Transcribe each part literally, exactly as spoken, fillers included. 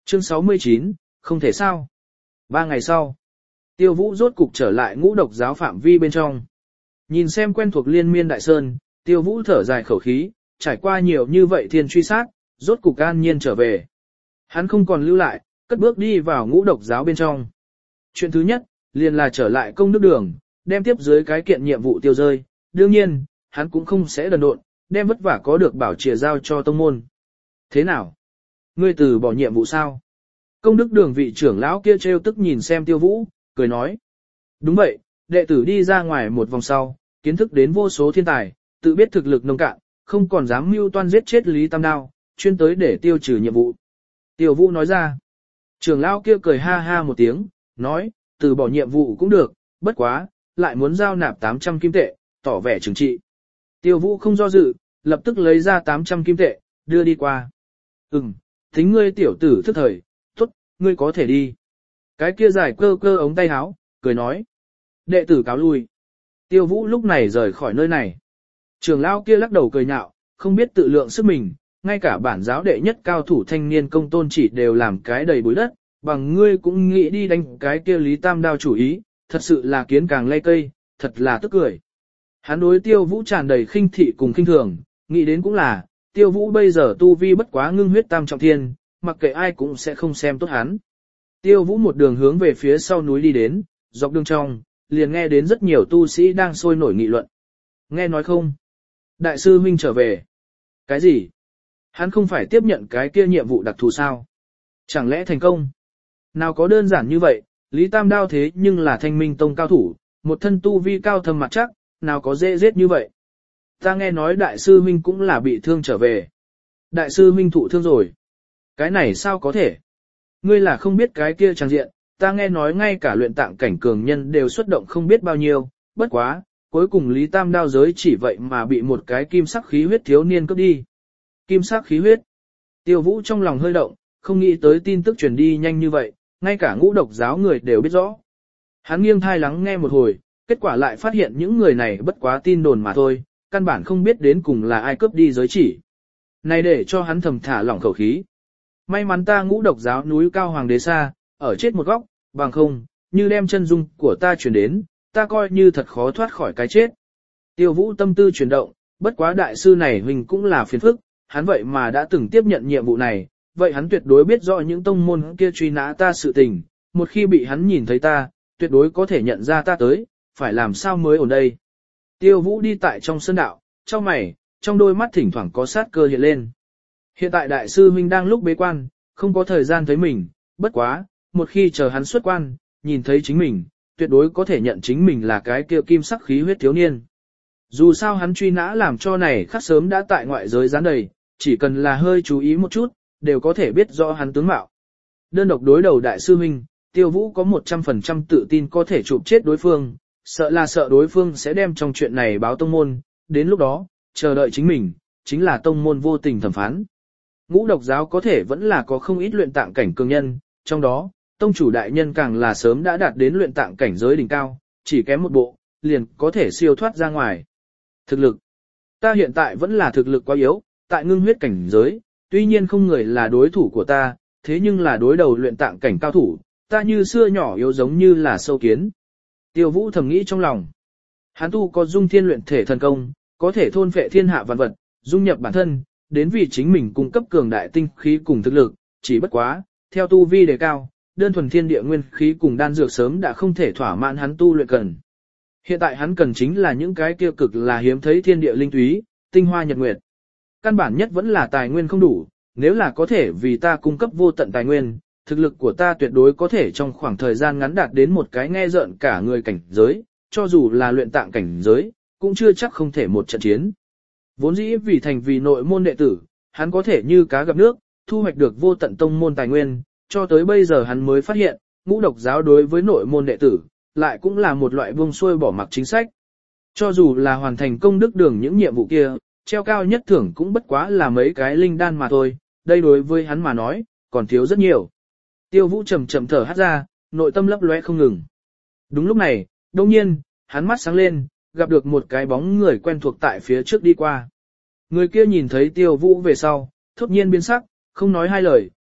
Chương sáu mươi chín, không thể sao. Ba ngày sau, Tiêu Vũ rốt cục trở lại ngũ độc giáo phạm vi bên trong. Nhìn xem quen thuộc liên miên đại sơn, Tiêu Vũ thở dài khẩu khí, trải qua nhiều như vậy thiên truy sát, rốt cục an nhiên trở về. Hắn không còn lưu lại, cất bước đi vào ngũ độc giáo bên trong. Chuyện thứ nhất, liền là trở lại công đức đường, đem tiếp dưới cái kiện nhiệm vụ tiêu rơi. Đương nhiên, hắn cũng không sẽ đần độn, đem vất vả có được bảo trìa giao cho tông môn. Thế nào? Ngươi từ bỏ nhiệm vụ sao? Công đức đường vị trưởng lão kia trêu tức nhìn xem Tiêu Vũ, cười nói. Đúng vậy, đệ tử đi ra ngoài một vòng sau, kiến thức đến vô số thiên tài, tự biết thực lực nông cạn, không còn dám mưu toan giết chết Lý Tam Đao, chuyên tới để tiêu trừ nhiệm vụ. Tiêu Vũ nói ra. Trưởng lão kia cười ha ha một tiếng, nói, từ bỏ nhiệm vụ cũng được, bất quá, lại muốn giao nạp tám trăm kim tệ, tỏ vẻ trừng trị. Tiêu Vũ không do dự, lập tức lấy ra tám trăm kim tệ, đưa đi qua. Ừm, tính ngươi tiểu tử thức thời, tốt, ngươi có thể đi. Cái kia giải cơ cơ ống tay áo, cười nói. Đệ tử cáo lui. Tiêu Vũ lúc này rời khỏi nơi này. Trưởng lão kia lắc đầu cười nhạo, không biết tự lượng sức mình, ngay cả bản giáo đệ nhất cao thủ thanh niên công tôn chỉ đều làm cái đầy bụi đất, bằng ngươi cũng nghĩ đi đánh cái kia Lý Tam Đao chủ ý, thật sự là kiến càng lay cây, thật là tức cười. Hắn đối Tiêu Vũ tràn đầy khinh thị cùng khinh thường, nghĩ đến cũng là, Tiêu Vũ bây giờ tu vi bất quá ngưng huyết tam trọng thiên, mặc kệ ai cũng sẽ không xem tốt hắn. Tiêu Vũ một đường hướng về phía sau núi đi đến, dọc đường trong, liền nghe đến rất nhiều tu sĩ đang sôi nổi nghị luận. Nghe nói không? Đại sư huynh trở về. Cái gì? Hắn không phải tiếp nhận cái kia nhiệm vụ đặc thù sao? Chẳng lẽ thành công? Nào có đơn giản như vậy, Lý Tam Đao thế nhưng là Thanh Minh Tông cao thủ, một thân tu vi cao thâm mặt chắc, nào có dễ giết như vậy. Ta nghe nói đại sư huynh cũng là bị thương trở về. Đại sư huynh thụ thương rồi. Cái này sao có thể? Ngươi là không biết cái kia trang diện, ta nghe nói ngay cả luyện tạng cảnh cường nhân đều xuất động không biết bao nhiêu, bất quá, cuối cùng Lý Tam Đao giới chỉ vậy mà bị một cái kim sắc khí huyết thiếu niên cướp đi. Kim sắc khí huyết. Tiêu Vũ trong lòng hơi động, không nghĩ tới tin tức truyền đi nhanh như vậy, ngay cả ngũ độc giáo người đều biết rõ. Hắn nghiêng thai lắng nghe một hồi, kết quả lại phát hiện những người này bất quá tin đồn mà thôi, căn bản không biết đến cùng là ai cướp đi giới chỉ. Này để cho hắn thầm thả lỏng khẩu khí. May mắn ta ngũ độc giáo núi cao hoàng đế xa, ở chết một góc, bằng không, như đem chân dung của ta chuyển đến, ta coi như thật khó thoát khỏi cái chết. Tiêu Vũ tâm tư chuyển động, bất quá đại sư này huynh cũng là phiền phức, hắn vậy mà đã từng tiếp nhận nhiệm vụ này, vậy hắn tuyệt đối biết rõ những tông môn kia truy nã ta sự tình, một khi bị hắn nhìn thấy ta, tuyệt đối có thể nhận ra ta tới, phải làm sao mới ổn đây. Tiêu Vũ đi tại trong sơn đạo, trong mày, trong đôi mắt thỉnh thoảng có sát cơ hiện lên. Hiện tại đại sư huynh đang lúc bế quan, không có thời gian thấy mình, bất quá, một khi chờ hắn xuất quan, nhìn thấy chính mình, tuyệt đối có thể nhận chính mình là cái kia kim sắc khí huyết thiếu niên. Dù sao hắn truy nã làm cho này khắc sớm đã tại ngoại giới dán đầy, chỉ cần là hơi chú ý một chút, đều có thể biết rõ hắn tướng mạo. Đơn độc đối đầu đại sư huynh, Tiêu Vũ có một trăm phần trăm tự tin có thể chụp chết đối phương, sợ là sợ đối phương sẽ đem trong chuyện này báo tông môn, đến lúc đó, chờ đợi chính mình, chính là tông môn vô tình thẩm phán. Ngũ độc giáo có thể vẫn là có không ít luyện tạng cảnh cường nhân, trong đó, tông chủ đại nhân càng là sớm đã đạt đến luyện tạng cảnh giới đỉnh cao, chỉ kém một bộ, liền có thể siêu thoát ra ngoài. Thực lực. Ta hiện tại vẫn là thực lực quá yếu, tại ngưng huyết cảnh giới, tuy nhiên không người là đối thủ của ta, thế nhưng là đối đầu luyện tạng cảnh cao thủ, ta như xưa nhỏ yếu giống như là sâu kiến. Tiêu Vũ thầm nghĩ trong lòng. Hắn tu có dung thiên luyện thể thần công, có thể thôn phệ thiên hạ vạn vật, dung nhập bản thân, đến vì chính mình cung cấp cường đại tinh khí cùng thực lực, chỉ bất quá, theo tu vi đề cao, đơn thuần thiên địa nguyên khí cùng đan dược sớm đã không thể thỏa mãn hắn tu luyện cần. Hiện tại hắn cần chính là những cái kia cực là hiếm thấy thiên địa linh túy, tinh hoa nhật nguyệt. Căn bản nhất vẫn là tài nguyên không đủ, nếu là có thể vì ta cung cấp vô tận tài nguyên, thực lực của ta tuyệt đối có thể trong khoảng thời gian ngắn đạt đến một cái nghe rợn cả người cảnh giới, cho dù là luyện tạng cảnh giới, cũng chưa chắc không thể một trận chiến. Vốn dĩ vì thành vì nội môn đệ tử, hắn có thể như cá gặp nước, thu hoạch được vô tận tông môn tài nguyên, cho tới bây giờ hắn mới phát hiện, ngũ độc giáo đối với nội môn đệ tử, lại cũng là một loại buông xuôi bỏ mặc chính sách. Cho dù là hoàn thành công đức đường những nhiệm vụ kia, treo cao nhất thưởng cũng bất quá là mấy cái linh đan mà thôi, đây đối với hắn mà nói, còn thiếu rất nhiều. Tiêu Vũ chậm chậm thở hắt ra, nội tâm lấp lóe không ngừng. Đúng lúc này, đột nhiên, hắn mắt sáng lên, gặp được một cái bóng người quen thuộc tại phía trước đi qua. Người kia nhìn thấy Tiêu Vũ về sau, thốt nhiên biến sắc, không nói hai lời,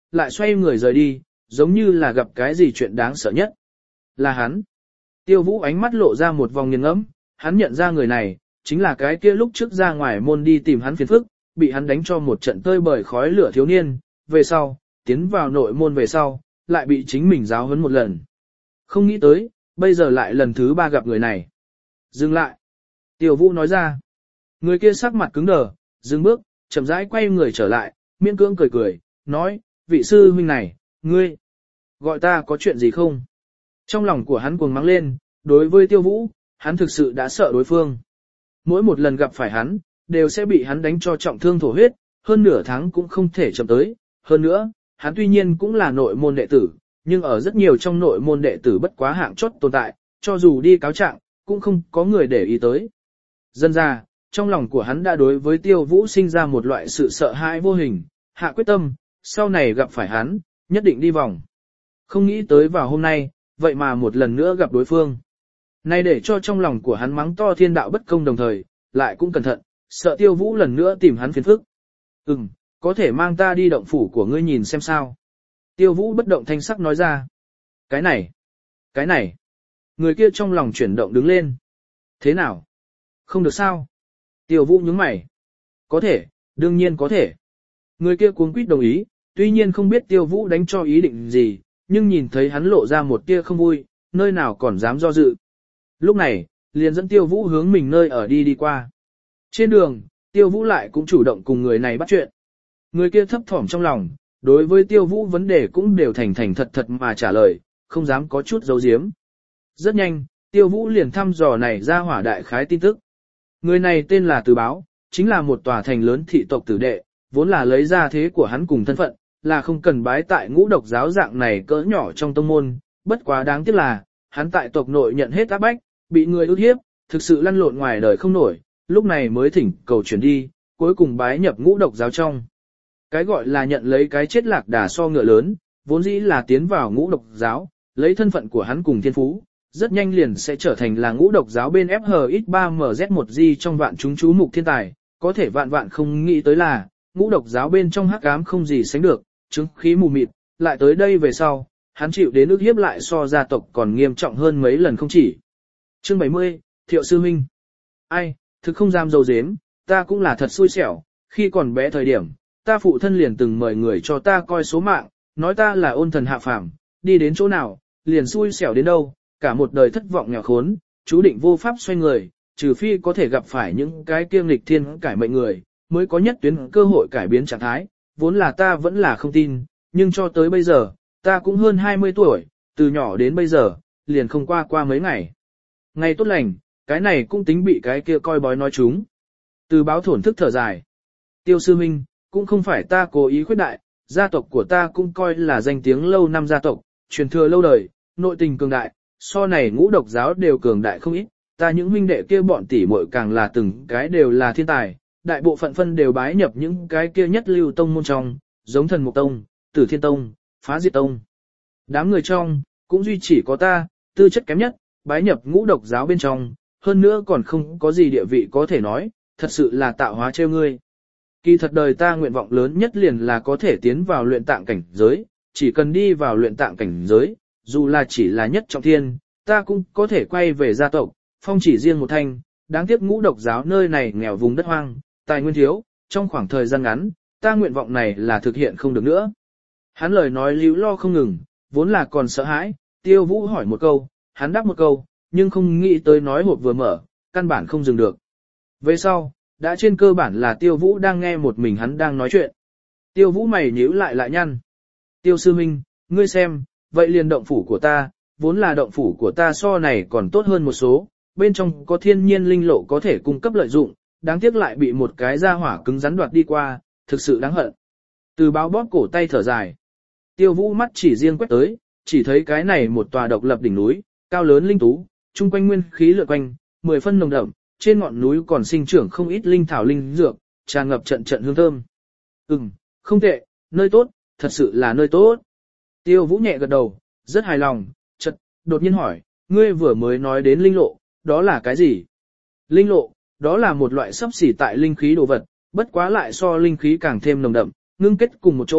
lại xoay người rời đi, giống như là gặp cái gì chuyện đáng sợ nhất. Là hắn. Tiêu Vũ ánh mắt lộ ra một vòng nghiền ngẫm, hắn nhận ra người này, chính là cái kia lúc trước ra ngoài môn đi tìm hắn phiền phức, bị hắn đánh cho một trận tơi bời khói lửa thiếu niên, về sau, tiến vào nội môn về sau, lại bị chính mình giáo huấn một lần. Không nghĩ tới, bây giờ lại lần thứ ba gặp người này. Dừng lại. Tiêu Vũ nói ra. Người kia sắc mặt cứng đờ, dừng bước, chậm rãi quay người trở lại, miễn cưỡng cười cười, nói, vị sư huynh này, ngươi, gọi ta có chuyện gì không? Trong lòng của hắn cuồng mắng lên, đối với Tiêu Vũ, hắn thực sự đã sợ đối phương. Mỗi một lần gặp phải hắn, đều sẽ bị hắn đánh cho trọng thương thổ huyết, hơn nửa tháng cũng không thể chậm tới. Hơn nữa, hắn tuy nhiên cũng là nội môn đệ tử, nhưng ở rất nhiều trong nội môn đệ tử bất quá hạng chót tồn tại, cho dù đi cáo trạng, cũng không có người để ý tới. Dân ra, trong lòng của hắn đã đối với Tiêu Vũ sinh ra một loại sự sợ hãi vô hình, hạ quyết tâm, sau này gặp phải hắn, nhất định đi vòng. Không nghĩ tới vào hôm nay, vậy mà một lần nữa gặp đối phương. Nay để cho trong lòng của hắn mắng to thiên đạo bất công đồng thời, lại cũng cẩn thận, sợ Tiêu Vũ lần nữa tìm hắn phiền phức. Ừm, có thể mang ta đi động phủ của ngươi nhìn xem sao. Tiêu Vũ bất động thanh sắc nói ra. Cái này, cái này. Người kia trong lòng chuyển động đứng lên. Thế nào? Không được sao? Tiêu Vũ nhướng mày. Có thể, đương nhiên có thể. Người kia cuống quýt đồng ý, tuy nhiên không biết Tiêu Vũ đánh cho ý định gì, nhưng nhìn thấy hắn lộ ra một tia không vui, nơi nào còn dám do dự. Lúc này, liền dẫn Tiêu Vũ hướng mình nơi ở đi đi qua. Trên đường, Tiêu Vũ lại cũng chủ động cùng người này bắt chuyện. Người kia thấp thỏm trong lòng, đối với Tiêu Vũ vấn đề cũng đều thành thành thật thật mà trả lời, không dám có chút giấu giếm. Rất nhanh, Tiêu Vũ liền thăm dò này ra hỏa đại khái tin tức. Người này tên là Từ Báo, chính là một tòa thành lớn thị tộc tử đệ, vốn là lấy ra thế của hắn cùng thân phận, là không cần bái tại ngũ độc giáo dạng này cỡ nhỏ trong tông môn, bất quá đáng tiếc là, hắn tại tộc nội nhận hết áp bách, bị người ức hiếp, thực sự lăn lộn ngoài đời không nổi, lúc này mới thỉnh cầu chuyển đi, cuối cùng bái nhập ngũ độc giáo trong. Cái gọi là nhận lấy cái chết lạc đà so ngựa lớn, vốn dĩ là tiến vào ngũ độc giáo, lấy thân phận của hắn cùng thiên phú, rất nhanh liền sẽ trở thành là ngũ độc giáo bên F H X ba M Z một G trong vạn chúng chú mục thiên tài, có thể vạn vạn không nghĩ tới là, ngũ độc giáo bên trong hắc ám không gì sánh được, chứng khí mù mịt, lại tới đây về sau, hắn chịu đến ức hiếp lại so gia tộc còn nghiêm trọng hơn mấy lần không chỉ. Chương bảy mươi, Thiệu Sư Minh. Ai, thực không dám dầu dếm, ta cũng là thật xui xẻo, khi còn bé thời điểm, ta phụ thân liền từng mời người cho ta coi số mạng, nói ta là ôn thần hạ phàm, đi đến chỗ nào, liền xui xẻo đến đâu, cả một đời thất vọng nghèo khốn, chú định vô pháp xoay người, trừ phi có thể gặp phải những cái kiêng nghịch thiên cải mệnh người, mới có nhất tuyến cơ hội cải biến trạng thái, vốn là ta vẫn là không tin, nhưng cho tới bây giờ, ta cũng hơn hai mươi tuổi, từ nhỏ đến bây giờ, liền không qua qua mấy ngày. Ngày tốt lành, cái này cũng tính bị cái kia coi bói nói chúng. Từ Báo thổn thức thở dài. Tiêu sư huynh, cũng không phải ta cố ý khuyết đại, gia tộc của ta cũng coi là danh tiếng lâu năm gia tộc, truyền thừa lâu đời, nội tình cường đại, so này ngũ độc giáo đều cường đại không ít, ta những huynh đệ kia bọn tỷ muội càng là từng cái đều là thiên tài, đại bộ phận phân đều bái nhập những cái kia nhất lưu tông môn trong, giống Thần Mục Tông, Tử Thiên Tông, Phá Diệt Tông. Đám người trong, cũng duy chỉ có ta, tư chất kém nhất, bái nhập ngũ độc giáo bên trong, hơn nữa còn không có gì địa vị có thể nói, thật sự là tạo hóa trêu ngươi. Kỳ thật đời ta nguyện vọng lớn nhất liền là có thể tiến vào luyện tạng cảnh giới, chỉ cần đi vào luyện tạng cảnh giới, dù là chỉ là nhất trọng thiên, ta cũng có thể quay về gia tộc, phong chỉ riêng một thanh, đáng tiếc ngũ độc giáo nơi này nghèo vùng đất hoang, tài nguyên thiếu, trong khoảng thời gian ngắn, ta nguyện vọng này là thực hiện không được nữa. Hắn lời nói líu lo không ngừng, vốn là còn sợ hãi, Tiêu Vũ hỏi một câu, hắn đáp một câu, nhưng không nghĩ tới nói hộp vừa mở, căn bản không dừng được. Về sau, đã trên cơ bản là Tiêu Vũ đang nghe một mình hắn đang nói chuyện. Tiêu Vũ mày nhíu lại lại nhăn. Tiêu sư minh, ngươi xem, vậy liền động phủ của ta, vốn là động phủ của ta so này còn tốt hơn một số, bên trong có thiên nhiên linh lộ có thể cung cấp lợi dụng, đáng tiếc lại bị một cái gia hỏa cứng rắn đoạt đi qua, thực sự đáng hận. Từ Báo bóp cổ tay thở dài. Tiêu Vũ mắt chỉ riêng quét tới, chỉ thấy cái này một tòa độc lập đỉnh núi, cao lớn linh tú, chung quanh nguyên khí lượn quanh, mười phân nồng đậm, trên ngọn núi còn sinh trưởng không ít linh thảo linh dược, tràn ngập trận trận hương thơm. Ừm, không tệ, nơi tốt, thật sự là nơi tốt. Tiêu Vũ nhẹ gật đầu, rất hài lòng, chợt đột nhiên hỏi, ngươi vừa mới nói đến linh lộ, đó là cái gì? Linh lộ, đó là một loại sắp xỉ tại linh khí đồ vật, bất quá lại so linh khí càng thêm nồng đậm, ngưng kết cùng một chỗ,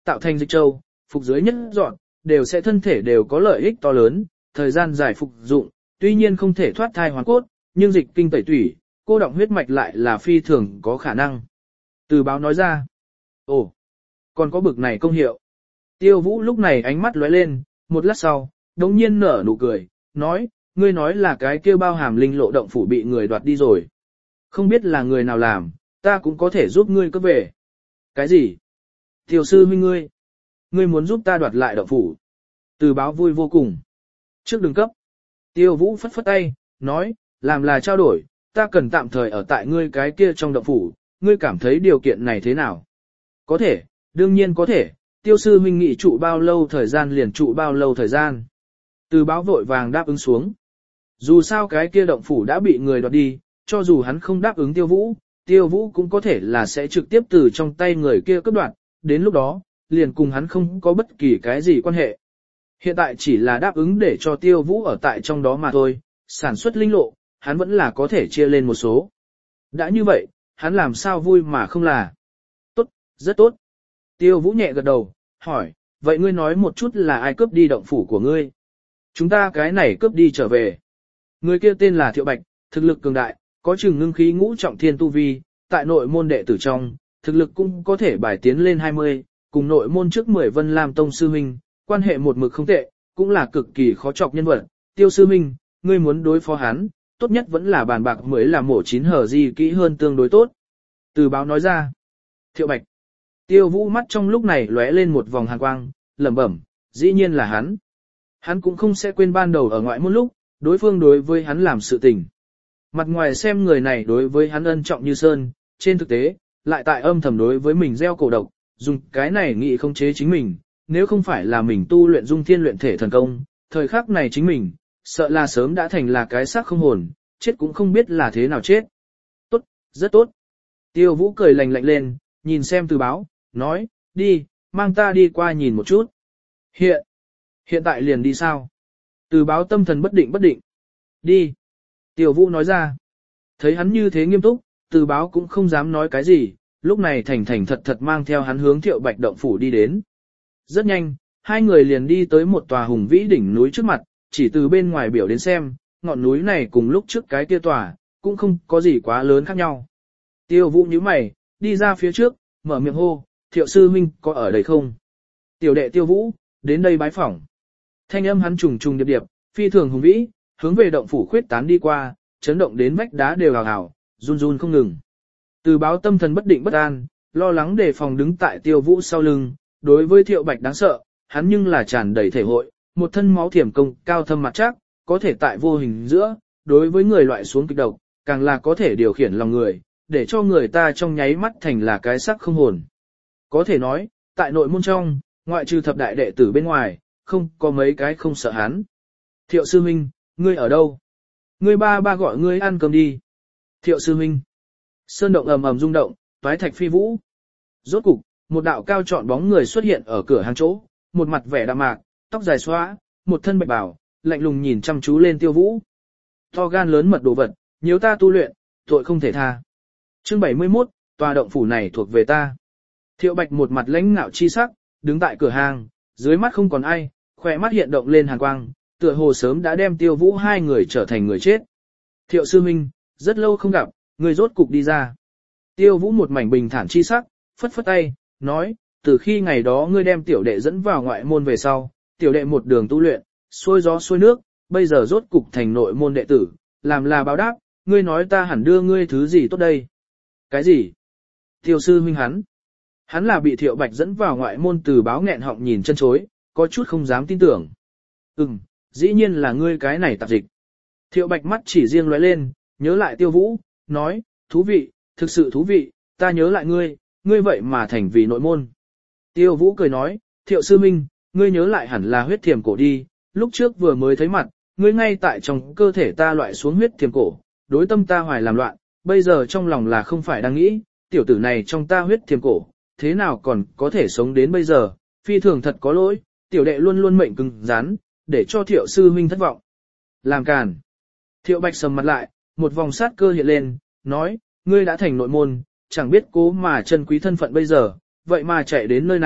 tạo thành dịch châu, phục dưới nhất dọn, đều sẽ thân thể đều có lợi ích to lớn, thời gian dài phục dụng, tuy nhiên không thể thoát thai hoàn cốt, nhưng dịch kinh tẩy tủy, cô động huyết mạch lại là phi thường có khả năng. Từ báo nói ra, ồ, còn có bực này công hiệu. Tiêu Vũ lúc này ánh mắt lóe lên, một lát sau, đống nhiên nở nụ cười, nói, ngươi nói là cái kia bao hàm linh lộ động phủ bị người đoạt đi rồi. Không biết là người nào làm, ta cũng có thể giúp ngươi cướp về. Cái gì? Tiểu sư huynh ngươi, ngươi muốn giúp ta đoạt lại động phủ. Từ báo vui vô cùng. Trước đừng cấp. Tiêu Vũ phất phất tay, nói, làm là trao đổi, ta cần tạm thời ở tại ngươi cái kia trong động phủ, ngươi cảm thấy điều kiện này thế nào? Có thể, đương nhiên có thể, tiêu sư huynh nghị trụ bao lâu thời gian liền trụ bao lâu thời gian. Từ báo vội vàng đáp ứng xuống. Dù sao cái kia động phủ đã bị người đoạt đi, cho dù hắn không đáp ứng tiêu vũ, tiêu vũ cũng có thể là sẽ trực tiếp từ trong tay người kia cướp đoạt, đến lúc đó, liền cùng hắn không có bất kỳ cái gì quan hệ. Hiện tại chỉ là đáp ứng để cho tiêu vũ ở tại trong đó mà thôi, sản xuất linh lộ, hắn vẫn là có thể chia lên một số. Đã như vậy, hắn làm sao vui mà không là. Tốt, rất tốt. Tiêu vũ nhẹ gật đầu, hỏi, vậy ngươi nói một chút là ai cướp đi động phủ của ngươi? Chúng ta cái này cướp đi trở về. Người kia tên là Thiệu Bạch, thực lực cường đại, có chừng ngưng khí ngũ trọng thiên tu vi, tại nội môn đệ tử trong, thực lực cũng có thể bài tiến lên hai mươi, cùng nội môn trước mười Vân Lam Tông sư huynh, quan hệ một mực không tệ, cũng là cực kỳ khó chọc nhân vật. Tiêu sư huynh, ngươi muốn đối phó hắn, tốt nhất vẫn là bàn bạc mới là mổ chín hở gì kỹ hơn tương đối tốt. Từ báo nói ra. Thiệu Bạch. Tiêu Vũ mắt trong lúc này lóe lên một vòng hàn quang, lẩm bẩm, dĩ nhiên là hắn. Hắn cũng không sẽ quên ban đầu ở ngoại môn lúc, đối phương đối với hắn làm sự tình. Mặt ngoài xem người này đối với hắn ân trọng như sơn, trên thực tế, lại tại âm thầm đối với mình gieo cổ độc, dùng cái này nghị không chế chính mình, nếu không phải là mình tu luyện dung thiên luyện thể thần công, thời khắc này chính mình, sợ là sớm đã thành là cái xác không hồn, chết cũng không biết là thế nào chết. Tốt, rất tốt. Tiêu Vũ cười lạnh lạnh lên, nhìn xem Từ báo, nói, đi, mang ta đi qua nhìn một chút. Hiện, hiện tại liền đi sao? Từ báo tâm thần bất định bất định. Đi. Tiêu Vũ nói ra. Thấy hắn như thế nghiêm túc, Từ báo cũng không dám nói cái gì, lúc này thành thành thật thật mang theo hắn hướng Thiệu Bạch động phủ đi đến. Rất nhanh, hai người liền đi tới một tòa hùng vĩ đỉnh núi trước mặt, chỉ từ bên ngoài biểu đến xem, ngọn núi này cùng lúc trước cái kia tòa, cũng không có gì quá lớn khác nhau. Tiêu Vũ nhíu mày, đi ra phía trước, mở miệng hô, Thiệu sư huynh có ở đây không? Tiểu đệ Tiêu Vũ, đến đây bái phỏng. Thanh âm hắn trùng trùng điệp điệp, phi thường hùng vĩ, hướng về động phủ khuyết tán đi qua, chấn động đến vách đá đều hào hào, run run không ngừng. Từ báo tâm thần bất định bất an, lo lắng đề phòng đứng tại Tiêu Vũ sau lưng, đối với Thiệu Bạch đáng sợ, hắn nhưng là tràn đầy thể hội, một thân máu thiểm công cao thâm mặt chắc, có thể tại vô hình giữa, đối với người loại xuống kịch độc, càng là có thể điều khiển lòng người, để cho người ta trong nháy mắt thành là cái sắc không hồn. Có thể nói, tại nội môn trong, ngoại trừ thập đại đệ tử bên ngoài, không có mấy cái không sợ hắn. Thiệu sư huynh, ngươi ở đâu? Ngươi ba ba gọi ngươi ăn cơm đi. Thiệu sư huynh. Sơn động ầm ầm rung động, toái thạch phi vũ. Rốt cục, một đạo cao trọn bóng người xuất hiện ở cửa hàng chỗ, một mặt vẻ đạm mạc, tóc dài xóa, một thân bạch bào, lạnh lùng nhìn chăm chú lên Tiêu Vũ. To gan lớn mật đồ vật, nếu ta tu luyện, tội không thể tha. Chương bảy mươi mốt, tòa động phủ này thuộc về ta. Thiệu Bạch một mặt lãnh ngạo chi sắc, đứng tại cửa hàng, dưới mắt không còn ai, khỏe mắt hiện động lên hàn quang, tựa hồ sớm đã đem Tiêu Vũ hai người trở thành người chết. Thiệu sư huynh, rất lâu không gặp, người rốt cục đi ra. Tiêu Vũ một mảnh bình thản chi sắc, phất phất tay, nói, từ khi ngày đó ngươi đem tiểu đệ dẫn vào ngoại môn về sau, tiểu đệ một đường tu luyện, xuôi gió xuôi nước, bây giờ rốt cục thành nội môn đệ tử, làm là báo đáp, ngươi nói ta hẳn đưa ngươi thứ gì tốt đây? Cái gì? Tiêu sư huynh hắn. Hắn là bị Thiệu Bạch dẫn vào ngoại môn, Từ báo nghẹn họng nhìn chân chối, có chút không dám tin tưởng. Ừm, dĩ nhiên là ngươi cái này tạp dịch. Thiệu Bạch mắt chỉ riêng lóe lên, nhớ lại Tiêu Vũ, nói, thú vị, thực sự thú vị, ta nhớ lại ngươi, ngươi vậy mà thành vì nội môn. Tiêu Vũ cười nói, Thiệu sư minh, ngươi nhớ lại hẳn là huyết thiềm cổ đi, lúc trước vừa mới thấy mặt, ngươi ngay tại trong cơ thể ta loại xuống huyết thiềm cổ, đối tâm ta hoài làm loạn, bây giờ trong lòng là không phải đang nghĩ, tiểu tử này trong ta huyết thiềm cổ, thế nào còn có thể sống đến bây giờ, phi thường thật có lỗi, tiểu đệ luôn luôn mệnh cứng rắn, để cho Thiệu sư minh thất vọng. Làm càn. Thiệu Bạch sầm mặt lại, một vòng sát cơ hiện lên, nói, ngươi đã thành nội môn, chẳng biết cố mà chân quý thân phận bây giờ, vậy mà chạy đến nơi này,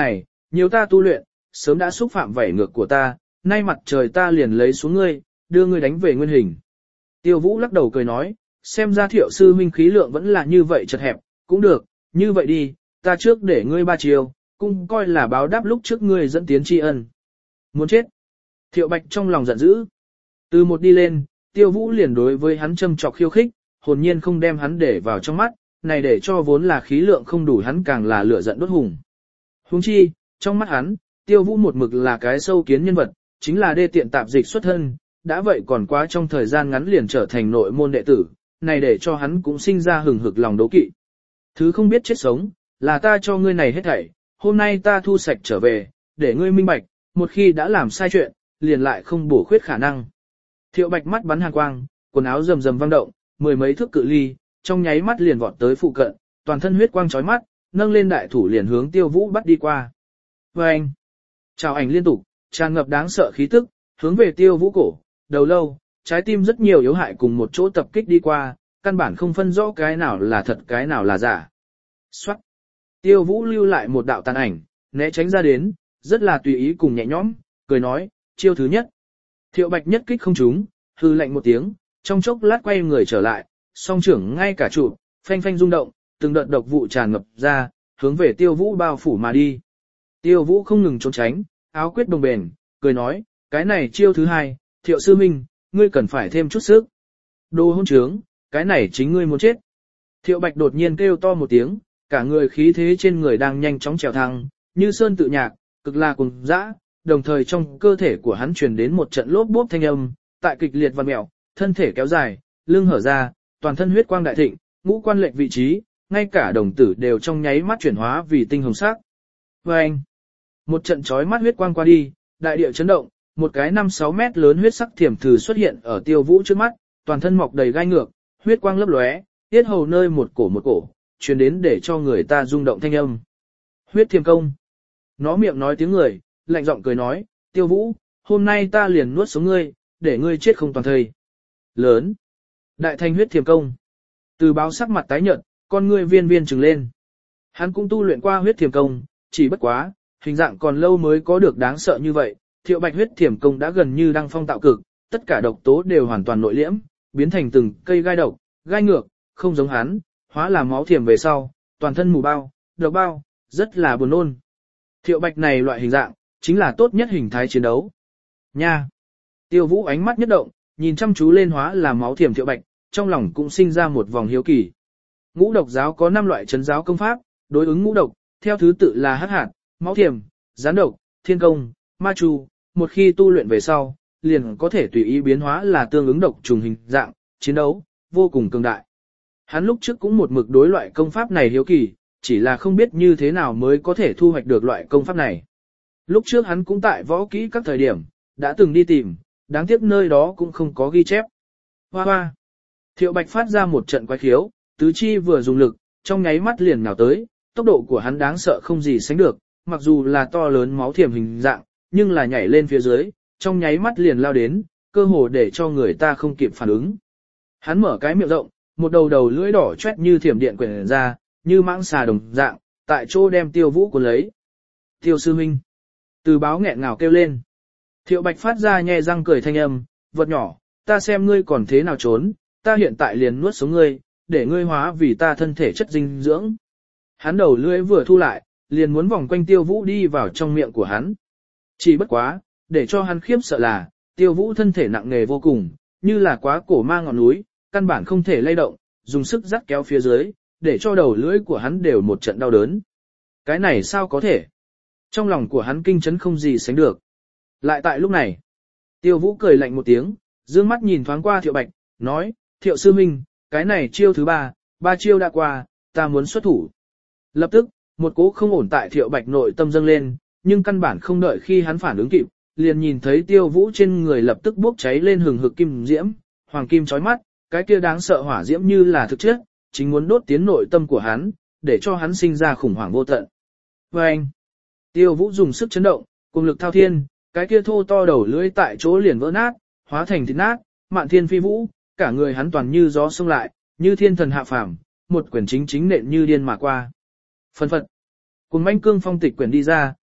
Nhiều ta tu luyện, sớm đã xúc phạm vảy ngược của ta, nay mặt trời ta liền lấy xuống ngươi, đưa ngươi đánh về nguyên hình. Tiêu Vũ lắc đầu cười nói, xem ra Thiệu sư huynh khí lượng vẫn là như vậy chật hẹp, cũng được, như vậy đi, ta trước để ngươi ba chiều, cũng coi là báo đáp lúc trước ngươi dẫn tiến tri ân. Muốn chết. Thiệu Bạch trong lòng giận dữ. Từ một đi lên, Tiêu Vũ liền đối với hắn châm chọc khiêu khích, hồn nhiên không đem hắn để vào trong mắt, này để cho vốn là khí lượng không đủ hắn càng là lửa giận đốt hùng. Huống chi, trong mắt hắn, Tiêu Vũ một mực là cái sâu kiến nhân vật, chính là đê tiện tạp dịch xuất thân, đã vậy còn quá trong thời gian ngắn liền trở thành nội môn đệ tử, này để cho hắn cũng sinh ra hừng hực lòng đố kỵ. Thứ không biết chết sống, là ta cho ngươi này hết thảy, hôm nay ta thu sạch trở về, để ngươi minh bạch, một khi đã làm sai chuyện, liền lại không bổ khuyết khả năng. Thiệu Bạch mắt bắn hàn quang, quần áo rầm rầm vang động, mười mấy thước cự ly, trong nháy mắt liền vọt tới phụ cận, toàn thân huyết quang chói mắt, nâng lên đại thủ liền hướng Tiêu Vũ bắt đi qua. Và anh, chào ảnh liên tục, tràn ngập đáng sợ khí tức, hướng về Tiêu Vũ cổ, đầu lâu, trái tim rất nhiều yếu hại cùng một chỗ tập kích đi qua, căn bản không phân rõ cái nào là thật cái nào là giả. Xoát. Tiêu Vũ lưu lại một đạo tàn ảnh, né tránh ra đến, rất là tùy ý cùng nhẹ nhõm, cười nói, chiêu thứ nhất. Thiệu Bạch nhất kích không trúng, hư lạnh một tiếng, trong chốc lát quay người trở lại, song trưởng ngay cả trụ, phanh phanh rung động, từng đợt độc vụ tràn ngập ra, hướng về Tiêu Vũ bao phủ mà đi. Tiêu Vũ không ngừng trốn tránh, áo quyết đồng bền, cười nói, cái này chiêu thứ hai, Thiệu sư minh, ngươi cần phải thêm chút sức. Đồ hôn trướng, cái này chính ngươi muốn chết. Thiệu Bạch đột nhiên kêu to một tiếng, cả người khí thế trên người đang nhanh chóng trèo thăng, như sơn tự nhạc, cực là cùng dã, đồng thời trong cơ thể của hắn truyền đến một trận lốp bốp thanh âm, tại kịch liệt vặn mèo, thân thể kéo dài, lưng hở ra, toàn thân huyết quang đại thịnh, ngũ quan lệch vị trí, ngay cả đồng tử đều trong nháy mắt chuyển hóa vì tinh hồng sắc. Và anh, một trận chói mắt huyết quang qua đi, đại địa chấn động, một cái năm sáu mét lớn huyết sắc thiểm thử xuất hiện ở Tiêu Vũ trước mắt, toàn thân mọc đầy gai ngược, huyết quang lấp lóe, tiết hầu nơi một cổ một cổ, truyền đến để cho người ta rung động thanh âm. Huyết thiềm công. Nó miệng nói tiếng người, lạnh giọng cười nói, Tiêu Vũ, hôm nay ta liền nuốt sống ngươi, để ngươi chết không toàn thây. Lớn. Đại thành huyết thiềm công. Từ báo sắc mặt tái nhợt, con ngươi viên viên trừng lên. Hắn cũng tu luyện qua huyết thiềm công, chỉ bất quá, hình dạng còn lâu mới có được đáng sợ như vậy. Thiệu Bạch huyết thiềm công đã gần như đăng phong tạo cực, tất cả độc tố đều hoàn toàn nội liễm, biến thành từng cây gai độc, gai ngược, không giống hắn, hóa là máu thiềm về sau, toàn thân mù bao, độc bao, rất là buồn nôn. Thiệu Bạch này loại hình dạng, chính là tốt nhất hình thái chiến đấu. Nha! Tiêu Vũ ánh mắt nhất động, nhìn chăm chú lên hóa là máu thiềm Thiệu Bạch, trong lòng cũng sinh ra một vòng hiếu kỳ. Ngũ độc giáo có năm loại trấn giáo công pháp, đối ứng ngũ độc, theo thứ tự là hắc hạt, máu thiềm, gián độc, thiên công, ma chu, một khi tu luyện về sau, liền có thể tùy ý biến hóa là tương ứng độc trùng hình dạng, chiến đấu, vô cùng cường đại. Hắn lúc trước cũng một mực đối loại công pháp này hiếu kỳ, chỉ là không biết như thế nào mới có thể thu hoạch được loại công pháp này. Lúc trước hắn cũng tại võ kỹ các thời điểm, đã từng đi tìm, đáng tiếc nơi đó cũng không có ghi chép. Hoa hoa! Thiệu Bạch phát ra một trận quái khiếu, tứ chi vừa dùng lực, trong nháy mắt liền nhào tới, tốc độ của hắn đáng sợ không gì sánh được, mặc dù là to lớn máu thiềm hình dạng, nhưng là nhảy lên phía dưới, trong nháy mắt liền lao đến, cơ hồ để cho người ta không kịp phản ứng. Hắn mở cái miệng rộng, một đầu đầu lưỡi đỏ chét như thiểm điện quyển ra, như mãng xà đồng dạng, tại chỗ đem Tiêu Vũ cuốn lấy. Tiêu sư huynh. Từ báo nghẹn ngào kêu lên. Thiệu Bạch phát ra nhe răng cười thanh âm, vật nhỏ, ta xem ngươi còn thế nào trốn, ta hiện tại liền nuốt sống ngươi, để ngươi hóa vì ta thân thể chất dinh dưỡng. Hắn đầu lưỡi vừa thu lại, liền muốn vòng quanh Tiêu Vũ đi vào trong miệng của hắn. Chỉ bất quá, để cho hắn khiếp sợ là, Tiêu Vũ thân thể nặng nề vô cùng, như là quá cổ ma ngọn núi, căn bản không thể lay động, dùng sức dắt kéo phía dưới, để cho đầu lưỡi của hắn đều một trận đau đớn. Cái này sao có thể? Trong lòng của hắn kinh chấn không gì sánh được. Lại tại lúc này, Tiêu Vũ cười lạnh một tiếng, dương mắt nhìn thoáng qua Thiệu Bạch, nói, Thiệu sư minh, cái này chiêu thứ ba, ba chiêu đã qua, ta muốn xuất thủ. Lập tức, một cố không ổn tại Thiệu Bạch nội tâm dâng lên, nhưng căn bản không đợi khi hắn phản ứng kịp, liền nhìn thấy Tiêu Vũ trên người lập tức bốc cháy lên hừng hực kim diễm, hoàng kim chói mắt, cái kia đáng sợ hỏa diễm như là thực chất, chính muốn đốt tiến nội tâm của hắn, để cho hắn sinh ra khủng hoảng vô tận. Và anh, Tiêu Vũ dùng sức chấn động, cùng lực thao thiên, cái kia thô to đầu lưỡi tại chỗ liền vỡ nát, hóa thành thịt nát, mạn thiên phi vũ, cả người hắn toàn như gió xông lại, như thiên thần hạ phàm, một quyển chính chính nện như điên mà qua. Phân phật, cùng manh cương phong tịch quyển đi ra,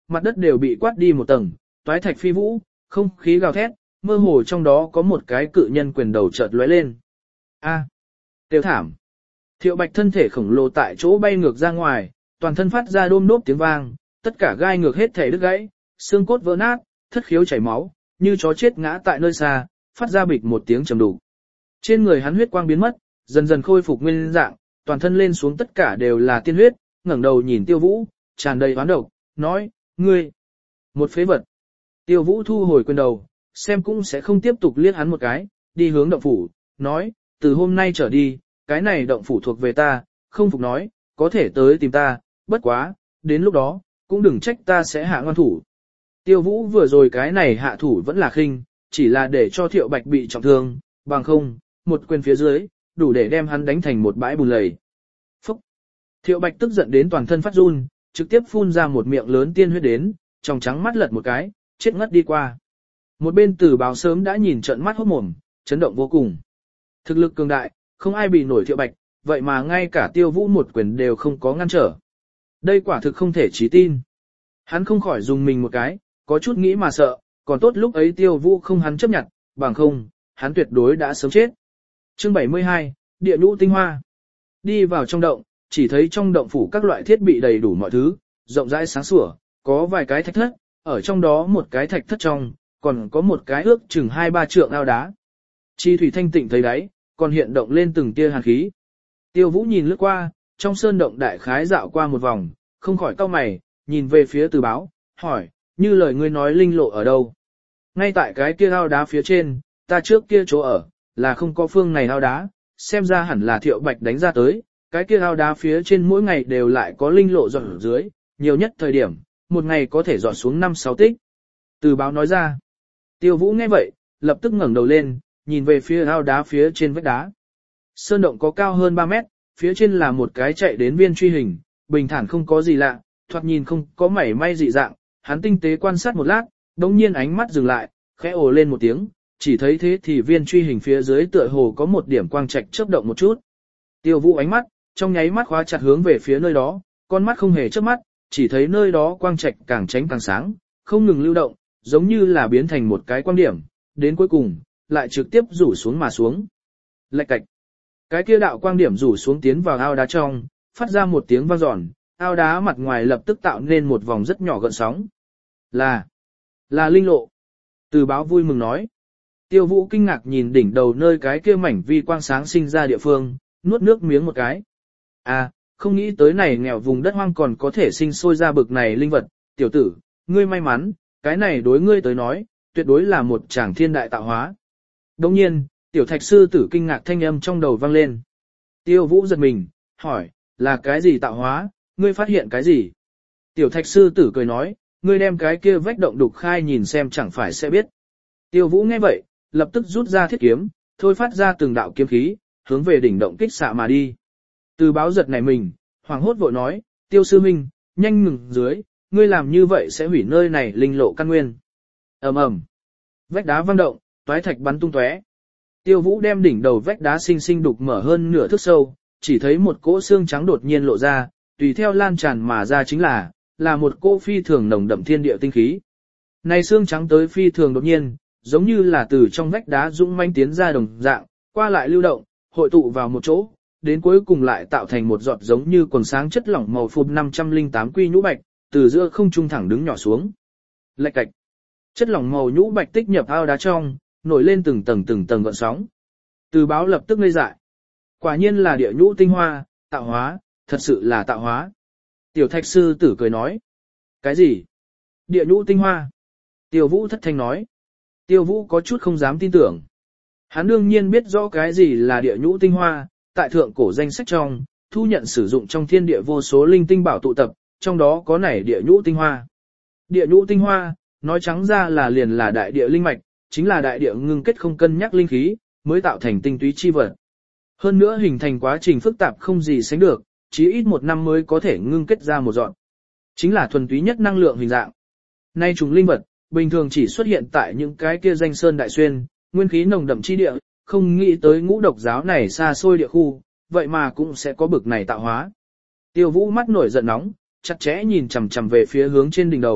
mặt đất đều bị quát đi một tầng, toái thạch phi vũ, không khí gào thét, mơ hồ trong đó có một cái cự nhân quyền đầu chợt lóe lên. A, tiêu thảm. Thiệu Bạch thân thể khổng lồ tại chỗ bay ngược ra ngoài, toàn thân phát ra đôm đốp tiếng vang, tất cả gai ngược hết thể đứt gãy, xương cốt vỡ nát, thất khiếu chảy máu, như chó chết ngã tại nơi xa, phát ra bịch một tiếng trầm đục. Trên người hắn huyết quang biến mất, dần dần khôi phục nguyên dạng, toàn thân lên xuống tất cả đều là tiên huyết, ngẩng đầu nhìn Tiêu Vũ, tràn đầy oán độc, nói, ngươi, một phế vật. Tiêu Vũ thu hồi quyền đầu, xem cũng sẽ không tiếp tục liếc hắn một cái, đi hướng động phủ, nói, từ hôm nay trở đi, cái này động phủ thuộc về ta, không phục nói, có thể tới tìm ta, bất quá, đến lúc đó, cũng đừng trách ta sẽ hạ ngoan thủ. Tiêu Vũ vừa rồi cái này hạ thủ vẫn là khinh, chỉ là để cho Thiệu Bạch bị trọng thương, bằng không, một quyền phía dưới, đủ để đem hắn đánh thành một bãi bùn lầy. Phúc! Thiệu Bạch tức giận đến toàn thân phát run, trực tiếp phun ra một miệng lớn tiên huyết đến, trong trắng mắt lật một cái, chết ngất đi qua. Một bên Tử Báo sớm đã nhìn trợn mắt hốt mồm, chấn động vô cùng. Thực lực cường đại, không ai bị nổi Thiệu Bạch, vậy mà ngay cả Tiêu Vũ một quyền đều không có ngăn trở. Đây quả thực không thể chí tin. Hắn không khỏi dùng mình một cái, có chút nghĩ mà sợ, còn tốt lúc ấy Tiêu Vũ không hắn chấp nhận, bằng không, hắn tuyệt đối đã sớm chết. Chương bảy mươi hai, Địa nhũ tinh hoa. Đi vào trong động, chỉ thấy trong động phủ các loại thiết bị đầy đủ mọi thứ, rộng rãi sáng sủa, có vài cái thạch thất, ở trong đó một cái thạch thất trong, còn có một cái ước chừng hai ba trượng ao đá. Chi thủy thanh tịnh thấy đáy, còn hiện động lên từng tia hàn khí. Tiêu Vũ nhìn lướt qua, trong sơn động đại khái dạo qua một vòng, không khỏi cau mày, nhìn về phía Từ Báo, hỏi, như lời ngươi nói linh lộ ở đâu? Ngay tại cái kia ao đá phía trên, ta trước kia chỗ ở, là không có phương này ao đá, xem ra hẳn là Thiệu Bạch đánh ra tới, cái kia ao đá phía trên mỗi ngày đều lại có linh lộ dọn ở dưới, nhiều nhất thời điểm, một ngày có thể dọn xuống năm sáu tích. Từ Báo nói ra, Tiêu Vũ nghe vậy, lập tức ngẩng đầu lên, nhìn về phía ao đá phía trên vách đá. Sơn động có cao hơn ba mét, phía trên là một cái chạy đến viên truy hình, bình thản không có gì lạ, thoạt nhìn không có mảy may dị dạng, hắn tinh tế quan sát một lát, đống nhiên ánh mắt dừng lại, khẽ ồ lên một tiếng, chỉ thấy thế thì viên truy hình phía dưới tựa hồ có một điểm quang trạch chớp động một chút. Tiêu Vũ ánh mắt, trong nháy mắt khóa chặt hướng về phía nơi đó, con mắt không hề chớp mắt, chỉ thấy nơi đó quang trạch càng tránh càng sáng, không ngừng lưu động, giống như là biến thành một cái quang điểm, đến cuối cùng, lại trực tiếp rủ xuống mà xuống. Lạch cạch. Cái kia đạo quang điểm rủ xuống tiến vào ao đá trong, phát ra một tiếng vang giòn, ao đá mặt ngoài lập tức tạo nên một vòng rất nhỏ gợn sóng. Là, là linh lộ. Từ Báo vui mừng nói. Tiêu Vũ kinh ngạc nhìn đỉnh đầu nơi cái kia mảnh vi quang sáng sinh ra địa phương, nuốt nước miếng một cái. À, không nghĩ tới này nghèo vùng đất hoang còn có thể sinh sôi ra bực này linh vật, tiểu tử, ngươi may mắn, cái này đối ngươi tới nói, tuyệt đối là một tràng thiên đại tạo hóa. Đồng nhiên, tiểu thạch sư tử kinh ngạc thanh âm trong đầu vang lên. Tiêu Vũ giật mình, hỏi, là cái gì tạo hóa, ngươi phát hiện cái gì? Tiểu thạch sư tử cười nói, ngươi đem cái kia vách động đục khai nhìn xem chẳng phải sẽ biết. Tiêu Vũ nghe vậy, lập tức rút ra thiết kiếm, thôi phát ra từng đạo kiếm khí, hướng về đỉnh động kích xạ mà đi. Từ Báo giật này mình, hoàng hốt vội nói, Tiêu sư minh, nhanh ngừng dưới, ngươi làm như vậy sẽ hủy nơi này linh lộ căn nguyên. Ầm ầm, vách đá vang động, toái thạch bắn tung tóe. Tiêu Vũ đem đỉnh đầu vách đá xinh xinh đục mở hơn nửa thước sâu, chỉ thấy một cỗ xương trắng đột nhiên lộ ra, tùy theo lan tràn mà ra chính là, là một cỗ phi thường nồng đậm thiên địa tinh khí. Này xương trắng tới phi thường đột nhiên, giống như là từ trong vách đá dũng manh tiến ra đồng dạng, qua lại lưu động, hội tụ vào một chỗ, đến cuối cùng lại tạo thành một giọt giống như quần sáng chất lỏng màu phụt năm trăm lẻ tám quy nhũ bạch, từ giữa không trung thẳng đứng nhỏ xuống. Lạch cạch. Chất lỏng màu nhũ bạch tích nhập ao đá trong, nổi lên từng tầng từng tầng gợn sóng. Từ Báo lập tức ngây dại. Quả nhiên là địa nhũ tinh hoa, tạo hóa, thật sự là tạo hóa. Tiểu thạch sư tử cười nói. Cái gì? Địa nhũ tinh hoa. Tiêu Vũ thất thanh nói. Tiêu Vũ có chút không dám tin tưởng. Hắn đương nhiên biết rõ cái gì là địa nhũ tinh hoa, tại thượng cổ danh sách trong, thu nhận sử dụng trong thiên địa vô số linh tinh bảo tụ tập, trong đó có nảy địa nhũ tinh hoa. Địa nhũ tinh hoa, nói trắng ra là liền là đại địa linh mạch, chính là đại địa ngưng kết không cân nhắc linh khí, mới tạo thành tinh túy chi vật. Hơn nữa hình thành quá trình phức tạp không gì sánh được, chí ít một năm mới có thể ngưng kết ra một dọn. Chính là thuần túy nhất năng lượng hình dạng. Nay trùng linh vật, bình thường chỉ xuất hiện tại những cái kia danh sơn đại xuyên, nguyên khí nồng đậm chi địa, không nghĩ tới ngũ độc giáo này xa xôi địa khu, vậy mà cũng sẽ có bực này tạo hóa. Tiêu Vũ mắt nổi giận nóng, chặt chẽ nhìn chằm chằm về phía hướng trên đỉnh đầu,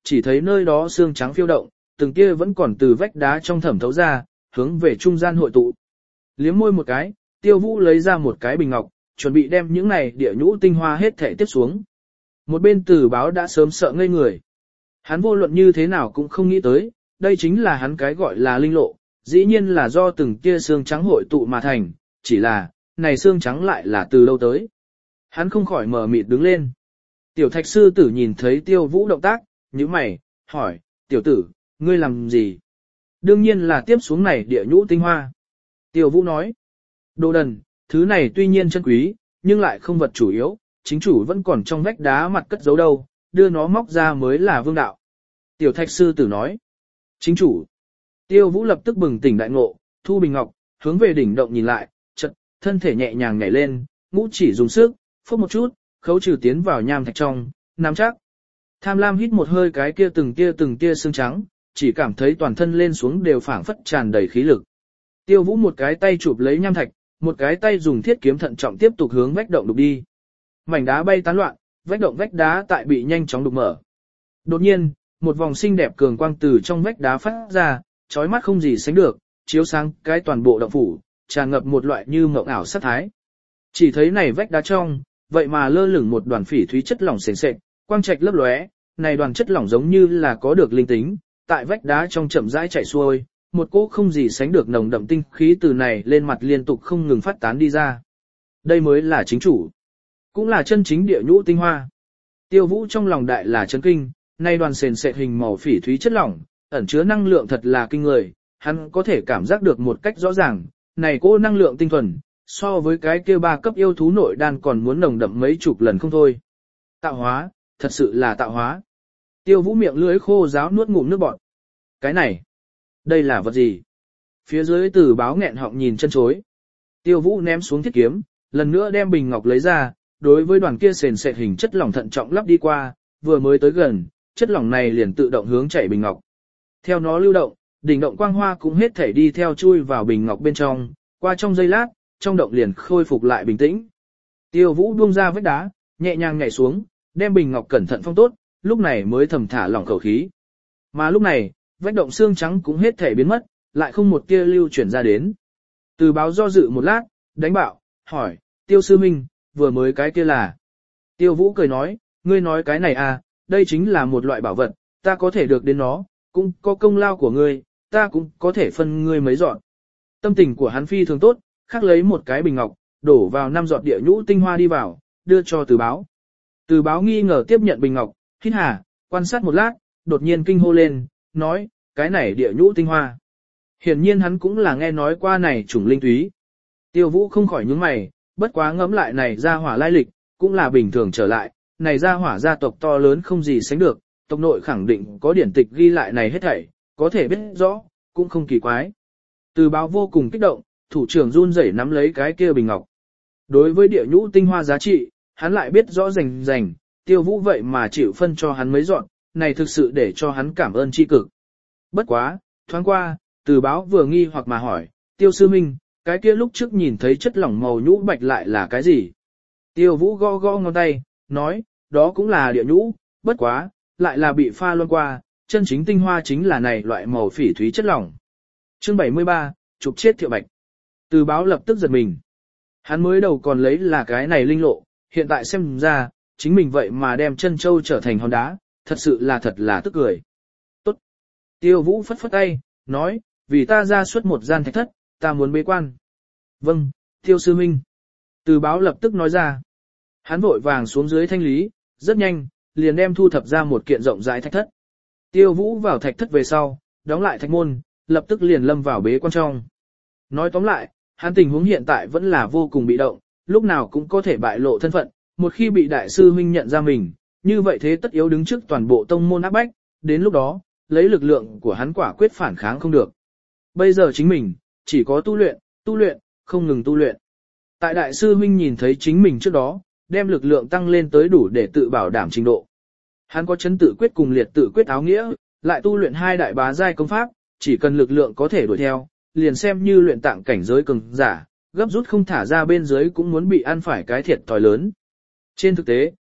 chỉ thấy nơi đó xương trắng phiêu động, từng kia vẫn còn từ vách đá trong thẩm thấu ra, hướng về trung gian hội tụ. Liếm môi một cái, Tiêu Vũ lấy ra một cái bình ngọc, chuẩn bị đem những này địa nhũ tinh hoa hết thể tiếp xuống. Một bên Tử Báo đã sớm sợ ngây người. Hắn vô luận như thế nào cũng không nghĩ tới, đây chính là hắn cái gọi là linh lộ, dĩ nhiên là do từng kia xương trắng hội tụ mà thành, chỉ là, này xương trắng lại là từ đâu tới. Hắn không khỏi mở mịt đứng lên. Tiểu Thạch sư tử nhìn thấy Tiêu Vũ động tác, nhíu mày, hỏi, tiểu tử, ngươi làm gì? Đương nhiên là tiếp xuống này địa nhũ tinh hoa. Tiêu Vũ nói, đồ đần, thứ này tuy nhiên chân quý, nhưng lại không vật chủ yếu, chính chủ vẫn còn trong vách đá mặt cất giấu đâu, đưa nó móc ra mới là vương đạo. Tiểu Thạch sư tử nói, chính chủ. Tiêu Vũ lập tức bừng tỉnh đại ngộ, thu bình ngọc, hướng về đỉnh động nhìn lại, chợt, thân thể nhẹ nhàng nhảy lên, ngũ chỉ dùng sức, phốc một chút, khấu trừ tiến vào nham thạch trong, nắm chắc. Tham Lam hít một hơi cái kia từng kia từng kia xương trắng, chỉ cảm thấy toàn thân lên xuống đều phảng phất tràn đầy khí lực. Tiêu Vũ một cái tay chụp lấy nham thạch, một cái tay dùng thiết kiếm thận trọng tiếp tục hướng vách động đục đi. Mảnh đá bay tán loạn, vách động vách đá tại bị nhanh chóng đục mở. Đột nhiên, một vòng xinh đẹp cường quang từ trong vách đá phát ra, chói mắt không gì sánh được, chiếu sáng cái toàn bộ động phủ, tràn ngập một loại như mộng ảo sát thái. Chỉ thấy này vách đá trong, vậy mà lơ lửng một đoàn phỉ thúy chất lỏng sền sệt, quang trạch lấp lóe, này đoàn chất lỏng giống như là có được linh tính, tại vách đá trong chậm rãi chảy xuôi, một cỗ không gì sánh được nồng đậm tinh khí từ này lên mặt liên tục không ngừng phát tán đi ra. Đây mới là chính chủ, cũng là chân chính địa nhũ tinh hoa. Tiêu Vũ trong lòng đại là chấn kinh, nay đoàn sền sệt hình màu phỉ thúy chất lỏng, ẩn chứa năng lượng thật là kinh người, hắn có thể cảm giác được một cách rõ ràng, này cỗ năng lượng tinh thuần, so với cái kia ba cấp yêu thú nội đan còn muốn nồng đậm mấy chục lần không thôi. Tạo hóa, thật sự là tạo hóa. Tiêu Vũ miệng lưỡi khô ráo nuốt ngụm nước bọt. Cái này, đây là vật gì? Phía dưới Tử Báo nghẹn họng nhìn chân chối. Tiêu Vũ ném xuống thiết kiếm, lần nữa đem bình ngọc lấy ra, đối với đoàn kia sền sệt hình chất lỏng thận trọng lắp đi qua, vừa mới tới gần, chất lỏng này liền tự động hướng chảy bình ngọc. Theo nó lưu động, đỉnh động quang hoa cũng hết thể đi theo chui vào bình ngọc bên trong, qua trong giây lát, trong động liền khôi phục lại bình tĩnh. Tiêu Vũ buông ra vách đá, nhẹ nhàng nhảy xuống, đem bình ngọc cẩn thận phong tốt, lúc này mới thầm thả lỏng khẩu khí. Mà lúc này, vách động xương trắng cũng hết thể biến mất, lại không một tia lưu chuyển ra đến. Từ Báo do dự một lát, đánh bạo, hỏi, Tiêu sư minh, vừa mới cái kia là. Tiêu Vũ cười nói, ngươi nói cái này à, đây chính là một loại bảo vật, ta có thể được đến nó, cũng có công lao của ngươi, ta cũng có thể phân ngươi mấy giọt. Tâm tình của hắn phi thường tốt, khắc lấy một cái bình ngọc, đổ vào năm giọt địa nhũ tinh hoa đi vào, đưa cho Từ Báo. Từ Báo nghi ngờ tiếp nhận bình ngọc, hít hà, quan sát một lát, đột nhiên kinh hô lên, nói, cái này địa nhũ tinh hoa. Hiển nhiên hắn cũng là nghe nói qua này chủng linh túy. Tiêu Vũ không khỏi nhướng mày, bất quá ngẫm lại này ra hỏa lai lịch, cũng là bình thường trở lại, này ra hỏa gia tộc to lớn không gì sánh được, tộc nội khẳng định có điển tịch ghi lại này hết thảy, có thể biết rõ, cũng không kỳ quái. Từ Báo vô cùng kích động, thủ trưởng run rẩy nắm lấy cái kia bình ngọc. Đối với địa nhũ tinh hoa giá trị, hắn lại biết rõ rành rành, Tiêu Vũ vậy mà chịu phân cho hắn mấy dọn, này thực sự để cho hắn cảm ơn tri cực. Bất quá, thoáng qua, Từ Báo vừa nghi hoặc mà hỏi, Tiêu sư minh, cái kia lúc trước nhìn thấy chất lỏng màu nhũ bạch lại là cái gì? Tiêu Vũ gõ gõ ngón tay, nói, đó cũng là địa nhũ, bất quá, lại là bị pha loãng qua, chân chính tinh hoa chính là này loại màu phỉ thúy chất lỏng. Chương bảy mươi ba, chụp chết Thiệu Bạch. Từ Báo lập tức giật mình. Hắn mới đầu còn lấy là cái này linh lộ, hiện tại xem ra, chính mình vậy mà đem chân châu trở thành hòn đá, thật sự là thật là tức cười. Tốt. Tiêu Vũ phất phất tay, nói, vì ta ra suốt một gian thạch thất, ta muốn bế quan. Vâng, Tiêu sư minh. Từ Báo lập tức nói ra. Hắn vội vàng xuống dưới thanh lý, rất nhanh, liền đem thu thập ra một kiện rộng rãi thạch thất. Tiêu Vũ vào thạch thất về sau, đóng lại thạch môn, lập tức liền lâm vào bế quan trong. Nói tóm lại, hắn tình huống hiện tại vẫn là vô cùng bị động, lúc nào cũng có thể bại lộ thân phận, một khi bị đại sư huynh nhận ra mình, như vậy thế tất yếu đứng trước toàn bộ tông môn áp bách, đến lúc đó, lấy lực lượng của hắn quả quyết phản kháng không được. Bây giờ chính mình, chỉ có tu luyện, tu luyện, không ngừng tu luyện. Tại đại sư huynh nhìn thấy chính mình trước đó, đem lực lượng tăng lên tới đủ để tự bảo đảm trình độ. Hắn có chấn tự quyết cùng liệt tự quyết áo nghĩa, lại tu luyện hai đại bá giai công pháp, chỉ cần lực lượng có thể đuổi theo, liền xem như luyện tạng cảnh giới cường giả, gấp rút không thả ra bên dưới cũng muốn bị ăn phải cái thiệt thòi lớn. Trên thực tế,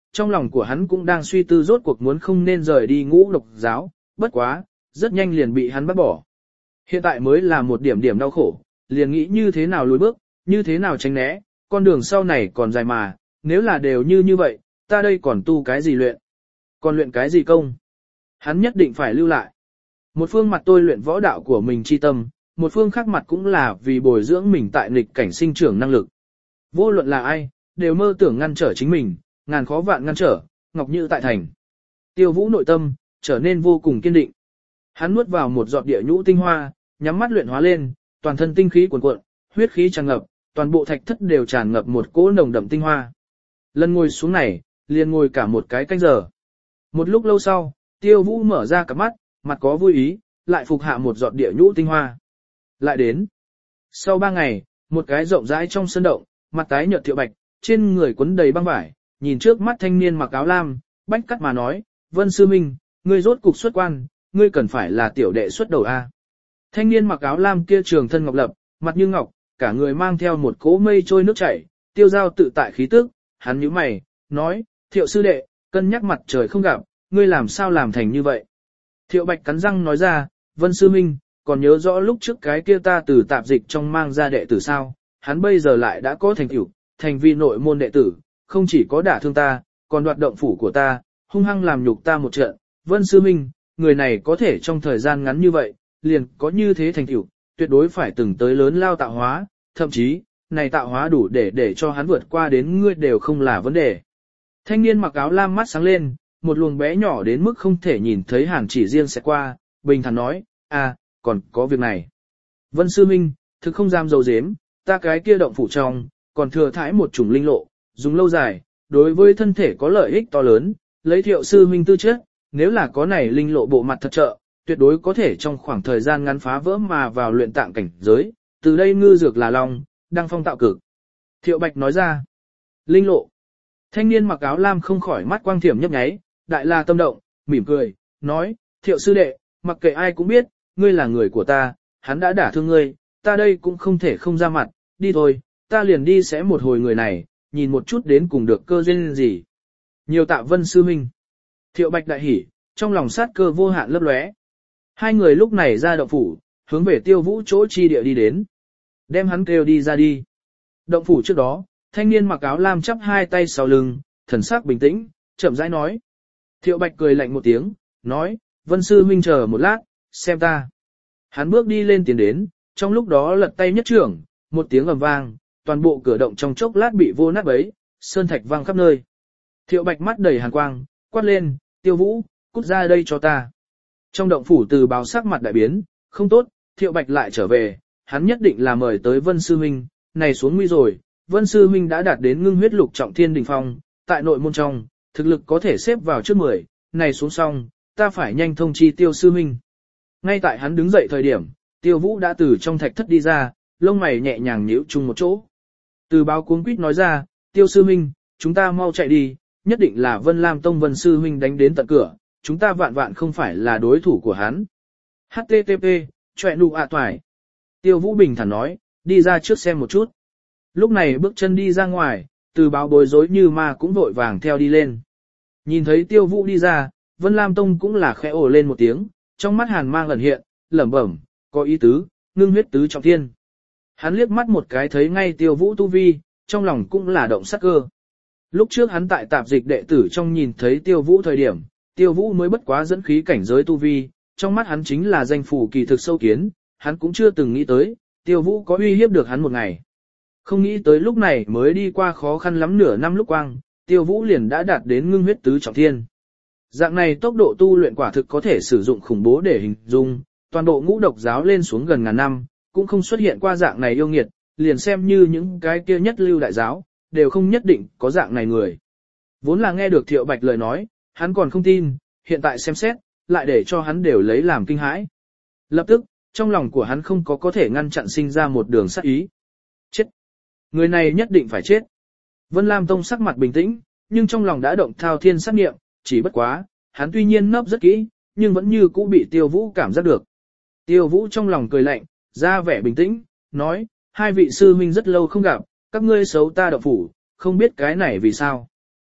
trong lòng của hắn cũng đang suy tư rốt cuộc muốn không nên rời đi ngũ độc giáo, bất quá, rất nhanh liền bị hắn bắt bỏ. Hiện tại mới là một điểm điểm đau khổ, liền nghĩ như thế nào lùi bước, như thế nào tránh né, con đường sau này còn dài mà, nếu là đều như như vậy, ta đây còn tu cái gì luyện, còn luyện cái gì công. Hắn nhất định phải lưu lại. Một phương mặt tôi luyện võ đạo của mình chi tâm, một phương khác mặt cũng là vì bồi dưỡng mình tại nghịch cảnh sinh trưởng năng lực. Vô luận là ai, đều mơ tưởng ngăn trở chính mình, ngàn khó vạn ngăn trở, ngọc như tại thành. Tiêu Vũ nội tâm, trở nên vô cùng kiên định. Hắn nuốt vào một giọt địa nhũ tinh hoa, nhắm mắt luyện hóa lên, toàn thân tinh khí cuồn cuộn, huyết khí tràn ngập, toàn bộ thạch thất đều tràn ngập một cỗ nồng đậm tinh hoa. Lần ngồi xuống này, liền ngồi cả một cái canh giờ. Một lúc lâu sau, Tiêu Vũ mở ra cặp mắt, mặt có vui ý, lại phục hạ một giọt địa nhũ tinh hoa. Lại đến. Sau ba ngày, một cái rộng rãi trong sân động, mặt tái nhợt Thiệu Bạch, trên người quấn đầy băng vải, nhìn trước mắt thanh niên mặc áo lam, bách cắt mà nói, Vân Sư Minh, ngươi rốt cục xuất quan, ngươi cần phải là tiểu đệ xuất đầu a. Thanh niên mặc áo lam kia trường thân ngọc lập, mặt như ngọc, cả người mang theo một cỗ mây trôi nước chảy, tiêu dao tự tại khí tức, hắn nhíu mày, nói, Thiệu sư đệ, cân nhắc mặt trời không gặp, ngươi làm sao làm thành như vậy. Thiệu Bạch cắn răng nói ra, Vân Sư Minh, còn nhớ rõ lúc trước cái kia ta từ tạp dịch trong mang ra đệ tử sao, hắn bây giờ lại đã có thành tựu, thành vi nội môn đệ tử, không chỉ có đả thương ta, còn đoạt động phủ của ta, hung hăng làm nhục ta một trận. Vân Sư Minh, người này có thể trong thời gian ngắn như vậy, liền có như thế thành tựu, tuyệt đối phải từng tới lớn lao tạo hóa, thậm chí, này tạo hóa đủ để để cho hắn vượt qua đến ngươi đều không là vấn đề. Thanh niên mặc áo lam mắt sáng lên, một luồng bé nhỏ đến mức không thể nhìn thấy hàn chỉ riêng sẽ qua, bình thản nói, à, còn có việc này. Vân Sư Minh, thực không dám dầu dếm, ta cái kia động phủ trong, còn thừa thãi một chủng linh lộ, dùng lâu dài, đối với thân thể có lợi ích to lớn, lấy Thiệu Sư Minh tư chất, nếu là có này linh lộ bộ mặt thật trợ, tuyệt đối có thể trong khoảng thời gian ngắn phá vỡ mà vào luyện tạng cảnh giới, từ đây ngư dược là long, đăng phong tạo cực. Thiệu Bạch nói ra, linh lộ. Thanh niên mặc áo lam không khỏi mắt quang thiểm nhấp nháy, đại la tâm động, mỉm cười, nói, Thiệu sư đệ, mặc kệ ai cũng biết, ngươi là người của ta, hắn đã đả thương ngươi, ta đây cũng không thể không ra mặt, đi thôi, ta liền đi sẽ một hồi người này, nhìn một chút đến cùng được cơ duyên gì. Nhiều tạ Vân Sư Minh. Thiệu Bạch đại hỉ, trong lòng sát cơ vô hạn lấp lóe. Hai người lúc này ra động phủ, hướng về Tiêu Vũ chỗ chi địa đi đến. Đem hắn kêu đi ra đi. Động phủ trước đó, thanh niên mặc áo lam chắp hai tay sau lưng, thần sắc bình tĩnh, chậm rãi nói. Thiệu Bạch cười lạnh một tiếng, nói, Vân Sư Minh chờ một lát, xem ta. Hắn bước đi lên tiến đến, trong lúc đó lật tay nhất trưởng, một tiếng ầm vang, toàn bộ cửa động trong chốc lát bị vô nát bấy, sơn thạch vang khắp nơi. Thiệu Bạch mắt đầy hàn quang, quát lên, Tiêu Vũ, cút ra đây cho ta. Trong động phủ từ báo sắc mặt đại biến, không tốt, Thiệu Bạch lại trở về, hắn nhất định là mời tới Vân Sư Minh, này xuống nguy rồi, Vân Sư Minh đã đạt đến ngưng huyết lục trọng thiên đỉnh phong, tại nội môn trong, thực lực có thể xếp vào trước mười, này xuống xong, ta phải nhanh thông chi Tiêu Sư Minh. Ngay tại hắn đứng dậy thời điểm, Tiêu Vũ đã từ trong thạch thất đi ra, lông mày nhẹ nhàng nhíu chung một chỗ. Từ báo cuống quýt nói ra, Tiêu Sư Minh, chúng ta mau chạy đi, nhất định là Vân Lam Tông Vân Sư Huynh đánh đến tận cửa, chúng ta vạn vạn không phải là đối thủ của hắn. H T T P, chọe nụ ạ toài. Tiêu Vũ bình thản nói, đi ra trước xem một chút. Lúc này bước chân đi ra ngoài, từ báo bối rối như ma cũng vội vàng theo đi lên. Nhìn thấy Tiêu Vũ đi ra, Vân Lam Tông cũng là khẽ ồ lên một tiếng, trong mắt hàn mang ẩn hiện, lẩm bẩm, có ý tứ, ngưng huyết tứ trọng thiên. Hắn liếc mắt một cái thấy ngay Tiêu Vũ tu vi, trong lòng cũng là động sắc cơ. Lúc trước hắn tại tạp dịch đệ tử trong nhìn thấy Tiêu Vũ thời điểm, Tiêu Vũ mới bất quá dẫn khí cảnh giới tu vi, trong mắt hắn chính là danh phủ kỳ thực sâu kiến, hắn cũng chưa từng nghĩ tới, Tiêu Vũ có uy hiếp được hắn một ngày. Không nghĩ tới lúc này mới đi qua khó khăn lắm nửa năm lúc quang, Tiêu Vũ liền đã đạt đến ngưng huyết tứ trọng thiên. Dạng này tốc độ tu luyện quả thực có thể sử dụng khủng bố để hình dung, toàn bộ ngũ độc giáo lên xuống gần ngàn năm, cũng không xuất hiện qua dạng này yêu nghiệt, liền xem như những cái kia nhất lưu đại giáo, đều không nhất định có dạng này người. Vốn là nghe được Thiệu Bạch lời nói, hắn còn không tin, hiện tại xem xét, lại để cho hắn đều lấy làm kinh hãi. Lập tức, trong lòng của hắn không có có thể ngăn chặn sinh ra một đường sát ý. Chết! Người này nhất định phải chết. Vân Lam Tông sắc mặt bình tĩnh, nhưng trong lòng đã động thao thiên sát nghiệm, chỉ bất quá, hắn tuy nhiên nấp rất kỹ, nhưng vẫn như cũ bị Tiêu Vũ cảm giác được. Tiêu Vũ trong lòng cười lạnh, ra vẻ bình tĩnh, nói, hai vị sư huynh rất lâu không gặp, các ngươi xấu ta động phủ, không biết cái này vì sao.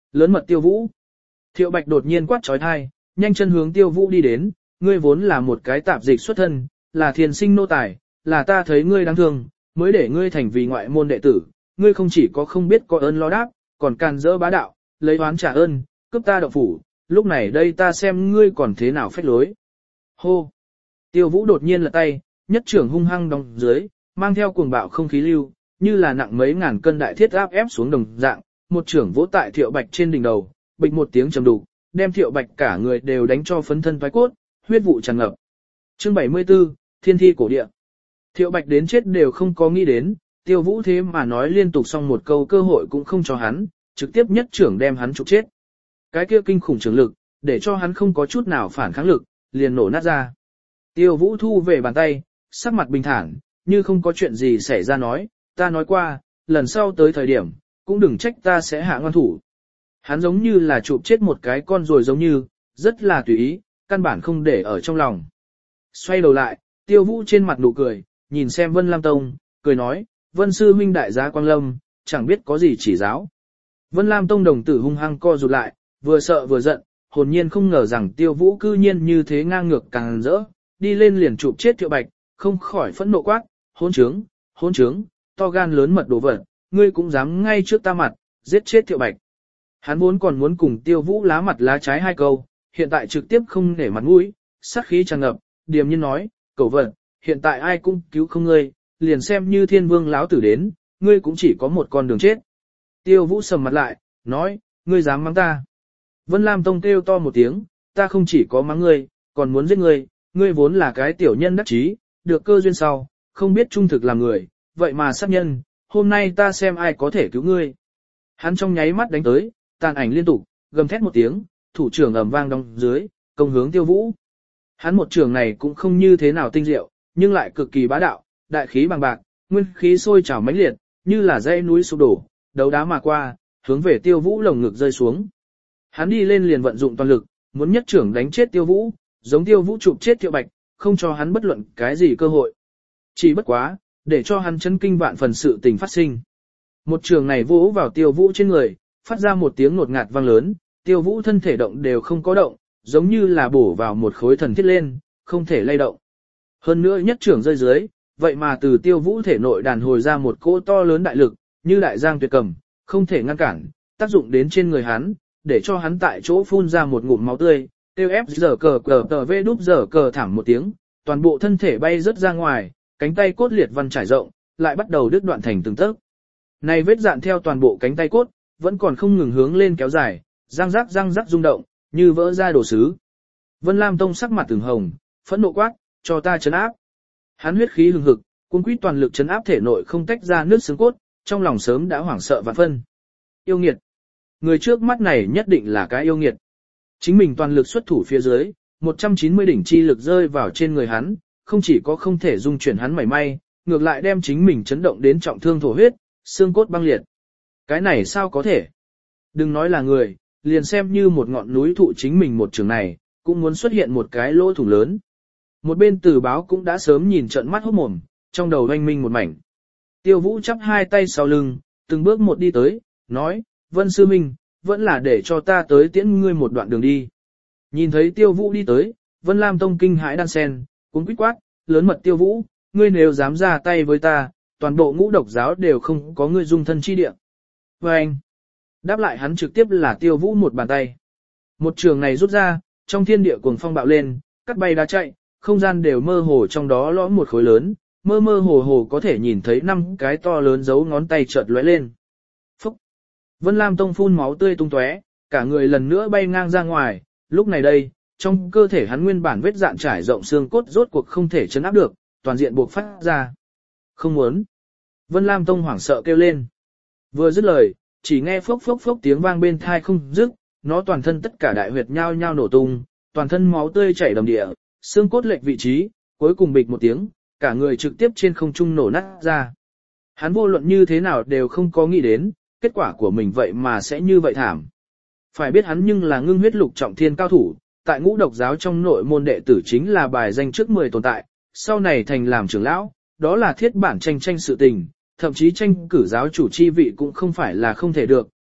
lớn mật Tiêu Vũ. Thiệu Bạch đột nhiên quát trói thai, nhanh chân hướng Tiêu Vũ đi đến, ngươi vốn là một cái tạp dịch xuất thân, là thiền sinh nô tài, là ta thấy ngươi đáng thương, mới để ngươi thành vì ngoại môn đệ tử, ngươi không chỉ có không biết có ơn lo đáp, còn can dỡ bá đạo, lấy oán trả ơn, cướp ta động phủ, lúc này đây ta xem ngươi còn thế nào phách lối. Hô! Tiêu Vũ đột nhiên lật tay, nhất trưởng hung hăng đóng dưới, mang theo cuồng bạo không khí lưu, như là nặng mấy ngàn cân đại thiết áp ép xuống đồng dạng, một trưởng vỗ tại Thiệu Bạch trên đỉnh đầu, bịch một tiếng trầm đục, đem Thiệu Bạch cả người đều đánh cho phấn thân thoái cốt, huyết vụ tràn ngập. Chương bảy mươi tư, Thiên thi cổ địa. Thiệu Bạch đến chết đều không có nghĩ đến, Tiêu Vũ thế mà nói liên tục xong một câu cơ hội cũng không cho hắn, trực tiếp nhất trưởng đem hắn trục chết. Cái kia kinh khủng trường lực, để cho hắn không có chút nào phản kháng lực, liền nổ nát ra. Tiêu Vũ thu về bàn tay, sắc mặt bình thản, như không có chuyện gì xảy ra nói, ta nói qua, lần sau tới thời điểm, cũng đừng trách ta sẽ hạ ngoan thủ. Hắn giống như là chụp chết một cái con rồi giống như, rất là tùy ý, căn bản không để ở trong lòng. Xoay đầu lại, Tiêu Vũ trên mặt nụ cười, nhìn xem Vân Lam Tông, cười nói, Vân sư huynh đại giá Quang Lâm, chẳng biết có gì chỉ giáo. Vân Lam Tông đồng tử hung hăng co rụt lại, vừa sợ vừa giận, hồn nhiên không ngờ rằng Tiêu Vũ cư nhiên như thế ngang ngược càng rỡ, đi lên liền chụp chết Thiệu Bạch, không khỏi phẫn nộ quát, hỗn trướng, hỗn trướng, to gan lớn mật đồ vật, ngươi cũng dám ngay trước ta mặt, giết chết Thiệu Bạch. Hắn vốn còn muốn cùng Tiêu Vũ lá mặt lá trái hai câu, hiện tại trực tiếp không nể mặt mũi, sát khí tràn ngập, điềm nhiên nói, cẩu vật, hiện tại ai cũng cứu không ngươi, liền xem như Thiên Vương lão tử đến, ngươi cũng chỉ có một con đường chết. Tiêu Vũ sầm mặt lại, nói, ngươi dám mắng ta. Vân Lam Tông kêu to một tiếng, ta không chỉ có mắng ngươi, còn muốn giết ngươi, ngươi vốn là cái tiểu nhân đắc chí, được cơ duyên sau, không biết trung thực làm người, vậy mà sát nhân, hôm nay ta xem ai có thể cứu ngươi. Hắn trong nháy mắt đánh tới, tàn ảnh liên tục, gầm thét một tiếng, thủ trưởng ầm vang đong dưới, công hướng Tiêu Vũ. Hắn một trường này cũng không như thế nào tinh diệu, nhưng lại cực kỳ bá đạo, đại khí bằng bạc, nguyên khí sôi trào mãnh liệt, như là dãy núi sụp đổ, đấu đá mà qua, hướng về Tiêu Vũ lồng ngực rơi xuống. Hắn đi lên liền vận dụng toàn lực, muốn nhất trưởng đánh chết Tiêu Vũ, giống Tiêu Vũ chụp chết Thiệu Bạch, không cho hắn bất luận cái gì cơ hội. Chỉ bất quá, để cho hắn chấn kinh vạn phần sự tình phát sinh. Một trường này vỗ vào Tiêu Vũ trên người, phát ra một tiếng ngột ngạt vang lớn, Tiêu Vũ thân thể động đều không có động, giống như là bổ vào một khối thần thiết lên, không thể lay động. Hơn nữa nhất trưởng rơi dưới, vậy mà từ Tiêu Vũ thể nội đàn hồi ra một cỗ to lớn đại lực, như đại giang tuyệt cầm, không thể ngăn cản, tác dụng đến trên người hắn, để cho hắn tại chỗ phun ra một ngụm máu tươi, tiêu ép giờ cờ cờ tờ vê đúp giờ cờ thẳng một tiếng, toàn bộ thân thể bay rớt ra ngoài, cánh tay cốt liệt văn trải rộng, lại bắt đầu đứt đoạn thành từng tấc. Này vết dạn theo toàn bộ cánh tay cốt, vẫn còn không ngừng hướng lên kéo dài, răng rắc răng rắc rung động, như vỡ ra đồ sứ. Vân Lam Tông sắc mặt từng hồng, phẫn nộ quát, cho ta chấn áp. Hắn huyết khí hừng hực, cuốn quýt toàn lực chấn áp thể nội không tách ra nước xương cốt, trong lòng sớm đã hoảng sợ vạn phân. Yêu nghiệt. Người trước mắt này nhất định là cái yêu nghiệt. Chính mình toàn lực xuất thủ phía dưới, một trăm chín mươi đỉnh chi lực rơi vào trên người hắn, không chỉ có không thể dung chuyển hắn mảy may, ngược lại đem chính mình chấn động đến trọng thương thổ huyết, xương cốt băng liệt. Cái này sao có thể? Đừng nói là người, liền xem như một ngọn núi thụ chính mình một trường này, cũng muốn xuất hiện một cái lỗ thủng lớn. Một bên tử báo cũng đã sớm nhìn trận mắt hốt mồm, trong đầu oanh minh một mảnh. Tiêu Vũ chắp hai tay sau lưng, từng bước một đi tới, nói, Vân sư minh, vẫn là để cho ta tới tiễn ngươi một đoạn đường đi. Nhìn thấy Tiêu Vũ đi tới, Vân Lam Tông kinh hãi đan sen, cuống quýt quát, lớn mật Tiêu Vũ, ngươi nếu dám ra tay với ta, toàn bộ ngũ độc giáo đều không có ngươi dung thân chi địa. Và anh, đáp lại hắn trực tiếp là Tiêu Vũ một bàn tay. Một trường này rút ra, trong thiên địa cuồng phong bạo lên, cắt bay đá chạy, không gian đều mơ hồ trong đó lõm một khối lớn, mơ mơ hồ hồ có thể nhìn thấy năm cái to lớn dấu ngón tay chợt lóe lên. Phúc! Vân Lam Tông phun máu tươi tung tóe, cả người lần nữa bay ngang ra ngoài, lúc này đây, trong cơ thể hắn nguyên bản vết dạn trải rộng xương cốt rốt cuộc không thể chấn áp được, toàn diện buộc phát ra. Không muốn! Vân Lam Tông hoảng sợ kêu lên. Vừa dứt lời, chỉ nghe phốc phốc phốc tiếng vang bên tai không dứt, nó toàn thân tất cả đại huyệt nhao nhao nổ tung, toàn thân máu tươi chảy đầm địa, xương cốt lệch vị trí, cuối cùng bịch một tiếng, cả người trực tiếp trên không trung nổ nát ra. Hắn vô luận như thế nào đều không có nghĩ đến, kết quả của mình vậy mà sẽ như vậy thảm. Phải biết hắn nhưng là ngưng huyết lục trọng thiên cao thủ, tại ngũ độc giáo trong nội môn đệ tử chính là bài danh trước mười tồn tại, sau này thành làm trưởng lão, đó là thiết bản tranh tranh sự tình, thậm chí tranh cử giáo chủ chi vị cũng không phải là không thể được,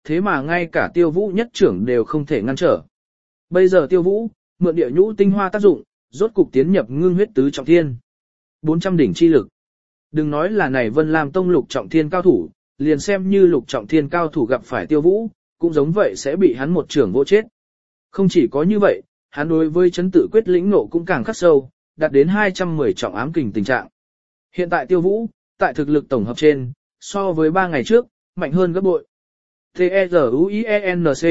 thế mà ngay cả tiêu vũ nhất trưởng đều không thể ngăn trở. Bây giờ tiêu vũ, mượn địa nhũ tinh hoa tác dụng, rốt cục tiến nhập ngưng huyết tứ trọng thiên. bốn trăm đỉnh chi lực. Đừng nói là này Vân Lam Tông lục trọng thiên cao thủ, liền xem như lục trọng thiên cao thủ gặp phải tiêu vũ, cũng giống vậy sẽ bị hắn một trưởng vô chết. Không chỉ có như vậy, hắn đối với chấn tự quyết lĩnh ngộ cũng càng khắc sâu, đạt đến hai trăm mười trọng ám kình tình trạng. Hiện tại tiêu vũ, tại thực lực tổng hợp trên, so với ba ngày trước, mạnh hơn gấp bội. T-E-Z-U-I-E-N-C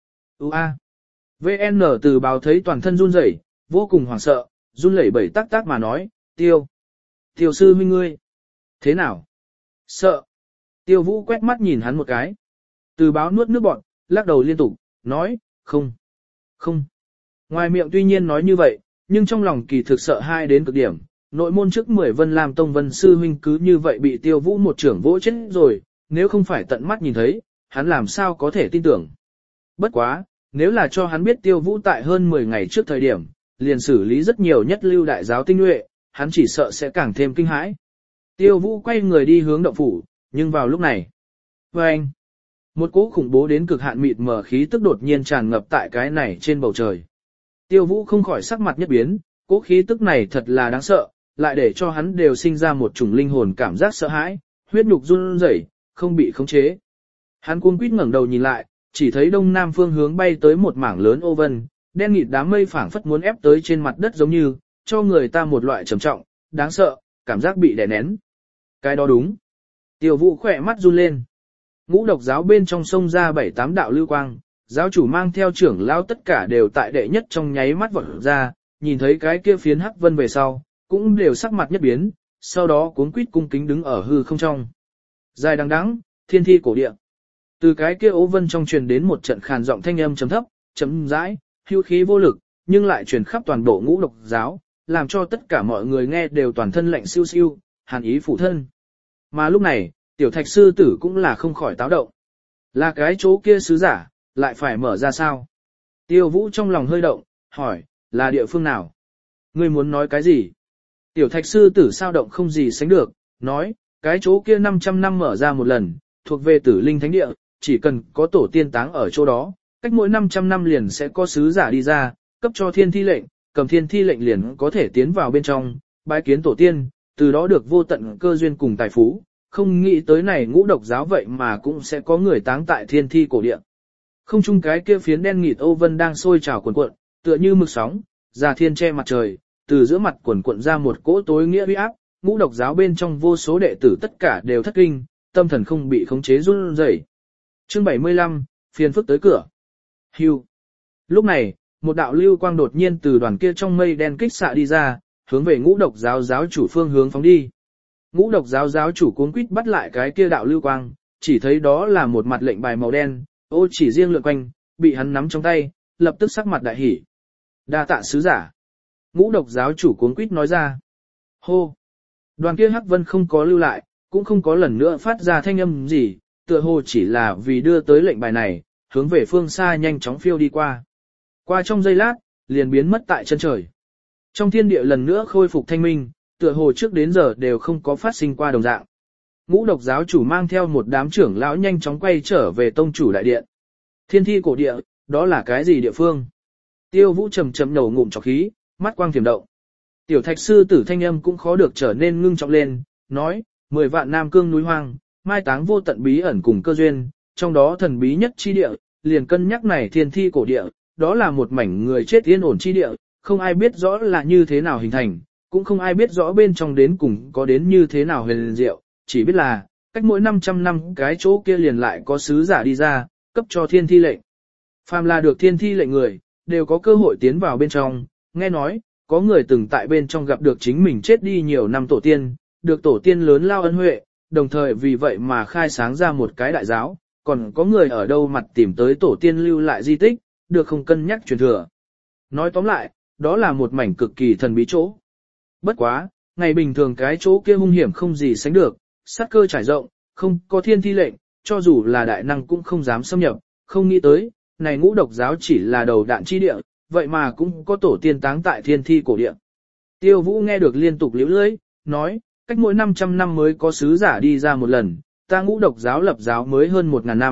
U-A vê en từ báo thấy toàn thân run rẩy, vô cùng hoảng sợ, run lẩy bẩy tác tác mà nói, tiêu. Tiêu sư huynh ngươi. Thế nào? Sợ. Tiêu vũ quét mắt nhìn hắn một cái. Từ báo nuốt nước bọt, lắc đầu liên tục, nói, không. Không. Ngoài miệng tuy nhiên nói như vậy, nhưng trong lòng kỳ thực sợ hai đến cực điểm. Nội môn trước mười Vân Lam Tông Vân sư huynh cứ như vậy bị tiêu vũ một trưởng vỗ chết rồi, nếu không phải tận mắt nhìn thấy, hắn làm sao có thể tin tưởng. Bất quá, nếu là cho hắn biết tiêu vũ tại hơn mười ngày trước thời điểm, liền xử lý rất nhiều nhất lưu đại giáo tinh nhuệ, hắn chỉ sợ sẽ càng thêm kinh hãi. Tiêu vũ quay người đi hướng động phủ, nhưng vào lúc này, vâng, một cỗ khủng bố đến cực hạn mịt mờ khí tức đột nhiên tràn ngập tại cái này trên bầu trời. Tiêu vũ không khỏi sắc mặt nhất biến, cỗ khí tức này thật là đáng sợ, lại để cho hắn đều sinh ra một chủng linh hồn cảm giác sợ hãi, huyết nhục run rẩy, không bị khống chế. Hắn cuống quýt ngẩng đầu nhìn lại, chỉ thấy đông nam phương hướng bay tới một mảng lớn ô vân, đen nghịt đám mây phảng phất muốn ép tới trên mặt đất giống như, cho người ta một loại trầm trọng, đáng sợ, cảm giác bị đè nén. Cái đó đúng. Tiêu vũ khỏe mắt run lên. Ngũ độc giáo bên trong sông ra bảy tám đạo lưu quang, giáo chủ mang theo trưởng lão tất cả đều tại đệ nhất trong nháy mắt vọt ra, nhìn thấy cái kia phiến hắc vân về sau, cũng đều sắc mặt nhất biến, sau đó cuống quýt cung kính đứng ở hư không trong. Dài đằng đẵng, thiên thi cổ địa. Từ cái kia ố vân trong truyền đến một trận khàn giọng thanh âm trầm thấp, chấm rãi, hưu khí vô lực, nhưng lại truyền khắp toàn bộ ngũ độc giáo, làm cho tất cả mọi người nghe đều toàn thân lạnh siêu siêu, hàn ý phủ thân. Mà lúc này, tiểu thạch sư tử cũng là không khỏi táo động. Là cái chỗ kia sứ giả, lại phải mở ra sao? Tiêu vũ trong lòng hơi động, hỏi, là địa phương nào? Ngươi muốn nói cái gì? Tiểu thạch sư tử sao động không gì sánh được, nói, cái chỗ kia năm trăm năm mở ra một lần, thuộc về tử linh thánh địa, chỉ cần có tổ tiên táng ở chỗ đó, cách mỗi năm trăm năm liền sẽ có sứ giả đi ra, cấp cho thiên thi lệnh, cầm thiên thi lệnh liền có thể tiến vào bên trong, bái kiến tổ tiên, từ đó được vô tận cơ duyên cùng tài phú, không nghĩ tới này ngũ độc giáo vậy mà cũng sẽ có người táng tại thiên thi cổ địa. Không chung cái kia phiến đen nghịt ô vân đang sôi trào cuồn cuộn, tựa như mực sóng, già thiên che mặt trời, từ giữa mặt cuồn cuộn ra một cỗ tối nghĩa uy áp, ngũ độc giáo bên trong vô số đệ tử tất cả đều thất kinh, tâm thần không bị khống chế run rẩy. Chương bảy mươi lăm, phiền phức tới cửa. Hưu. Lúc này, một đạo lưu quang đột nhiên từ đoàn kia trong mây đen kích xạ đi ra, hướng về ngũ độc giáo giáo chủ phương hướng phóng đi. Ngũ độc giáo giáo chủ cuống quýt bắt lại cái kia đạo lưu quang, chỉ thấy đó là một mặt lệnh bài màu đen, ô chỉ riêng lượn quanh, bị hắn nắm trong tay, lập tức sắc mặt đại hỉ. Đa tạ sứ giả. Ngũ độc giáo chủ cuống quýt nói ra. Hô. Đoàn kia hắc vân không có lưu lại, cũng không có lần nữa phát ra thanh âm gì, tựa hồ chỉ là vì đưa tới lệnh bài này, hướng về phương xa nhanh chóng phiêu đi qua. Qua trong giây lát, liền biến mất tại chân trời. Trong thiên địa lần nữa khôi phục thanh minh, tựa hồ trước đến giờ đều không có phát sinh qua đồng dạng. Ngũ độc giáo chủ mang theo một đám trưởng lão nhanh chóng quay trở về tông chủ đại điện. Thiên thi cổ địa, đó là cái gì địa phương? Tiêu Vũ trầm trầm nổ ngụm trọc khí, mắt quang tiềm động. Tiểu thạch sư tử thanh âm cũng khó được trở nên ngưng trọng lên, nói, mười vạn nam cương núi hoang, mai táng vô tận bí ẩn cùng cơ duyên, trong đó thần bí nhất chi địa, liền cân nhắc này thiên thi cổ địa, đó là một mảnh người chết yên ổn chi địa, không ai biết rõ là như thế nào hình thành, cũng không ai biết rõ bên trong đến cùng có đến như thế nào huyền diệu, chỉ biết là, cách mỗi năm trăm năm cái chỗ kia liền lại có sứ giả đi ra, cấp cho thiên thi lệnh. Phàm là được thiên thi lệnh người, đều có cơ hội tiến vào bên trong, nghe nói, có người từng tại bên trong gặp được chính mình chết đi nhiều năm tổ tiên, được tổ tiên lớn lao ân huệ, đồng thời vì vậy mà khai sáng ra một cái đại giáo, còn có người ở đâu mặt tìm tới tổ tiên lưu lại di tích, được không cân nhắc truyền thừa. Nói tóm lại, đó là một mảnh cực kỳ thần bí chỗ. Bất quá, ngày bình thường cái chỗ kia hung hiểm không gì sánh được, sát cơ trải rộng, không có thiên thi lệnh, cho dù là đại năng cũng không dám xâm nhập, không nghĩ tới, này ngũ độc giáo chỉ là đầu đạn chi địa, vậy mà cũng có tổ tiên táng tại thiên thi cổ địa. Tiêu Vũ nghe được liên tục liễu lưỡi, nói, cách mỗi năm trăm năm mới có sứ giả đi ra một lần, ta ngũ độc giáo lập giáo mới hơn một ngàn năm,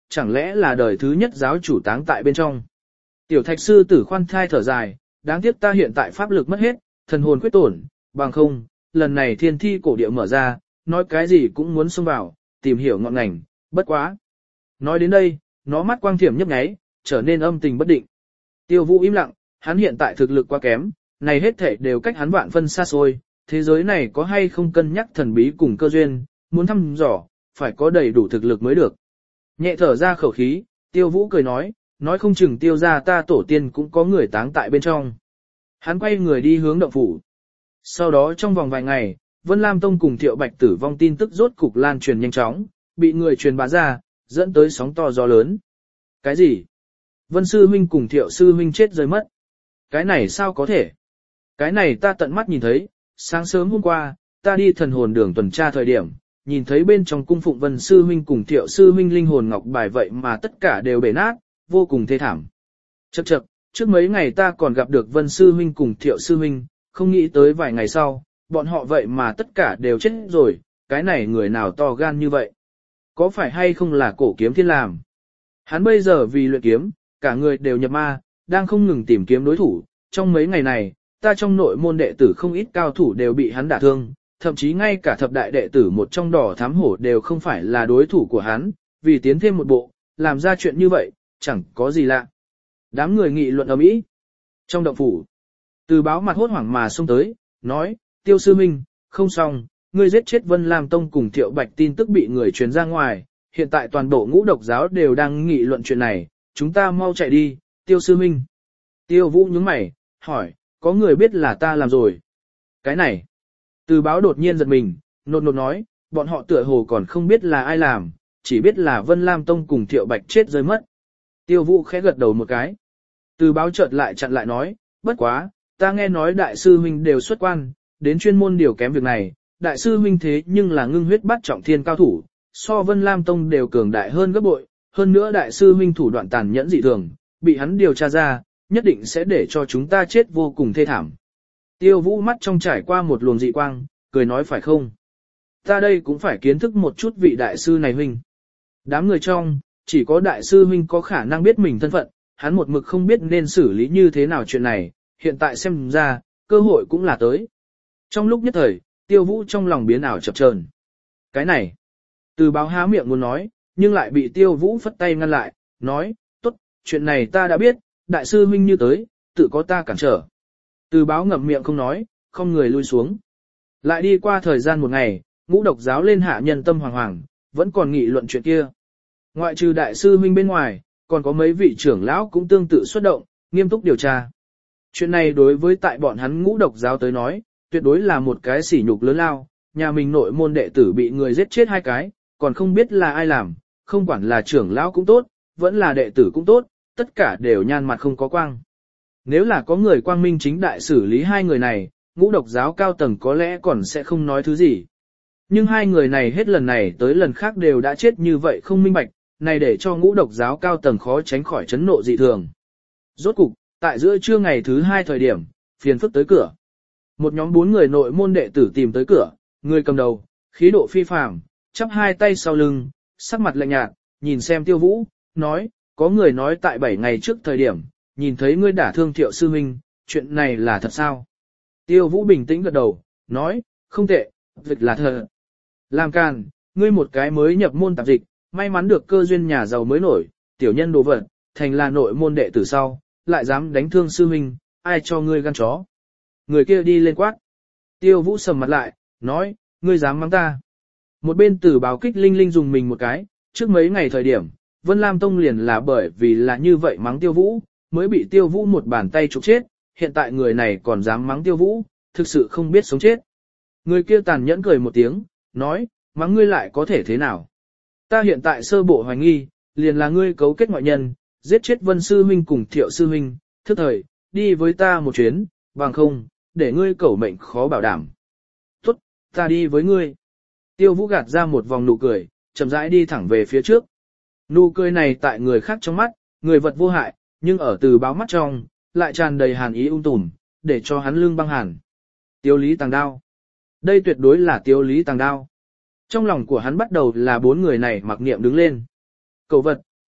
chẳng lẽ là đời thứ nhất giáo chủ táng tại bên trong. Tiểu thạch sư tử khoan thai thở dài, đáng tiếc ta hiện tại pháp lực mất hết, thần hồn khuyết tổn, bằng không, lần này thiên thi cổ địa mở ra, nói cái gì cũng muốn xông vào, tìm hiểu ngọn ngành, bất quá. Nói đến đây, nó mắt quang thiểm nhấp nháy, trở nên âm tình bất định. Tiêu Vũ im lặng, hắn hiện tại thực lực quá kém, này hết thể đều cách hắn vạn phân xa xôi, thế giới này có hay không cân nhắc thần bí cùng cơ duyên, muốn thăm dò, phải có đầy đủ thực lực mới được. Nhẹ thở ra khẩu khí, Tiêu Vũ cười nói, nói không chừng tiêu ra ta tổ tiên cũng có người táng tại bên trong. Hắn quay người đi hướng động phủ. Sau đó trong vòng vài ngày, Vân Lam Tông cùng Thiệu Bạch tử vong tin tức rốt cục lan truyền nhanh chóng, bị người truyền bá ra, dẫn tới sóng to gió lớn. Cái gì? Vân Sư Huynh cùng Thiệu Sư Huynh chết rơi mất. Cái này sao có thể? Cái này ta tận mắt nhìn thấy, sáng sớm hôm qua, ta đi thần hồn đường tuần tra thời điểm, nhìn thấy bên trong cung phụng Vân Sư Huynh cùng Thiệu Sư Huynh linh hồn ngọc bài vậy mà tất cả đều bể nát, vô cùng thê thảm. Chậc chậc, trước mấy ngày ta còn gặp được Vân Sư Huynh cùng Thiệu Sư Huynh, không nghĩ tới vài ngày sau, bọn họ vậy mà tất cả đều chết rồi, cái này người nào to gan như vậy? Có phải hay không là cổ kiếm thiên làm? Hắn bây giờ vì luyện kiếm, cả người đều nhập ma, đang không ngừng tìm kiếm đối thủ, trong mấy ngày này, ta trong nội môn đệ tử không ít cao thủ đều bị hắn đả thương, thậm chí ngay cả thập đại đệ tử một trong đỏ thám hổ đều không phải là đối thủ của hắn, vì tiến thêm một bộ, làm ra chuyện như vậy, chẳng có gì lạ. Đám người nghị luận ầm ĩ. Trong động phủ, Từ Báo mặt hốt hoảng mà xông tới, nói, Tiêu Sư Minh, không xong, ngươi giết chết Vân Lam Tông cùng Thiệu Bạch tin tức bị người truyền ra ngoài, hiện tại toàn bộ ngũ độc giáo đều đang nghị luận chuyện này, chúng ta mau chạy đi, Tiêu Sư Minh. Tiêu Vũ nhướng mày, hỏi, có người biết là ta làm rồi? Cái này, Từ Báo đột nhiên giật mình, nột nột nói, bọn họ tựa hồ còn không biết là ai làm, chỉ biết là Vân Lam Tông cùng Thiệu Bạch chết rơi mất. Tiêu Vũ khẽ gật đầu một cái. Từ Báo chợt lại chặn lại nói, bất quá, ta nghe nói đại sư huynh đều xuất quan, đến chuyên môn điều kém việc này, đại sư huynh thế nhưng là ngưng huyết bắt trọng thiên cao thủ, so Vân Lam Tông đều cường đại hơn gấp bội, hơn nữa đại sư huynh thủ đoạn tàn nhẫn dị thường, bị hắn điều tra ra, nhất định sẽ để cho chúng ta chết vô cùng thê thảm. Tiêu Vũ mắt trong trải qua một luồng dị quang, cười nói phải không? Ta đây cũng phải kiến thức một chút vị đại sư này huynh. Đám người trong, chỉ có đại sư huynh có khả năng biết mình thân phận, hắn một mực không biết nên xử lý như thế nào chuyện này, hiện tại xem ra, cơ hội cũng là tới. Trong lúc nhất thời, Tiêu Vũ trong lòng biến ảo chập chờn. Cái này, Từ Báo há miệng muốn nói, nhưng lại bị Tiêu Vũ phất tay ngăn lại, nói, tốt, chuyện này ta đã biết, đại sư huynh như tới, tự có ta cản trở. Từ Báo ngậm miệng không nói, không người lui xuống. Lại đi qua thời gian một ngày, ngũ độc giáo lên hạ nhân tâm hoàng hoàng, vẫn còn nghị luận chuyện kia. Ngoại trừ đại sư huynh bên ngoài, còn có mấy vị trưởng lão cũng tương tự xuất động, nghiêm túc điều tra. Chuyện này đối với tại bọn hắn ngũ độc giáo tới nói, tuyệt đối là một cái sỉ nhục lớn lao, nhà mình nội môn đệ tử bị người giết chết hai cái, còn không biết là ai làm, không quản là trưởng lão cũng tốt, vẫn là đệ tử cũng tốt, tất cả đều nhan mặt không có quang. Nếu là có người quang minh chính đại xử lý hai người này, ngũ độc giáo cao tầng có lẽ còn sẽ không nói thứ gì. Nhưng hai người này hết lần này tới lần khác đều đã chết như vậy không minh bạch, này để cho ngũ độc giáo cao tầng khó tránh khỏi chấn nộ dị thường. Rốt cục, tại giữa trưa ngày thứ hai thời điểm, phiền phức tới cửa. Một nhóm bốn người nội môn đệ tử tìm tới cửa, người cầm đầu, khí độ phi phàm, chắp hai tay sau lưng, sắc mặt lạnh nhạt, nhìn xem Tiêu Vũ, nói, có người nói tại bảy ngày trước thời điểm, nhìn thấy ngươi đả thương Thiệu sư huynh, chuyện này là thật sao? Tiêu Vũ bình tĩnh gật đầu, nói, không tệ, dịch là thật. Làm càn, ngươi một cái mới nhập môn tạp dịch, may mắn được cơ duyên nhà giàu mới nổi, tiểu nhân đồ vật, thành là nội môn đệ tử sau, lại dám đánh thương sư huynh, ai cho ngươi gan chó? Người kia đi lên quát. Tiêu Vũ sầm mặt lại, nói, ngươi dám mắng ta. Một bên Tử Báo kích linh linh dùng mình một cái, trước mấy ngày thời điểm, Vân Lam Tông liền là bởi vì là như vậy mắng Tiêu Vũ, mới bị Tiêu Vũ một bàn tay trục chết, hiện tại người này còn dám mắng Tiêu Vũ, thực sự không biết sống chết. Người kia tàn nhẫn cười một tiếng, nói, mắng ngươi lại có thể thế nào? Ta hiện tại sơ bộ hoài nghi, liền là ngươi cấu kết ngoại nhân, giết chết Vân sư huynh cùng Thiệu sư huynh, thức thời, đi với ta một chuyến, bằng không, để ngươi cẩu mệnh khó bảo đảm. Tốt, ta đi với ngươi. Tiêu Vũ gạt ra một vòng nụ cười, chậm rãi đi thẳng về phía trước. Nụ cười này tại người khác trong mắt, người vật vô hại, nhưng ở Từ Báo mắt trong, lại tràn đầy hàn ý ung tùm, để cho hắn lưng băng hàn. Tiêu Lý Tàng Đao. Đây tuyệt đối là Tiêu Lý Tàng Đao. Trong lòng của hắn bắt đầu là bốn người này mặc niệm đứng lên. Cậu vật,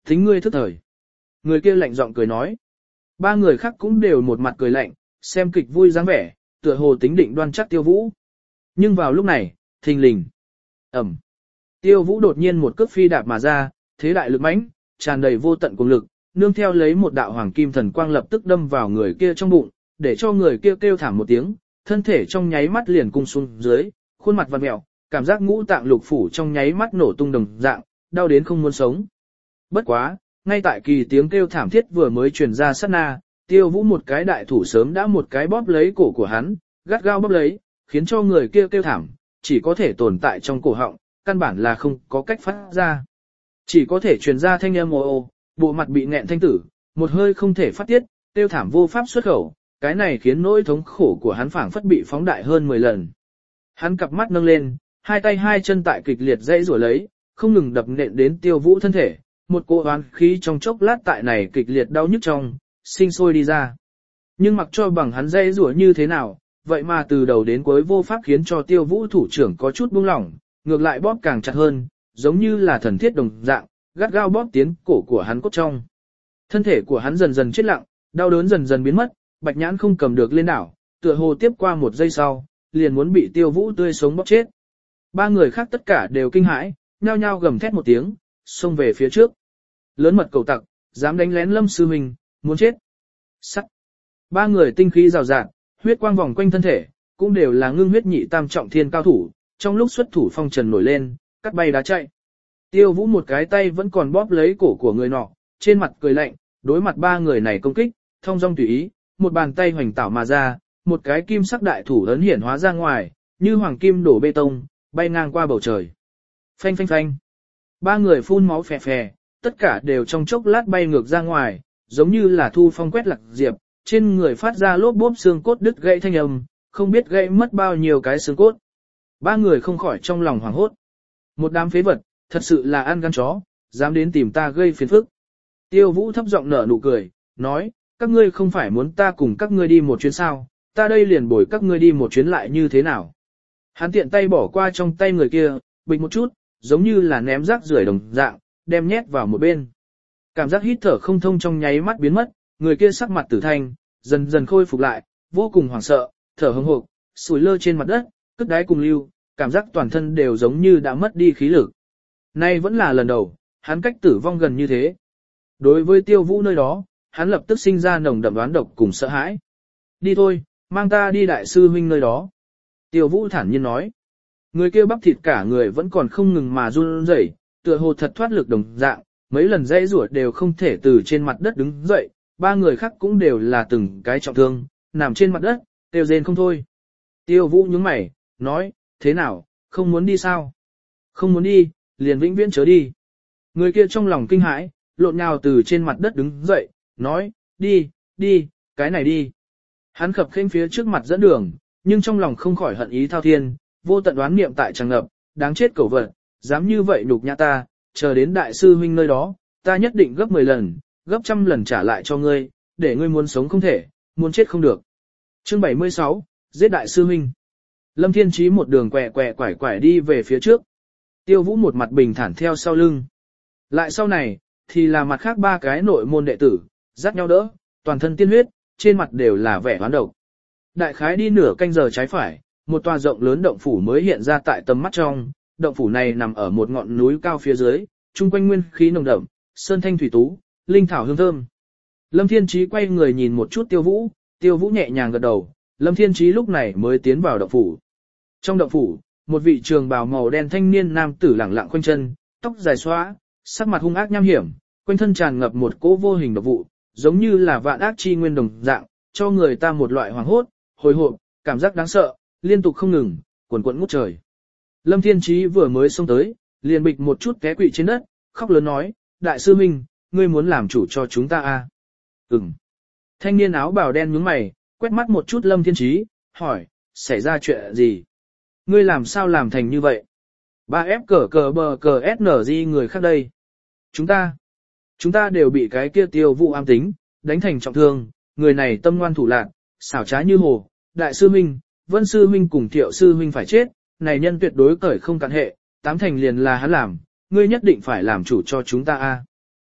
tính ngươi thức thời. Người kia lạnh giọng cười nói. Ba người khác cũng đều một mặt cười lạnh, xem kịch vui dáng vẻ, tựa hồ tính định đoan chắc Tiêu Vũ. Nhưng vào lúc này, thình lình, ầm, Tiêu Vũ đột nhiên một cước phi đạp mà ra, thế đại lực mãnh, tràn đầy vô tận cuồng lực, nương theo lấy một đạo hoàng kim thần quang lập tức đâm vào người kia trong bụng, để cho người kia kêu thảm một tiếng, thân thể trong nháy mắt liền cung xuống dưới, khuôn mặt vặn mèo, cảm giác ngũ tạng lục phủ trong nháy mắt nổ tung đồng dạng, đau đến không muốn sống. Bất quá, ngay tại kỳ tiếng kêu thảm thiết vừa mới truyền ra sát na, Tiêu Vũ một cái đại thủ sớm đã một cái bóp lấy cổ của hắn, gắt gao bóp lấy, khiến cho người kia kêu thảm, chỉ có thể tồn tại trong cổ họng, căn bản là không có cách phát ra. Chỉ có thể truyền ra thanh âm ồ ồ, bộ mặt bị nghẹn thanh tử, một hơi không thể phát tiết, kêu thảm vô pháp xuất khẩu, cái này khiến nỗi thống khổ của hắn phảng phất bị phóng đại hơn mười lần. Hắn cặp mắt nâng lên, hai tay hai chân tại kịch liệt dãy rủa lấy, không ngừng đập nện đến Tiêu Vũ thân thể, một cỗ oán khí trong chốc lát tại này kịch liệt đau nhức trong, sinh sôi đi ra. Nhưng mặc cho bằng hắn dãy rủa như thế nào, vậy mà từ đầu đến cuối vô pháp khiến cho Tiêu Vũ thủ trưởng có chút buông lỏng, ngược lại bóp càng chặt hơn, giống như là thần thiết đồng dạng, gắt gao bóp tiến cổ của hắn cốt trong. Thân thể của hắn dần dần chết lặng, đau đớn dần dần biến mất, Bạch Nhãn không cầm được lên đảo, tựa hồ tiếp qua một giây sau, liền muốn bị Tiêu Vũ tươi sống bóp chết. Ba người khác tất cả đều kinh hãi, nhao nhao gầm thét một tiếng, xông về phía trước. Lớn mật cầu tặc, dám đánh lén Lâm sư huynh, muốn chết. Sắt. Ba người tinh khí rào rạt, huyết quang vòng quanh thân thể, cũng đều là ngưng huyết nhị tam trọng thiên cao thủ, trong lúc xuất thủ phong trần nổi lên, cắt bay đá chạy. Tiêu Vũ một cái tay vẫn còn bóp lấy cổ của người nọ, trên mặt cười lạnh, đối mặt ba người này công kích, thông dong tùy ý, một bàn tay hoành tảo mà ra, một cái kim sắc đại thủ ấn hiển hóa ra ngoài, như hoàng kim đổ bê tông, bay ngang qua bầu trời. Phanh phanh phanh. Ba người phun máu phè phè, tất cả đều trong chốc lát bay ngược ra ngoài, giống như là thu phong quét lạc diệp, trên người phát ra lốp bốp xương cốt đứt gãy thanh âm, không biết gãy mất bao nhiêu cái xương cốt. Ba người không khỏi trong lòng hoảng hốt. Một đám phế vật, thật sự là ăn gan chó, dám đến tìm ta gây phiền phức. Tiêu Vũ thấp giọng nở nụ cười, nói, các ngươi không phải muốn ta cùng các ngươi đi một chuyến sao, ta đây liền bồi các ngươi đi một chuyến lại như thế nào. Hắn tiện tay bỏ qua trong tay người kia, bịch một chút, giống như là ném rác rưởi đồng dạng, đem nhét vào một bên. Cảm giác hít thở không thông trong nháy mắt biến mất, người kia sắc mặt tử thanh, dần dần khôi phục lại, vô cùng hoảng sợ, thở hổn hộc, sủi lơ trên mặt đất, cất đáy cùng lưu, cảm giác toàn thân đều giống như đã mất đi khí lực. Nay vẫn là lần đầu, hắn cách tử vong gần như thế. Đối với Tiêu Vũ nơi đó, hắn lập tức sinh ra nồng đậm đoán độc cùng sợ hãi. Đi thôi, mang ta đi đại sư huynh nơi đó. Tiêu Vũ thản nhiên nói. Người kia bắp thịt cả người vẫn còn không ngừng mà run rẩy, tựa hồ thật thoát lực đồng dạng, mấy lần dãy rủa đều không thể từ trên mặt đất đứng dậy, ba người khác cũng đều là từng cái trọng thương, nằm trên mặt đất, kêu rên không thôi. Tiêu Vũ nhướng mày, nói, thế nào, không muốn đi sao? Không muốn đi, liền vĩnh viễn chớ đi. Người kia trong lòng kinh hãi, lộn nhào từ trên mặt đất đứng dậy, nói, đi, đi, cái này đi. Hắn khập khênh phía trước mặt dẫn đường, nhưng trong lòng không khỏi hận ý thao thiên, vô tận đoán niệm tại tràn ngập, đáng chết cẩu vật, dám như vậy nhục nhã ta, chờ đến đại sư huynh nơi đó, ta nhất định gấp mười lần, gấp trăm lần trả lại cho ngươi, để ngươi muốn sống không thể, muốn chết không được. Chương bảy mươi sáu, giết đại sư huynh. Lâm Thiên Chí một đường quẹ quẹ quải quải đi về phía trước. Tiêu Vũ một mặt bình thản theo sau lưng. Lại sau này, thì là mặt khác ba cái nội môn đệ tử, dắt nhau đỡ, toàn thân tiên huyết, trên mặt đều là vẻ hoán độc. Đại khái đi nửa canh giờ trái phải, một tòa rộng lớn động phủ mới hiện ra tại tầm mắt trong. Động phủ này nằm ở một ngọn núi cao phía dưới, chung quanh nguyên khí nồng đậm, sơn thanh thủy tú, linh thảo hương thơm. Lâm Thiên Chí quay người nhìn một chút Tiêu Vũ, Tiêu Vũ nhẹ nhàng gật đầu, Lâm Thiên Chí lúc này mới tiến vào động phủ. Trong động phủ, một vị trường bào màu đen thanh niên nam tử lẳng lặng khoanh chân, tóc dài xõa, sắc mặt hung ác nham hiểm, quanh thân tràn ngập một cỗ vô hình độc vụ, giống như là vạn ác chi nguyên đồng dạng, cho người ta một loại hoảng hốt, hồi hộp, cảm giác đáng sợ, liên tục không ngừng, cuồn cuộn ngút trời. Lâm Thiên Chí vừa mới xông tới, liền bịch một chút té quỵ trên đất, khóc lớn nói, đại sư huynh, ngươi muốn làm chủ cho chúng ta à? Ừm. Thanh niên áo bào đen nhướng mày, quét mắt một chút Lâm Thiên Chí, hỏi, xảy ra chuyện gì? Ngươi làm sao làm thành như vậy? Ba ép cờ cờ bờ cờ ét nờ gi người khác đây. Chúng ta, chúng ta đều bị cái kia Tiêu Vũ ám tính, đánh thành trọng thương, người này tâm ngoan thủ lạn, xảo trá như hồ, đại sư huynh, Vân sư huynh cùng Thiệu sư huynh phải chết, này nhân tuyệt đối cởi không cản hệ, tám thành liền là hắn làm, ngươi nhất định phải làm chủ cho chúng ta a.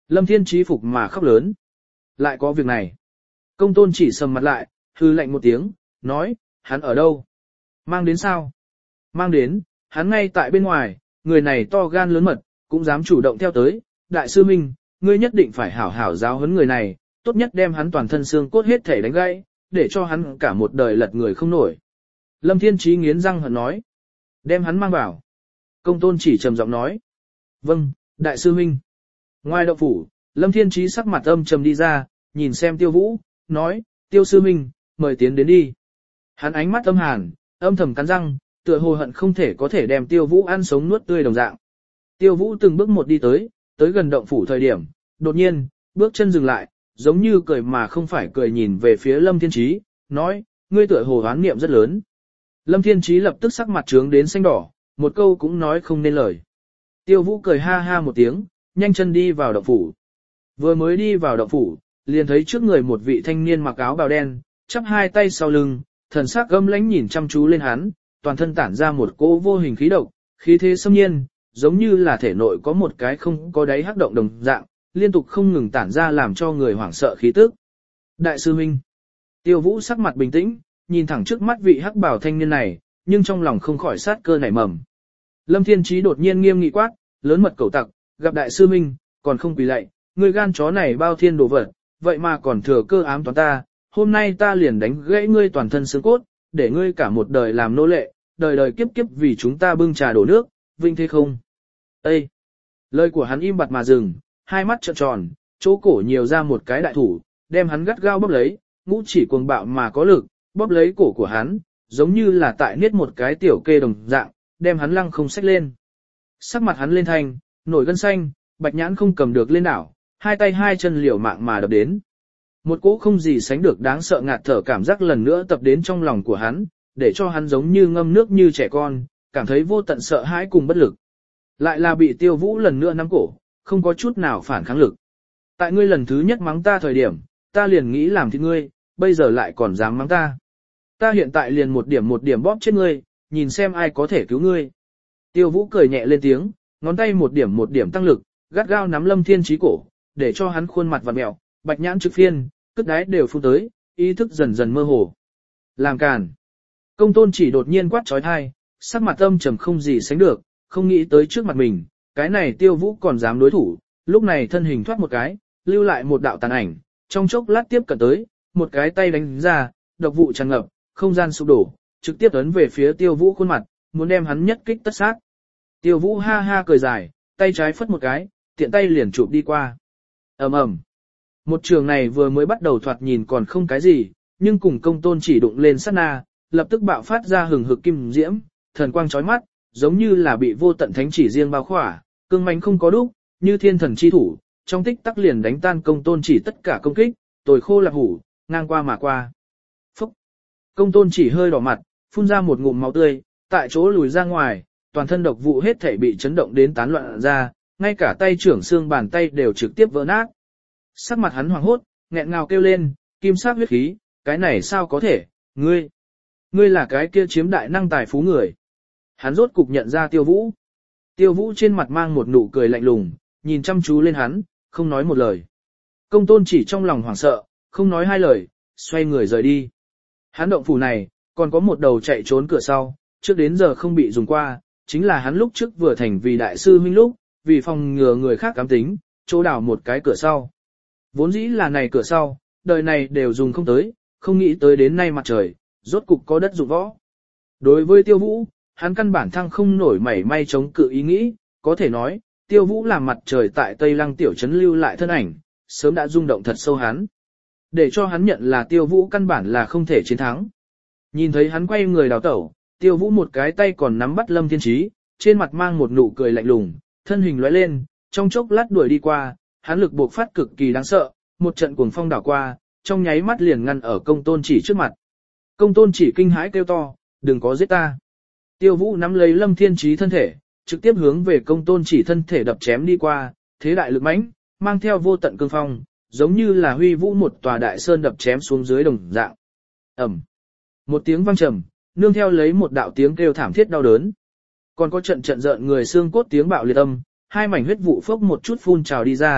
Lâm Thiên Chí phục mà khóc lớn. Lại có việc này. Công tôn chỉ sầm mặt lại, hư lạnh một tiếng, nói, hắn ở đâu? Mang đến sao? Mang đến, hắn ngay tại bên ngoài, người này to gan lớn mật, cũng dám chủ động theo tới. Đại sư Minh, ngươi nhất định phải hảo hảo giáo huấn người này, tốt nhất đem hắn toàn thân xương cốt hết thể đánh gãy, để cho hắn cả một đời lật người không nổi. Lâm Thiên Chí nghiến răng hận nói. Đem hắn mang vào. Công tôn chỉ trầm giọng nói. Vâng, đại sư huynh. Ngoài động phủ, Lâm Thiên Chí sắc mặt âm trầm đi ra, nhìn xem Tiêu Vũ, nói, Tiêu sư huynh, mời tiến đến đi. Hắn ánh mắt âm hàn, âm thầm cắn răng, tựa hồ hận không thể có thể đem Tiêu Vũ ăn sống nuốt tươi đồng dạng. Tiêu Vũ từng bước một đi tới, tới gần động phủ thời điểm, đột nhiên, bước chân dừng lại, giống như cười mà không phải cười nhìn về phía Lâm Thiên Chí, nói, ngươi tựa hồ oán niệm rất lớn. Lâm Thiên Chí lập tức sắc mặt trướng đến xanh đỏ, một câu cũng nói không nên lời. Tiêu Vũ cười ha ha một tiếng, nhanh chân đi vào động phủ. Vừa mới đi vào động phủ, liền thấy trước người một vị thanh niên mặc áo bào đen, chắp hai tay sau lưng, thần sắc gâm lãnh nhìn chăm chú lên hắn, toàn thân tản ra một cỗ vô hình khí độc, khí thế xâm nhiên, giống như là thể nội có một cái không có đáy hắc động đồng dạng, liên tục không ngừng tản ra làm cho người hoảng sợ khí tức. Đại sư huynh. Tiêu Vũ sắc mặt bình tĩnh, nhìn thẳng trước mắt vị hắc bào thanh niên này, nhưng trong lòng không khỏi sát cơ nảy mầm. Lâm Thiên Chí đột nhiên nghiêm nghị quát, lớn mật cẩu tặc, gặp đại sư huynh, còn không quỳ lạy, ngươi gan chó này bao thiên đồ vật, vậy mà còn thừa cơ ám toán ta, hôm nay ta liền đánh gãy ngươi toàn thân xương cốt, để ngươi cả một đời làm nô lệ, đời đời kiếp kiếp vì chúng ta bưng trà đổ nước, vinh thế không? Ê! Lời của hắn im bặt mà dừng, hai mắt trợn tròn, chỗ cổ nhiều ra một cái đại thủ, đem hắn gắt gao bóp lấy, ngũ chỉ cuồng bạo mà có lực, bóp lấy cổ của hắn, giống như là tại niết một cái tiểu kê đồng dạng, đem hắn lăng không xách lên. Sắc mặt hắn lên thanh, nổi gân xanh, bạch nhãn không cầm được lên đảo, hai tay hai chân liều mạng mà đập đến. Một cỗ không gì sánh được đáng sợ ngạt thở cảm giác lần nữa tập đến trong lòng của hắn, để cho hắn giống như ngâm nước như trẻ con, cảm thấy vô tận sợ hãi cùng bất lực. Lại là bị Tiêu Vũ lần nữa nắm cổ, không có chút nào phản kháng lực. Tại ngươi lần thứ nhất mắng ta thời điểm, ta liền nghĩ làm thịt ngươi, bây giờ lại còn dám mắng ta. Ta hiện tại liền một điểm một điểm bóp chết ngươi, nhìn xem ai có thể cứu ngươi. Tiêu Vũ cười nhẹ lên tiếng, ngón tay một điểm một điểm tăng lực, gắt gao nắm Lâm Thiên Chí cổ, để cho hắn khuôn mặt vặn mèo, bạch nhãn trực phiên, cất đáy đều phun tới, ý thức dần dần mơ hồ. Làm càn. Công tôn chỉ đột nhiên quát trói thai, sắc mặt âm trầm không gì sánh được, không nghĩ tới trước mặt mình, cái này Tiêu Vũ còn dám đối thủ, lúc này thân hình thoát một cái, lưu lại một đạo tàn ảnh, trong chốc lát tiếp cận tới, một cái tay đánh ra, độc vụ tràn ngập, không gian sụp đổ, trực tiếp ấn về phía Tiêu Vũ khuôn mặt, muốn đem hắn nhất kích tất sát. Tiêu Vũ ha ha cười dài, tay trái phất một cái, tiện tay liền chụp đi qua. Ầm ầm. Một trường này vừa mới bắt đầu thoạt nhìn còn không cái gì, nhưng cùng công tôn chỉ đụng lên sát na, lập tức bạo phát ra hừng hực kim diễm, thần quang chói mắt, giống như là bị vô tận thánh chỉ riêng bao khỏa, cương mãnh không có đúc, như thiên thần chi thủ, trong tích tắc liền đánh tan công tôn chỉ tất cả công kích, tồi khô lạc hủ, ngang qua mà qua. Phúc! Công tôn chỉ hơi đỏ mặt, phun ra một ngụm máu tươi, tại chỗ lùi ra ngoài, toàn thân độc vụ hết thảy bị chấn động đến tán loạn ra, ngay cả tay trưởng xương bàn tay đều trực tiếp vỡ nát. Sắc mặt hắn hoảng hốt, nghẹn ngào kêu lên, kim sắc huyết khí, cái này sao có thể, ngươi, ngươi là cái kia chiếm đại năng tài phú người. Hắn rốt cục nhận ra Tiêu Vũ. Tiêu Vũ trên mặt mang một nụ cười lạnh lùng, nhìn chăm chú lên hắn, không nói một lời. Công tôn chỉ trong lòng hoảng sợ, không nói hai lời, xoay người rời đi. Hắn động phủ này, còn có một đầu chạy trốn cửa sau, trước đến giờ không bị dùng qua, chính là hắn lúc trước vừa thành vì đại sư huynh lúc, vì phòng ngừa người khác cám tính, chỗ đảo một cái cửa sau. Vốn dĩ là này cửa sau, đời này đều dùng không tới, không nghĩ tới đến nay mặt trời, rốt cục có đất dụng võ. Đối với Tiêu Vũ, hắn căn bản thăng không nổi mảy may chống cự ý nghĩ, có thể nói, Tiêu Vũ làm mặt trời tại Tây Lăng tiểu trấn lưu lại thân ảnh, sớm đã rung động thật sâu hắn. Để cho hắn nhận là Tiêu Vũ căn bản là không thể chiến thắng. Nhìn thấy hắn quay người đào tẩu, Tiêu Vũ một cái tay còn nắm bắt Lâm Thiên Chí, trên mặt mang một nụ cười lạnh lùng, thân hình lóe lên, trong chốc lát đuổi đi qua, hắn lực bộc phát cực kỳ đáng sợ, một trận cuồng phong đảo qua, trong nháy mắt liền ngăn ở công tôn chỉ trước mặt. Công tôn chỉ kinh hãi kêu to, đừng có giết ta. Tiêu Vũ nắm lấy Lâm Thiên Chí thân thể, trực tiếp hướng về công tôn chỉ thân thể đập chém đi qua, thế đại lực mãnh, mang theo vô tận cương phong, giống như là huy vũ một tòa đại sơn đập chém xuống dưới đồng dạng. Ầm. Một tiếng vang trầm, nương theo lấy một đạo tiếng kêu thảm thiết đau đớn. Còn có trận trận rợn người xương cốt tiếng bạo liệt âm, hai mảnh huyết vụ phốc một chút phun trào đi ra,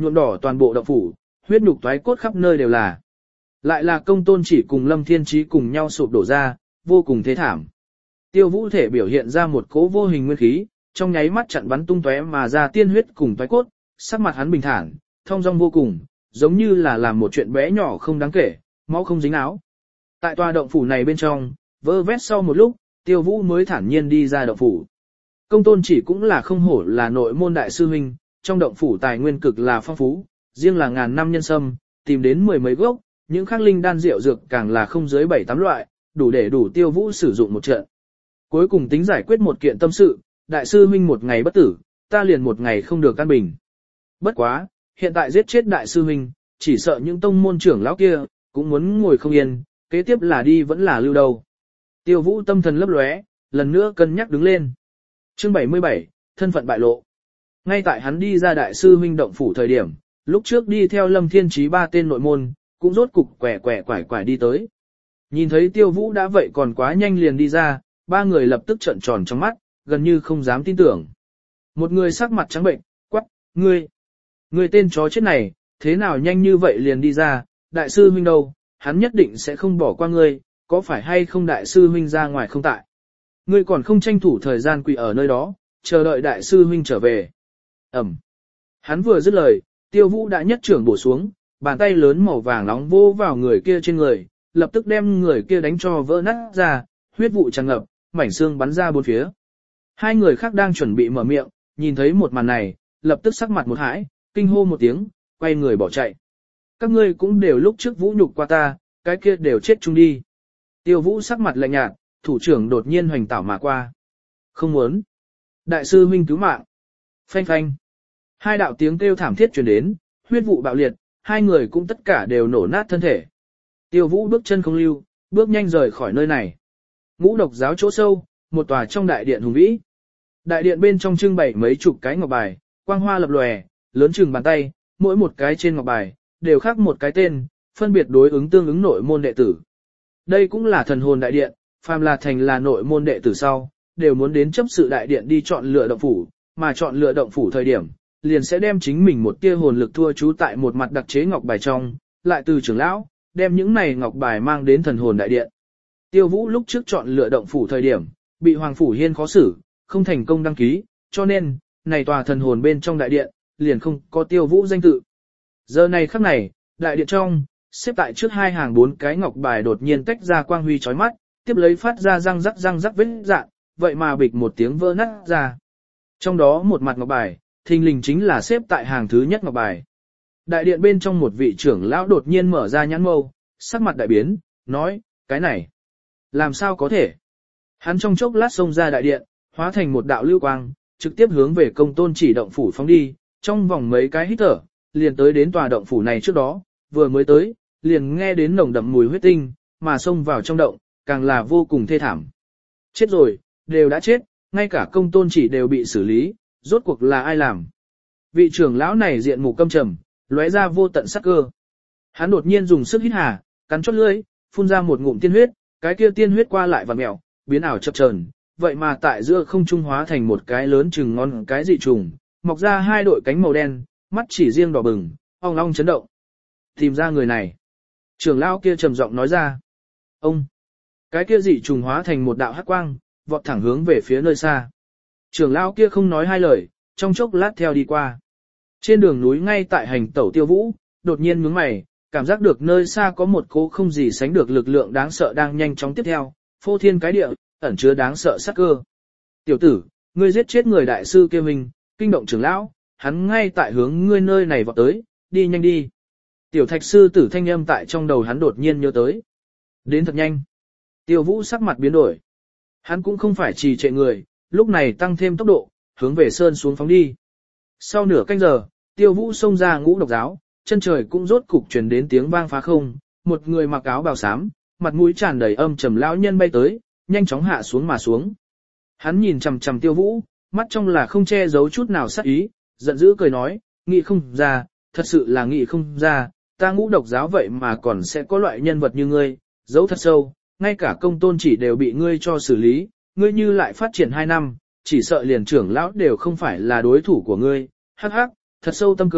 nhuộm đỏ toàn bộ động phủ, huyết nhục toái cốt khắp nơi đều là. Lại là Công Tôn Chỉ cùng Lâm Thiên Chí cùng nhau sụp đổ ra, vô cùng thế thảm. Tiêu Vũ thể biểu hiện ra một cỗ vô hình nguyên khí, trong nháy mắt chặn bắn tung tóe mà ra tiên huyết cùng toái cốt, sắc mặt hắn bình thản, thong dong vô cùng, giống như là làm một chuyện bé nhỏ không đáng kể, máu không dính áo. Tại tòa động phủ này bên trong, vơ vét sau một lúc, Tiêu Vũ mới thản nhiên đi ra động phủ. Công Tôn Chỉ cũng là không hổ là nội môn đại sư huynh, trong động phủ tài nguyên cực là phong phú, riêng là ngàn năm nhân sâm, tìm đến mười mấy gốc, những khắc linh đan rượu dược càng là không dưới bảy tám loại, đủ để đủ Tiêu Vũ sử dụng một trận. Cuối cùng tính giải quyết một kiện tâm sự, đại sư huynh một ngày bất tử, ta liền một ngày không được căn bình. Bất quá, hiện tại giết chết đại sư huynh, chỉ sợ những tông môn trưởng lão kia, cũng muốn ngồi không yên, kế tiếp là đi vẫn là lưu đâu. Tiêu Vũ tâm thần lấp lóe, lần nữa cân nhắc đứng lên. Chương bảy mươi bảy, thân phận bại lộ. Ngay tại hắn đi ra đại sư huynh động phủ thời điểm, lúc trước đi theo Lâm Thiên Chí ba tên nội môn, cũng rốt cục quẻ quẻ quải quải đi tới. Nhìn thấy Tiêu Vũ đã vậy còn quá nhanh liền đi ra, ba người lập tức trợn tròn trong mắt, gần như không dám tin tưởng. Một người sắc mặt trắng bệnh, quắc, ngươi, ngươi tên chó chết này, thế nào nhanh như vậy liền đi ra, đại sư huynh đâu, hắn nhất định sẽ không bỏ qua ngươi, có phải hay không đại sư huynh ra ngoài không tại. Ngươi còn không tranh thủ thời gian quỳ ở nơi đó, chờ đợi đại sư huynh trở về. Ẩm. Hắn vừa dứt lời, Tiêu Vũ đã nhất trưởng bổ xuống, bàn tay lớn màu vàng nóng vô vào người kia trên người, lập tức đem người kia đánh cho vỡ nát ra, huyết vụ tràn ngập, mảnh xương bắn ra bốn phía. Hai người khác đang chuẩn bị mở miệng, nhìn thấy một màn này, lập tức sắc mặt một hãi, kinh hô một tiếng, quay người bỏ chạy. Các ngươi cũng đều lúc trước vũ nhục qua ta, cái kia đều chết chung đi. Tiêu Vũ sắc mặt lạnh nhạt, thủ trưởng đột nhiên hoành tảo mà qua. Không muốn. Đại sư huynh cứu mạng. Phanh phanh. Hai đạo tiếng kêu thảm thiết truyền đến, huyết vụ bạo liệt, hai người cũng tất cả đều nổ nát thân thể. Tiêu Vũ bước chân không lưu, bước nhanh rời khỏi nơi này. Ngũ độc giáo chỗ sâu, một tòa trong đại điện hùng vĩ. Đại điện bên trong trưng bày mấy chục cái ngọc bài, quang hoa lập lòe, lớn chừng bàn tay, mỗi một cái trên ngọc bài, đều khắc một cái tên, phân biệt đối ứng tương ứng nội môn đệ tử. Đây cũng là thần hồn đại điện, phàm là thành là nội môn đệ tử sau, đều muốn đến chấp sự đại điện đi chọn lựa động phủ, mà chọn lựa động phủ thời điểm, liền sẽ đem chính mình một tia hồn lực thua trú tại một mặt đặc chế ngọc bài trong, lại từ trưởng lão, đem những này ngọc bài mang đến thần hồn đại điện. Tiêu Vũ lúc trước chọn lựa động phủ thời điểm, bị Hoàng Phủ Hiên khó xử, không thành công đăng ký, cho nên, này tòa thần hồn bên trong đại điện, liền không có Tiêu Vũ danh tự. Giờ này khắc này, đại điện trong, xếp tại trước hai hàng bốn cái ngọc bài đột nhiên tách ra quang huy chói mắt, tiếp lấy phát ra răng rắc răng rắc vết dạn, vậy mà bịch một tiếng vỡ nát ra. Trong đó một mặt ngọc bài, thình lình chính là xếp tại hàng thứ nhất ngọc bài. Đại điện bên trong một vị trưởng lão đột nhiên mở ra nhãn mâu, sắc mặt đại biến, nói, cái này, làm sao có thể? Hắn trong chốc lát xông ra đại điện, hóa thành một đạo lưu quang, trực tiếp hướng về Công Tôn Chỉ động phủ phóng đi, trong vòng mấy cái hít thở, liền tới đến tòa động phủ này trước đó, vừa mới tới, liền nghe đến nồng đậm mùi huyết tinh, mà xông vào trong động, càng là vô cùng thê thảm. Chết rồi, đều đã chết, ngay cả Công Tôn Chỉ đều bị xử lý, rốt cuộc là ai làm? Vị trưởng lão này diện mục căm trầm, lóe ra vô tận sắc cơ. Hắn đột nhiên dùng sức hít hà, cắn chót lưỡi, phun ra một ngụm tiên huyết, cái kia tiên huyết qua lại vặn mèo, biến ảo chập chờn, vậy mà tại giữa không trung hóa thành một cái lớn chừng ngón cái dị trùng, mọc ra hai đội cánh màu đen, mắt chỉ riêng đỏ bừng, ong ong chấn động. Tìm ra người này. Trưởng lão kia trầm giọng nói ra. Ông. Cái kia dị trùng hóa thành một đạo hắc quang, vọt thẳng hướng về phía nơi xa. Trưởng lão kia không nói hai lời, trong chốc lát theo đi qua. Trên đường núi ngay tại hành tẩu Tiêu Vũ, đột nhiên nhướng mày, cảm giác được nơi xa có một cỗ không gì sánh được lực lượng đáng sợ đang nhanh chóng tiếp theo, phô thiên cái địa, ẩn chứa đáng sợ sát cơ. Tiểu tử, ngươi giết chết người đại sư kia mình, kinh động trưởng lão, hắn ngay tại hướng ngươi nơi này vọt tới, đi nhanh đi. Tiểu thạch sư tử thanh âm tại trong đầu hắn đột nhiên nhớ tới. Đến thật nhanh. Tiêu Vũ sắc mặt biến đổi. Hắn cũng không phải trì trệ người, lúc này tăng thêm tốc độ, hướng về sơn xuống phóng đi. Sau nửa canh giờ, Tiêu Vũ xông ra Ngũ Độc giáo, chân trời cũng rốt cục truyền đến tiếng vang phá không, một người mặc áo bào xám, mặt mũi tràn đầy âm trầm lão nhân bay tới, nhanh chóng hạ xuống mà xuống. Hắn nhìn chằm chằm Tiêu Vũ, mắt trong là không che giấu chút nào sát ý, giận dữ cười nói, nghĩ không ra, thật sự là nghĩ không ra, ta Ngũ Độc giáo vậy mà còn sẽ có loại nhân vật như ngươi, giấu thật sâu, ngay cả Công Tôn Chỉ đều bị ngươi cho xử lý, ngươi như lại phát triển hai năm, chỉ sợ liền trưởng lão đều không phải là đối thủ của ngươi, hắc hắc, thật sâu tâm cơ,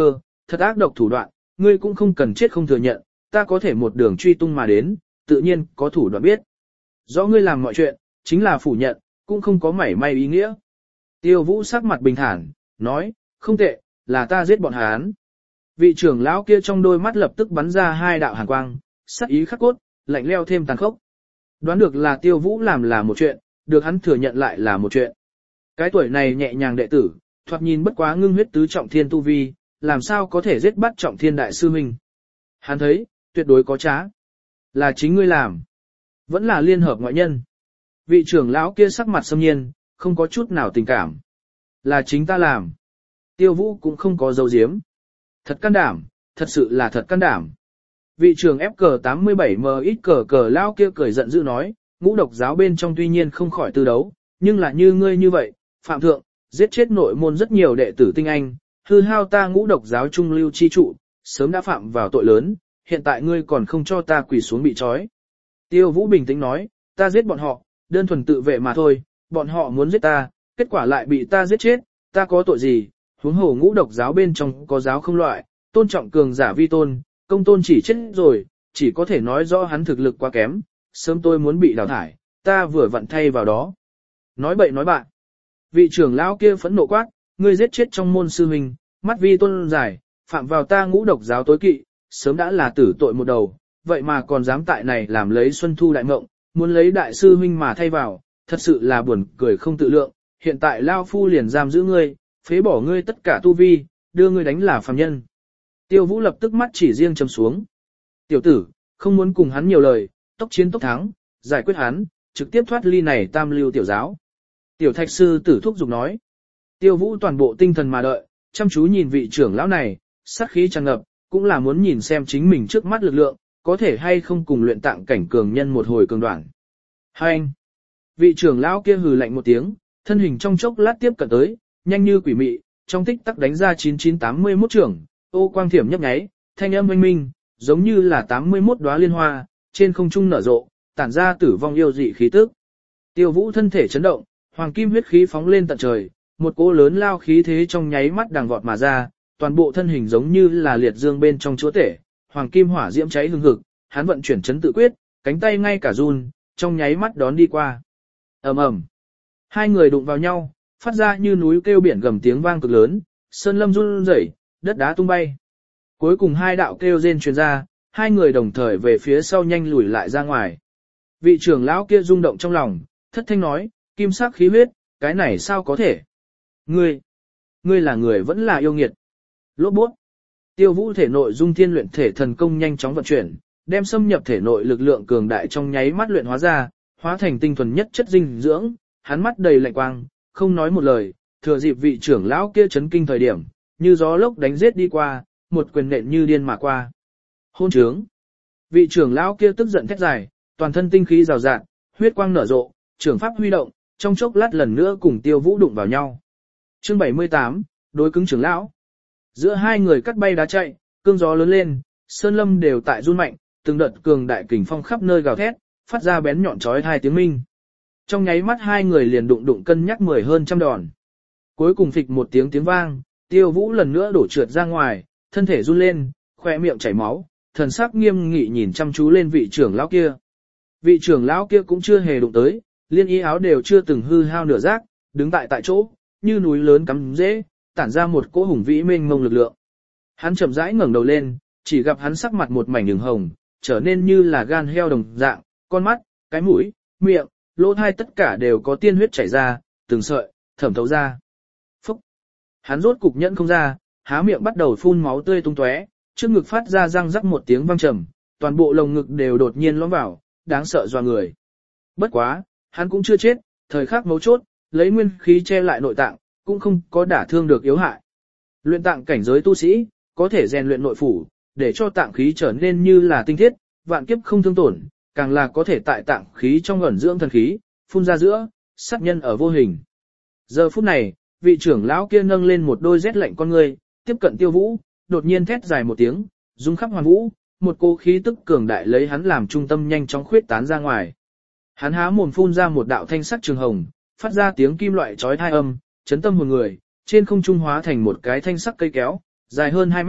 thật ác độc thủ đoạn, ngươi cũng không cần chết không thừa nhận, ta có thể một đường truy tung mà đến, tự nhiên có thủ đoạn biết. Rõ ngươi làm mọi chuyện, chính là phủ nhận, cũng không có mảy may ý nghĩa. Tiêu Vũ sắc mặt bình thản, nói, không tệ, là ta giết bọn hắn. Vị trưởng lão kia trong đôi mắt lập tức bắn ra hai đạo hàn quang, sắc ý khắc cốt, lạnh leo thêm tàn khốc. Đoán được là Tiêu Vũ làm là một chuyện, được hắn thừa nhận lại là một chuyện. Cái tuổi này nhẹ nhàng đệ tử, thoạt nhìn bất quá ngưng huyết tứ trọng thiên tu vi, làm sao có thể giết bắt trọng thiên đại sư huynh. Hắn thấy, tuyệt đối có trá. Là chính ngươi làm. Vẫn là liên hợp ngoại nhân. Vị trưởng lão kia sắc mặt xâm nhiên, không có chút nào tình cảm. Là chính ta làm. Tiêu Vũ cũng không có dấu diếm. Thật can đảm, thật sự là thật can đảm. Vị trưởng ép cờ tám mươi bảy M ít cờ cờ lão kia cười giận dữ nói, ngũ độc giáo bên trong tuy nhiên không khỏi tư đấu, nhưng là như ngươi như vậy, phạm thượng, giết chết nội môn rất nhiều đệ tử tinh anh, hư hao ta ngũ độc giáo trung lưu chi trụ, sớm đã phạm vào tội lớn, hiện tại ngươi còn không cho ta quỳ xuống bị trói. Tiêu Vũ bình tĩnh nói, ta giết bọn họ, đơn thuần tự vệ mà thôi, bọn họ muốn giết ta, kết quả lại bị ta giết chết, ta có tội gì, huống hồ ngũ độc giáo bên trong có giáo không loại, tôn trọng cường giả vi tôn, công tôn chỉ chết rồi, chỉ có thể nói rõ hắn thực lực quá kém, sớm tôi muốn bị đào thải, ta vừa vặn thay vào đó. Nói bậy nói bạn. Vị trưởng lão kia phẫn nộ quát, ngươi giết chết trong môn sư huynh, mắt vi tôn giải, phạm vào ta ngũ độc giáo tối kỵ, sớm đã là tử tội một đầu, vậy mà còn dám tại này làm lấy Xuân Thu đại mộng, muốn lấy đại sư huynh mà thay vào, thật sự là buồn cười không tự lượng, hiện tại lao phu liền giam giữ ngươi, phế bỏ ngươi tất cả tu vi, đưa ngươi đánh là phàm nhân. Tiêu Vũ lập tức mắt chỉ riêng trầm xuống. Tiểu tử, không muốn cùng hắn nhiều lời, tốc chiến tốc thắng, giải quyết hắn, trực tiếp thoát ly này tam lưu tiểu giáo. Tiểu thạch sư tử thúc giục nói. Tiêu Vũ toàn bộ tinh thần mà đợi, chăm chú nhìn vị trưởng lão này, sát khí tràn ngập, cũng là muốn nhìn xem chính mình trước mắt lực lượng, có thể hay không cùng luyện tạng cảnh cường nhân một hồi cường đoạn. Hai anh. Vị trưởng lão kia hừ lạnh một tiếng, thân hình trong chốc lát tiếp cận tới, nhanh như quỷ mị, trong tích tắc đánh ra chín chín tám mươi mốt trưởng, ô quang thiểm nhấp nháy, thanh âm oanh minh, giống như là tám mươi mốt đóa liên hoa, trên không trung nở rộ, tản ra tử vong yêu dị khí tức. Tiêu Vũ thân thể chấn động, hoàng kim huyết khí phóng lên tận trời, một cỗ lớn lao khí thế trong nháy mắt đằng vọt mà ra, toàn bộ thân hình giống như là liệt dương bên trong chúa tể, hoàng kim hỏa diễm cháy hừng hực, hắn vận chuyển chấn tự quyết, cánh tay ngay cả run, trong nháy mắt đón đi qua. Ầm ầm. Hai người đụng vào nhau, phát ra như núi kêu biển gầm tiếng vang cực lớn, sơn lâm run rẩy, đất đá tung bay. Cuối cùng hai đạo kêu rên truyền ra, hai người đồng thời về phía sau nhanh lùi lại ra ngoài. Vị trưởng lão kia rung động trong lòng, thất thanh nói, kim sắc khí huyết, cái này sao có thể? Ngươi, ngươi là người vẫn là yêu nghiệt. Lốp bút. Tiêu Vũ thể nội dung thiên luyện thể thần công nhanh chóng vận chuyển, đem xâm nhập thể nội lực lượng cường đại trong nháy mắt luyện hóa ra, hóa thành tinh thuần nhất chất dinh dưỡng, hắn mắt đầy lạnh quang, không nói một lời, thừa dịp vị trưởng lão kia chấn kinh thời điểm, như gió lốc đánh giết đi qua, một quyền nện như điên mà qua. Hôn trướng. Vị trưởng lão kia tức giận thét dài, toàn thân tinh khí rào rạt, huyết quang nở rộ, trưởng pháp huy động, trong chốc lát lần nữa cùng Tiêu Vũ đụng vào nhau. Chương bảy mươi tám, đối cứng trưởng lão. Giữa hai người cắt bay đá chạy, cương gió lớn lên, sơn lâm đều tại run mạnh, từng đợt cường đại kình phong khắp nơi gào thét, phát ra bén nhọn chói tai tiếng minh. Trong nháy mắt hai người liền đụng đụng cân nhắc mười hơn trăm đòn. Cuối cùng phịch một tiếng tiếng vang, Tiêu Vũ lần nữa đổ trượt ra ngoài, thân thể run lên, khoe miệng chảy máu, thần sắc nghiêm nghị nhìn chăm chú lên vị trưởng lão kia. Vị trưởng lão kia cũng chưa hề đụng tới, liên y áo đều chưa từng hư hao nửa giác, đứng tại tại chỗ, như núi lớn cắm rễ, tản ra một cỗ hùng vĩ mênh mông lực lượng. Hắn chậm rãi ngẩng đầu lên, chỉ gặp hắn sắc mặt một mảnh ửng hồng, trở nên như là gan heo đồng dạng, con mắt, cái mũi, miệng, lỗ tai tất cả đều có tiên huyết chảy ra, từng sợi, thẩm thấu ra. Phúc! Hắn rốt cục nhẫn không ra, há miệng bắt đầu phun máu tươi tung tóe, trước ngực phát ra răng rắc một tiếng vang trầm, toàn bộ lồng ngực đều đột nhiên lõm vào, đáng sợ doa người. Bất quá, hắn cũng chưa chết, thời khắc mấu chốt, lấy nguyên khí che lại nội tạng, cũng không có đả thương được yếu hại. Luyện tạng cảnh giới tu sĩ, có thể rèn luyện nội phủ, để cho tạng khí trở nên như là tinh thiết, vạn kiếp không thương tổn, càng là có thể tại tạng khí trong ẩn dưỡng thần khí, phun ra giữa, sát nhân ở vô hình. Giờ phút này, vị trưởng lão kia nâng lên một đôi rét lạnh con ngươi, tiếp cận Tiêu Vũ, đột nhiên thét dài một tiếng, rung khắp hoàn vũ, một cỗ khí tức cường đại lấy hắn làm trung tâm nhanh chóng khuyết tán ra ngoài. Hắn há mồm phun ra một đạo thanh sắc trường hồng, phát ra tiếng kim loại chói tai âm, chấn tâm hồn người, trên không trung hóa thành một cái thanh sắc cây kéo, dài hơn hai mét,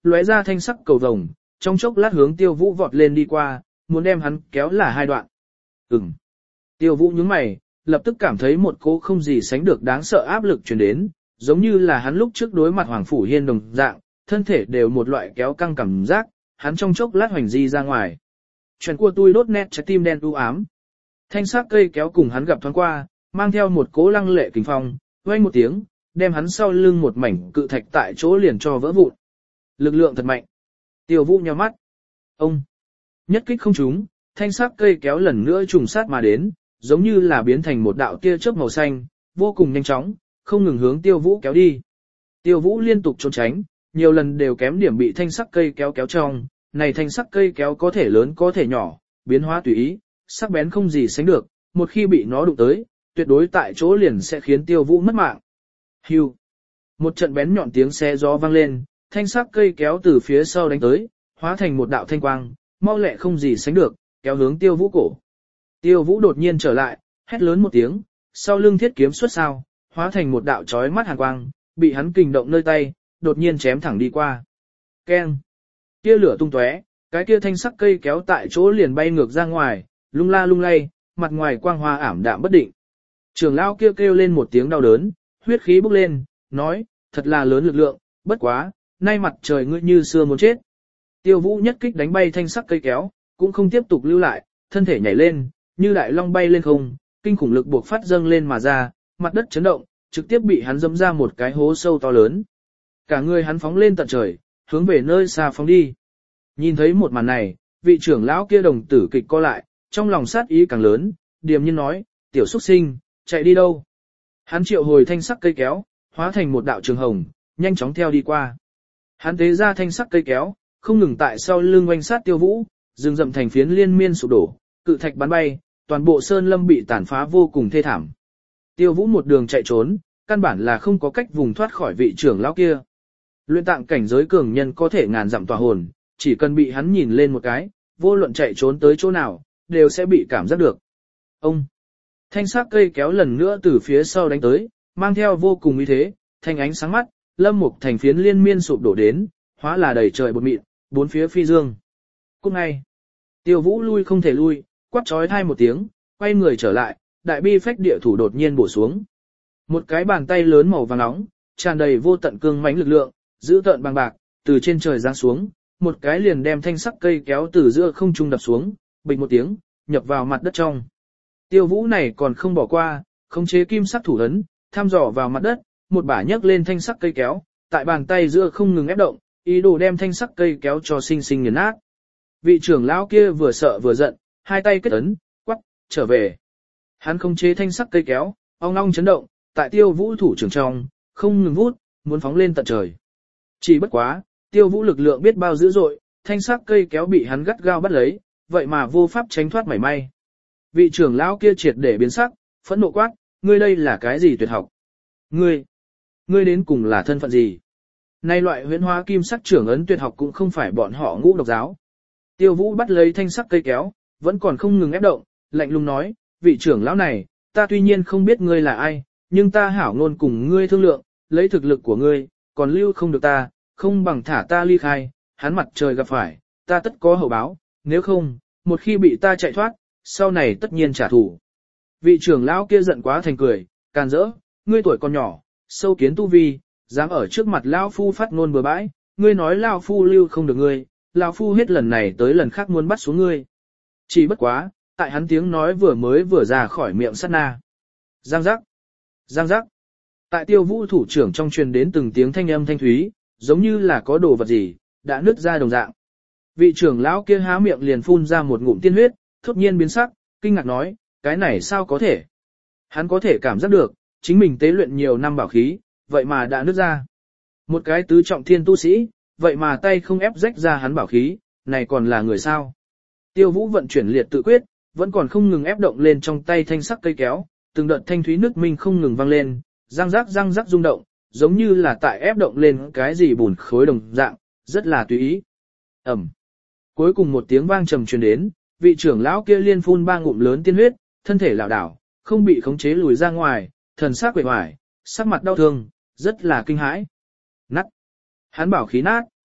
lóe ra thanh sắc cầu vồng, trong chốc lát hướng Tiêu Vũ vọt lên đi qua, muốn đem hắn kéo là hai đoạn. Ừm. Tiêu Vũ nhướng mày, lập tức cảm thấy một cỗ không gì sánh được đáng sợ áp lực truyền đến, giống như là hắn lúc trước đối mặt Hoàng Phủ Hiên đồng dạng, thân thể đều một loại kéo căng cảm giác, hắn trong chốc lát hoành di ra ngoài. Chuyện của tôi đốt nét trái tim đen u ám. Thanh sắc cây kéo cùng hắn gặp thoáng qua, mang theo một cỗ lăng lệ kình phong, vang một tiếng, đem hắn sau lưng một mảnh cự thạch tại chỗ liền cho vỡ vụn. Lực lượng thật mạnh. Tiêu Vũ nhíu mắt. Ông nhất kích không trúng, thanh sắc cây kéo lần nữa trùng sát mà đến, giống như là biến thành một đạo tia chớp màu xanh, vô cùng nhanh chóng, không ngừng hướng Tiêu Vũ kéo đi. Tiêu Vũ liên tục trốn tránh, nhiều lần đều kém điểm bị thanh sắc cây kéo kéo trong, này thanh sắc cây kéo có thể lớn có thể nhỏ, biến hóa tùy ý, sắc bén không gì sánh được, một khi bị nó đụng tới, tuyệt đối tại chỗ liền sẽ khiến Tiêu Vũ mất mạng. Hưu. Một trận bén nhọn tiếng xé gió vang lên, thanh sắc cây kéo từ phía sau đánh tới, hóa thành một đạo thanh quang, mau lẹ không gì sánh được, kéo hướng Tiêu Vũ cổ. Tiêu Vũ đột nhiên trở lại, hét lớn một tiếng, sau lưng thiết kiếm xuất sao, hóa thành một đạo chói mắt hàn quang, bị hắn kình động nơi tay, đột nhiên chém thẳng đi qua. Keng. Tia lửa tung tóe, cái kia thanh sắc cây kéo tại chỗ liền bay ngược ra ngoài, lung la lung lay, mặt ngoài quang hoa ảm đạm bất định. Trưởng lão kia kêu, kêu lên một tiếng đau đớn, huyết khí bốc lên, nói, thật là lớn lực lượng, bất quá, nay mặt trời ngươi như xưa muốn chết. Tiêu Vũ nhất kích đánh bay thanh sắc cây kéo, cũng không tiếp tục lưu lại, thân thể nhảy lên, như đại long bay lên không, kinh khủng lực buộc phát dâng lên mà ra, mặt đất chấn động, trực tiếp bị hắn dẫm ra một cái hố sâu to lớn. Cả người hắn phóng lên tận trời, hướng về nơi xa phóng đi. Nhìn thấy một màn này, vị trưởng lão kia đồng tử kịch co lại, trong lòng sát ý càng lớn, điềm nhiên nói, tiểu xuất sinh, chạy đi đâu? Hắn triệu hồi thanh sắc cây kéo, hóa thành một đạo trường hồng, nhanh chóng theo đi qua. Hắn tế ra thanh sắc cây kéo, không ngừng tại sau lưng oanh sát Tiêu Vũ, rừng rậm thành phiến liên miên sụp đổ, cự thạch bắn bay, toàn bộ sơn lâm bị tàn phá vô cùng thê thảm. Tiêu Vũ một đường chạy trốn, căn bản là không có cách vùng thoát khỏi vị trưởng lão kia. Luyện tạng cảnh giới cường nhân có thể ngàn dặm tỏa hồn, chỉ cần bị hắn nhìn lên một cái, vô luận chạy trốn tới chỗ nào, đều sẽ bị cảm giác được. Ông, thanh sắc cây kéo lần nữa từ phía sau đánh tới, mang theo vô cùng uy thế, thanh ánh sáng mắt, lâm mục thành phiến liên miên sụp đổ đến, hóa là đầy trời bột mịn, bốn phía phi dương. Cút ngay. Tiêu Vũ lui không thể lui, quát chói tai một tiếng, quay người trở lại, đại bi phách địa thủ đột nhiên bổ xuống. Một cái bàn tay lớn màu vàng nóng, tràn đầy vô tận cương mãnh lực lượng, giữ tợn bằng bạc, từ trên trời giáng xuống, một cái liền đem thanh sắc cây kéo từ giữa không trung đập xuống, bịch một tiếng, nhập vào mặt đất trong. Tiêu Vũ này còn không bỏ qua, khống chế kim sắc thủ ấn, thăm dò vào mặt đất, một bả nhấc lên thanh sắc cây kéo, tại bàn tay giữa không ngừng ép động, ý đồ đem thanh sắc cây kéo cho sinh sinh nghiền nát. Vị trưởng lão kia vừa sợ vừa giận, hai tay kết ấn, quắc, trở về. Hắn khống chế thanh sắc cây kéo, ong ong chấn động, tại Tiêu Vũ thủ trưởng trong, không ngừng vút, muốn phóng lên tận trời. Chỉ bất quá, Tiêu Vũ lực lượng biết bao dữ dội, thanh sắc cây kéo bị hắn gắt gao bắt lấy, vậy mà vô pháp tránh thoát mảy may. Vị trưởng lão kia triệt để biến sắc, phẫn nộ quát, ngươi đây là cái gì tuyệt học? Ngươi, ngươi đến cùng là thân phận gì? Nay loại huyễn hóa kim sắc trưởng ấn tuyệt học cũng không phải bọn họ ngũ độc giáo. Tiêu Vũ bắt lấy thanh sắc cây kéo, vẫn còn không ngừng ép động, lạnh lùng nói, vị trưởng lão này, ta tuy nhiên không biết ngươi là ai, nhưng ta hảo ngôn cùng ngươi thương lượng, lấy thực lực của ngươi, còn lưu không được ta, không bằng thả ta ly khai, hắn mặt trời gặp phải, ta tất có hậu báo, nếu không, một khi bị ta chạy thoát, sau này tất nhiên trả thù. Vị trưởng lão kia giận quá thành cười, càn rỡ, ngươi tuổi còn nhỏ, sâu kiến tu vi, dám ở trước mặt lão phu phát ngôn bừa bãi, ngươi nói lão phu lưu không được ngươi, lão phu hết lần này tới lần khác muốn bắt xuống ngươi. Chỉ bất quá, tại hắn tiếng nói vừa mới vừa ra khỏi miệng sát na. Giang giác, giang giác. Tại Tiêu Vũ thủ trưởng trong truyền đến từng tiếng thanh âm thanh thúy, giống như là có đồ vật gì đã nứt ra đồng dạng. Vị trưởng lão kia há miệng liền phun ra một ngụm tiên huyết, thốt nhiên biến sắc, kinh ngạc nói, cái này sao có thể? Hắn có thể cảm giác được, chính mình tế luyện nhiều năm bảo khí, vậy mà đã nứt ra. Một cái tứ trọng thiên tu sĩ, vậy mà tay không ép rách ra hắn bảo khí, này còn là người sao? Tiêu Vũ vận chuyển liệt tự quyết, vẫn còn không ngừng ép động lên trong tay thanh sắc cây kéo, từng đợt thanh thúy nước minh không ngừng vang lên, răng rắc răng rắc rung động, giống như là tại ép động lên cái gì bùn khối đồng dạng, rất là tùy ý. Ẩm. Cuối cùng một tiếng vang trầm truyền đến, vị trưởng lão kia liên phun ba ngụm lớn tiên huyết, thân thể lảo đảo, không bị khống chế lùi ra ngoài, thần sắc quệ hoài, sắc mặt đau thương, rất là kinh hãi. Nát. Hắn bảo khí nát.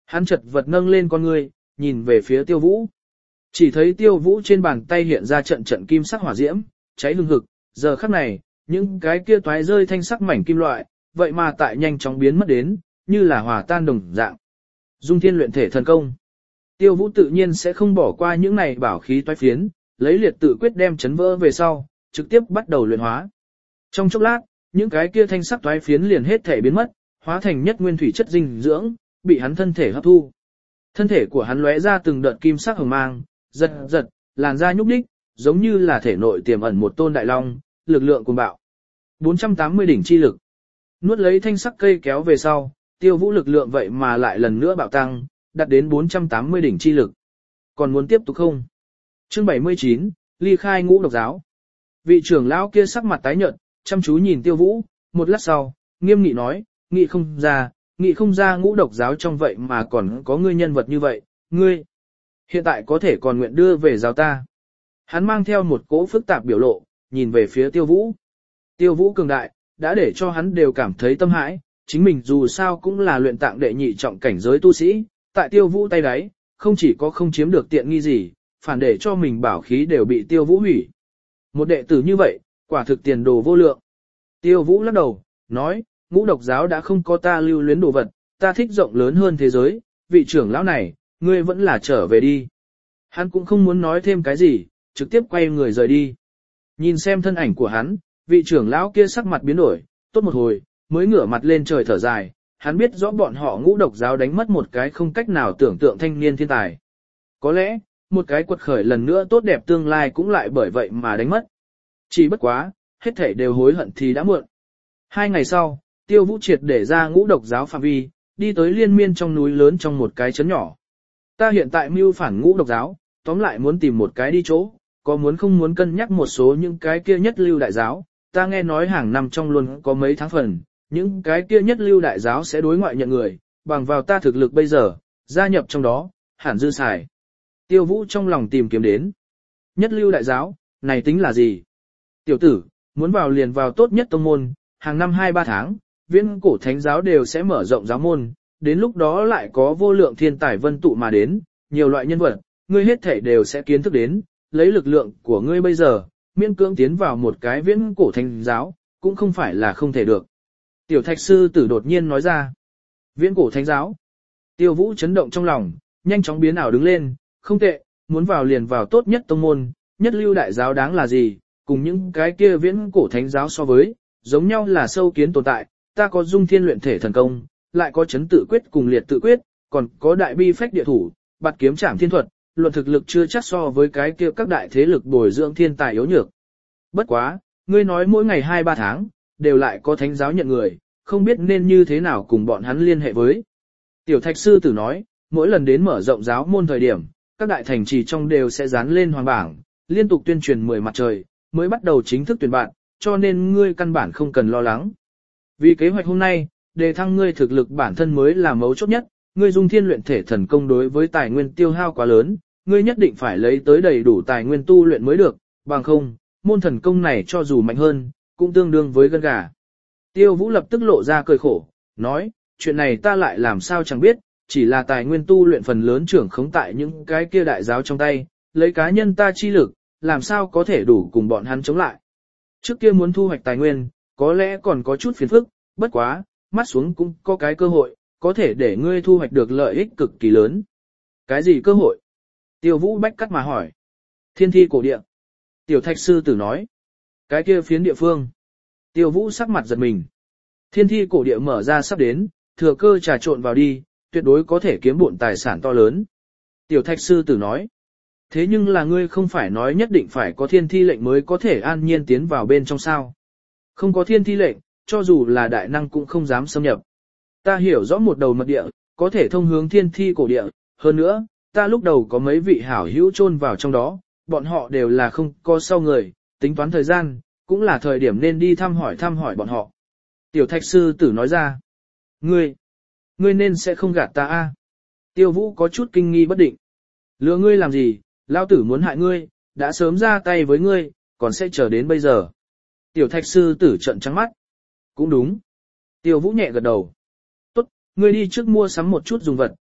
Hắn chật vật nâng lên con người, nhìn về phía Tiêu Vũ. Chỉ thấy Tiêu Vũ trên bàn tay hiện ra trận trận kim sắc hỏa diễm, cháy hừng hực, giờ khắc này, những cái kia toái rơi thanh sắc mảnh kim loại, vậy mà tại nhanh chóng biến mất đến, như là hòa tan đồng dạng. Dung Thiên luyện thể thần công. Tiêu Vũ tự nhiên sẽ không bỏ qua những này bảo khí toái phiến, lấy liệt tự quyết đem chấn vỡ về sau, trực tiếp bắt đầu luyện hóa. Trong chốc lát, những cái kia thanh sắc toái phiến liền hết thể biến mất, hóa thành nhất nguyên thủy chất dinh dưỡng, bị hắn thân thể hấp thu. Thân thể của hắn lóe ra từng đợt kim sắc hồng mang, giật giật, làn da nhúc nhích, giống như là thể nội tiềm ẩn một tôn đại long, lực lượng cuồng bạo. bốn trăm tám mươi đỉnh chi lực. Nuốt lấy thanh sắc cây kéo về sau, Tiêu Vũ lực lượng vậy mà lại lần nữa bạo tăng, đạt đến bốn trăm tám mươi đỉnh chi lực. Còn muốn tiếp tục không? Chương bảy mươi chín, ly khai ngũ độc giáo. Vị trưởng lão kia sắc mặt tái nhợt, chăm chú nhìn Tiêu Vũ, một lát sau, nghiêm nghị nói, nghị không ra, nghị không ra ngũ độc giáo trong vậy mà còn có ngươi nhân vật như vậy, ngươi hiện tại có thể còn nguyện đưa về giáo ta. Hắn mang theo một cỗ phức tạp biểu lộ, nhìn về phía Tiêu Vũ. Tiêu Vũ cường đại, đã để cho hắn đều cảm thấy tâm hãi, chính mình dù sao cũng là luyện tạng đệ nhị trọng cảnh giới tu sĩ, tại Tiêu Vũ tay đáy, không chỉ có không chiếm được tiện nghi gì, phản để cho mình bảo khí đều bị Tiêu Vũ hủy. Một đệ tử như vậy, quả thực tiền đồ vô lượng. Tiêu Vũ lắc đầu, nói, ngũ độc giáo đã không có ta lưu luyến đồ vật, ta thích rộng lớn hơn thế giới, vị trưởng lão này, ngươi vẫn là trở về đi. Hắn cũng không muốn nói thêm cái gì, trực tiếp quay người rời đi. Nhìn xem thân ảnh của hắn, vị trưởng lão kia sắc mặt biến đổi, tốt một hồi, mới ngửa mặt lên trời thở dài, hắn biết rõ bọn họ ngũ độc giáo đánh mất một cái không cách nào tưởng tượng thanh niên thiên tài. Có lẽ, một cái quật khởi lần nữa tốt đẹp tương lai cũng lại bởi vậy mà đánh mất. Chỉ bất quá, hết thảy đều hối hận thì đã muộn. Hai ngày sau, Tiêu Vũ triệt để ra ngũ độc giáo phạm vi, đi tới liên miên trong núi lớn trong một cái trấn nhỏ. Ta hiện tại mưu phản ngũ độc giáo, tóm lại muốn tìm một cái đi chỗ, có muốn không muốn cân nhắc một số những cái kia nhất lưu đại giáo, ta nghe nói hàng năm trong luôn có mấy tháng phần, những cái kia nhất lưu đại giáo sẽ đối ngoại nhận người, bằng vào ta thực lực bây giờ, gia nhập trong đó, hẳn dư xài. Tiêu Vũ trong lòng tìm kiếm đến. Nhất lưu đại giáo, này tính là gì? Tiểu tử, muốn vào liền vào tốt nhất tông môn, hàng năm hai ba tháng, viễn cổ thánh giáo đều sẽ mở rộng giáo môn, đến lúc đó lại có vô lượng thiên tài vân tụ mà đến, nhiều loại nhân vật, ngươi hết thể đều sẽ kiến thức đến, lấy lực lượng của ngươi bây giờ, miễn cưỡng tiến vào một cái viễn cổ thánh giáo, cũng không phải là không thể được. Tiểu Thạch sư tử đột nhiên nói ra, viễn cổ thánh giáo. Tiêu Vũ chấn động trong lòng, nhanh chóng biến ảo đứng lên, không tệ, muốn vào liền vào tốt nhất tông môn, nhất lưu đại giáo đáng là gì, cùng những cái kia viễn cổ thánh giáo so với, giống nhau là sâu kiến tồn tại, ta có dung thiên luyện thể thần công, lại có chấn tự quyết cùng liệt tự quyết, còn có đại bi phách địa thủ, bạt kiếm trảm thiên thuật, luận thực lực chưa chắc so với cái kia các đại thế lực bồi dưỡng thiên tài yếu nhược. Bất quá, ngươi nói mỗi ngày hai ba tháng, đều lại có thánh giáo nhận người, không biết nên như thế nào cùng bọn hắn liên hệ với. Tiểu Thạch sư tử nói, mỗi lần đến mở rộng giáo môn thời điểm, các đại thành trì trong đều sẽ dán lên hoàng bảng, liên tục tuyên truyền mười mặt trời, mới bắt đầu chính thức tuyển bạn, cho nên ngươi căn bản không cần lo lắng. Vì kế hoạch hôm nay, đề thăng ngươi thực lực bản thân mới là mấu chốt nhất, ngươi dung thiên luyện thể thần công đối với tài nguyên tiêu hao quá lớn, ngươi nhất định phải lấy tới đầy đủ tài nguyên tu luyện mới được, bằng không, môn thần công này cho dù mạnh hơn, cũng tương đương với gân gà. Tiêu Vũ lập tức lộ ra cười khổ, nói, chuyện này ta lại làm sao chẳng biết, chỉ là tài nguyên tu luyện phần lớn trưởng khống tại những cái kia đại giáo trong tay, lấy cá nhân ta chi lực, làm sao có thể đủ cùng bọn hắn chống lại. Trước kia muốn thu hoạch tài nguyên, có lẽ còn có chút phiền phức, bất quá, mắt xuống cũng có cái cơ hội, có thể để ngươi thu hoạch được lợi ích cực kỳ lớn. Cái gì cơ hội? Tiêu Vũ bách cắt mà hỏi. Thiên thi cổ địa. Tiểu Thạch sư tử nói. Cái kia phiến địa phương. Tiêu Vũ sắc mặt giật mình. Thiên thi cổ địa mở ra sắp đến, thừa cơ trà trộn vào đi, tuyệt đối có thể kiếm bộn tài sản to lớn. Tiểu Thạch sư tử nói. Thế nhưng là ngươi không phải nói nhất định phải có thiên thi lệnh mới có thể an nhiên tiến vào bên trong sao. Không có thiên thi lệnh, cho dù là đại năng cũng không dám xâm nhập. Ta hiểu rõ một đầu mật địa, có thể thông hướng thiên thi cổ địa, hơn nữa, ta lúc đầu có mấy vị hảo hữu chôn vào trong đó, bọn họ đều là không có sau người, tính toán thời gian, cũng là thời điểm nên đi thăm hỏi thăm hỏi bọn họ. Tiểu Thạch sư tử nói ra, ngươi, ngươi nên sẽ không gạt ta a. Tiêu Vũ có chút kinh nghi bất định. Lừa ngươi làm gì, lao tử muốn hại ngươi, đã sớm ra tay với ngươi, còn sẽ chờ đến bây giờ. Tiểu Thạch sư tử trợn trắng mắt. Cũng đúng. Tiêu Vũ nhẹ gật đầu. Tốt, ngươi đi trước mua sắm một chút dùng vật,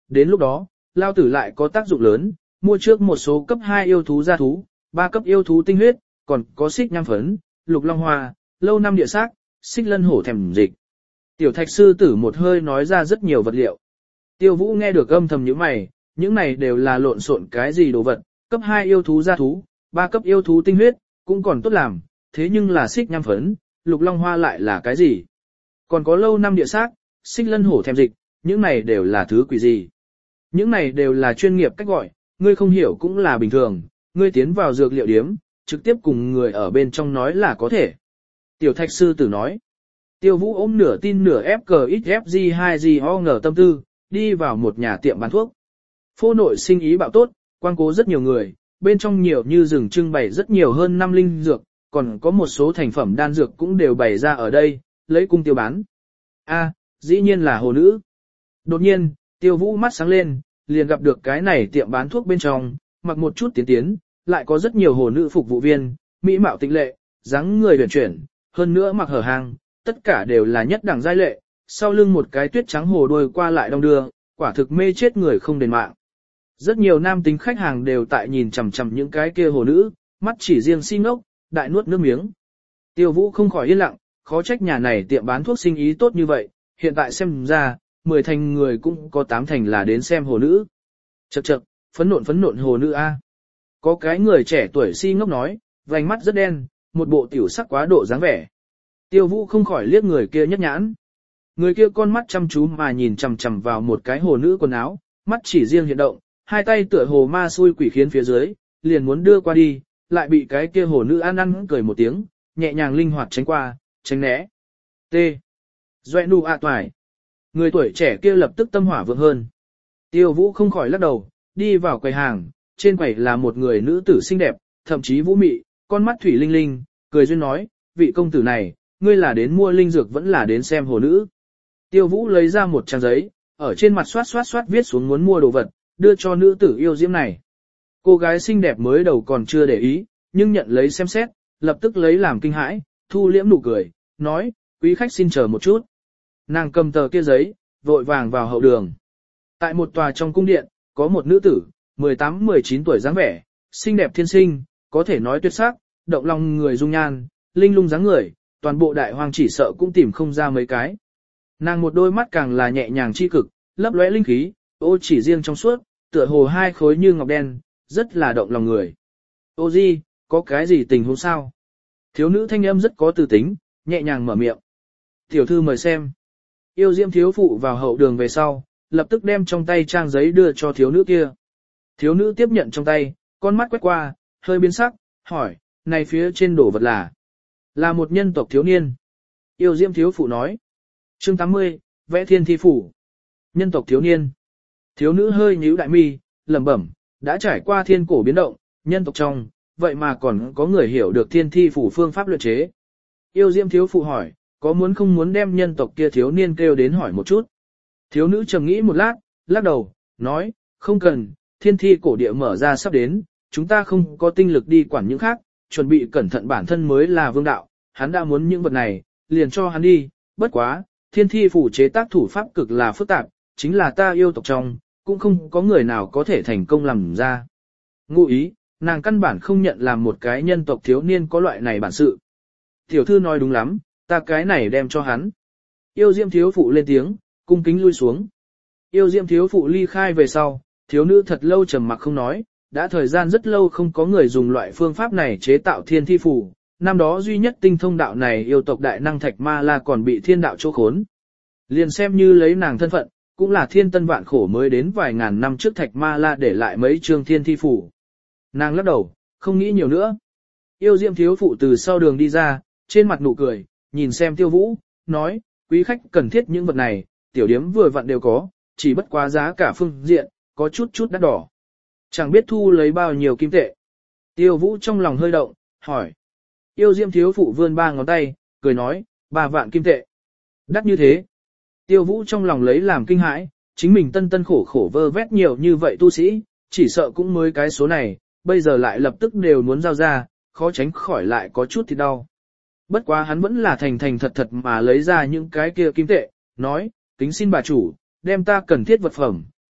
đến lúc đó, lao tử lại có tác dụng lớn, mua trước một số cấp hai yêu thú gia thú, ba cấp yêu thú tinh huyết, còn có xích nham phấn, lục long hoa, lâu năm địa xác, xích lân hổ thèm dịch. Tiểu thạch sư tử một hơi nói ra rất nhiều vật liệu. Tiêu Vũ nghe được âm thầm nhíu mày, những này đều là lộn xộn cái gì đồ vật, cấp hai yêu thú gia thú, ba cấp yêu thú tinh huyết, cũng còn tốt làm, thế nhưng là xích nham phấn, lục long hoa lại là cái gì? Còn có lâu năm địa xác, xích lân hổ thèm dịch, những này đều là thứ quỷ gì? Những này đều là chuyên nghiệp cách gọi, ngươi không hiểu cũng là bình thường, ngươi tiến vào dược liệu điếm, trực tiếp cùng người ở bên trong nói là có thể. Tiểu thạch sư tử nói. Tiêu Vũ ôm nửa tin nửa ép cờ ít ép giê hai giê o ngờ tâm tư, đi vào một nhà tiệm bán thuốc. Phô nội sinh ý bạo tốt, quan cố rất nhiều người, bên trong nhiều như rừng trưng bày rất nhiều hơn năm linh dược, còn có một số thành phẩm đan dược cũng đều bày ra ở đây, lấy cung tiêu bán. A, dĩ nhiên là hồ nữ. Đột nhiên, Tiêu Vũ mắt sáng lên, liền gặp được cái này tiệm bán thuốc bên trong, mặc một chút tiến tiến, lại có rất nhiều hồ nữ phục vụ viên, mỹ mạo tịnh lệ, dáng người huyền chuyển, hơn nữa mặc hở hàng, tất cả đều là nhất đẳng giai lệ, sau lưng một cái tuyết trắng hồ đuôi qua lại đong đưa, quả thực mê chết người không đền mạng. Rất nhiều nam tính khách hàng đều tại nhìn chằm chằm những cái kia hồ nữ, mắt chỉ riêng si ngốc, đại nuốt nước miếng. Tiêu Vũ không khỏi yên lặng, khó trách nhà này tiệm bán thuốc sinh ý tốt như vậy, hiện tại xem ra, mười thành người cũng có tám thành là đến xem hồ nữ. Chậc chậc, phấn nộn phấn nộn hồ nữ a. Có cái người trẻ tuổi si ngốc nói, vành mắt rất đen, một bộ tiểu sắc quá độ dáng vẻ. Tiêu Vũ không khỏi liếc người kia nhất nhãn. Người kia con mắt chăm chú mà nhìn chằm chằm vào một cái hồ nữ quần áo, mắt chỉ riêng hiện động, hai tay tựa hồ ma xui quỷ khiến phía dưới, liền muốn đưa qua đi, lại bị cái kia hồ nữ ăn ăn cười một tiếng, nhẹ nhàng linh hoạt tránh qua, tránh né. T. Doe nu a toài. Người tuổi trẻ kia lập tức tâm hỏa vượng hơn. Tiêu Vũ không khỏi lắc đầu, đi vào quầy hàng, trên quầy là một người nữ tử xinh đẹp, thậm chí vũ mị, con mắt thủy linh linh, cười duyên nói, vị công tử này, ngươi là đến mua linh dược vẫn là đến xem hồ nữ. Tiêu Vũ lấy ra một trang giấy, ở trên mặt xoát xoát xoát viết xuống muốn mua đồ vật, đưa cho nữ tử yêu diễm này. Cô gái xinh đẹp mới đầu còn chưa để ý, nhưng nhận lấy xem xét, lập tức lấy làm kinh hãi, thu liễm nụ cười, nói, quý khách xin chờ một chút. Nàng cầm tờ kia giấy, vội vàng vào hậu đường. Tại một tòa trong cung điện, có một nữ tử, mười tám mười chín tuổi dáng vẻ, xinh đẹp thiên sinh, có thể nói tuyệt sắc, động lòng người dung nhan, linh lung dáng người, toàn bộ đại hoang chỉ sợ cũng tìm không ra mấy cái. Nàng một đôi mắt càng là nhẹ nhàng chi cực, lấp lóe linh khí, ô chỉ riêng trong suốt, tựa hồ hai khối như ngọc đen, rất là động lòng người. Ô Di, có cái gì tình huống sao? Thiếu nữ thanh âm rất có tư tính, nhẹ nhàng mở miệng. Tiểu thư mời xem. Yêu diễm thiếu phụ vào hậu đường về sau, lập tức đem trong tay trang giấy đưa cho thiếu nữ kia. Thiếu nữ tiếp nhận trong tay, con mắt quét qua, hơi biến sắc, hỏi, này phía trên đổ vật là? Là một nhân tộc thiếu niên. Yêu diễm thiếu phụ nói. Chương tám mươi, vẽ thiên thi phủ. Nhân tộc thiếu niên. Thiếu nữ hơi nhíu đại mi, lẩm bẩm, đã trải qua thiên cổ biến động, nhân tộc trong, vậy mà còn có người hiểu được thiên thi phủ phương pháp luyện chế. Yêu diễm thiếu phụ hỏi, có muốn không muốn đem nhân tộc kia thiếu niên kêu đến hỏi một chút. Thiếu nữ trầm nghĩ một lát, lắc đầu, nói, không cần, thiên thi cổ địa mở ra sắp đến, chúng ta không có tinh lực đi quản những khác, chuẩn bị cẩn thận bản thân mới là vương đạo, hắn đã muốn những vật này, liền cho hắn đi, bất quá, thiên thi phủ chế tác thủ pháp cực là phức tạp, chính là ta yêu tộc trong, cũng không có người nào có thể thành công làm ra. Ngụ ý, nàng căn bản không nhận làm một cái nhân tộc thiếu niên có loại này bản sự. Tiểu thư nói đúng lắm, ta cái này đem cho hắn. Yêu diễm thiếu phụ lên tiếng, cung kính lui xuống. Yêu diễm thiếu phụ ly khai về sau, thiếu nữ thật lâu trầm mặc không nói, đã thời gian rất lâu không có người dùng loại phương pháp này chế tạo thiên thi phủ. Năm đó duy nhất tinh thông đạo này yêu tộc đại năng Thạch Ma La còn bị thiên đạo chỗ khốn. Liền xem như lấy nàng thân phận, cũng là thiên tân vạn khổ mới đến vài ngàn năm trước Thạch Ma La để lại mấy chương thiên thi phủ. Nàng lắc đầu, không nghĩ nhiều nữa. Yêu diễm thiếu phụ từ sau đường đi ra, trên mặt nụ cười, nhìn xem Tiêu Vũ, nói, quý khách cần thiết những vật này, tiểu điếm vừa vặn đều có, chỉ bất quá giá cả phương diện, có chút chút đắt đỏ. Chẳng biết thu lấy bao nhiêu kim tệ. Tiêu Vũ trong lòng hơi động, hỏi. Yêu diễm thiếu phụ vươn ba ngón tay, cười nói, ba vạn kim tệ. Đắt như thế. Tiêu Vũ trong lòng lấy làm kinh hãi, chính mình tân tân khổ khổ vơ vét nhiều như vậy tu sĩ, chỉ sợ cũng mới cái số này, bây giờ lại lập tức đều muốn giao ra, khó tránh khỏi lại có chút thì đau. Bất quá hắn vẫn là thành thành thật thật mà lấy ra những cái kia kim tệ, nói, kính xin bà chủ, đem ta cần thiết vật phẩm,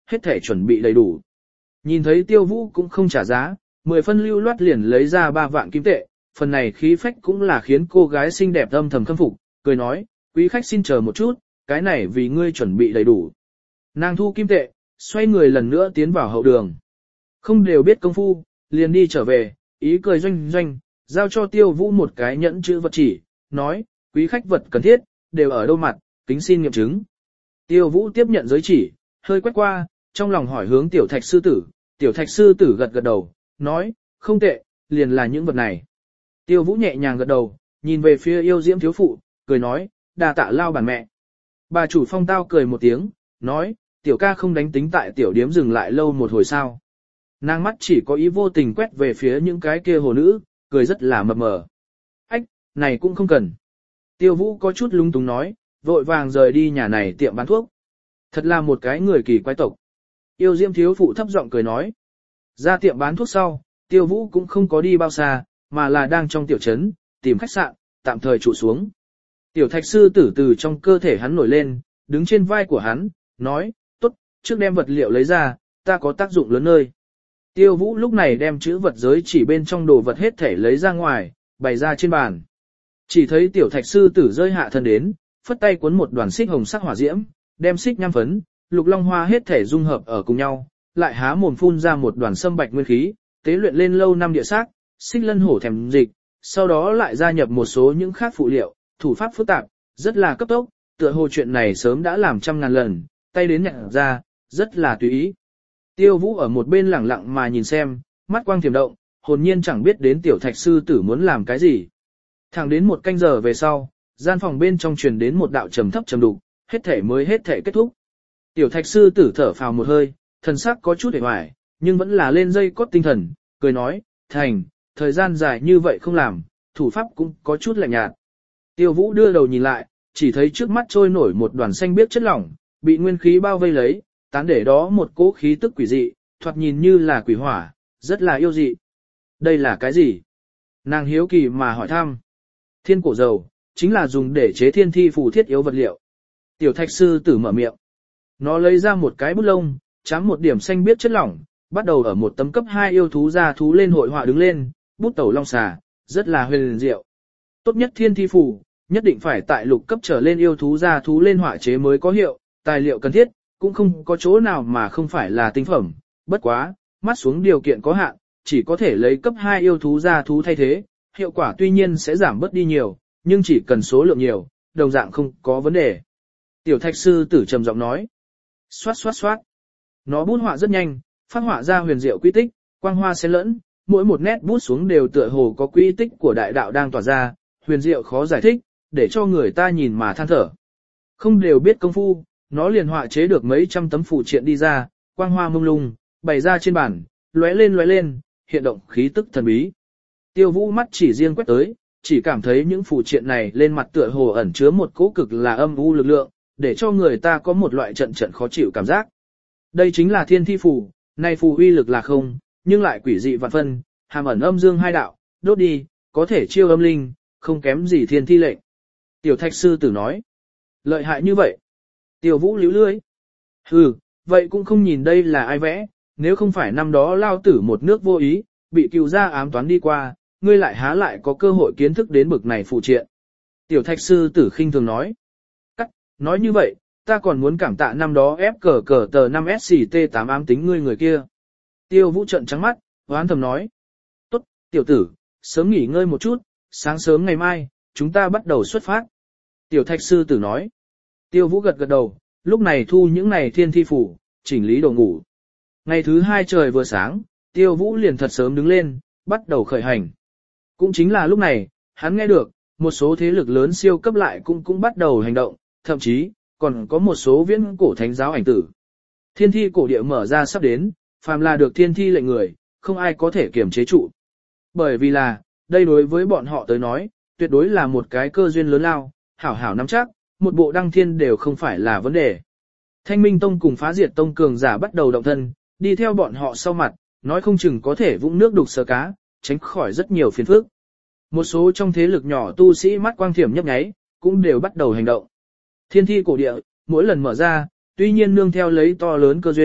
hết thể chuẩn bị đầy đủ. Nhìn thấy Tiêu Vũ cũng không trả giá, mười phân lưu loát liền lấy ra ba vạn kim tệ, phần này khí phách cũng là khiến cô gái xinh đẹp âm thầm khâm phục, cười nói, quý khách xin chờ một chút, cái này vì ngươi chuẩn bị đầy đủ. Nàng thu kim tệ, xoay người lần nữa tiến vào hậu đường. Không đều biết công phu, liền đi trở về, ý cười doanh doanh, giao cho Tiêu Vũ một cái nhẫn chữ vật chỉ, nói, quý khách vật cần thiết, đều ở đâu mặt, kính xin nghiệm chứng. Tiêu Vũ tiếp nhận giới chỉ, hơi quét qua, trong lòng hỏi hướng tiểu thạch sư tử, tiểu thạch sư tử gật gật đầu, nói, không tệ, liền là những vật này. Tiêu Vũ nhẹ nhàng gật đầu, nhìn về phía yêu diễm thiếu phụ, cười nói, đà tạ lao bản mẹ. Bà chủ Phong tao cười một tiếng, nói, tiểu ca không đánh tính tại tiểu điếm dừng lại lâu một hồi sao. Nàng mắt chỉ có ý vô tình quét về phía những cái kia hồ nữ, cười rất là mập mờ. Ách, này cũng không cần. Tiêu Vũ có chút lung túng nói, vội vàng rời đi nhà này tiệm bán thuốc. Thật là một cái người kỳ quái tộc. Yêu diễm thiếu phụ thấp giọng cười nói. Ra tiệm bán thuốc sau, Tiêu Vũ cũng không có đi bao xa, mà là đang trong tiểu trấn, tìm khách sạn, tạm thời trụ xuống. Tiểu thạch sư tử từ trong cơ thể hắn nổi lên, đứng trên vai của hắn, nói, tốt, trước đem vật liệu lấy ra, ta có tác dụng lớn nơi. Tiêu Vũ lúc này đem chữ vật giới chỉ bên trong đồ vật hết thể lấy ra ngoài, bày ra trên bàn. Chỉ thấy tiểu thạch sư tử rơi hạ thân đến, phất tay cuốn một đoàn xích hồng sắc hỏa diễm, đem xích nham phấn, lục long hoa hết thể dung hợp ở cùng nhau, lại há mồm phun ra một đoàn sâm bạch nguyên khí, tế luyện lên lâu năm địa xác, xích lân hổ thèm dịch, sau đó lại gia nhập một số những khác phụ liệu, thủ pháp phức tạp, rất là cấp tốc, tựa hồ chuyện này sớm đã làm trăm ngàn lần, tay đến nhặt ra, rất là tùy ý. Tiêu Vũ ở một bên lẳng lặng mà nhìn xem, mắt quang thiểm động, hồn nhiên chẳng biết đến tiểu thạch sư tử muốn làm cái gì. Thẳng đến một canh giờ về sau, gian phòng bên trong truyền đến một đạo trầm thấp trầm đục, hết thể mới hết thể kết thúc. Tiểu thạch sư tử thở phào một hơi, thần sắc có chút hề hoài, nhưng vẫn là lên dây cốt tinh thần, cười nói, thành, thời gian dài như vậy không làm, thủ pháp cũng có chút lạnh nhạt. Tiêu Vũ đưa đầu nhìn lại, chỉ thấy trước mắt trôi nổi một đoàn xanh biếc chất lỏng, bị nguyên khí bao vây lấy, tán để đó một cỗ khí tức quỷ dị, thoạt nhìn như là quỷ hỏa, rất là yêu dị. Đây là cái gì? Nàng hiếu kỳ mà hỏi thăm. Thiên cổ dầu, chính là dùng để chế thiên thi phù thiết yếu vật liệu. Tiểu thạch sư tử mở miệng. Nó lấy ra một cái bút lông, chám một điểm xanh biếc chất lỏng, bắt đầu ở một tấm cấp hai yêu thú ra thú lên hội họa đứng lên, bút tẩu long xà, rất là huyền diệu. Tốt nhất thiên thi phù, nhất định phải tại lục cấp trở lên yêu thú ra thú lên họa chế mới có hiệu, tài liệu cần thiết, cũng không có chỗ nào mà không phải là tinh phẩm, bất quá, mắt xuống điều kiện có hạn, chỉ có thể lấy cấp hai yêu thú ra thú thay thế, hiệu quả tuy nhiên sẽ giảm bớt đi nhiều, nhưng chỉ cần số lượng nhiều, đồng dạng không có vấn đề. Tiểu thạch sư tử trầm giọng nói, xoát xoát xoát, nó bút họa rất nhanh, phát họa ra huyền diệu quy tích, quang hoa xen lẫn, mỗi một nét bút xuống đều tựa hồ có quy tích của đại đạo đang tỏa ra, huyền diệu khó giải thích, để cho người ta nhìn mà than thở. Không đều biết công phu, nó liền họa chế được mấy trăm tấm phụ triện đi ra, quang hoa mông lung, bày ra trên bàn, lóe lên lóe lên, hiện động khí tức thần bí. Tiêu Vũ mắt chỉ riêng quét tới, chỉ cảm thấy những phụ triện này lên mặt tựa hồ ẩn chứa một cỗ cực là âm u lực lượng, để cho người ta có một loại trận trận khó chịu cảm giác. Đây chính là thiên thi phù, nay phù uy lực là không, nhưng lại quỷ dị vạn phân, hàm ẩn âm dương hai đạo, đốt đi, có thể chiêu âm linh, không kém gì thiên thi lệnh. Tiểu thạch sư tử nói, lợi hại như vậy. Tiêu Vũ líu lưỡi. Hừ, vậy cũng không nhìn đây là ai vẽ, nếu không phải năm đó lao tử một nước vô ý, bị cừu gia ám toán đi qua, ngươi lại há lại có cơ hội kiến thức đến bực này phụ triện. Tiểu thạch sư tử khinh thường nói. Cắt, nói như vậy, ta còn muốn cảm tạ năm đó ép cờ cờ tờ năm S T tám ám tính ngươi người kia. Tiêu Vũ trợn trắng mắt, oán thầm nói. Tốt, tiểu tử, sớm nghỉ ngơi một chút, sáng sớm ngày mai, chúng ta bắt đầu xuất phát. Tiểu thạch sư tử nói. Tiêu Vũ gật gật đầu, lúc này thu những này thiên thi phủ, chỉnh lý đồ ngủ. Ngày thứ hai trời vừa sáng, Tiêu Vũ liền thật sớm đứng lên, bắt đầu khởi hành. Cũng chính là lúc này, hắn nghe được, một số thế lực lớn siêu cấp lại cũng cũng bắt đầu hành động, thậm chí, còn có một số viễn cổ thánh giáo ảnh tử. Thiên thi cổ địa mở ra sắp đến, phàm là được thiên thi lệnh người, không ai có thể kiềm chế trụ. Bởi vì là, đây đối với bọn họ tới nói, tuyệt đối là một cái cơ duyên lớn lao, hảo hảo nắm chắc, một bộ đăng thiên đều không phải là vấn đề. Thanh Minh Tông cùng Phá Diệt Tông cường giả bắt đầu động thân, đi theo bọn họ sau mặt, nói không chừng có thể vũng nước đục sờ cá, tránh khỏi rất nhiều phiền phức. Một số trong thế lực nhỏ tu sĩ mắt quang thiểm nhấp nháy, cũng đều bắt đầu hành động. Thiên thi cổ địa, mỗi lần mở ra, tuy nhiên nương theo lấy to lớn cơ duyên,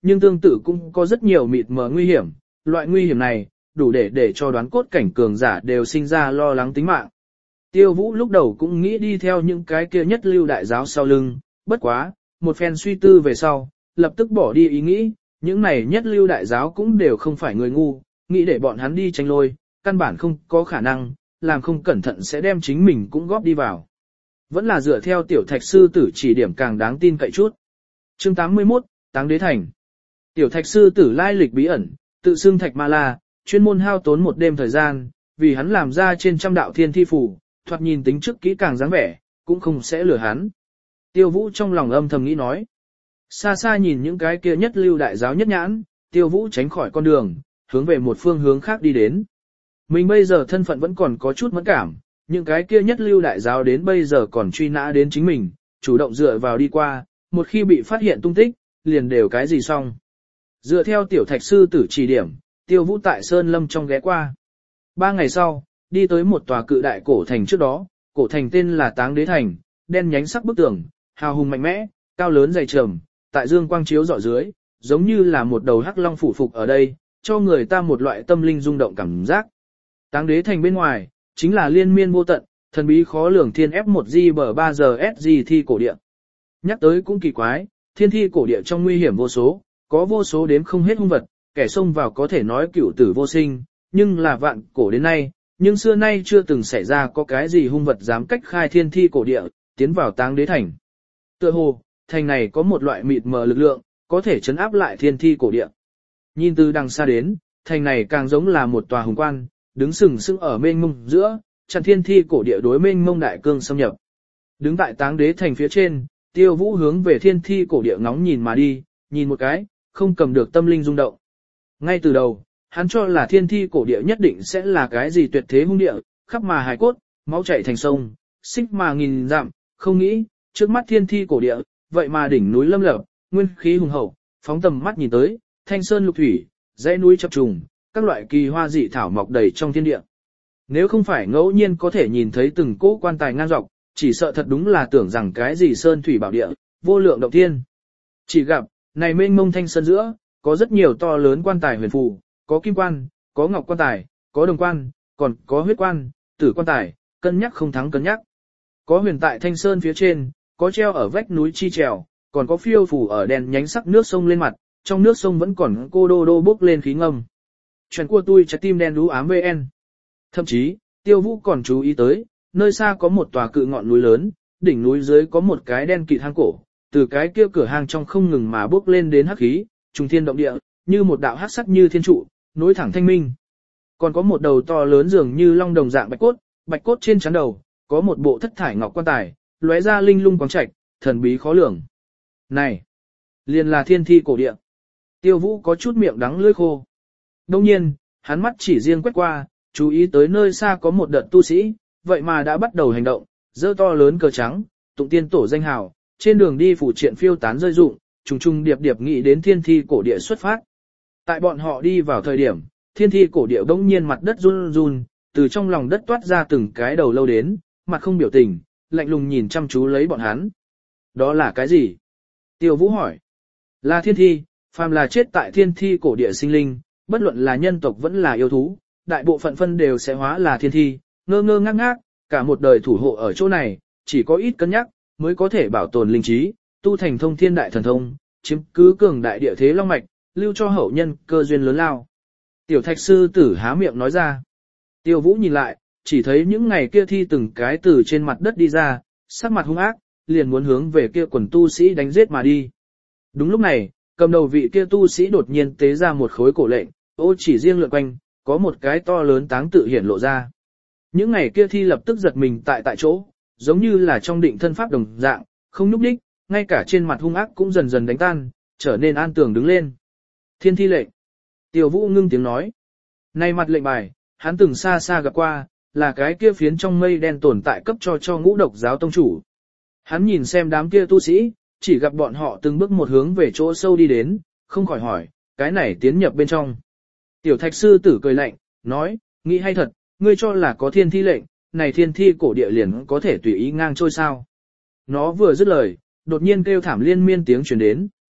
nhưng tương tự cũng có rất nhiều mịt mờ nguy hiểm, loại nguy hiểm này, đủ để để cho đoán cốt cảnh cường giả đều sinh ra lo lắng tính mạng. Tiêu Vũ lúc đầu cũng nghĩ đi theo những cái kia nhất lưu đại giáo sau lưng, bất quá, một phen suy tư về sau, lập tức bỏ đi ý nghĩ, những này nhất lưu đại giáo cũng đều không phải người ngu, nghĩ để bọn hắn đi tranh lôi, căn bản không có khả năng, làm không cẩn thận sẽ đem chính mình cũng góp đi vào. Vẫn là dựa theo tiểu thạch sư tử chỉ điểm càng đáng tin cậy chút. Chương tám mươi mốt, Táng Đế Thành. Tiểu thạch sư tử lai lịch bí ẩn, tự xưng Thạch Ma La, chuyên môn hao tốn một đêm thời gian, vì hắn làm ra trên trăm đạo thiên thi phù, thoạt nhìn tính trước kỹ càng dáng vẻ, cũng không sẽ lừa hắn. Tiêu Vũ trong lòng âm thầm nghĩ nói. Xa xa nhìn những cái kia nhất lưu đại giáo nhất nhãn, Tiêu Vũ tránh khỏi con đường, hướng về một phương hướng khác đi đến. Mình bây giờ thân phận vẫn còn có chút mẫn cảm, những cái kia nhất lưu đại giáo đến bây giờ còn truy nã đến chính mình, chủ động dựa vào đi qua, một khi bị phát hiện tung tích, liền đều cái gì xong. Dựa theo tiểu thạch sư tử chỉ điểm, Tiêu Vũ tại Sơn Lâm trong ghé qua. Ba ngày sau, đi tới một tòa cự đại cổ thành trước đó, cổ thành tên là Táng Đế Thành, đen nhánh sắc bức tường, hào hùng mạnh mẽ, cao lớn dày trầm, tại dương quang chiếu rọi dưới, giống như là một đầu hắc long phủ phục ở đây, cho người ta một loại tâm linh rung động cảm giác. Táng Đế Thành bên ngoài, chính là liên miên vô tận, thần bí khó lường thiên ép một G bờ ba giờ S G thi cổ địa. Nhắc tới cũng kỳ quái, thiên thi cổ địa trong nguy hiểm vô số, có vô số đếm không hết hung vật, kẻ xông vào có thể nói cửu tử vô sinh, nhưng là vạn cổ đến nay, nhưng xưa nay chưa từng xảy ra có cái gì hung vật dám cách khai thiên thi cổ địa, tiến vào Táng Đế Thành. Tựa hồ, thành này có một loại mịt mờ lực lượng, có thể chấn áp lại thiên thi cổ địa. Nhìn từ đằng xa đến, thành này càng giống là một tòa hùng quan, đứng sừng sững ở mênh mông giữa, chặn thiên thi cổ địa đối mênh mông đại cương xâm nhập. Đứng tại Táng Đế Thành phía trên, Tiêu Vũ hướng về thiên thi cổ địa ngóng nhìn mà đi, nhìn một cái, không cầm được tâm linh rung động. Ngay từ đầu, hắn cho là thiên thi cổ địa nhất định sẽ là cái gì tuyệt thế hung địa, khắp mà hài cốt, máu chảy thành sông, xích mà nghìn dặm, không nghĩ, trước mắt thiên thi cổ địa, vậy mà đỉnh núi lâm lập, nguyên khí hùng hậu, phóng tầm mắt nhìn tới, thanh sơn lục thủy, dãy núi chập trùng, các loại kỳ hoa dị thảo mọc đầy trong thiên địa. Nếu không phải ngẫu nhiên có thể nhìn thấy từng cỗ quan tài ngang dọc, chỉ sợ thật đúng là tưởng rằng cái gì sơn thủy bảo địa, vô lượng động thiên. Chỉ gặp, này mênh mông thanh sơn giữa, có rất nhiều to lớn quan tài huyền phù, có kim quan, có ngọc quan tài, có đồng quan, còn có huyết quan, tử quan tài, cân nhắc không thắng cân nhắc. Có huyền tại thanh sơn phía trên, có treo ở vách núi chi trèo, còn có phiêu phù ở đèn nhánh sắc nước sông lên mặt, trong nước sông vẫn còn cô đô đô bốc lên khí ngâm. Chuyện của tôi trái tim đen đú ám vê en. Thậm chí, Tiêu Vũ còn chú ý tới, nơi xa có một tòa cự ngọn núi lớn, đỉnh núi dưới có một cái đen kịt hang cổ, từ cái kia cửa hang trong không ngừng mà bốc lên đến hắc khí, trùng thiên động địa, như một đạo hắc sắc như thiên trụ, nối thẳng thanh minh. Còn có một đầu to lớn dường như long đồng dạng bạch cốt, bạch cốt trên trán đầu, có một bộ thất thải ngọc quan tài, lóe ra linh lung quang trạch, thần bí khó lường. Này, liền là thiên thi cổ địa. Tiêu Vũ có chút miệng đắng lưỡi khô. Đông nhiên, hắn mắt chỉ riêng quét qua, chú ý tới nơi xa có một đợt tu sĩ, vậy mà đã bắt đầu hành động, giơ to lớn cờ trắng, tụng tiên tổ danh hào, trên đường đi phủ triện phiêu tán rơi rụng, trùng trùng điệp điệp nghĩ đến thiên thi cổ địa xuất phát. Tại bọn họ đi vào thời điểm, thiên thi cổ địa bỗng nhiên mặt đất run run, từ trong lòng đất toát ra từng cái đầu lâu đến, mặt không biểu tình, lạnh lùng nhìn chăm chú lấy bọn hắn. Đó là cái gì? Tiêu Vũ hỏi. Là thiên thi, phàm là chết tại thiên thi cổ địa sinh linh, bất luận là nhân tộc vẫn là yêu thú, đại bộ phận phân đều sẽ hóa là thiên thi, ngơ ngơ ngác ngác, cả một đời thủ hộ ở chỗ này, chỉ có ít cân nhắc, mới có thể bảo tồn linh trí, tu thành thông thiên đại thần thông, chiếm cứ cường đại địa thế long mạch, lưu cho hậu nhân cơ duyên lớn lao. Tiểu thạch sư tử há miệng nói ra. Tiêu Vũ nhìn lại, chỉ thấy những ngày kia thi từng cái từ trên mặt đất đi ra, sắc mặt hung ác, liền muốn hướng về kia quần tu sĩ đánh giết mà đi. Đúng lúc này, cầm đầu vị kia tu sĩ đột nhiên tế ra một khối cổ lệnh, ô chỉ riêng lượn quanh, có một cái to lớn táng tự hiển lộ ra. Những ngày kia thi lập tức giật mình tại tại chỗ, giống như là trong định thân pháp đồng dạng, không nhúc đích, ngay cả trên mặt hung ác cũng dần dần đánh tan, trở nên an tường đứng lên. Thiên thi lệnh. Tiêu Vũ ngưng tiếng nói. Này mặt lệnh bài, hắn từng xa xa gặp qua, là cái kia phiến trong mây đen tồn tại cấp cho cho ngũ độc giáo tông chủ. Hắn nhìn xem đám kia tu sĩ, chỉ gặp bọn họ từng bước một hướng về chỗ sâu đi đến, không khỏi hỏi, cái này tiến nhập bên trong. Tiểu thạch sư tử cười lạnh, nói, nghĩ hay thật, ngươi cho là có thiên thi lệnh, này thiên thi cổ địa liền có thể tùy ý ngang trôi sao. Nó vừa dứt lời, đột nhiên kêu thảm liên miên tiếng truyền đến.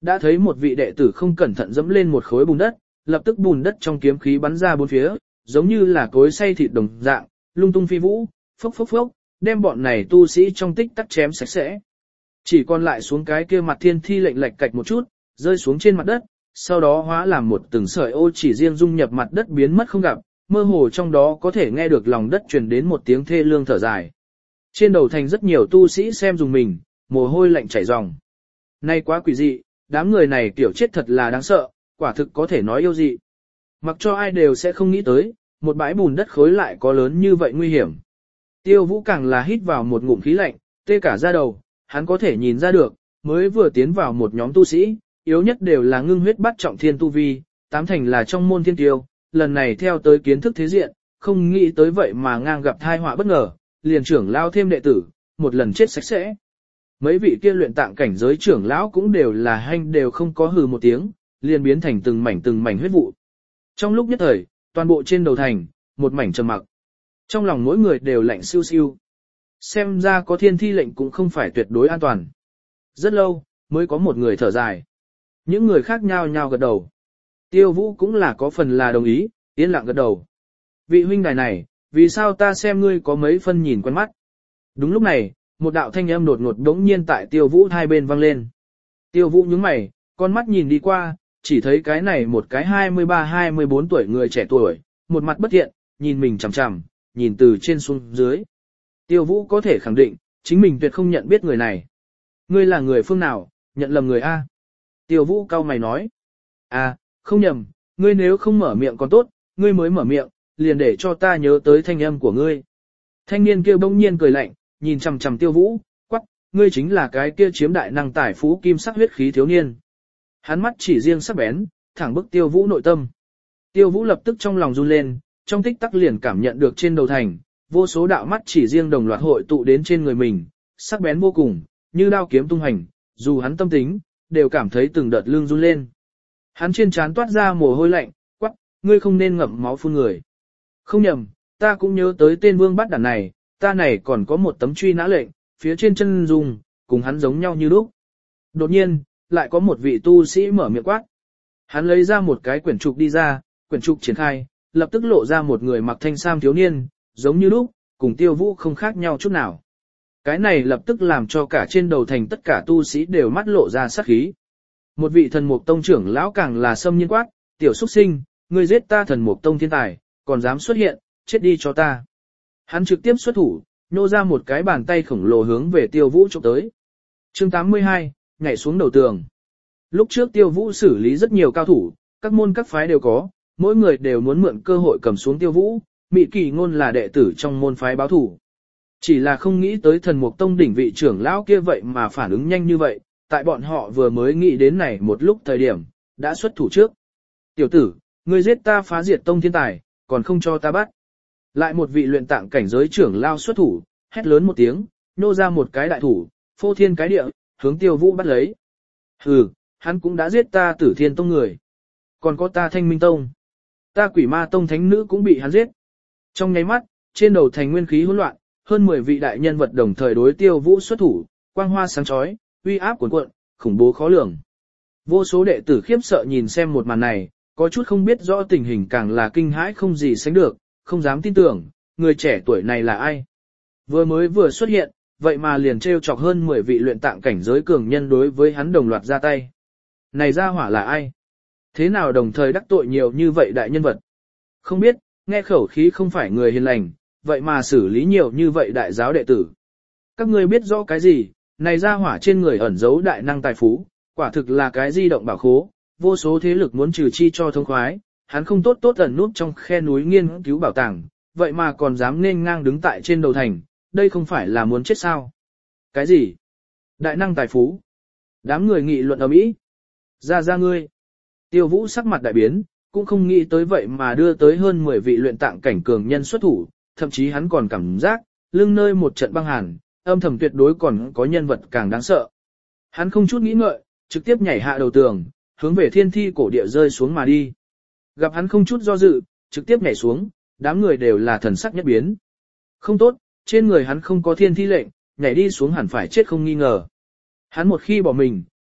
Đã thấy một vị đệ tử không cẩn thận dẫm lên một khối bùn đất, lập tức bùn đất trong kiếm khí bắn ra bốn phía, giống như là cối xay thịt đồng dạng, lung tung phi vũ, phốc phốc phốc, đem bọn này tu sĩ trong tích tắc chém sạch sẽ. Chỉ còn lại xuống cái kia mặt thiên thi lệnh lệch cạch một chút, rơi xuống trên mặt đất, sau đó hóa làm một từng sợi ô chỉ riêng dung nhập mặt đất biến mất không gặp, mơ hồ trong đó có thể nghe được lòng đất truyền đến một tiếng thê lương thở dài. Trên đầu thành rất nhiều tu sĩ xem dùng mình, mồ hôi lạnh chảy ròng. Nay quá quỷ dị, đám người này tiểu chết thật là đáng sợ, quả thực có thể nói yêu dị. Mặc cho ai đều sẽ không nghĩ tới, một bãi bùn đất khối lại có lớn như vậy nguy hiểm. Tiêu Vũ càng là hít vào một ngụm khí lạnh, tê cả da đầu, hắn có thể nhìn ra được, mới vừa tiến vào một nhóm tu sĩ, yếu nhất đều là ngưng huyết bắt trọng thiên tu vi, tám thành là trong môn thiên tiêu, lần này theo tới kiến thức thế diện, không nghĩ tới vậy mà ngang gặp thai họa bất ngờ, liền trưởng lao thêm đệ tử, một lần chết sạch sẽ. Mấy vị kia luyện tạng cảnh giới trưởng lão cũng đều là hanh đều không có hừ một tiếng, liền biến thành từng mảnh từng mảnh huyết vụ. Trong lúc nhất thời, toàn bộ trên đầu thành, một mảnh trầm mặc. Trong lòng mỗi người đều lạnh siêu siêu. Xem ra có thiên thi lệnh cũng không phải tuyệt đối an toàn. Rất lâu, mới có một người thở dài. Những người khác nhao nhao gật đầu. Tiêu Vũ cũng là có phần là đồng ý, yên lặng gật đầu. Vị huynh đài này, vì sao ta xem ngươi có mấy phân nhìn quen mắt? Đúng lúc này, một đạo thanh âm đột ngột đống nhiên tại Tiêu Vũ hai bên vang lên. Tiêu Vũ nhướng mày, con mắt nhìn đi qua, chỉ thấy cái này một cái hai mươi ba hai mươi bốn tuổi người trẻ tuổi, một mặt bất thiện, nhìn mình chằm chằm, nhìn từ trên xuống dưới. Tiêu Vũ có thể khẳng định, chính mình tuyệt không nhận biết người này. Ngươi là người phương nào, nhận lầm người A. Tiêu Vũ cau mày nói. À, không nhầm, ngươi nếu không mở miệng còn tốt, ngươi mới mở miệng, liền để cho ta nhớ tới thanh âm của ngươi. Thanh niên kia bỗng nhiên cười lạnh, nhìn chằm chằm Tiêu Vũ, quắc, ngươi chính là cái kia chiếm đại năng tài phú kim sắc huyết khí thiếu niên. Hắn mắt chỉ riêng sắc bén, thẳng bức Tiêu Vũ nội tâm. Tiêu Vũ lập tức trong lòng run lên, trong tích tắc liền cảm nhận được trên đầu thành, vô số đạo mắt chỉ riêng đồng loạt hội tụ đến trên người mình, sắc bén vô cùng, như đao kiếm tung hành, dù hắn tâm tính, đều cảm thấy từng đợt lưng run lên. Hắn trên trán toát ra mồ hôi lạnh, quắc, ngươi không nên ngậm máu phun người. Không nhầm, ta cũng nhớ tới tên vương bắt đản này, ta này còn có một tấm truy nã lệnh, phía trên chân dung, cùng hắn giống nhau như lúc. Đột nhiên, lại có một vị tu sĩ mở miệng quát. Hắn lấy ra một cái quyển trục đi ra, quyển trục triển khai, lập tức lộ ra một người mặc thanh sam thiếu niên, giống như lúc, cùng Tiêu Vũ không khác nhau chút nào. Cái này lập tức làm cho cả trên đầu thành tất cả tu sĩ đều mắt lộ ra sát khí. Một vị thần mục tông trưởng lão càng là xâm nhiên quát, tiểu xuất sinh, ngươi giết ta thần mục tông thiên tài, còn dám xuất hiện, chết đi cho ta. Hắn trực tiếp xuất thủ, nhô ra một cái bàn tay khổng lồ hướng về Tiêu Vũ chụp tới. Chương tám mươi hai, nhảy xuống đầu tường. Lúc trước Tiêu Vũ xử lý rất nhiều cao thủ, các môn các phái đều có, mỗi người đều muốn mượn cơ hội cầm xuống Tiêu Vũ, Mị Kỳ Ngôn là đệ tử trong môn phái báo thủ. Chỉ là không nghĩ tới thần mục tông đỉnh vị trưởng lão kia vậy mà phản ứng nhanh như vậy, tại bọn họ vừa mới nghĩ đến này một lúc thời điểm, đã xuất thủ trước. Tiểu tử, ngươi giết ta phá diệt tông thiên tài, còn không cho ta bắt. Lại một vị luyện tạng cảnh giới trưởng lao xuất thủ, hét lớn một tiếng, nô ra một cái đại thủ, phô thiên cái địa, hướng Tiêu Vũ bắt lấy. Hừ, hắn cũng đã giết ta Tử Thiên tông người. Còn có ta Thanh Minh tông. Ta Quỷ Ma tông thánh nữ cũng bị hắn giết. Trong nháy mắt, trên đầu thành nguyên khí hỗn loạn, hơn mười vị đại nhân vật đồng thời đối Tiêu Vũ xuất thủ, quang hoa sáng chói, uy áp cuồn cuộn, khủng bố khó lường. Vô số đệ tử khiếp sợ nhìn xem một màn này, có chút không biết rõ tình hình càng là kinh hãi không gì sánh được, không dám tin tưởng, người trẻ tuổi này là ai. Vừa mới vừa xuất hiện, vậy mà liền trêu chọc hơn mười vị luyện tạng cảnh giới cường nhân đối với hắn đồng loạt ra tay. Này ra hỏa là ai? Thế nào đồng thời đắc tội nhiều như vậy đại nhân vật? Không biết, nghe khẩu khí không phải người hiền lành, vậy mà xử lý nhiều như vậy đại giáo đệ tử. Các ngươi biết rõ cái gì, này ra hỏa trên người ẩn giấu đại năng tài phú, quả thực là cái di động bảo khố, vô số thế lực muốn trừ chi cho thông khoái, hắn không tốt tốt ẩn núp trong khe núi nghiên cứu bảo tàng, vậy mà còn dám nên ngang đứng tại trên đầu thành, đây không phải là muốn chết sao? Cái gì? Đại năng tài phú? Đám người nghị luận ầm ĩ. Ra ra ngươi. Tiêu Vũ sắc mặt đại biến, cũng không nghĩ tới vậy mà đưa tới hơn mười vị luyện tạng cảnh cường nhân xuất thủ, thậm chí hắn còn cảm giác, lưng nơi một trận băng hàn, âm thầm tuyệt đối còn có nhân vật càng đáng sợ. Hắn không chút nghĩ ngợi, trực tiếp nhảy hạ đầu tường, hướng về thiên thi cổ địa rơi xuống mà đi. Gặp hắn không chút do dự, trực tiếp nhảy xuống, đám người đều là thần sắc nhất biến. Không tốt, trên người hắn không có thiên thi lệnh, nhảy đi xuống hẳn phải chết không nghi ngờ. Hắn một khi bỏ mình,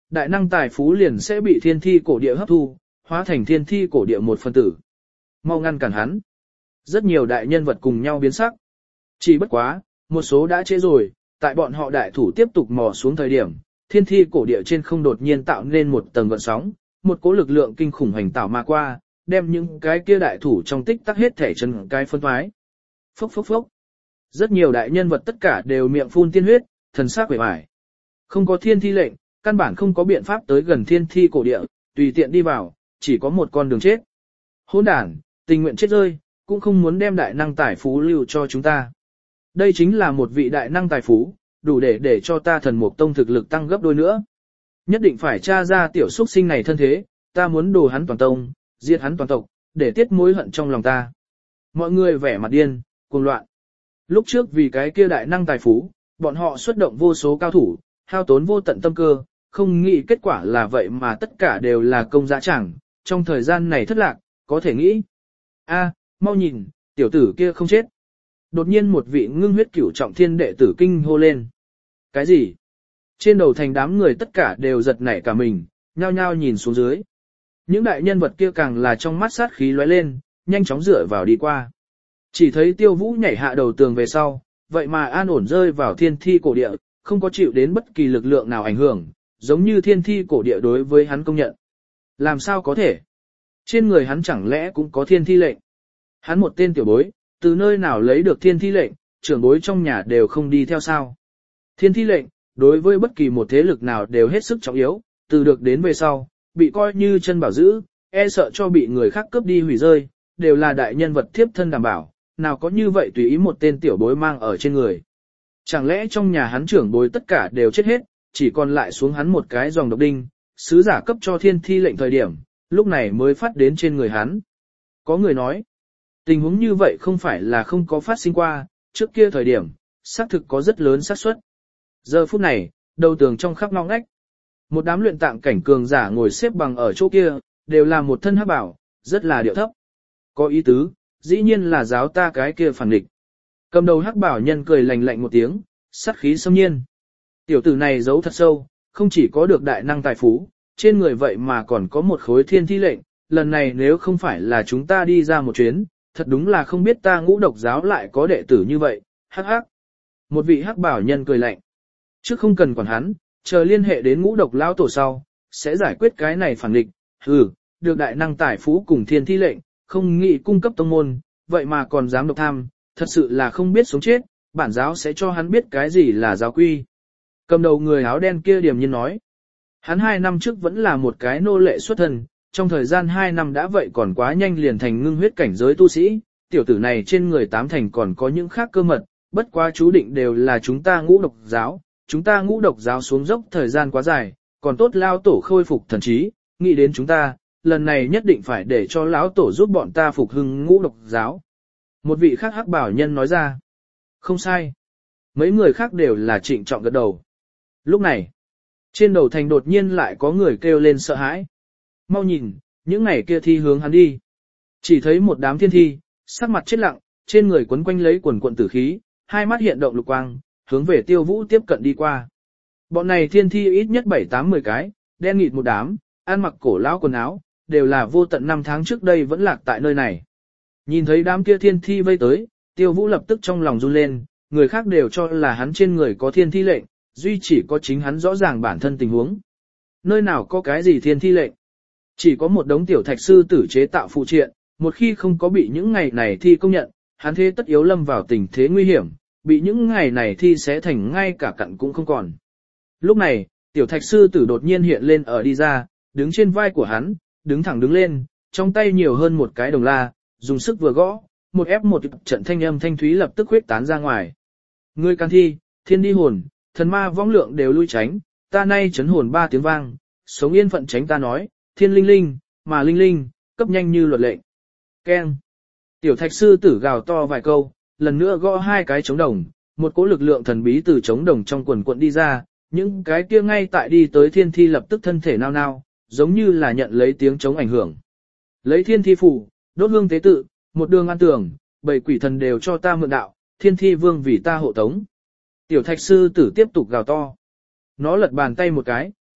đại năng tài phú liền sẽ bị thiên thi cổ địa hấp thu, hóa thành thiên thi cổ địa một phân tử. Mau ngăn cản hắn. Rất nhiều đại nhân vật cùng nhau biến sắc. Chỉ bất quá, một số đã trễ rồi, tại bọn họ đại thủ tiếp tục mò xuống thời điểm, thiên thi cổ địa trên không đột nhiên tạo nên một tầng gợn sóng, một cỗ lực lượng kinh khủng hành tạo mà qua, đem những cái kia đại thủ trong tích tắc hết thể chân cái phân thoái. Phốc phốc phốc. Rất nhiều đại nhân vật tất cả đều miệng phun tiên huyết, thần sắc vẻ vải. Không có thiên thi lệnh, căn bản không có biện pháp tới gần thiên thi cổ địa, tùy tiện đi vào, chỉ có một con đường chết. Hỗn đản, tình nguyện chết rơi, cũng không muốn đem đại năng tài phú lưu cho chúng ta. Đây chính là một vị đại năng tài phú, đủ để để cho ta thần mục tông thực lực tăng gấp đôi nữa. Nhất định phải tra ra tiểu xuất sinh này thân thế, ta muốn đồ hắn toàn tông, giết hắn toàn tộc, để tiết mối hận trong lòng ta. Mọi người vẻ mặt điên, cuồng loạn. Lúc trước vì cái kia đại năng tài phú, bọn họ xuất động vô số cao thủ, hao tốn vô tận tâm cơ, không nghĩ kết quả là vậy mà tất cả đều là công dã chẳng, trong thời gian này thất lạc, có thể nghĩ. A, mau nhìn, tiểu tử kia không chết. Đột nhiên một vị ngưng huyết cửu trọng thiên đệ tử kinh hô lên. Cái gì? Trên đầu thành đám người tất cả đều giật nảy cả mình, nhao nhao nhìn xuống dưới. Những đại nhân vật kia càng là trong mắt sát khí lóe lên, nhanh chóng dựa vào đi qua. Chỉ thấy Tiêu Vũ nhảy hạ đầu tường về sau, vậy mà an ổn rơi vào thiên thi cổ địa, không có chịu đến bất kỳ lực lượng nào ảnh hưởng, giống như thiên thi cổ địa đối với hắn công nhận. Làm sao có thể? Trên người hắn chẳng lẽ cũng có thiên thi lệnh? Hắn một tên tiểu bối, từ nơi nào lấy được thiên thi lệnh, trưởng bối trong nhà đều không đi theo sao? Thiên thi lệnh, đối với bất kỳ một thế lực nào đều hết sức trọng yếu, từ được đến về sau, bị coi như chân bảo giữ, e sợ cho bị người khác cướp đi hủy rơi, đều là đại nhân vật thiếp thân đảm bảo, nào có như vậy tùy ý một tên tiểu bối mang ở trên người. Chẳng lẽ trong nhà hắn trưởng bối tất cả đều chết hết, chỉ còn lại xuống hắn một cái dòng độc đinh, sứ giả cấp cho thiên thi lệnh thời điểm, lúc này mới phát đến trên người hắn. Có người nói, tình huống như vậy không phải là không có phát sinh qua, trước kia thời điểm, xác thực có rất lớn xác suất. Giờ phút này, đầu tường trong khắp ngõ ngách, một đám luyện tạng cảnh cường giả ngồi xếp bằng ở chỗ kia, đều là một thân hắc bảo, rất là điệu thấp. Có ý tứ, dĩ nhiên là giáo ta cái kia phản nghịch. Cầm đầu hắc bảo nhân cười lạnh lạnh một tiếng, sát khí xâm nhiên. Tiểu tử này giấu thật sâu, không chỉ có được đại năng tài phú, trên người vậy mà còn có một khối thiên thi lệnh, lần này nếu không phải là chúng ta đi ra một chuyến, thật đúng là không biết ta ngũ độc giáo lại có đệ tử như vậy, hắc hắc. Một vị hắc bảo nhân cười lạnh. Chứ không cần quản hắn, chờ liên hệ đến ngũ độc lão tổ sau, sẽ giải quyết cái này phản nghịch. Hừ, được đại năng tài phú cùng thiên thi lệnh, không nghĩ cung cấp tông môn, vậy mà còn dám độc tham, thật sự là không biết sống chết, bản giáo sẽ cho hắn biết cái gì là giáo quy. Cầm đầu người áo đen kia điềm nhiên nói. Hắn hai năm trước vẫn là một cái nô lệ xuất thân, trong thời gian hai năm đã vậy còn quá nhanh liền thành ngưng huyết cảnh giới tu sĩ, tiểu tử này trên người tám thành còn có những khác cơ mật, bất quá chú định đều là chúng ta ngũ độc giáo, chúng ta ngũ độc giáo xuống dốc thời gian quá dài, còn tốt lao tổ khôi phục thần trí, nghĩ đến chúng ta, lần này nhất định phải để cho lão tổ giúp bọn ta phục hưng ngũ độc giáo. Một vị khác hắc bảo nhân nói ra. Không sai. Mấy người khác đều là trịnh trọng gật đầu. Lúc này, trên đầu thành đột nhiên lại có người kêu lên sợ hãi. Mau nhìn, những ngày kia thi hướng hắn đi. Chỉ thấy một đám thiên thi, sắc mặt chết lặng, trên người quấn quanh lấy quần quận tử khí, hai mắt hiện động lục quang, hướng về Tiêu Vũ tiếp cận đi qua. Bọn này thiên thi ít nhất bảy tám mười cái, đen nghịt một đám, ăn mặc cổ lão quần áo, đều là vô tận năm tháng trước đây vẫn lạc tại nơi này. Nhìn thấy đám kia thiên thi vây tới, Tiêu Vũ lập tức trong lòng run lên, người khác đều cho là hắn trên người có thiên thi lệnh, duy chỉ có chính hắn rõ ràng bản thân tình huống. Nơi nào có cái gì thiên thi lệnh? Chỉ có một đống tiểu thạch sư tử chế tạo phụ triện, một khi không có bị những ngày này thi công nhận, hắn thế tất yếu lâm vào tình thế nguy hiểm, bị những ngày này thi xé thành ngay cả cặn cũng không còn. Lúc này, tiểu thạch sư tử đột nhiên hiện lên ở đi ra, đứng trên vai của hắn, đứng thẳng đứng lên, trong tay nhiều hơn một cái đồng la, dùng sức vừa gõ, một ép một trận thanh âm thanh thúy lập tức huyết tán ra ngoài. Ngươi can thi, thiên đi hồn, thần ma vong lượng đều lui tránh, ta nay chấn hồn ba tiếng vang, sống yên phận tránh ta nói, thiên linh linh, mà linh linh, cấp nhanh như luật lệnh. Keng. Tiểu thạch sư tử gào to vài câu, lần nữa gõ hai cái trống đồng, một cỗ lực lượng thần bí từ trống đồng trong quần quận đi ra, những cái kia ngay tại đi tới thiên thi lập tức thân thể nao nao, giống như là nhận lấy tiếng trống ảnh hưởng. Lấy thiên thi phủ, đốt hương tế tự, một đường an tường, bảy quỷ thần đều cho ta mượn đạo, thiên thi vương vì ta hộ tống. Tiểu thạch sư tử tiếp tục gào to. Nó lật bàn tay một cái,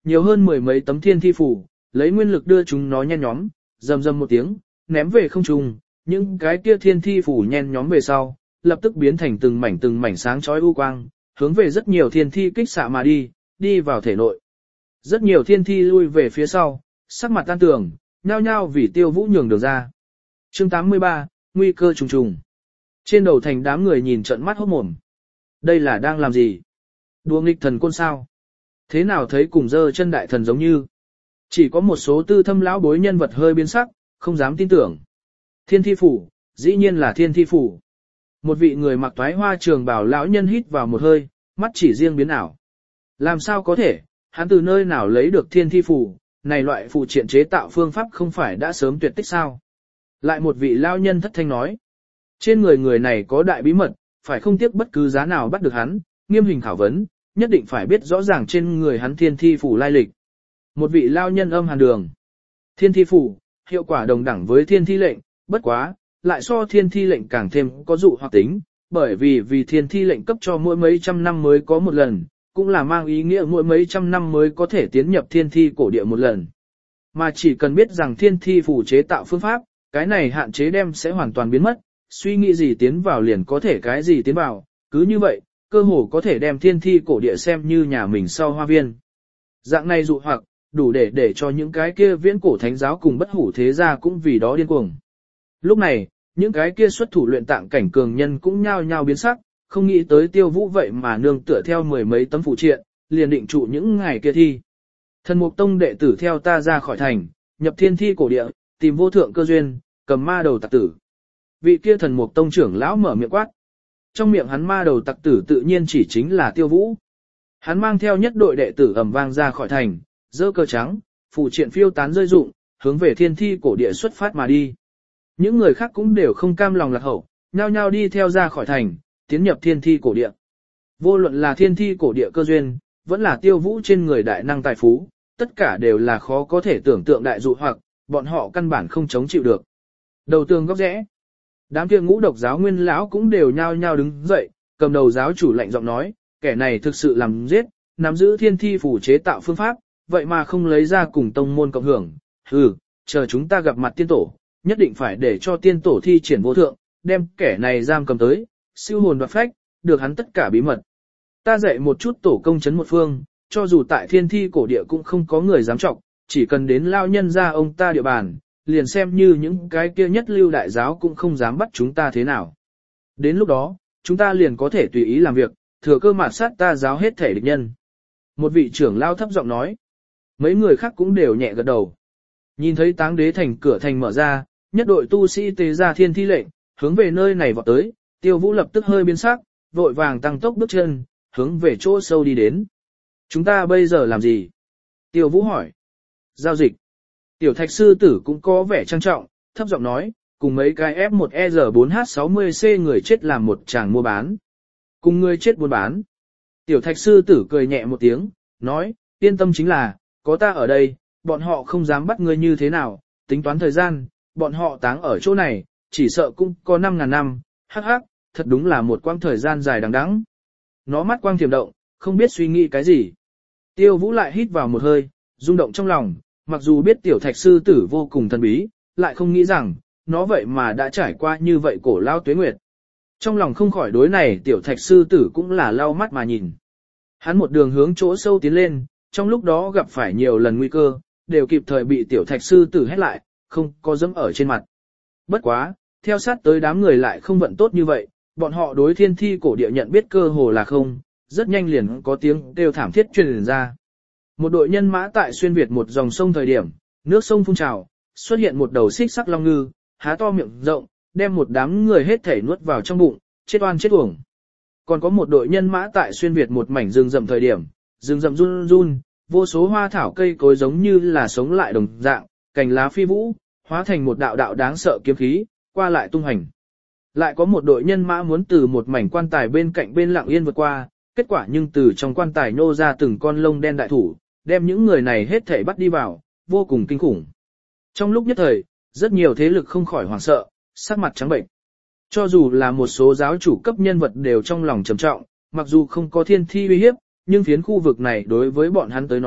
nhiều hơn mười mấy tấm thiên thi phủ, lấy nguyên lực đưa chúng nó nhen nhóm, rầm rầm một tiếng, ném về không trung, những cái kia thiên thi phủ nhen nhóm về sau, lập tức biến thành từng mảnh từng mảnh sáng chói u quang, hướng về rất nhiều thiên thi kích xạ mà đi, đi vào thể nội. Rất nhiều thiên thi lui về phía sau, sắc mặt tan tường, nhao nhao vì Tiêu Vũ nhường đường ra. Chương tám mươi ba, nguy cơ trùng trùng. Trên đầu thành đám người nhìn trận mắt hốt mồm. Đây là đang làm gì? Đùa nghịch thần côn sao? Thế nào thấy cùng dơ chân đại thần giống như? Chỉ có một số tư thâm lão bối nhân vật hơi biến sắc, không dám tin tưởng. Thiên thi phủ, dĩ nhiên là thiên thi phủ. Một vị người mặc toái hoa trường bào lão nhân hít vào một hơi, mắt chỉ riêng biến ảo. Làm sao có thể, hắn từ nơi nào lấy được thiên thi phủ, này loại phụ triện chế tạo phương pháp không phải đã sớm tuyệt tích sao? Lại một vị lão nhân thất thanh nói. Trên người người này có đại bí mật, phải không tiếc bất cứ giá nào bắt được hắn, nghiêm hình khảo vấn, nhất định phải biết rõ ràng trên người hắn thiên thi phủ lai lịch. Một vị lão nhân âm hàn đường. Thiên thi phủ, hiệu quả đồng đẳng với thiên thi lệnh, bất quá, lại so thiên thi lệnh càng thêm có dụ hoặc tính, bởi vì vì thiên thi lệnh cấp cho mỗi mấy trăm năm mới có một lần, cũng là mang ý nghĩa mỗi mấy trăm năm mới có thể tiến nhập thiên thi cổ địa một lần. Mà chỉ cần biết rằng thiên thi phủ chế tạo phương pháp, cái này hạn chế đem sẽ hoàn toàn biến mất, suy nghĩ gì tiến vào liền có thể cái gì tiến vào, cứ như vậy, cơ hồ có thể đem thiên thi cổ địa xem như nhà mình sau hoa viên. Dạng này dụ hoặc, đủ để để cho những cái kia viễn cổ thánh giáo cùng bất hủ thế gia cũng vì đó điên cuồng. Lúc này, những cái kia xuất thủ luyện tạng cảnh cường nhân cũng nhao nhao biến sắc, không nghĩ tới Tiêu Vũ vậy mà nương tựa theo mười mấy tấm phụ triện, liền định trụ những ngày kia thi. Thần Mục Tông đệ tử theo ta ra khỏi thành, nhập thiên thi cổ địa, tìm vô thượng cơ duyên, cầm ma đầu tặc tử. Vị kia Thần Mục Tông trưởng lão mở miệng quát. Trong miệng hắn ma đầu tặc tử tự nhiên chỉ chính là Tiêu Vũ. Hắn mang theo nhất đội đệ tử ầm vang ra khỏi thành, giơ cờ trắng, phụ triện phiêu tán rơi rụng, hướng về thiên thi cổ địa xuất phát mà đi. Những người khác cũng đều không cam lòng lạc hậu, nhao nhao đi theo ra khỏi thành, tiến nhập thiên thi cổ địa. Vô luận là thiên thi cổ địa cơ duyên, vẫn là Tiêu Vũ trên người đại năng tài phú, tất cả đều là khó có thể tưởng tượng đại dụ hoặc, bọn họ căn bản không chống chịu được. Đầu tường góc rẽ, đám kia ngũ độc giáo nguyên lão cũng đều nhao nhao đứng dậy, cầm đầu giáo chủ lạnh giọng nói, kẻ này thực sự làm giết, nắm giữ thiên thi phủ chế tạo phương pháp, vậy mà không lấy ra cùng tông môn cộng hưởng. Hừ, chờ chúng ta gặp mặt tiên tổ, nhất định phải để cho tiên tổ thi triển vô thượng, đem kẻ này giam cầm tới, siêu hồn đoạt phách, được hắn tất cả bí mật. Ta dạy một chút tổ công chấn một phương, cho dù tại thiên thi cổ địa cũng không có người dám trọng, chỉ cần đến lao nhân ra ông ta địa bàn, liền xem như những cái kia nhất lưu đại giáo cũng không dám bắt chúng ta thế nào. Đến lúc đó, chúng ta liền có thể tùy ý làm việc, thừa cơ mạt sát ta giáo hết thể địch nhân. Một vị trưởng lao thấp giọng nói. Mấy người khác cũng đều nhẹ gật đầu. Nhìn thấy táng đế thành cửa thành mở ra, nhất đội tu sĩ tế ra thiên thi lệnh, hướng về nơi này vọt tới, Tiêu Vũ lập tức hơi biến sắc, vội vàng tăng tốc bước chân, hướng về chỗ sâu đi đến. Chúng ta bây giờ làm gì? Tiêu Vũ hỏi. Giao dịch. Tiểu thạch sư tử cũng có vẻ trang trọng, thấp giọng nói, cùng mấy cái F một E R bốn H sáu mươi C người chết làm một tràng mua bán. Cùng người chết buôn bán. Tiểu thạch sư tử cười nhẹ một tiếng, nói, yên tâm chính là, có ta ở đây, bọn họ không dám bắt ngươi như thế nào, tính toán thời gian, bọn họ táng ở chỗ này, chỉ sợ cũng có năm ngàn năm, hắc hắc, thật đúng là một quãng thời gian dài đằng đẵng. Nó mắt quang thiểm động, không biết suy nghĩ cái gì. Tiêu Vũ lại hít vào một hơi, rung động trong lòng, mặc dù biết tiểu thạch sư tử vô cùng thần bí, lại không nghĩ rằng, nó vậy mà đã trải qua như vậy cổ lao tuế nguyệt. Trong lòng không khỏi đối này tiểu thạch sư tử cũng là lau mắt mà nhìn. Hắn một đường hướng chỗ sâu tiến lên, trong lúc đó gặp phải nhiều lần nguy cơ, đều kịp thời bị tiểu thạch sư tử hét lại, không có dẫm ở trên mặt. Bất quá, theo sát tới đám người lại không vận tốt như vậy, bọn họ đối thiên thi cổ địa nhận biết cơ hồ là không, rất nhanh liền có tiếng kêu thảm thiết truyền ra. Một đội nhân mã tại xuyên việt một dòng sông thời điểm, nước sông phun trào, xuất hiện một đầu xích sắc long ngư, há to miệng rộng, đem một đám người hết thể nuốt vào trong bụng, chết oan chết uổng. Còn có một đội nhân mã tại xuyên việt một mảnh rừng rậm thời điểm, rừng rậm run run, vô số hoa thảo cây cối giống như là sống lại đồng dạng, cành lá phi vũ, hóa thành một đạo đạo đáng sợ kiếm khí, qua lại tung hành. Lại có một đội nhân mã muốn từ một mảnh quan tài bên cạnh bên lặng yên vượt qua, kết quả nhưng từ trong quan tài nô ra từng con lông đen đại thủ, đem những người này hết thảy bắt đi vào, vô cùng kinh khủng. Trong lúc nhất thời, rất nhiều thế lực không khỏi hoảng sợ, sắc mặt trắng bệnh. Cho dù là một số giáo chủ cấp nhân vật đều trong lòng trầm trọng, mặc dù không có thiên thi uy hiếp, nhưng phiến khu vực này đối với bọn hắn tới nói,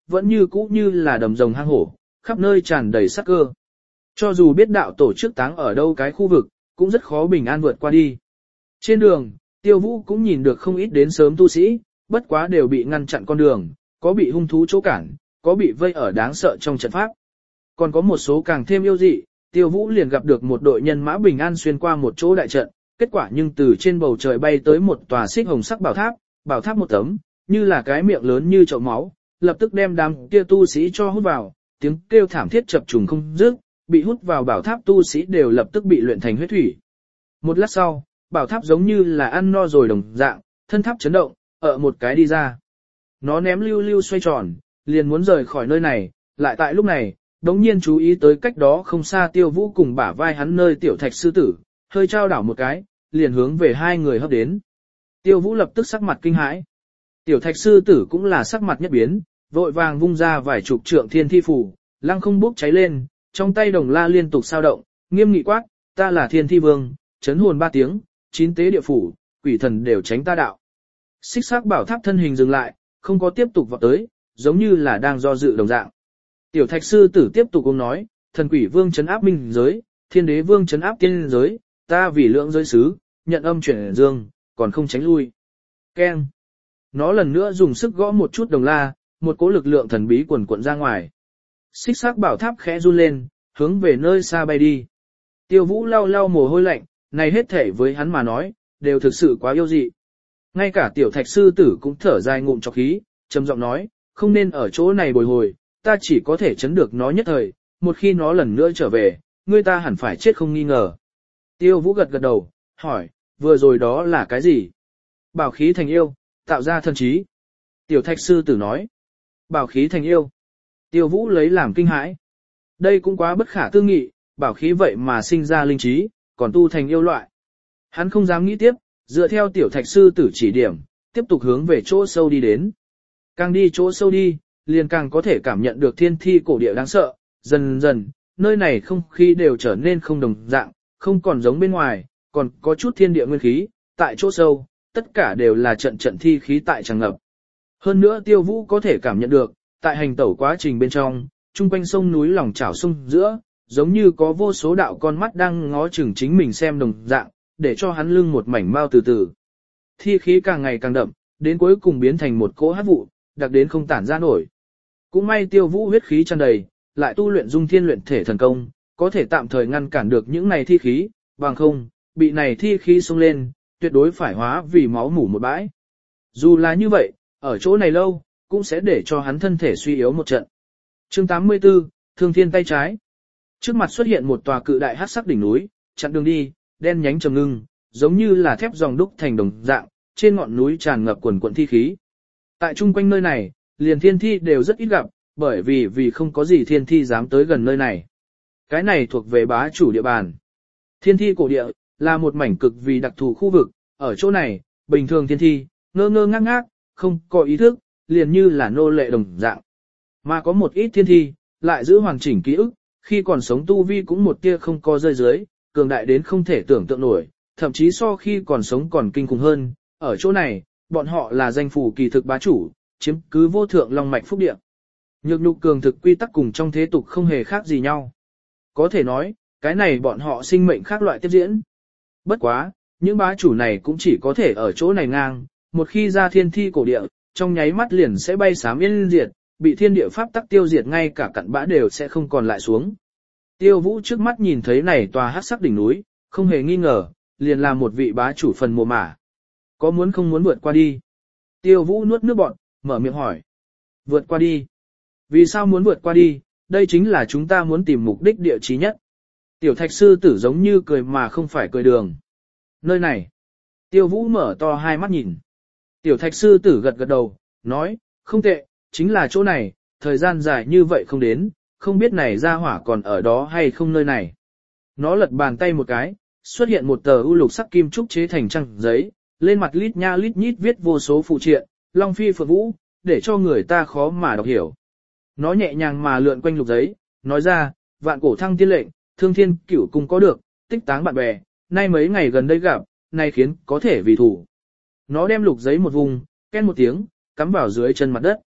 vẫn như cũ như là đầm rồng hang hổ, khắp nơi tràn đầy sát cơ. Cho dù biết đạo tổ chức táng ở đâu cái khu vực, cũng rất khó bình an vượt qua đi. Trên đường, Tiêu Vũ cũng nhìn được không ít đến sớm tu sĩ, bất quá đều bị ngăn chặn con đường, có bị hung thú chỗ cản, có bị vây ở đáng sợ trong trận pháp. Còn có một số càng thêm yêu dị, Tiêu Vũ liền gặp được một đội nhân mã bình an xuyên qua một chỗ đại trận, kết quả nhưng từ trên bầu trời bay tới một tòa xích hồng sắc bảo tháp, bảo tháp một tấm, như là cái miệng lớn như chậu máu, lập tức đem đám kia tu sĩ cho hút vào, tiếng kêu thảm thiết chập trùng không dứt, bị hút vào bảo tháp tu sĩ đều lập tức bị luyện thành huyết thủy. Một lát sau, bảo tháp giống như là ăn no rồi đồng dạng, thân tháp chấn động, ở một cái đi ra. Nó ném lưu lưu xoay tròn, liền muốn rời khỏi nơi này, lại tại lúc này, đống nhiên chú ý tới cách đó không xa Tiêu Vũ cùng bả vai hắn nơi tiểu thạch sư tử, hơi trao đảo một cái, liền hướng về hai người hấp đến. Tiêu Vũ lập tức sắc mặt kinh hãi. Tiểu thạch sư tử cũng là sắc mặt nhất biến, vội vàng vung ra vài chục trượng thiên thi phủ, lăng không bốc cháy lên, trong tay đồng la liên tục sao động, nghiêm nghị quát, ta là thiên thi vương, chấn hồn ba tiếng, chín tế địa phủ, quỷ thần đều tránh ta đạo. Xích sắc bảo tháp thân hình dừng lại, không có tiếp tục vọt tới, giống như là đang do dự đồng dạng. Tiểu thạch sư tử tiếp tục cũng nói, thần quỷ vương trấn áp minh giới, thiên đế vương trấn áp tiên giới, ta vì lượng giới sứ, nhận âm chuyển dương, còn không tránh lui. Keng. Nó lần nữa dùng sức gõ một chút đồng la, một cỗ lực lượng thần bí quần cuộn ra ngoài. Xích sắc bảo tháp khẽ run lên, hướng về nơi xa bay đi. Tiêu Vũ lau lau mồ hôi lạnh, này hết thể với hắn mà nói, đều thực sự quá yêu dị. Ngay cả tiểu thạch sư tử cũng thở dài ngụm trọc khí, trầm giọng nói, không nên ở chỗ này bồi hồi, ta chỉ có thể chấn được nó nhất thời, một khi nó lần nữa trở về, ngươi ta hẳn phải chết không nghi ngờ. Tiêu Vũ gật gật đầu, hỏi, vừa rồi đó là cái gì? Bảo khí thành yêu, tạo ra thần trí. Tiểu thạch sư tử nói, bảo khí thành yêu. Tiêu Vũ lấy làm kinh hãi. Đây cũng quá bất khả tư nghị, bảo khí vậy mà sinh ra linh trí, còn tu thành yêu loại. Hắn không dám nghĩ tiếp, dựa theo tiểu thạch sư tử chỉ điểm, tiếp tục hướng về chỗ sâu đi đến. Càng đi chỗ sâu đi, liền càng có thể cảm nhận được thiên thi cổ địa đáng sợ, dần dần, nơi này không khí đều trở nên không đồng dạng, không còn giống bên ngoài, còn có chút thiên địa nguyên khí, tại chỗ sâu, tất cả đều là trận trận thi khí tại tràn ngập. Hơn nữa Tiêu Vũ có thể cảm nhận được, tại hành tẩu quá trình bên trong, chung quanh sông núi lòng chảo sông giữa, giống như có vô số đạo con mắt đang ngó chừng chính mình xem đồng dạng, để cho hắn lưng một mảnh mau từ từ. Thi khí càng ngày càng đậm, đến cuối cùng biến thành một cỗ hắc vụ, đặc đến không tản ra nổi. Cũng may Tiêu Vũ huyết khí tràn đầy, lại tu luyện dung thiên luyện thể thần công, có thể tạm thời ngăn cản được những này thi khí, bằng không, bị này thi khí xông lên, tuyệt đối phải hóa vì máu mủ một bãi. Dù là như vậy, ở chỗ này lâu, cũng sẽ để cho hắn thân thể suy yếu một trận. Chương tám mươi tư, Thương Thiên tay trái. Trước mặt xuất hiện một tòa cự đại hắc sắc đỉnh núi, chặn đường đi, đen nhánh trầm ngưng, giống như là thép dòng đúc thành đồng dạng, trên ngọn núi tràn ngập quần quần thi khí. Tại chung quanh nơi này, liền thiên thi đều rất ít gặp, bởi vì vì không có gì thiên thi dám tới gần nơi này. Cái này thuộc về bá chủ địa bàn. Thiên thi cổ địa, là một mảnh cực vì đặc thù khu vực, ở chỗ này, bình thường thiên thi, ngơ ngơ ngác ngác, không có ý thức, liền như là nô lệ đồng dạng. Mà có một ít thiên thi, lại giữ hoàn chỉnh ký ức, khi còn sống tu vi cũng một tia không có rơi dưới, cường đại đến không thể tưởng tượng nổi, thậm chí so khi còn sống còn kinh khủng hơn. Ở chỗ này, bọn họ là danh phủ kỳ thực bá chủ, chiếm cứ vô thượng long mạch phúc địa. Nhược nhục cường thực quy tắc cùng trong thế tục không hề khác gì nhau. Có thể nói, cái này bọn họ sinh mệnh khác loại tiếp diễn. Bất quá, những bá chủ này cũng chỉ có thể ở chỗ này ngang, một khi ra thiên thi cổ địa, trong nháy mắt liền sẽ bay xám yên diệt, bị thiên địa pháp tắc tiêu diệt ngay cả cặn bã đều sẽ không còn lại xuống. Tiêu Vũ trước mắt nhìn thấy này tòa hắc sắc đỉnh núi, không hề nghi ngờ, liền là một vị bá chủ phần mồ mả. Có muốn không muốn vượt qua đi? Tiêu Vũ nuốt nước bọt, mở miệng hỏi. Vượt qua đi? Vì sao muốn vượt qua đi? Đây chính là chúng ta muốn tìm mục đích địa chí nhất. Tiểu thạch sư tử giống như cười mà không phải cười đường. Nơi này. Tiêu Vũ mở to hai mắt nhìn. Tiểu thạch sư tử gật gật đầu, nói, không tệ, chính là chỗ này, thời gian dài như vậy không đến, không biết này ra hỏa còn ở đó hay không nơi này. Nó lật bàn tay một cái, xuất hiện một tờ u lục sắc kim trúc chế thành trang giấy, lên mặt lít nha lít nhít viết vô số phụ triện, long phi phượng vũ, để cho người ta khó mà đọc hiểu. Nó nhẹ nhàng mà lượn quanh lục giấy, nói ra, vạn cổ thăng tiên lệnh, thương thiên cửu cung có được, tích táng bạn bè, nay mấy ngày gần đây gặp, nay khiến có thể vì thủ. Nó đem lục giấy một vùng, ken một tiếng, cắm vào dưới chân mặt đất.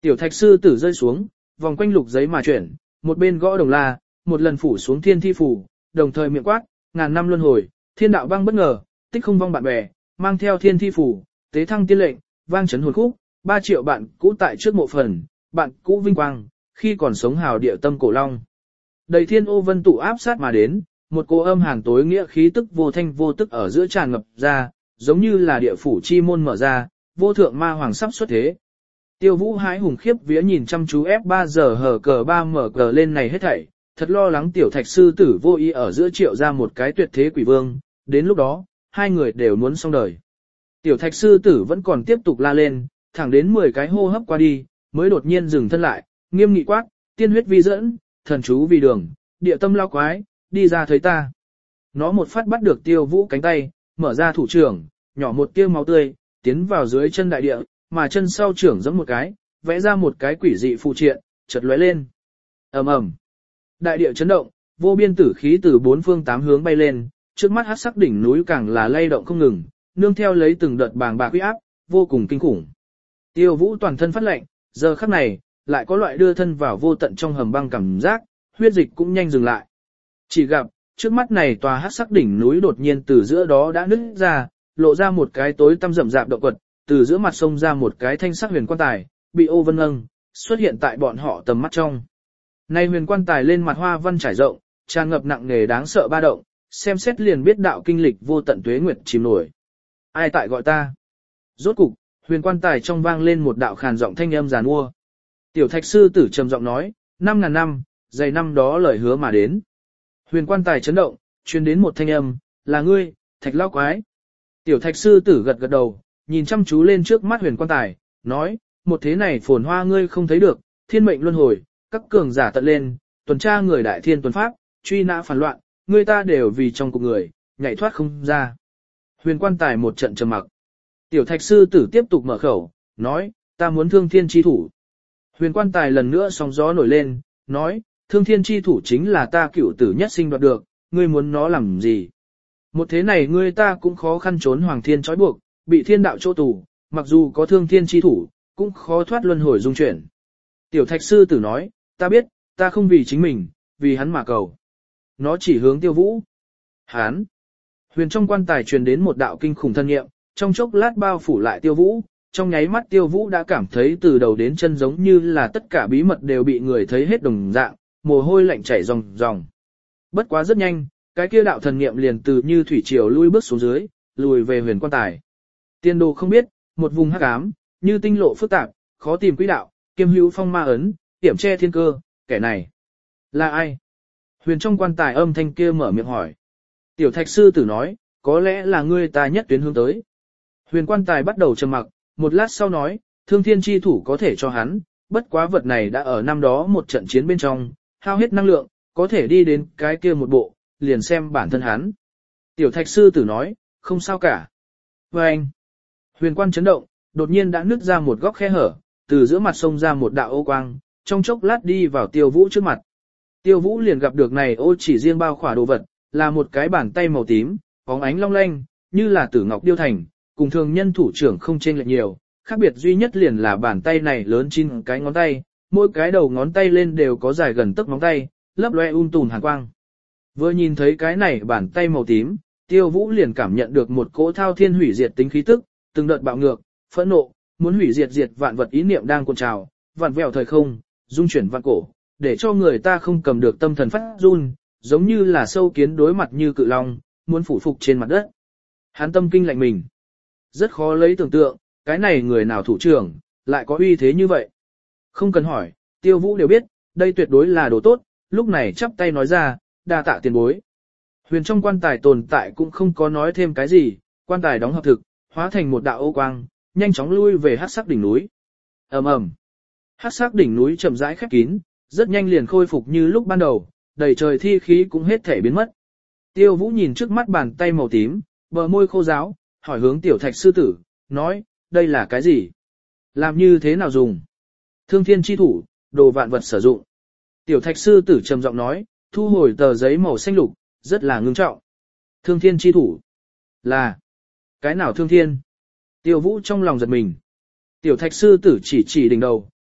Tiểu thạch sư tử rơi xuống, vòng quanh lục giấy mà chuyển, một bên gõ đồng la, một lần phủ xuống thiên thi phủ, đồng thời miệng quát, ngàn năm luân hồi, thiên đạo băng bất ngờ, tích không vong bạn bè, mang theo thiên thi phủ, tế thăng tiên lệnh, vang chấn hồn khúc, ba triệu bạn cũ tại trước mộ phần, bạn cũ vinh quang, khi còn sống hào địa tâm cổ long. Đầy thiên ô vân tụ áp sát mà đến, một cô âm hàn tối nghĩa khí tức vô thanh vô tức ở giữa tràn ngập ra, giống như là địa phủ chi môn mở ra, vô thượng ma hoàng sắp xuất thế. Tiêu Vũ hái hùng khiếp vía nhìn chăm chú ép ba giờ hở cờ ba mở cờ lên này hết thảy, thật lo lắng tiểu thạch sư tử vô ý ở giữa triệu ra một cái tuyệt thế quỷ vương, đến lúc đó, hai người đều muốn xong đời. Tiểu thạch sư tử vẫn còn tiếp tục la lên, thẳng đến mười cái hô hấp qua đi, mới đột nhiên dừng thân lại, nghiêm nghị quát, tiên huyết vi dẫn, thần chú vì đường, địa tâm lao quái, đi ra thấy ta. Nó một phát bắt được Tiêu Vũ cánh tay, mở ra thủ trưởng, nhỏ một tia máu tươi, tiến vào dưới chân đại địa, mà chân sau trưởng giẫm một cái, vẽ ra một cái quỷ dị phù triện, chợt lóe lên. Ầm ầm. Đại địa chấn động, vô biên tử khí từ bốn phương tám hướng bay lên, trước mắt hắc sắc đỉnh núi càng là lay động không ngừng, nương theo lấy từng đợt bàng bạc uy áp, vô cùng kinh khủng. Tiêu Vũ toàn thân phát lạnh, giờ khắc này, lại có loại đưa thân vào vô tận trong hầm băng cảm giác, huyết dịch cũng nhanh dừng lại. Chỉ gặp, trước mắt này tòa hắc sắc đỉnh núi đột nhiên từ giữa đó đã nứt ra, lộ ra một cái tối tăm rậm rạp động quật, từ giữa mặt sông ra một cái thanh sắc huyền quan tài, bị ô vân nâng, xuất hiện tại bọn họ tầm mắt trong. Này huyền quan tài lên mặt hoa văn trải rộng, tràn ngập nặng nề đáng sợ ba động, xem xét liền biết đạo kinh lịch vô tận tuế nguyệt chìm nổi. Ai tại gọi ta? Rốt cục, huyền quan tài trong vang lên một đạo khàn giọng thanh âm giàn mua. Tiểu thạch sư tử trầm giọng nói, năm ngàn năm, dày năm đó lời hứa mà đến. Huyền quan tài chấn động, truyền đến một thanh âm, là ngươi, thạch lao quái. Tiểu thạch sư tử gật gật đầu, nhìn chăm chú lên trước mắt huyền quan tài, nói, một thế này phồn hoa ngươi không thấy được, thiên mệnh luân hồi, các cường giả tận lên, tuần tra người đại thiên tuần pháp, truy nã phản loạn, người ta đều vì trong cục người, nhảy thoát không ra. Huyền quan tài một trận trầm mặc. Tiểu thạch sư tử tiếp tục mở khẩu, nói, ta muốn thương thiên chi thủ. Huyền quan tài lần nữa sóng gió nổi lên, nói, thương thiên chi thủ chính là ta cựu tử nhất sinh đoạt được, ngươi muốn nó làm gì? Một thế này ngươi ta cũng khó khăn trốn hoàng thiên trói buộc, bị thiên đạo chỗ tù, mặc dù có thương thiên chi thủ, cũng khó thoát luân hồi dung chuyển. Tiểu thạch sư tử nói, ta biết, ta không vì chính mình, vì hắn mà cầu. Nó chỉ hướng Tiêu Vũ. Hắn. Huyền trong quan tài truyền đến một đạo kinh khủng thân nghiệm, trong chốc lát bao phủ lại Tiêu Vũ, trong nháy mắt Tiêu Vũ đã cảm thấy từ đầu đến chân giống như là tất cả bí mật đều bị người thấy hết đồng dạng, mồ hôi lạnh chảy ròng ròng. Bất quá rất nhanh, cái kia đạo thần nghiệm liền từ như thủy triều lui bước xuống dưới, lùi về huyền quan tài. Tiên đồ không biết, một vùng hắc ám, như tinh lộ phức tạp, khó tìm quỹ đạo, kiêm hữu phong ma ấn, hiểm che thiên cơ, kẻ này là ai? Huyền trong quan tài âm thanh kia mở miệng hỏi. Tiểu thạch sư tử nói, có lẽ là ngươi ta nhất tuyến hướng tới. Huyền quan tài bắt đầu trầm mặc, một lát sau nói, thương thiên chi thủ có thể cho hắn, bất quá vật này đã ở năm đó một trận chiến bên trong, hao hết năng lượng, có thể đi đến cái kia một bộ, liền xem bản thân hắn. Tiểu thạch sư tử nói, không sao cả. Và anh, huyền quan chấn động, đột nhiên đã nứt ra một góc khe hở, từ giữa mặt sông ra một đạo ô quang, trong chốc lát đi vào Tiêu Vũ trước mặt. Tiêu Vũ liền gặp được này ô chỉ riêng bao khỏa đồ vật, là một cái bàn tay màu tím, bóng ánh long lanh, như là tử ngọc điêu thành, cùng thường nhân thủ trưởng không chênh lệch nhiều, khác biệt duy nhất liền là bàn tay này lớn chín cái ngón tay, mỗi cái đầu ngón tay lên đều có dài gần tấc móng tay, lấp loe um tùm hàn quang. Vừa nhìn thấy cái này bàn tay màu tím, Tiêu Vũ liền cảm nhận được một cỗ thao thiên hủy diệt tính khí tức, từng đợt bạo ngược, phẫn nộ, muốn hủy diệt diệt vạn vật ý niệm đang cuộn trào, vạn vẹo thời không, dung chuyển vạn cổ, để cho người ta không cầm được tâm thần phát run, giống như là sâu kiến đối mặt như cự long, muốn phủ phục trên mặt đất. Hắn tâm kinh lạnh mình. Rất khó lấy tưởng tượng, cái này người nào thủ trưởng, lại có uy thế như vậy. Không cần hỏi, Tiêu Vũ đều biết, đây tuyệt đối là đồ tốt, lúc này chắp tay nói ra, đa tạ tiền bối. Huyền trong quan tài tồn tại cũng không có nói thêm cái gì, quan tài đóng hợp thực, hóa thành một đạo ô quang, nhanh chóng lui về hắc sắc đỉnh núi. Ầm ầm. Hắc sắc đỉnh núi chậm rãi khép kín, rất nhanh liền khôi phục như lúc ban đầu, đầy trời thi khí cũng hết thể biến mất. Tiêu Vũ nhìn trước mắt bàn tay màu tím, bờ môi khô ráo, hỏi hướng tiểu thạch sư tử, nói, đây là cái gì? Làm như thế nào dùng? Thương thiên chi thủ, đồ vạn vật sử dụng. Tiểu thạch sư tử trầm giọng nói, thu hồi tờ giấy màu xanh lục, rất là ngưng trọng. Thương thiên chi thủ. Là. Cái nào thương thiên? Tiêu Vũ trong lòng giật mình. Tiểu thạch sư tử chỉ chỉ đỉnh đầu,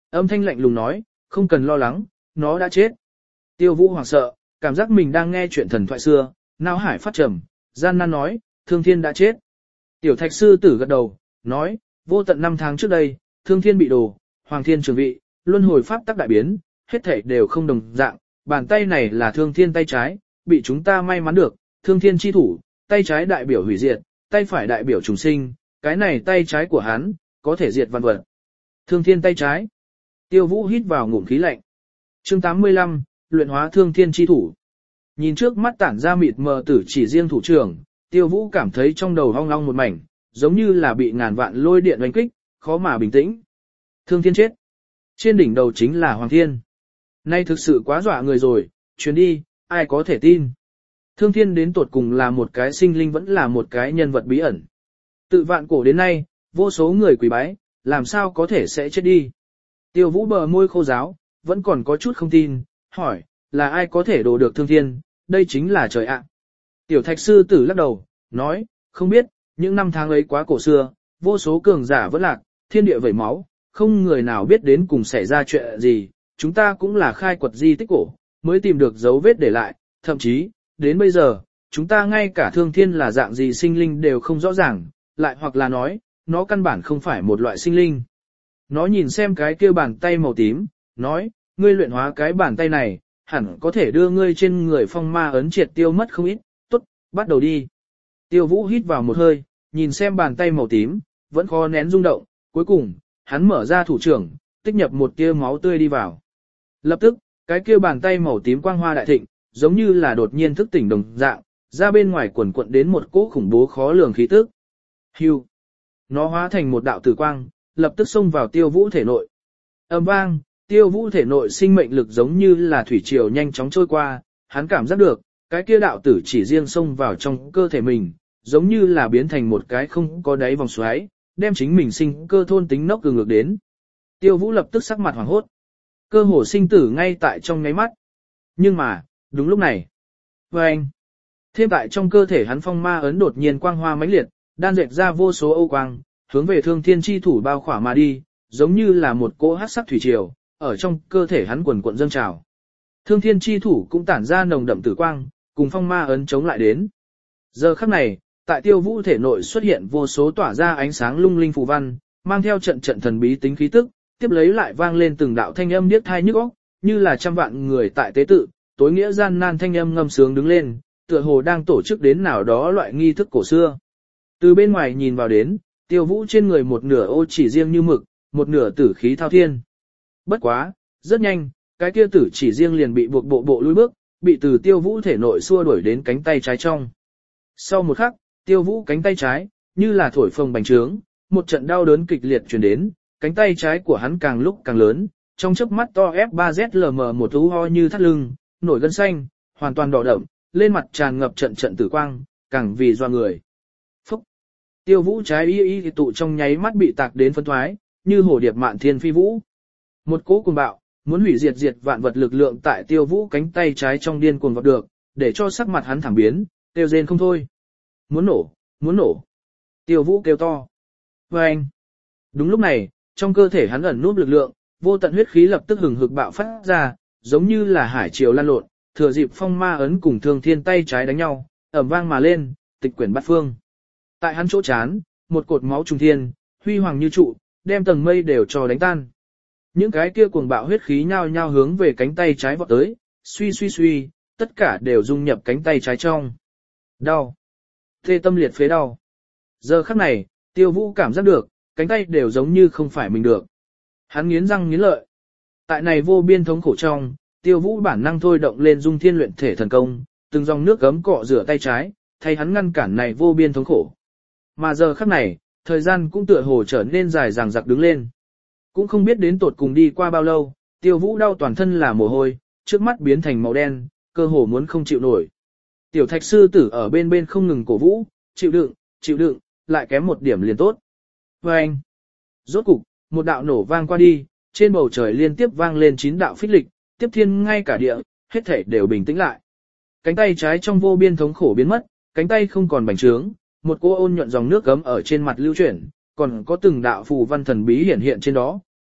Âm thanh lạnh lùng nói, không cần lo lắng, nó đã chết. Tiêu Vũ hoảng sợ, cảm giác mình đang nghe chuyện thần thoại xưa, não hải phát trầm, gian nan nói, Thương Thiên đã chết. Tiểu Thạch sư tử gật đầu, nói, vô tận năm tháng trước đây, Thương Thiên bị đổ, Hoàng Thiên trường vị, luân hồi pháp tắc đại biến, hết thảy đều không đồng dạng, bàn tay này là Thương Thiên tay trái, bị chúng ta may mắn được, Thương Thiên chi thủ, tay trái đại biểu hủy diệt, tay phải đại biểu trùng sinh, cái này tay trái của hắn, có thể diệt vạn vật. Thương Thiên tay trái. Tiêu Vũ hít vào ngụm khí lạnh. Chương tám mươi lăm, luyện hóa Thương Thiên chi thủ. Nhìn trước mắt tản ra mịt mờ tử chỉ riêng thủ trưởng, Tiêu Vũ cảm thấy trong đầu ong ong một mảnh, giống như là bị ngàn vạn lôi điện đánh kích, khó mà bình tĩnh. Thương Thiên chết. Trên đỉnh đầu chính là Hoàng Thiên. Nay thực sự quá dọa người rồi, chuyến đi, ai có thể tin. Thương Thiên đến tột cùng là một cái sinh linh vẫn là một cái nhân vật bí ẩn. Tự vạn cổ đến nay, vô số người quỳ bái, làm sao có thể sẽ chết đi. Tiêu Vũ bờ môi khô ráo, vẫn còn có chút không tin, hỏi, là ai có thể đổ được Thương Thiên, đây chính là trời ạ. Tiểu Thạch sư tử lắc đầu, nói, không biết, những năm tháng ấy quá cổ xưa, vô số cường giả vẫn lạc, thiên địa vẩy máu, không người nào biết đến cùng xảy ra chuyện gì, chúng ta cũng là khai quật di tích cổ, mới tìm được dấu vết để lại, thậm chí, đến bây giờ, chúng ta ngay cả Thương Thiên là dạng gì sinh linh đều không rõ ràng, lại hoặc là nói, nó căn bản không phải một loại sinh linh. Nó nhìn xem cái kia bàn tay màu tím, nói, ngươi luyện hóa cái bàn tay này, hẳn có thể đưa ngươi trên người phong ma ấn triệt tiêu mất không ít, tốt, bắt đầu đi. Tiêu Vũ hít vào một hơi, nhìn xem bàn tay màu tím, vẫn khó nén rung động, cuối cùng, hắn mở ra thủ trưởng, tích nhập một tia máu tươi đi vào. Lập tức, cái kia bàn tay màu tím quang hoa đại thịnh, giống như là đột nhiên thức tỉnh đồng dạng, ra bên ngoài quần quận đến một cỗ khủng bố khó lường khí tức. Hưu. Nó hóa thành một đạo tử quang, lập tức xông vào Tiêu Vũ thể nội. Ầm vang, Tiêu Vũ thể nội sinh mệnh lực giống như là thủy triều nhanh chóng trôi qua, hắn cảm giác được, cái kia đạo tử chỉ riêng xông vào trong cơ thể mình, giống như là biến thành một cái không có đáy vòng xoáy, đem chính mình sinh cơ thôn tính nốc cường ngược đến. Tiêu Vũ lập tức sắc mặt hoảng hốt. Cơ hồ sinh tử ngay tại trong ngáy mắt. Nhưng mà, đúng lúc này, và anh, thêm tại trong cơ thể hắn phong ma ấn đột nhiên quang hoa mãnh liệt, đan dệt ra vô số âu quang, hướng về Thương Thiên chi thủ bao khỏa mà đi, giống như là một cỗ hắc sắc thủy triều, ở trong cơ thể hắn quần cuộn dâng trào. Thương Thiên chi thủ cũng tản ra nồng đậm tử quang, cùng phong ma ấn chống lại đến. Giờ khắc này, tại Tiêu Vũ thể nội xuất hiện vô số tỏa ra ánh sáng lung linh phù văn, mang theo trận trận thần bí tính khí tức, tiếp lấy lại vang lên từng đạo thanh âm điếc tai nhức óc, như là trăm vạn người tại tế tự, tối nghĩa gian nan thanh âm ngâm sướng đứng lên, tựa hồ đang tổ chức đến nào đó loại nghi thức cổ xưa. Từ bên ngoài nhìn vào đến, Tiêu Vũ trên người một nửa ô chỉ riêng như mực, một nửa tử khí thao thiên. Bất quá, rất nhanh, cái kia tử chỉ riêng liền bị buộc bộ bộ lùi bước, bị từ Tiêu Vũ thể nội xua đuổi đến cánh tay trái trong. Sau một khắc, Tiêu Vũ cánh tay trái, như là thổi phồng bành trướng, một trận đau đớn kịch liệt truyền đến, cánh tay trái của hắn càng lúc càng lớn, trong chớp mắt to ép ba Z L M một thú ho như thắt lưng, nổi gân xanh, hoàn toàn đỏ đậm, lên mặt tràn ngập trận trận tử quang, càng vì doa người. Phúc! Tiêu Vũ trái y y tụ trong nháy mắt bị tạc đến phân thoái, như hổ điệp mạn thiên phi vũ. Một cỗ cuồng bạo, muốn hủy diệt diệt vạn vật lực lượng tại Tiêu Vũ cánh tay trái trong điên cuồng vọt được, để cho sắc mặt hắn thảm biến, kêu rên không thôi. Muốn nổ, muốn nổ. Tiêu Vũ kêu to. Và anh. Đúng lúc này, trong cơ thể hắn ẩn núp lực lượng, vô tận huyết khí lập tức hừng hực bạo phát ra, giống như là hải triều lan lộn, thừa dịp phong ma ấn cùng Thương Thiên tay trái đánh nhau, ầm vang mà lên, tịch quyển bát phương. Tại hắn chỗ chán, một cột máu trùng thiên, huy hoàng như trụ, đem tầng mây đều cho đánh tan. Những cái kia cuồng bạo huyết khí nhao nhao hướng về cánh tay trái vọt tới, suy suy suy, tất cả đều dung nhập cánh tay trái trong. Đau. Tê tâm liệt phế đau. Giờ khắc này, Tiêu Vũ cảm giác được, cánh tay đều giống như không phải mình được. Hắn nghiến răng nghiến lợi. Tại này vô biên thống khổ trong, Tiêu Vũ bản năng thôi động lên Dung Thiên luyện thể thần công, từng dòng nước gấm cọ rửa tay trái, thay hắn ngăn cản này vô biên thống khổ. Mà giờ khắc này, thời gian cũng tựa hồ trở nên dài dằng dặc đứng lên. Cũng không biết đến tột cùng đi qua bao lâu, Tiêu Vũ đau toàn thân là mồ hôi, trước mắt biến thành màu đen, cơ hồ muốn không chịu nổi. Tiểu Thạch sư tử ở bên bên không ngừng cổ vũ, chịu đựng, chịu đựng, lại kém một điểm liền tốt. Và anh, rốt cục, một đạo nổ vang qua đi, trên bầu trời liên tiếp vang lên chín đạo phích lịch, tiếp thiên ngay cả địa, hết thể đều bình tĩnh lại. Cánh tay trái trong vô biên thống khổ biến mất, cánh tay không còn bành trướng, một cô ôn nhuận dòng nước gấm ở trên mặt lưu chuyển, còn có từng đạo phù văn thần bí hiển hiện trên đó,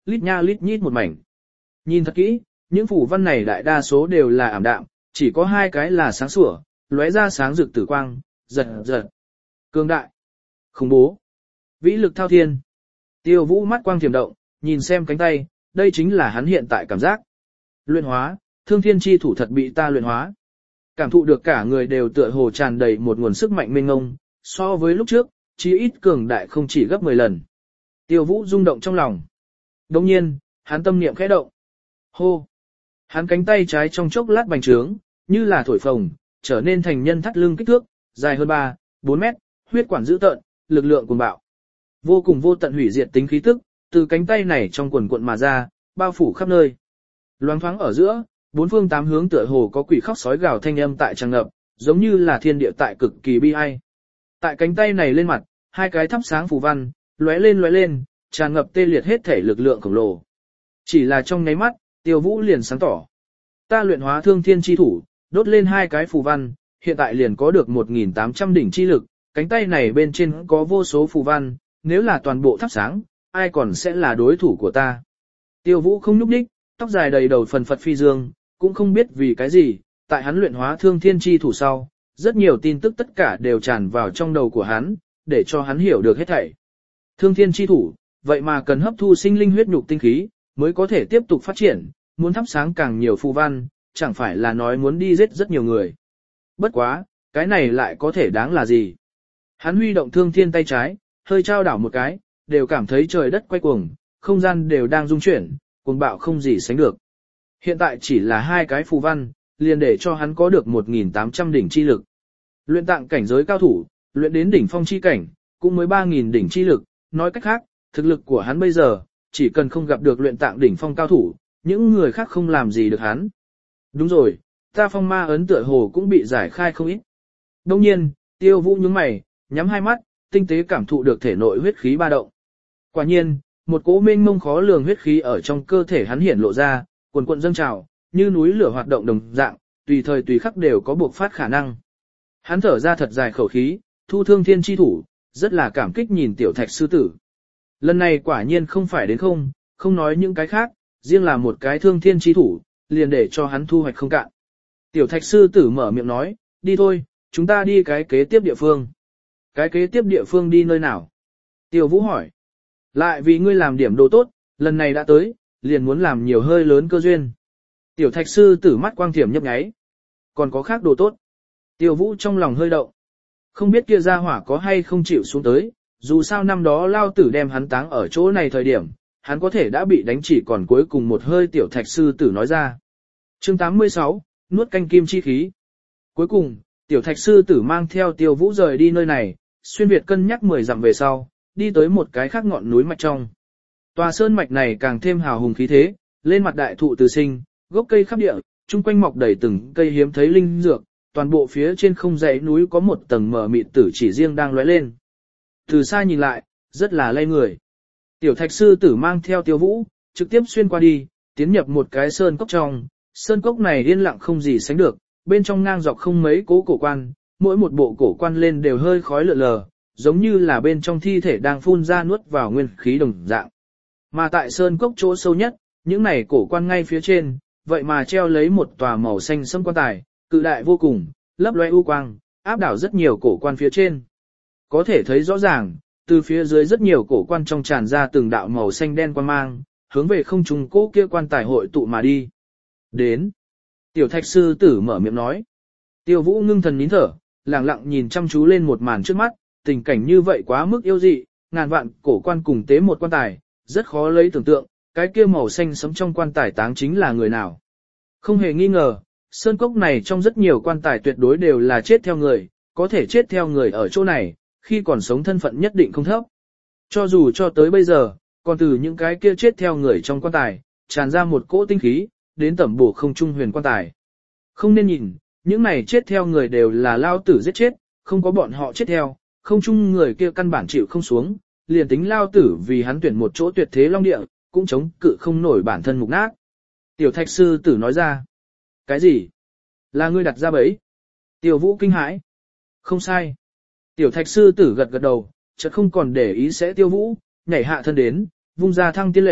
lít nha lít nhít một mảnh. Nhìn thật kỹ, những phù văn này đại đa số đều là ảm đạm, chỉ có hai cái là sáng sủa, lóe ra sáng rực tử quang, giật giật. Cường đại, khủng bố, vĩ lực thao thiên. Tiêu Vũ mắt quang thiểm động, nhìn xem cánh tay, đây chính là hắn hiện tại cảm giác. Luyện hóa, thương thiên chi thủ thật bị ta luyện hóa. Cảm thụ được cả người đều tựa hồ tràn đầy một nguồn sức mạnh mênh mông, so với lúc trước, chí ít cường đại không chỉ gấp mười lần. Tiêu Vũ rung động trong lòng. Đồng nhiên, hắn tâm niệm khẽ động. Hô! Hắn cánh tay trái trong chốc lát bành trướng, như là thổi phồng, trở nên thành nhân thắt lưng kích thước, dài hơn ba, bốn mét, huyết quản dữ tợn, lực lượng cuồng bạo. Vô cùng vô tận hủy diệt tính khí tức, từ cánh tay này trong quần cuộn mà ra, bao phủ khắp nơi. Loáng thoáng ở giữa, bốn phương tám hướng tựa hồ có quỷ khóc sói gào thanh âm tại tràn ngập, giống như là thiên địa tại cực kỳ bi ai. Tại cánh tay này lên mặt, hai cái thắp sáng phù văn, lóe lên lóe lên, tràn ngập tê liệt hết thể lực lượng khổng lồ. Chỉ là trong nháy mắt, Tiêu Vũ liền sáng tỏ. Ta luyện hóa thương thiên chi thủ, đốt lên hai cái phù văn, hiện tại liền có được một nghìn tám trăm đỉnh chi lực, cánh tay này bên trên có vô số phù văn, nếu là toàn bộ thắp sáng, ai còn sẽ là đối thủ của ta. Tiêu Vũ không nhúc nhích, tóc dài đầy đầu phần phật phi dương, cũng không biết vì cái gì, tại hắn luyện hóa thương thiên chi thủ sau, rất nhiều tin tức tất cả đều tràn vào trong đầu của hắn, để cho hắn hiểu được hết thảy. Thương thiên chi thủ, vậy mà cần hấp thu sinh linh huyết nhục tinh khí, mới có thể tiếp tục phát triển, muốn thắp sáng càng nhiều phù văn, chẳng phải là nói muốn đi giết rất nhiều người. Bất quá, cái này lại có thể đáng là gì? Hắn huy động thương thiên tay trái, hơi trao đảo một cái, đều cảm thấy trời đất quay cuồng, không gian đều đang rung chuyển, cuồng bạo không gì sánh được. Hiện tại chỉ là hai cái phù văn, liền để cho hắn có được một nghìn tám trăm đỉnh chi lực. Luyện tạng cảnh giới cao thủ, luyện đến đỉnh phong chi cảnh, cũng mới ba nghìn đỉnh chi lực, nói cách khác, thực lực của hắn bây giờ, chỉ cần không gặp được luyện tạng đỉnh phong cao thủ, những người khác không làm gì được hắn. Đúng rồi, ta phong ma ấn tựa hồ cũng bị giải khai không ít. Đông nhiên, Tiêu Vũ nhướng mày, nhắm hai mắt, tinh tế cảm thụ được thể nội huyết khí ba động. Quả nhiên, một cỗ mênh mông khó lường huyết khí ở trong cơ thể hắn hiển lộ ra, cuồn cuộn dâng trào, như núi lửa hoạt động đồng dạng, tùy thời tùy khắc đều có buộc phát khả năng. Hắn thở ra thật dài khẩu khí, thu thương thiên chi thủ, rất là cảm kích nhìn tiểu thạch sư tử. Lần này quả nhiên không phải đến không, không nói những cái khác, riêng là một cái thương thiên chi thủ, liền để cho hắn thu hoạch không cạn. Tiểu thạch sư tử mở miệng nói, đi thôi, chúng ta đi cái kế tiếp địa phương. Cái kế tiếp địa phương đi nơi nào? Tiêu Vũ hỏi. Lại vì ngươi làm điểm đồ tốt, lần này đã tới, liền muốn làm nhiều hơi lớn cơ duyên. Tiểu thạch sư tử mắt quang thiểm nhấp nháy. Còn có khác đồ tốt. Tiêu Vũ trong lòng hơi động. Không biết kia gia hỏa có hay không chịu xuống tới, dù sao năm đó lao tử đem hắn táng ở chỗ này thời điểm, hắn có thể đã bị đánh chỉ còn cuối cùng một hơi tiểu thạch sư tử nói ra. Chương tám mươi sáu, nuốt canh kim chi khí. Cuối cùng, tiểu thạch sư tử mang theo Tiêu Vũ rời đi nơi này, xuyên việt cân nhắc mười dặm về sau, đi tới một cái khác ngọn núi mạch trong. Tòa sơn mạch này càng thêm hào hùng khí thế, lên mặt đại thụ từ sinh, gốc cây khắp địa, chung quanh mọc đầy từng cây hiếm thấy linh dược, toàn bộ phía trên không dãy núi có một tầng mờ mịt tử chỉ riêng đang lóe lên. Từ xa nhìn lại, rất là lay người. Tiểu thạch sư tử mang theo Tiêu Vũ, trực tiếp xuyên qua đi, tiến nhập một cái sơn cốc trong. Sơn cốc này yên lặng không gì sánh được, bên trong ngang dọc không mấy cố cổ quan, mỗi một bộ cổ quan lên đều hơi khói lượn lờ, giống như là bên trong thi thể đang phun ra nuốt vào nguyên khí đồng dạng. Mà tại sơn cốc chỗ sâu nhất, những này cổ quan ngay phía trên, vậy mà treo lấy một tòa màu xanh sẫm quan tài, cự đại vô cùng, lấp loe u quang, áp đảo rất nhiều cổ quan phía trên. Có thể thấy rõ ràng, từ phía dưới rất nhiều cổ quan trong tràn ra từng đạo màu xanh đen quang mang, hướng về không trung cố kia quan tài hội tụ mà đi. Đến. Tiểu thạch sư tử mở miệng nói. Tiêu Vũ ngưng thần nín thở, lặng lặng nhìn chăm chú lên một màn trước mắt, tình cảnh như vậy quá mức yêu dị, ngàn vạn cổ quan cùng tế một quan tài, rất khó lấy tưởng tượng, cái kia màu xanh sẫm trong quan tài táng chính là người nào. Không hề nghi ngờ, sơn cốc này trong rất nhiều quan tài tuyệt đối đều là chết theo người, có thể chết theo người ở chỗ này, khi còn sống thân phận nhất định không thấp. Cho dù cho tới bây giờ, còn từ những cái kia chết theo người trong quan tài, tràn ra một cỗ tinh khí, đến tẩm bổ không trung huyền quan tài. Không nên nhìn, những này chết theo người đều là lao tử giết chết, không có bọn họ chết theo, không trung người kia căn bản chịu không xuống, liền tính lao tử vì hắn tuyển một chỗ tuyệt thế long địa, cũng chống cự không nổi bản thân mục nát. Tiểu thạch sư tử nói ra. Cái gì? Là ngươi đặt ra bẫy? Tiểu Vũ kinh hãi. Không sai. Tiểu thạch sư tử gật gật đầu, chợt không còn để ý sẽ Tiêu Vũ, nhảy hạ thân đến, vung ra thăng tiên lệnh,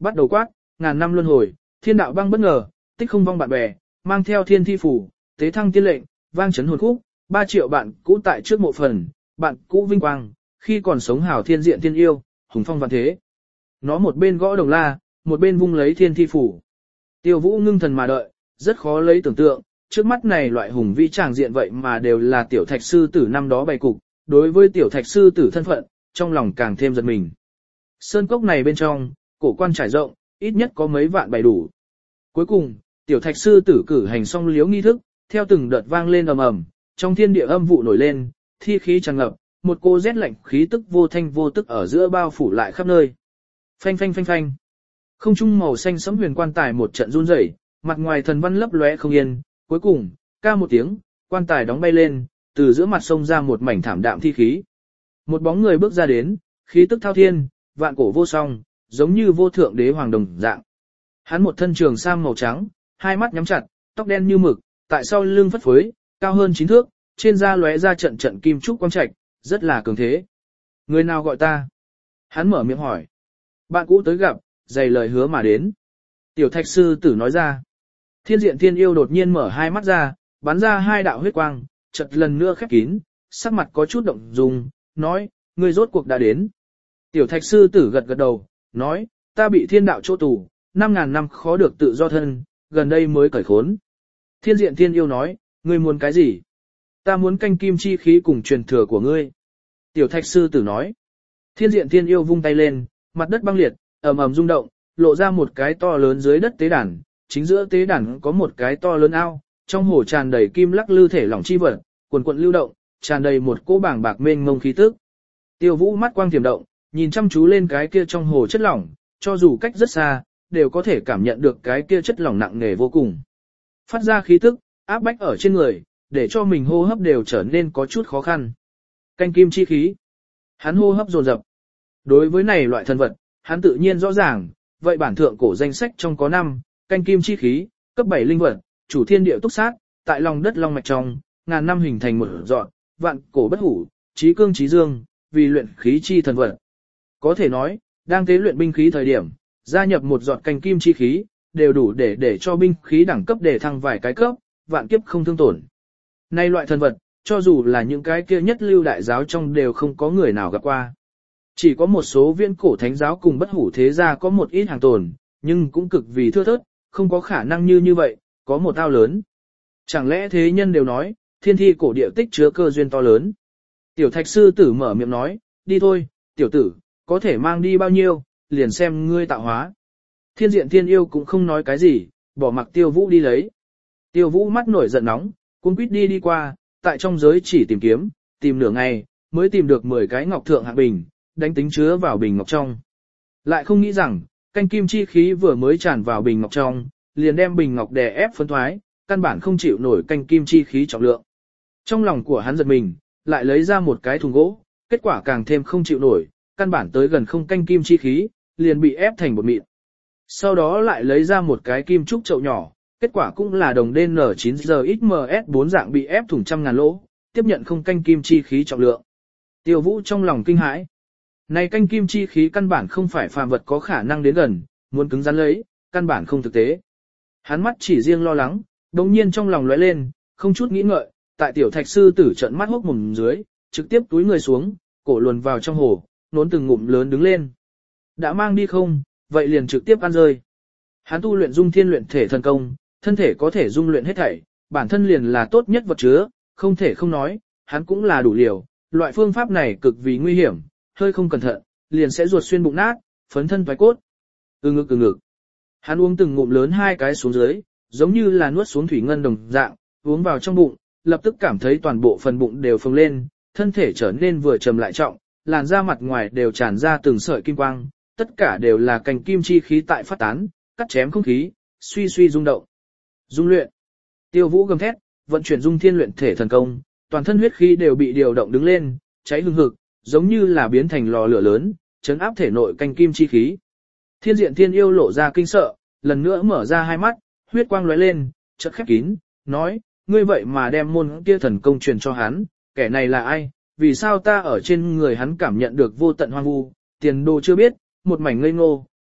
bắt đầu quát, ngàn năm luân hồi, thiên đạo băng bất ngờ, tích không vong bạn bè, mang theo thiên thi phủ, tế thăng tiên lệnh, vang chấn hồn khúc, ba triệu bạn cũ tại trước mộ phần, bạn cũ vinh quang, khi còn sống hảo thiên diện thiên yêu, hùng phong vạn thế. Nó một bên gõ đồng la, một bên vung lấy thiên thi phủ. Tiêu Vũ ngưng thần mà đợi, rất khó lấy tưởng tượng, trước mắt này loại hùng vĩ tràng diện vậy mà đều là tiểu thạch sư tử năm đó bày cục, đối với tiểu thạch sư tử thân phận, trong lòng càng thêm giật mình. Sơn cốc này bên trong, cổ quan trải rộng, ít nhất có mấy vạn bày đủ. Cuối cùng, tiểu thạch sư tử cử hành xong liếu nghi thức, theo từng đợt vang lên ầm ầm, trong thiên địa âm vụ nổi lên, thi khí tràn ngập, một cô rét lạnh khí tức vô thanh vô tức ở giữa bao phủ lại khắp nơi. Phanh phanh phanh phanh. Không trung màu xanh sẫm huyền quan tài một trận run rẩy, mặt ngoài thần văn lấp lóe không yên, cuối cùng, ca một tiếng, quan tài đóng bay lên, từ giữa mặt sông ra một mảnh thảm đạm thi khí. Một bóng người bước ra đến, khí tức thao thiên, vạn cổ vô song, giống như vô thượng đế hoàng đồng dạng. Hắn một thân trường sam màu trắng, hai mắt nhắm chặt, tóc đen như mực, tại sau lưng phất phới, cao hơn chín thước, trên da lóe ra trận trận kim trúc quang trạch, rất là cường thế. Người nào gọi ta? Hắn mở miệng hỏi. Bạn cũ tới gặp, dày lời hứa mà đến. Tiểu thạch sư tử nói ra. Thiên diện thiên yêu đột nhiên mở hai mắt ra, bắn ra hai đạo huyết quang, chợt lần nữa khép kín, sắc mặt có chút động dung, nói, ngươi rốt cuộc đã đến. Tiểu thạch sư tử gật gật đầu, nói, ta bị thiên đạo chỗ tù, năm ngàn năm khó được tự do thân, gần đây mới cởi khốn. Thiên diện thiên yêu nói, ngươi muốn cái gì? Ta muốn canh kim chi khí cùng truyền thừa của ngươi. Tiểu thạch sư tử nói. Thiên diện thiên yêu vung tay lên, mặt đất băng liệt, ầm ầm rung động, lộ ra một cái to lớn dưới đất tế đàn, chính giữa tế đàn có một cái to lớn ao, trong hồ tràn đầy kim lắc lư thể lỏng chi vật, quần quần lưu động, tràn đầy một cỗ bảng bạc mênh mông khí tức. Tiêu Vũ mắt quang tiềm động, nhìn chăm chú lên cái kia trong hồ chất lỏng, cho dù cách rất xa, đều có thể cảm nhận được cái kia chất lỏng nặng nề vô cùng. Phát ra khí tức, áp bách ở trên người, để cho mình hô hấp đều trở nên có chút khó khăn. Canh kim chi khí. Hắn hô hấp dồn dập. Đối với này loại thần vật, hắn tự nhiên rõ ràng, vậy bản thượng cổ danh sách trong có năm, canh kim chi khí, cấp bảy linh vật, chủ thiên địa túc sát, tại lòng đất long mạch trong, ngàn năm hình thành một dọn, vạn cổ bất hủ, trí cương trí dương, vì luyện khí chi thần vật. Có thể nói, đang tế luyện binh khí thời điểm, gia nhập một giọt canh kim chi khí, đều đủ để để cho binh khí đẳng cấp để thăng vài cái cấp, vạn kiếp không thương tổn. Nay loại thần vật, cho dù là những cái kia nhất lưu đại giáo trong đều không có người nào gặp qua. Chỉ có một số viễn cổ thánh giáo cùng bất hủ thế gia có một ít hàng tồn, nhưng cũng cực vì thưa thớt, không có khả năng như như vậy, có một ao lớn. Chẳng lẽ thế nhân đều nói, thiên thi cổ địa tích chứa cơ duyên to lớn. Tiểu thạch sư tử mở miệng nói, đi thôi, tiểu tử, có thể mang đi bao nhiêu, liền xem ngươi tạo hóa. Thiên diện thiên yêu cũng không nói cái gì, bỏ mặc Tiêu Vũ đi lấy. Tiêu Vũ mắt nổi giận nóng, cuống quýt đi đi qua, tại trong giới chỉ tìm kiếm, tìm nửa ngày, mới tìm được mười cái ngọc thượng hạng bình, đánh tính chứa vào bình ngọc trong. Lại không nghĩ rằng, canh kim chi khí vừa mới tràn vào bình ngọc trong, liền đem bình ngọc đè ép phân thoái, căn bản không chịu nổi canh kim chi khí trọng lượng. Trong lòng của hắn giật mình, lại lấy ra một cái thùng gỗ, kết quả càng thêm không chịu nổi, căn bản tới gần không canh kim chi khí, liền bị ép thành bột mịn. Sau đó lại lấy ra một cái kim trúc chậu nhỏ, kết quả cũng là đồng đê en chín giờ ích em ét bốn dạng bị ép thủng trăm ngàn lỗ, tiếp nhận không canh kim chi khí trọng lượng. Tiêu Vũ trong lòng kinh hãi. Này canh kim chi khí căn bản không phải phàm vật có khả năng đến gần, muốn cứng rắn lấy, căn bản không thực tế. Hắn mắt chỉ riêng lo lắng, đồng nhiên trong lòng lóe lên, không chút nghĩ ngợi, tại tiểu thạch sư tử trận mắt hốc mồm dưới, trực tiếp túi người xuống, cổ luồn vào trong hồ, nốn từng ngụm lớn đứng lên. Đã mang đi không, vậy liền trực tiếp ăn rơi. Hắn tu luyện dung thiên luyện thể thần công, thân thể có thể dung luyện hết thảy, bản thân liền là tốt nhất vật chứa, không thể không nói, hắn cũng là đủ liều, loại phương pháp này cực vì nguy hiểm, hơi không cẩn thận, liền sẽ ruột xuyên bụng nát, phấn thân thoái cốt. Ừ ngực ừ ngực. Hắn uống từng ngụm lớn hai cái xuống dưới, giống như là nuốt xuống thủy ngân đồng dạng, uống vào trong bụng, lập tức cảm thấy toàn bộ phần bụng đều phồng lên, thân thể trở nên vừa trầm lại trọng, làn da mặt ngoài đều tràn ra từng sợi kim quang, tất cả đều là cành kim chi khí tại phát tán, cắt chém không khí, suy suy rung động. Dung luyện. Tiêu Vũ gầm thét, vận chuyển dung thiên luyện thể thần công, toàn thân huyết khí đều bị điều động đứng lên, cháy hừng hực, giống như là biến thành lò lửa lớn, chấn áp thể nội canh kim chi khí. Thiên diện thiên yêu lộ ra kinh sợ, lần nữa mở ra hai mắt, huyết quang lóe lên, chợt khép kín, nói, ngươi vậy mà đem môn kia thần công truyền cho hắn, kẻ này là ai, vì sao ta ở trên người hắn cảm nhận được vô tận hoang vu, tiền đồ chưa biết, một mảnh ngây ngô,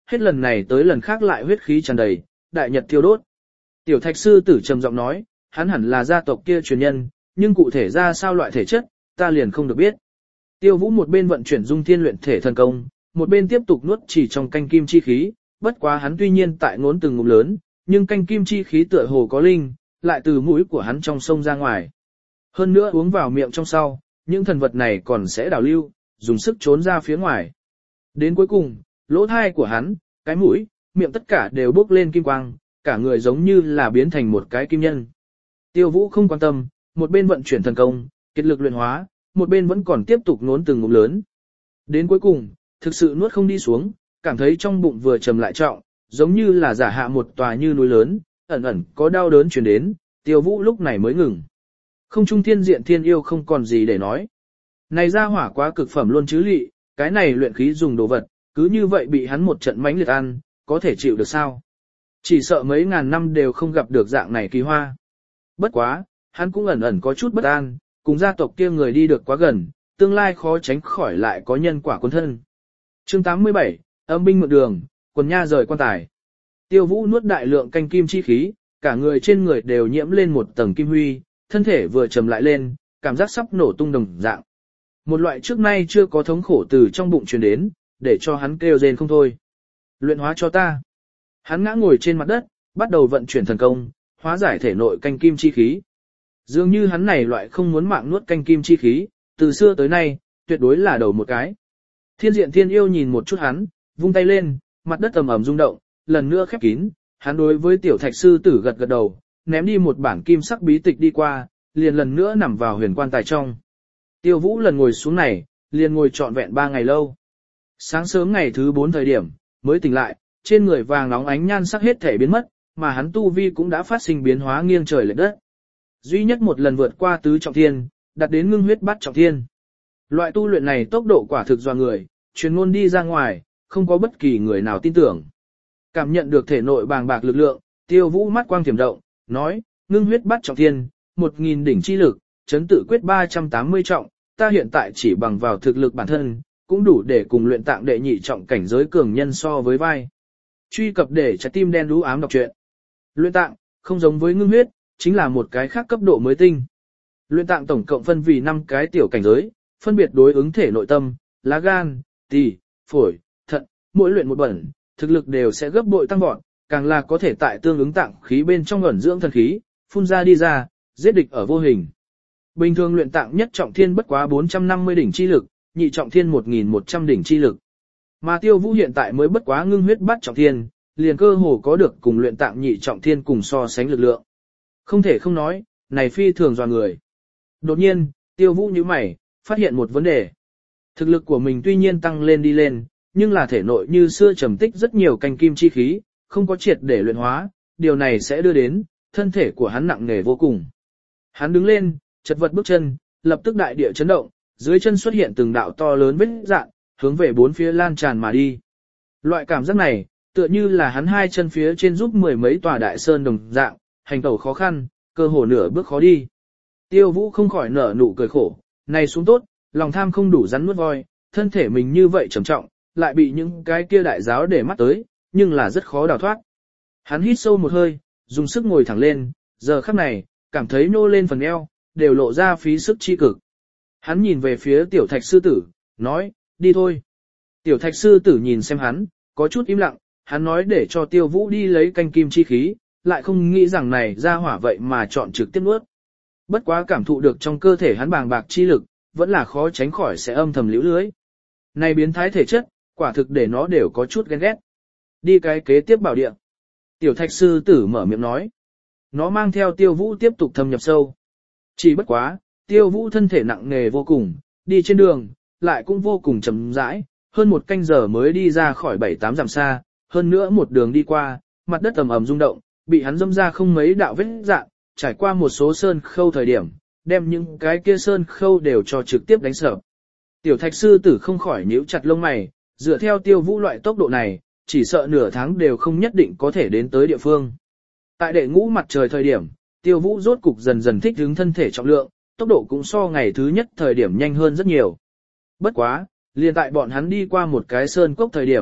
hết lần này tới lần khác lại huyết khí tràn đầy, đại nhật thiêu đốt. Tiểu thạch sư tử trầm giọng nói, hắn hẳn là gia tộc kia truyền nhân, nhưng cụ thể ra sao loại thể chất, ta liền không được biết. Tiêu Vũ một bên vận chuyển dung thiên luyện thể thần công, một bên tiếp tục nuốt chỉ trong canh kim chi khí, bất quá hắn tuy nhiên tại ngốn từng ngụm lớn, nhưng canh kim chi khí tựa hồ có linh, lại từ mũi của hắn trong sông ra ngoài. Hơn nữa uống vào miệng trong sau, những thần vật này còn sẽ đảo lưu, dùng sức trốn ra phía ngoài. Đến cuối cùng, lỗ thai của hắn, cái mũi, miệng tất cả đều bốc lên kim quang, cả người giống như là biến thành một cái kim nhân. Tiêu Vũ không quan tâm, một bên vận chuyển thần công, kết lực luyện hóa, một bên vẫn còn tiếp tục nốn từng ngụm lớn. Đến cuối cùng, thực sự nuốt không đi xuống, cảm thấy trong bụng vừa trầm lại trọng, giống như là giả hạ một tòa như núi lớn, ẩn ẩn có đau đớn truyền đến, Tiêu Vũ lúc này mới ngừng. Không trung thiên diện thiên yêu không còn gì để nói. Này ra hỏa quá cực phẩm luôn chứ lị, cái này luyện khí dùng đồ vật, cứ như vậy bị hắn một trận mánh liệt ăn, có thể chịu được sao? Chỉ sợ mấy ngàn năm đều không gặp được dạng này kỳ hoa. Bất quá, hắn cũng ẩn ẩn có chút bất an, cùng gia tộc kia người đi được quá gần, tương lai khó tránh khỏi lại có nhân quả quân thân. Chương tám mươi bảy, âm binh mượn đường, quần nha rời quan tài. Tiêu Vũ nuốt đại lượng canh kim chi khí, cả người trên người đều nhiễm lên một tầng kim huy, thân thể vừa trầm lại lên, cảm giác sắp nổ tung đồng dạng. Một loại trước nay chưa có thống khổ từ trong bụng truyền đến, để cho hắn kêu rên không thôi. Luyện hóa cho ta. Hắn ngã ngồi trên mặt đất, bắt đầu vận chuyển thần công, hóa giải thể nội canh kim chi khí. Dường như hắn này loại không muốn mạng nuốt canh kim chi khí, từ xưa tới nay, tuyệt đối là đầu một cái. Thiên diện thiên yêu nhìn một chút hắn, vung tay lên, mặt đất ầm ầm rung động, lần nữa khép kín, hắn đối với tiểu thạch sư tử gật gật đầu, ném đi một bản kim sắc bí tịch đi qua, liền lần nữa nằm vào huyền quan tài trong. Tiêu Vũ lần ngồi xuống này, liền ngồi trọn vẹn ba ngày lâu. Sáng sớm ngày thứ bốn thời điểm, mới tỉnh lại, trên người vàng nóng ánh nhan sắc hết thể biến mất, mà hắn tu vi cũng đã phát sinh biến hóa nghiêng trời lệch đất. Duy nhất một lần vượt qua tứ trọng thiên, đạt đến ngưng huyết bát trọng thiên. Loại tu luyện này tốc độ quả thực doa người, truyền ngôn đi ra ngoài, không có bất kỳ người nào tin tưởng. Cảm nhận được thể nội bàng bạc lực lượng, Tiêu Vũ mắt quang thiểm động, nói, ngưng huyết bát trọng thiên, một nghìn đỉnh chi lực, chấn tự quyết ba trăm tám mươi trọng, ta hiện tại chỉ bằng vào thực lực bản thân, cũng đủ để cùng luyện tạng đệ nhị trọng cảnh giới cường nhân so với vai. Truy cập để trái tim đen đú ám đọc truyện. Luyện tạng, không giống với ngưng huyết, chính là một cái khác cấp độ mới tinh. Luyện tạng tổng cộng phân vì năm cái tiểu cảnh giới, phân biệt đối ứng thể nội tâm, lá gan, tỳ, phổi, thận, mỗi luyện một bẩn, thực lực đều sẽ gấp bội tăng vọt, càng là có thể tại tương ứng tạng khí bên trong ẩn dưỡng thần khí, phun ra đi ra, giết địch ở vô hình. Bình thường luyện tạng nhất trọng thiên bất quá bốn trăm năm mươi đỉnh chi lực, nhị trọng thiên một nghìn một trăm đỉnh chi lực. Mà Tiêu Vũ hiện tại mới bất quá ngưng huyết bát trọng thiên, liền cơ hồ có được cùng luyện tạng nhị trọng thiên cùng so sánh lực lượng. Không thể không nói, này phi thường dọa người. Đột nhiên, Tiêu Vũ nhíu mày, phát hiện một vấn đề. Thực lực của mình tuy nhiên tăng lên đi lên, nhưng là thể nội như xưa trầm tích rất nhiều canh kim chi khí, không có triệt để luyện hóa, điều này sẽ đưa đến thân thể của hắn nặng nề vô cùng. Hắn đứng lên, chật vật bước chân, lập tức đại địa chấn động, dưới chân xuất hiện từng đạo to lớn vết rạn, hướng về bốn phía lan tràn mà đi. Loại cảm giác này, tựa như là hắn hai chân phía trên giúp mười mấy tòa đại sơn đồng dạng, hành tẩu khó khăn, cơ hồ nửa bước khó đi. Tiêu Vũ không khỏi nở nụ cười khổ, này xuống tốt, lòng tham không đủ rắn nuốt voi, thân thể mình như vậy trầm trọng, lại bị những cái kia đại giáo để mắt tới, nhưng là rất khó đào thoát. Hắn hít sâu một hơi, dùng sức ngồi thẳng lên, giờ khắc này, cảm thấy nô lên phần eo, đều lộ ra phí sức chi cực. Hắn nhìn về phía tiểu thạch sư tử, nói, đi thôi. Tiểu thạch sư tử nhìn xem hắn, có chút im lặng, hắn nói để cho Tiêu Vũ đi lấy canh kim chi khí, lại không nghĩ rằng này ra hỏa vậy mà chọn trực tiếp nuốt. Bất quá cảm thụ được trong cơ thể hắn bàng bạc chi lực, vẫn là khó tránh khỏi sẽ âm thầm liễu lưới. Này biến thái thể chất, quả thực để nó đều có chút ghen ghét. Đi cái kế tiếp bảo địa. Tiểu thạch sư tử mở miệng nói. Nó mang theo Tiêu Vũ tiếp tục thâm nhập sâu. Chỉ bất quá, Tiêu Vũ thân thể nặng nề vô cùng, đi trên đường, lại cũng vô cùng chậm rãi, hơn một canh giờ mới đi ra khỏi bảy tám dặm xa, hơn nữa một đường đi qua, mặt đất ầm ầm rung động, bị hắn dâm ra không mấy đạo vết dạn, trải qua một số sơn khâu thời điểm, đem những cái kia sơn khâu đều cho trực tiếp đánh sập. Tiểu thạch sư tử không khỏi nhíu chặt lông mày, dựa theo Tiêu Vũ loại tốc độ này, chỉ sợ nửa tháng đều không nhất định có thể đến tới địa phương. Tại đệ ngũ mặt trời thời điểm, Tiêu Vũ rốt cục dần dần thích ứng thân thể trọng lượng, tốc độ cũng so ngày thứ nhất thời điểm nhanh hơn rất nhiều. Bất quá, liền tại bọn hắn đi qua một cái sơn cốc thời điểm,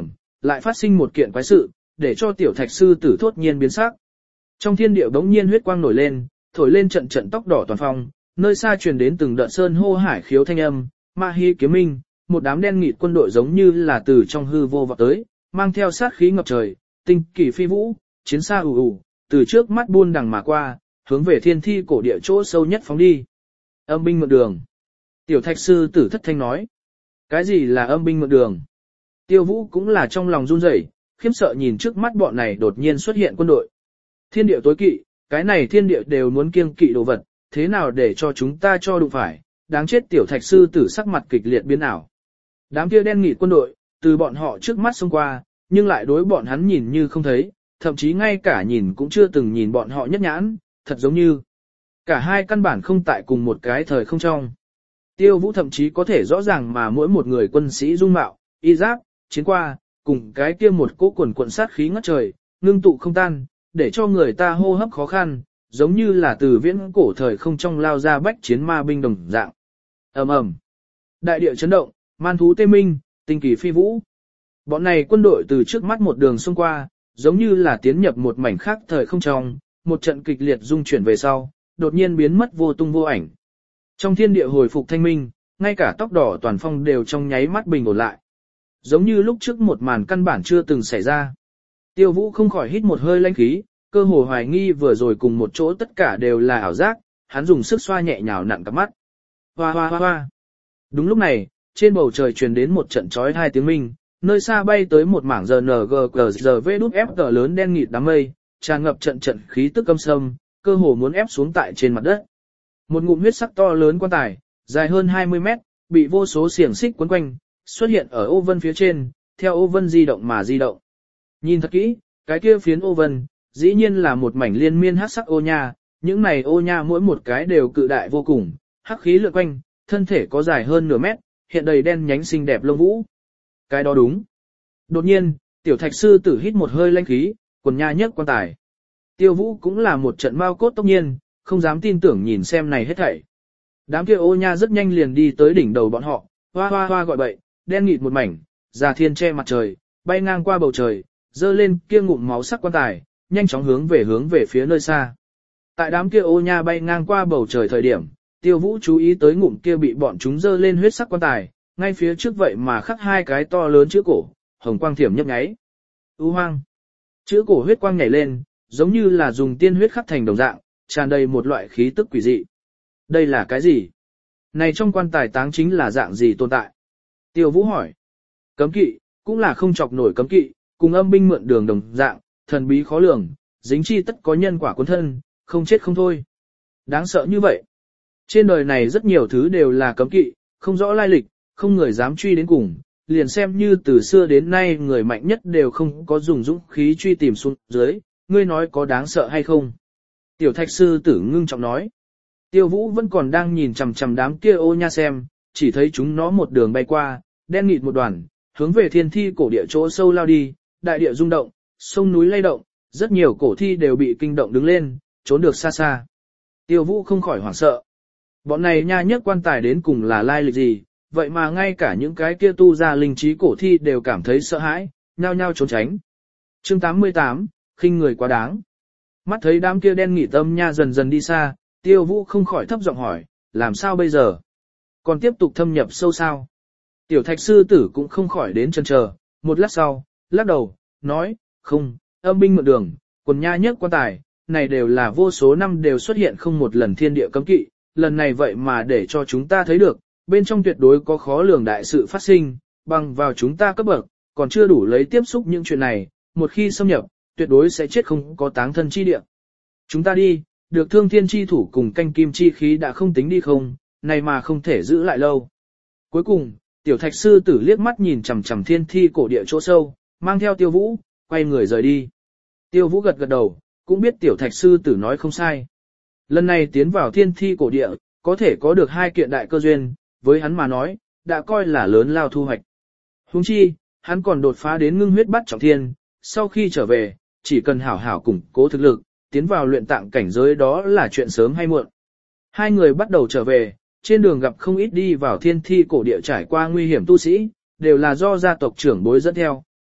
lại phát sinh một kiện quái sự, để cho tiểu thạch sư tử thốt nhiên biến sắc. Trong thiên địa bỗng nhiên huyết quang nổi lên, thổi lên trận trận tóc đỏ toàn phong, nơi xa truyền đến từng đợt sơn hô hải khiếu thanh âm, ma hi kiếm minh, một đám đen nghịt quân đội giống như là từ trong hư vô vọt tới, mang theo sát khí ngập trời, tinh kỳ phi vũ, chiến xa ù ù, từ trước mắt buôn đằng mà qua, hướng về thiên thi cổ địa chỗ sâu nhất phóng đi. Âm binh mượn đường. Tiểu thạch sư tử thất thanh nói. Cái gì là âm binh mượn đường? Tiêu Vũ cũng là trong lòng run rẩy, khiếp sợ nhìn trước mắt bọn này đột nhiên xuất hiện quân đội. Thiên địa tối kỵ, cái này thiên địa đều muốn kiêng kỵ đồ vật, thế nào để cho chúng ta cho đụng phải, đáng chết tiểu thạch sư tử sắc mặt kịch liệt biến ảo. Đám kia đen nghịt quân đội, từ bọn họ trước mắt xông qua, nhưng lại đối bọn hắn nhìn như không thấy, thậm chí ngay cả nhìn cũng chưa từng nhìn bọn họ nhất nhãn, thật giống như cả hai căn bản không tại cùng một cái thời không trong. Tiêu Vũ thậm chí có thể rõ ràng mà mỗi một người quân sĩ dung mạo, y giáp, chiến qua, cùng cái kia một cỗ quần quần sát khí ngất trời, ngưng tụ không tan, để cho người ta hô hấp khó khăn, giống như là từ viễn cổ thời không trong lao ra bách chiến ma binh đồng dạng. Ầm ầm, đại địa chấn động, man thú tê minh, tinh kỳ phi vũ. Bọn này quân đội từ trước mắt một đường xông qua, giống như là tiến nhập một mảnh khác thời không trong, một trận kịch liệt dung chuyển về sau, đột nhiên biến mất vô tung vô ảnh. Trong thiên địa hồi phục thanh minh, ngay cả tóc đỏ toàn phong đều trong nháy mắt bình ổn lại. Giống như lúc trước một màn căn bản chưa từng xảy ra. Tiêu Vũ không khỏi hít một hơi lãnh khí, cơ hồ hoài nghi vừa rồi cùng một chỗ tất cả đều là ảo giác, hắn dùng sức xoa nhẹ nhào nặn cặp mắt. Hoa hoa hoa hoa. Đúng lúc này, trên bầu trời truyền đến một trận chói tai tiếng minh, nơi xa bay tới một mảng rờ en giê giê giê vê đút ép giê lớn đen nghịt đám mây, tràn ngập trận trận khí tức âm sâm, cơ hồ muốn ép xuống tại trên mặt đất. Một ngụm huyết sắc to lớn quan tài, dài hơn hai mươi mét, bị vô số xiềng xích quấn quanh, xuất hiện ở ô vân phía trên, theo ô vân di động mà di động. Nhìn thật kỹ, cái kia phiến ô vân, dĩ nhiên là một mảnh liên miên hắc sắc ô nha, những này ô nha mỗi một cái đều cự đại vô cùng, hắc khí lượn quanh, thân thể có dài hơn nửa mét, hiện đầy đen nhánh xinh đẹp lông vũ. Cái đó đúng. Đột nhiên, tiểu thạch sư tử hít một hơi lanh khí, quần nha nhấc quan tài. Tiêu Vũ cũng là một trận mau cốt tốc nhiên, không dám tin tưởng nhìn xem này hết thảy. Đám kia ô nha rất nhanh liền đi tới đỉnh đầu bọn họ, hoa hoa hoa gọi bậy, đen nghịt một mảnh, già thiên che mặt trời, bay ngang qua bầu trời, dơ lên kia ngụm máu sắc quan tài, nhanh chóng hướng về hướng về phía nơi xa. Tại đám kia ô nha bay ngang qua bầu trời thời điểm, Tiêu Vũ chú ý tới ngụm kia bị bọn chúng dơ lên huyết sắc quan tài, ngay phía trước vậy mà khắc hai cái to lớn chữ cổ, hồng quang thiểm nhấp nháy. U hoang. Chữ cổ huyết quang nhảy lên, giống như là dùng tiên huyết khắc thành đồng dạng, tràn đầy một loại khí tức quỷ dị. Đây là cái gì? Này trong quan tài táng chính là dạng gì tồn tại? Tiêu Vũ hỏi. Cấm kỵ, cũng là không chọc nổi cấm kỵ, cùng âm binh mượn đường đồng dạng, thần bí khó lường, dính chi tất có nhân quả cuốn thân, không chết không thôi. Đáng sợ như vậy. Trên đời này rất nhiều thứ đều là cấm kỵ, không rõ lai lịch, không người dám truy đến cùng, liền xem như từ xưa đến nay người mạnh nhất đều không có dùng dũng khí truy tìm xuống dưới, ngươi nói có đáng sợ hay không? Tiểu thạch sư tử ngưng trọng nói. Tiêu Vũ vẫn còn đang nhìn chằm chằm đám kia ô nha xem, chỉ thấy chúng nó một đường bay qua, đen nghịt một đoàn, hướng về thiên thi cổ địa chỗ sâu lao đi, đại địa rung động, sông núi lay động, rất nhiều cổ thi đều bị kinh động đứng lên, trốn được xa xa. Tiêu Vũ không khỏi hoảng sợ. Bọn này nha nhấc quan tài đến cùng là lai lịch gì, vậy mà ngay cả những cái kia tu ra linh trí cổ thi đều cảm thấy sợ hãi, nhao nhao trốn tránh. Chương tám mươi tám, khinh người quá đáng. Mắt thấy đám kia đen nghỉ tâm nha dần dần đi xa, Tiêu Vũ không khỏi thấp giọng hỏi, làm sao bây giờ? Còn tiếp tục thâm nhập sâu sao? Tiểu thạch sư tử cũng không khỏi đến chần chờ, một lát sau, lắc đầu, nói, không, âm binh mượn đường, quần nha nhấc quan tài, này đều là vô số năm đều xuất hiện không một lần thiên địa cấm kỵ, lần này vậy mà để cho chúng ta thấy được, bên trong tuyệt đối có khó lường đại sự phát sinh, bằng vào chúng ta cấp bậc, còn chưa đủ lấy tiếp xúc những chuyện này, một khi xâm nhập, tuyệt đối sẽ chết không có táng thân chi địa. Chúng ta đi, được thương thiên chi thủ cùng canh kim chi khí đã không tính đi không, này mà không thể giữ lại lâu. Cuối cùng, tiểu thạch sư tử liếc mắt nhìn chằm chằm thiên thi cổ địa chỗ sâu, mang theo Tiêu Vũ, quay người rời đi. Tiêu Vũ gật gật đầu, cũng biết tiểu thạch sư tử nói không sai. Lần này tiến vào thiên thi cổ địa, có thể có được hai kiện đại cơ duyên, với hắn mà nói, đã coi là lớn lao thu hoạch. Huống chi, hắn còn đột phá đến ngưng huyết bắt trọng thiên, sau khi trở về, chỉ cần hảo hảo củng cố thực lực, tiến vào luyện tạng cảnh giới đó là chuyện sớm hay muộn. Hai người bắt đầu trở về, trên đường gặp không ít đi vào thiên thi cổ địa trải qua nguy hiểm tu sĩ, đều là do gia tộc trưởng bối dẫn theo,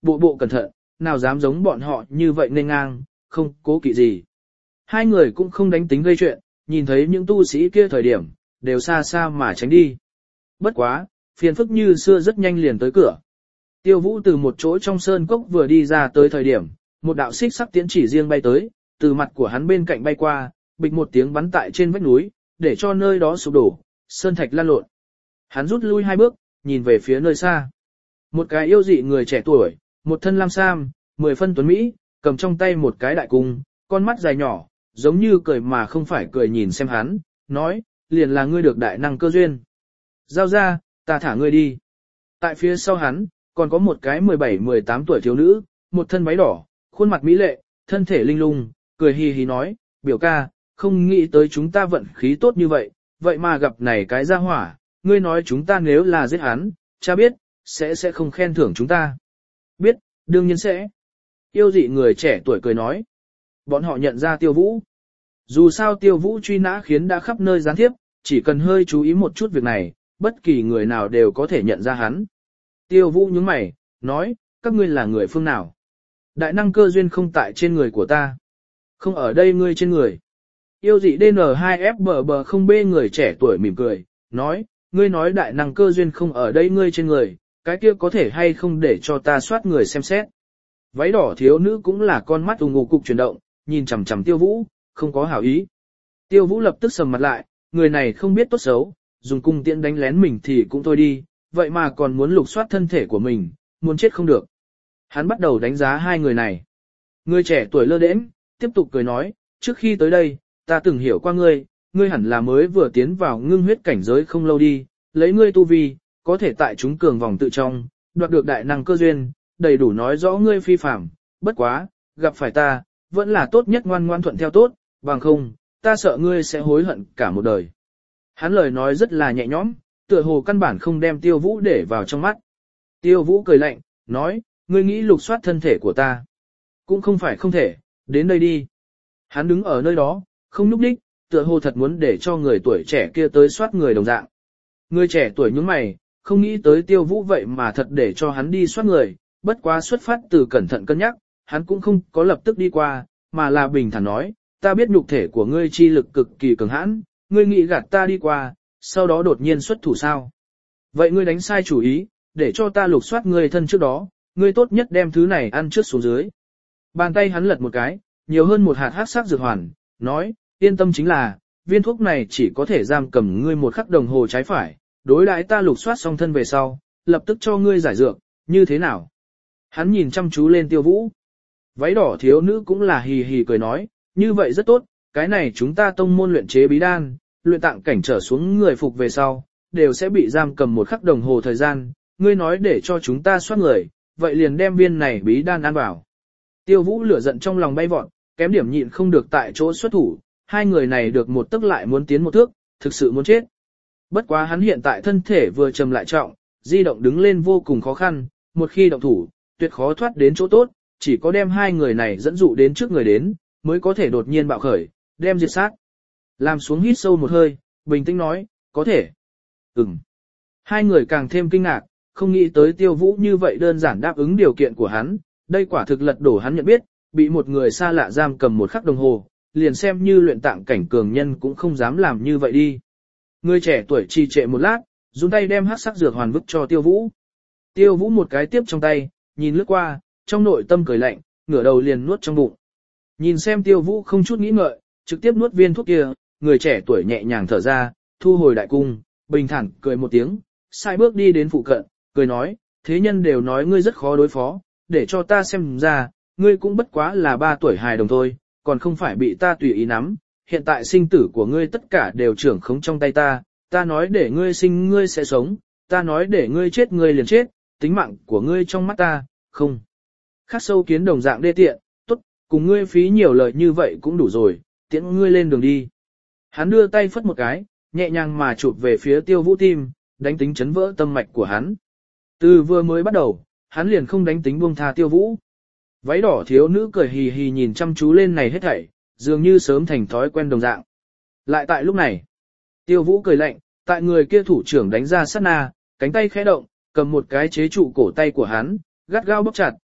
bộ bộ cẩn thận, nào dám giống bọn họ như vậy nên ngang, không cố kỵ gì. Hai người cũng không đánh tính gây chuyện, nhìn thấy những tu sĩ kia thời điểm, đều xa xa mà tránh đi. Bất quá, phiền phức như xưa rất nhanh liền tới cửa. Tiêu Vũ từ một chỗ trong sơn cốc vừa đi ra tới thời điểm, một đạo xích sắc tiễn chỉ riêng bay tới, từ mặt của hắn bên cạnh bay qua, bịch một tiếng bắn tại trên vách núi, để cho nơi đó sụp đổ, sơn thạch lan lộn. Hắn rút lui hai bước, nhìn về phía nơi xa. Một cái yêu dị người trẻ tuổi, một thân lam sam, mười phân tuấn Mỹ, cầm trong tay một cái đại cung, con mắt dài nhỏ, giống như cười mà không phải cười nhìn xem hắn, nói, liền là ngươi được đại năng cơ duyên. Giao ra, ta thả ngươi đi. Tại phía sau hắn, còn có một cái mười bảy mười tám tuổi thiếu nữ, một thân váy đỏ, khuôn mặt mỹ lệ, thân thể linh lung, cười hì hì nói, biểu ca, không nghĩ tới chúng ta vận khí tốt như vậy, vậy mà gặp này cái ra hỏa, ngươi nói chúng ta nếu là giết hắn, cha biết, sẽ sẽ không khen thưởng chúng ta. Biết, đương nhiên sẽ. Yêu dị người trẻ tuổi cười nói. Bọn họ nhận ra Tiêu Vũ. Dù sao Tiêu Vũ truy nã khiến đã khắp nơi gián tiếp, chỉ cần hơi chú ý một chút việc này, bất kỳ người nào đều có thể nhận ra hắn. Tiêu Vũ nhướng mày, nói, các ngươi là người phương nào? Đại năng cơ duyên không tại trên người của ta. Không ở đây ngươi trên người. Yêu dị đê en hai ép bờ bờ không bê người trẻ tuổi mỉm cười, nói, ngươi nói đại năng cơ duyên không ở đây ngươi trên người, cái kia có thể hay không để cho ta soát người xem xét. Váy đỏ thiếu nữ cũng là con mắt ù ngục cục chuyển động, nhìn chằm chằm Tiêu Vũ, không có hảo ý. Tiêu Vũ lập tức sầm mặt lại, người này không biết tốt xấu, dùng cung tiễn đánh lén mình thì cũng thôi đi, vậy mà còn muốn lục soát thân thể của mình, muốn chết không được. Hắn bắt đầu đánh giá hai người này. Người trẻ tuổi lơ đễnh, tiếp tục cười nói, trước khi tới đây, ta từng hiểu qua ngươi, ngươi hẳn là mới vừa tiến vào ngưng huyết cảnh giới không lâu đi, lấy ngươi tu vi, có thể tại chúng cường vòng tự trong, đoạt được đại năng cơ duyên, đầy đủ nói rõ ngươi phi phàm, bất quá, gặp phải ta, vẫn là tốt nhất ngoan ngoan thuận theo tốt, bằng không, ta sợ ngươi sẽ hối hận cả một đời. Hắn lời nói rất là nhẹ nhõm, tựa hồ căn bản không đem Tiêu Vũ để vào trong mắt. Tiêu Vũ cười lạnh, nói, ngươi nghĩ lục soát thân thể của ta. Cũng không phải không thể, đến đây đi. Hắn đứng ở nơi đó, không nhúc đích, tựa hồ thật muốn để cho người tuổi trẻ kia tới soát người đồng dạng. Người trẻ tuổi nhướng mày, không nghĩ tới Tiêu Vũ vậy mà thật để cho hắn đi soát người, bất quá xuất phát từ cẩn thận cân nhắc, hắn cũng không có lập tức đi qua, mà là bình thản nói, ta biết nhục thể của ngươi chi lực cực kỳ cường hãn, ngươi nghĩ gạt ta đi qua, sau đó đột nhiên xuất thủ sao. Vậy ngươi đánh sai chủ ý, để cho ta lục soát ngươi thân trước đó, ngươi tốt nhất đem thứ này ăn trước xuống dưới. Bàn tay hắn lật một cái, nhiều hơn một hạt hắc sắc dược hoàn, nói, yên tâm chính là, viên thuốc này chỉ có thể giam cầm ngươi một khắc đồng hồ trái phải, đối đãi ta lục soát xong thân về sau, lập tức cho ngươi giải dược, như thế nào? Hắn nhìn chăm chú lên Tiêu Vũ. Váy đỏ thiếu nữ cũng là hì hì cười nói, như vậy rất tốt, cái này chúng ta tông môn luyện chế bí đan, luyện tạng cảnh trở xuống người phục về sau, đều sẽ bị giam cầm một khắc đồng hồ thời gian, ngươi nói để cho chúng ta soát người, vậy liền đem viên này bí đan ăn vào. Tiêu Vũ lửa giận trong lòng bay vọt, kém điểm nhịn không được tại chỗ xuất thủ, hai người này được một tức lại muốn tiến một thước, thực sự muốn chết. Bất quá hắn hiện tại thân thể vừa trầm lại trọng, di động đứng lên vô cùng khó khăn, một khi động thủ, tuyệt khó thoát đến chỗ tốt, chỉ có đem hai người này dẫn dụ đến trước người đến, mới có thể đột nhiên bạo khởi, đem diệt sát. Làm xuống hít sâu một hơi, bình tĩnh nói, có thể. Ừm. Hai người càng thêm kinh ngạc, không nghĩ tới Tiêu Vũ như vậy đơn giản đáp ứng điều kiện của hắn, đây quả thực lật đổ hắn nhận biết, bị một người xa lạ giam cầm một khắc đồng hồ, liền xem như luyện tạng cảnh cường nhân cũng không dám làm như vậy đi. Người trẻ tuổi trì trệ một lát, dùng tay đem hắc sắc dược hoàn vứt cho Tiêu Vũ. Tiêu Vũ một cái tiếp trong tay, nhìn lướt qua, trong nội tâm cười lạnh, ngửa đầu liền nuốt trong bụng. Nhìn xem Tiêu Vũ không chút nghĩ ngợi, trực tiếp nuốt viên thuốc kia, người trẻ tuổi nhẹ nhàng thở ra, thu hồi đại cung, bình thản cười một tiếng, sai bước đi đến phụ cận, cười nói, thế nhân đều nói ngươi rất khó đối phó, để cho ta xem ra, ngươi cũng bất quá là ba tuổi hài đồng thôi, còn không phải bị ta tùy ý nắm, hiện tại sinh tử của ngươi tất cả đều trưởng khống trong tay ta, ta nói để ngươi sinh ngươi sẽ sống, ta nói để ngươi chết ngươi liền chết, tính mạng của ngươi trong mắt ta, không. Khắc sâu kiến đồng dạng đê tiện, tốt, cùng ngươi phí nhiều lời như vậy cũng đủ rồi, tiễn ngươi lên đường đi. Hắn đưa tay phất một cái, nhẹ nhàng mà chụp về phía Tiêu Vũ tim, đánh tính chấn vỡ tâm mạch của hắn. Từ vừa mới bắt đầu, hắn liền không đánh tính buông tha Tiêu Vũ. Váy đỏ thiếu nữ cười hì hì nhìn chăm chú lên này hết thảy, dường như sớm thành thói quen đồng dạng. Lại tại lúc này, Tiêu Vũ cười lạnh, tại người kia thủ trưởng đánh ra sát na, cánh tay khẽ động, cầm một cái chế trụ cổ tay của hắn, gắt gao bóp chặt,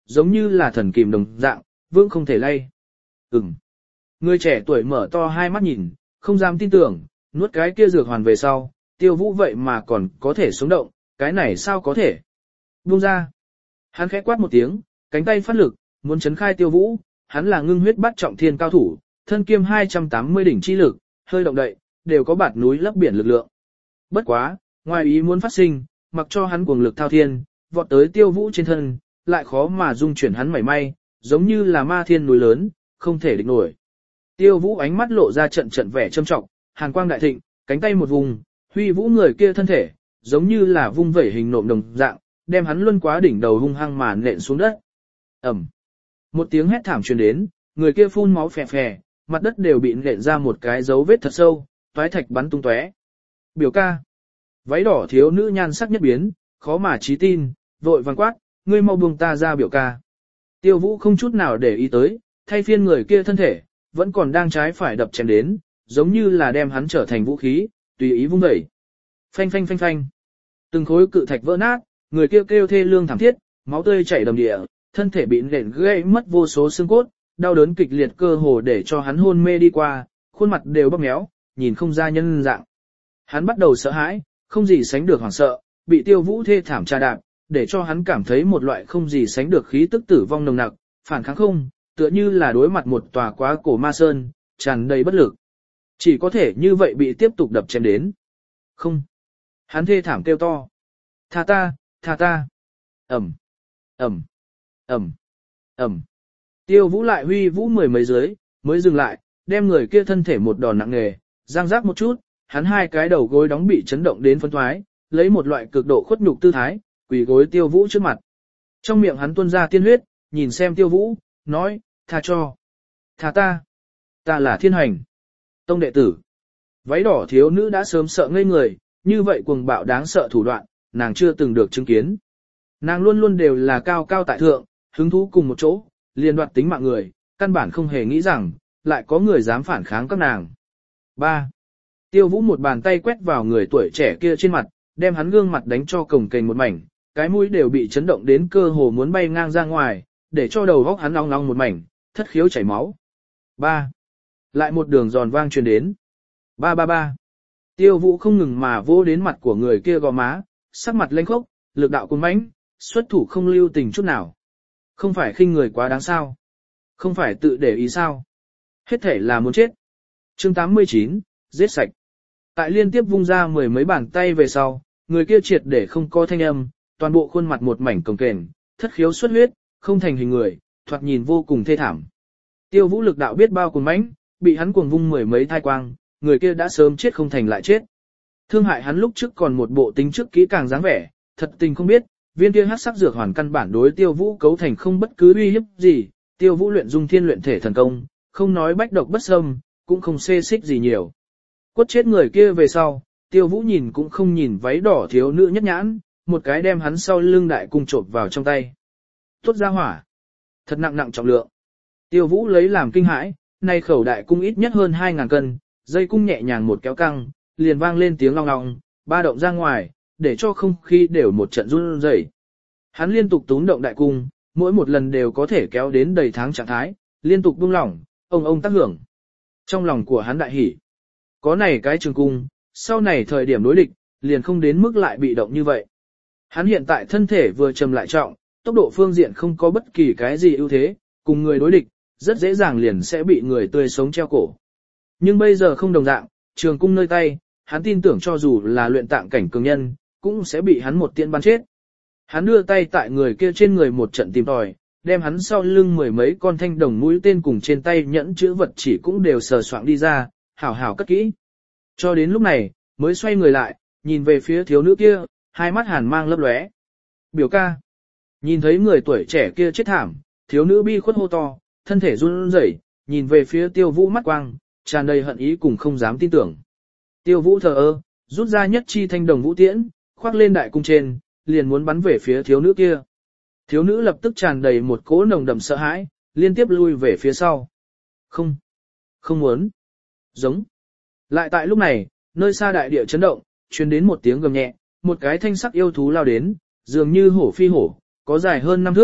giống như là thần kìm đồng dạng, vương không thể lay. Ừm. Người trẻ tuổi mở to hai mắt nhìn, không dám tin tưởng, nuốt cái kia dược hoàn về sau, tiêu vũ vậy mà còn có thể sống động, cái này sao có thể. Buông ra. Hắn khẽ quát một tiếng, cánh tay phát lực, muốn chấn khai tiêu vũ, hắn là ngưng huyết bắt trọng thiên cao thủ, thân kiêm hai trăm tám mươi đỉnh chi lực, hơi động đậy, đều có bạt núi lấp biển lực lượng. Bất quá, ngoài ý muốn phát sinh, mặc cho hắn cuồng lực thao thiên, vọt tới tiêu vũ trên thân, lại khó mà dung chuyển hắn mảy may, giống như là ma thiên núi lớn, không thể địch nổi. Tiêu vũ ánh mắt lộ ra trận trận vẻ trâm trọng, hàn quang đại thịnh, cánh tay một vùng, huy vũ người kia thân thể, giống như là vung vẩy hình nộm đồng dạng, đem hắn luân quá đỉnh đầu hung hăng mà nện xuống đất. Ẩm. Một tiếng hét thảm truyền đến, người kia phun máu phè phè, mặt đất đều bị nện ra một cái dấu vết thật sâu, toái thạch bắn tung tóe. Biểu ca. Váy đỏ thiếu nữ nhan sắc nhất biến, khó mà trí tin, vội vàng quát, ngươi mau buông ta ra biểu ca. Tiêu vũ không chút nào để ý tới, thay phiên người kia thân thể, vẫn còn đang trái phải đập chém đến, giống như là đem hắn trở thành vũ khí, tùy ý vung vẩy. Phanh phanh phanh phanh. Từng khối cự thạch vỡ nát, người kia kêu thê lương thảm thiết, máu tươi chảy đầm địa, thân thể bị nện gãy mất vô số xương cốt, đau đớn kịch liệt cơ hồ để cho hắn hôn mê đi qua, khuôn mặt đều bóp méo, nhìn không ra nhân dạng. Hắn bắt đầu sợ hãi, không gì sánh được hoảng sợ, bị tiêu vũ thê thảm tra đạp, để cho hắn cảm thấy một loại không gì sánh được khí tức tử vong nồng nặc, phản kháng không, tựa như là đối mặt một tòa quá cổ ma sơn, tràn đầy bất lực. Chỉ có thể như vậy bị tiếp tục đập chém đến. Không. Hắn thê thảm kêu to. Tha ta, tha ta. Ẩm, Ẩm, Ẩm, Ẩm. Tiêu vũ lại huy vũ mười mấy dưới, mới dừng lại, đem người kia thân thể một đòn nặng nề, giang rác một chút, hắn hai cái đầu gối đóng bị chấn động đến phân thoái, lấy một loại cực độ khuất nhục tư thái, quỳ gối tiêu vũ trước mặt. Trong miệng hắn tuôn ra tiên huyết, nhìn xem tiêu vũ, nói, tha cho. Tha ta. Ta là Thiên Hành tông đệ tử. Váy đỏ thiếu nữ đã sớm sợ ngây người, như vậy cuồng bạo đáng sợ thủ đoạn, nàng chưa từng được chứng kiến. Nàng luôn luôn đều là cao cao tại thượng, hứng thú cùng một chỗ, liền đoạt tính mạng người, căn bản không hề nghĩ rằng, lại có người dám phản kháng các nàng. ba. Tiêu vũ một bàn tay quét vào người tuổi trẻ kia trên mặt, đem hắn gương mặt đánh cho cồng kềnh một mảnh, cái mũi đều bị chấn động đến cơ hồ muốn bay ngang ra ngoài, để cho đầu góc hắn long long một mảnh, thất khiếu chảy máu. ba. Lại một đường giòn vang truyền đến. Ba ba ba. Tiêu vũ không ngừng mà vỗ đến mặt của người kia gò má, sắc mặt lênh khốc, lực đạo cuồng mãnh, xuất thủ không lưu tình chút nào. Không phải khinh người quá đáng sao? Không phải tự để ý sao? Hết thể là muốn chết. Chương tám mươi chín, giết sạch. Tại liên tiếp vung ra mười mấy bàn tay về sau, người kia triệt để không có thanh âm, toàn bộ khuôn mặt một mảnh cồng kềnh, thất khiếu xuất huyết, không thành hình người, thoạt nhìn vô cùng thê thảm. Tiêu vũ lực đạo biết bao cuồng mãnh, bị hắn cuồng vung mười mấy thai quang, người kia đã sớm chết không thành lại chết. Thương hại hắn lúc trước còn một bộ tính trước kỹ càng dáng vẻ, thật tình không biết, viên kia hắc sắc dược hoàn căn bản đối tiêu vũ cấu thành không bất cứ uy hiếp gì, tiêu vũ luyện dung thiên luyện thể thần công, không nói bách độc bất xâm, cũng không xê xích gì nhiều. Quất chết người kia về sau, tiêu vũ nhìn cũng không nhìn váy đỏ thiếu nữ nhất nhãn, một cái đem hắn sau lưng đại cung trộn vào trong tay. Tốt ra hỏa. Thật nặng nặng trọng lượng. Tiêu vũ lấy làm kinh hãi, nay khẩu đại cung ít nhất hơn hai ngàn cân, dây cung nhẹ nhàng một kéo căng, liền vang lên tiếng long long, ba động ra ngoài, để cho không khí đều một trận run rẩy. Hắn liên tục túm động đại cung, mỗi một lần đều có thể kéo đến đầy tháng trạng thái, liên tục buông lỏng, ông ông tác hưởng. Trong lòng của hắn đại hỉ. Có này cái trường cung, sau này thời điểm đối địch, liền không đến mức lại bị động như vậy. Hắn hiện tại thân thể vừa trầm lại trọng, tốc độ phương diện không có bất kỳ cái gì ưu thế, cùng người đối địch, rất dễ dàng liền sẽ bị người tươi sống treo cổ. Nhưng bây giờ không đồng dạng, trường cung nơi tay, hắn tin tưởng cho dù là luyện tạng cảnh cường nhân, cũng sẽ bị hắn một tiễn bắn chết. Hắn đưa tay tại người kia trên người một trận tìm tòi, đem hắn sau lưng mười mấy con thanh đồng mũi tên cùng trên tay nhẫn chữ vật chỉ cũng đều sờ soạng đi ra, hảo hảo cất kỹ. Cho đến lúc này, mới xoay người lại, nhìn về phía thiếu nữ kia, hai mắt hàn mang lấp lóe. Biểu ca. Nhìn thấy người tuổi trẻ kia chết thảm, thiếu nữ bi khuất hô to, thân thể run rẩy, nhìn về phía tiêu vũ mắt quang, tràn đầy hận ý cùng không dám tin tưởng. Tiêu vũ thờ ơ, rút ra nhất chi thanh đồng vũ tiễn, khoác lên đại cung trên, liền muốn bắn về phía thiếu nữ kia. Thiếu nữ lập tức tràn đầy một cỗ nồng đậm sợ hãi, liên tiếp lui về phía sau. Không, không muốn. Giống. Lại tại lúc này, nơi xa đại địa chấn động, truyền đến một tiếng gầm nhẹ, một cái thanh sắc yêu thú lao đến, dường như hổ phi hổ, có dài hơn năm thước,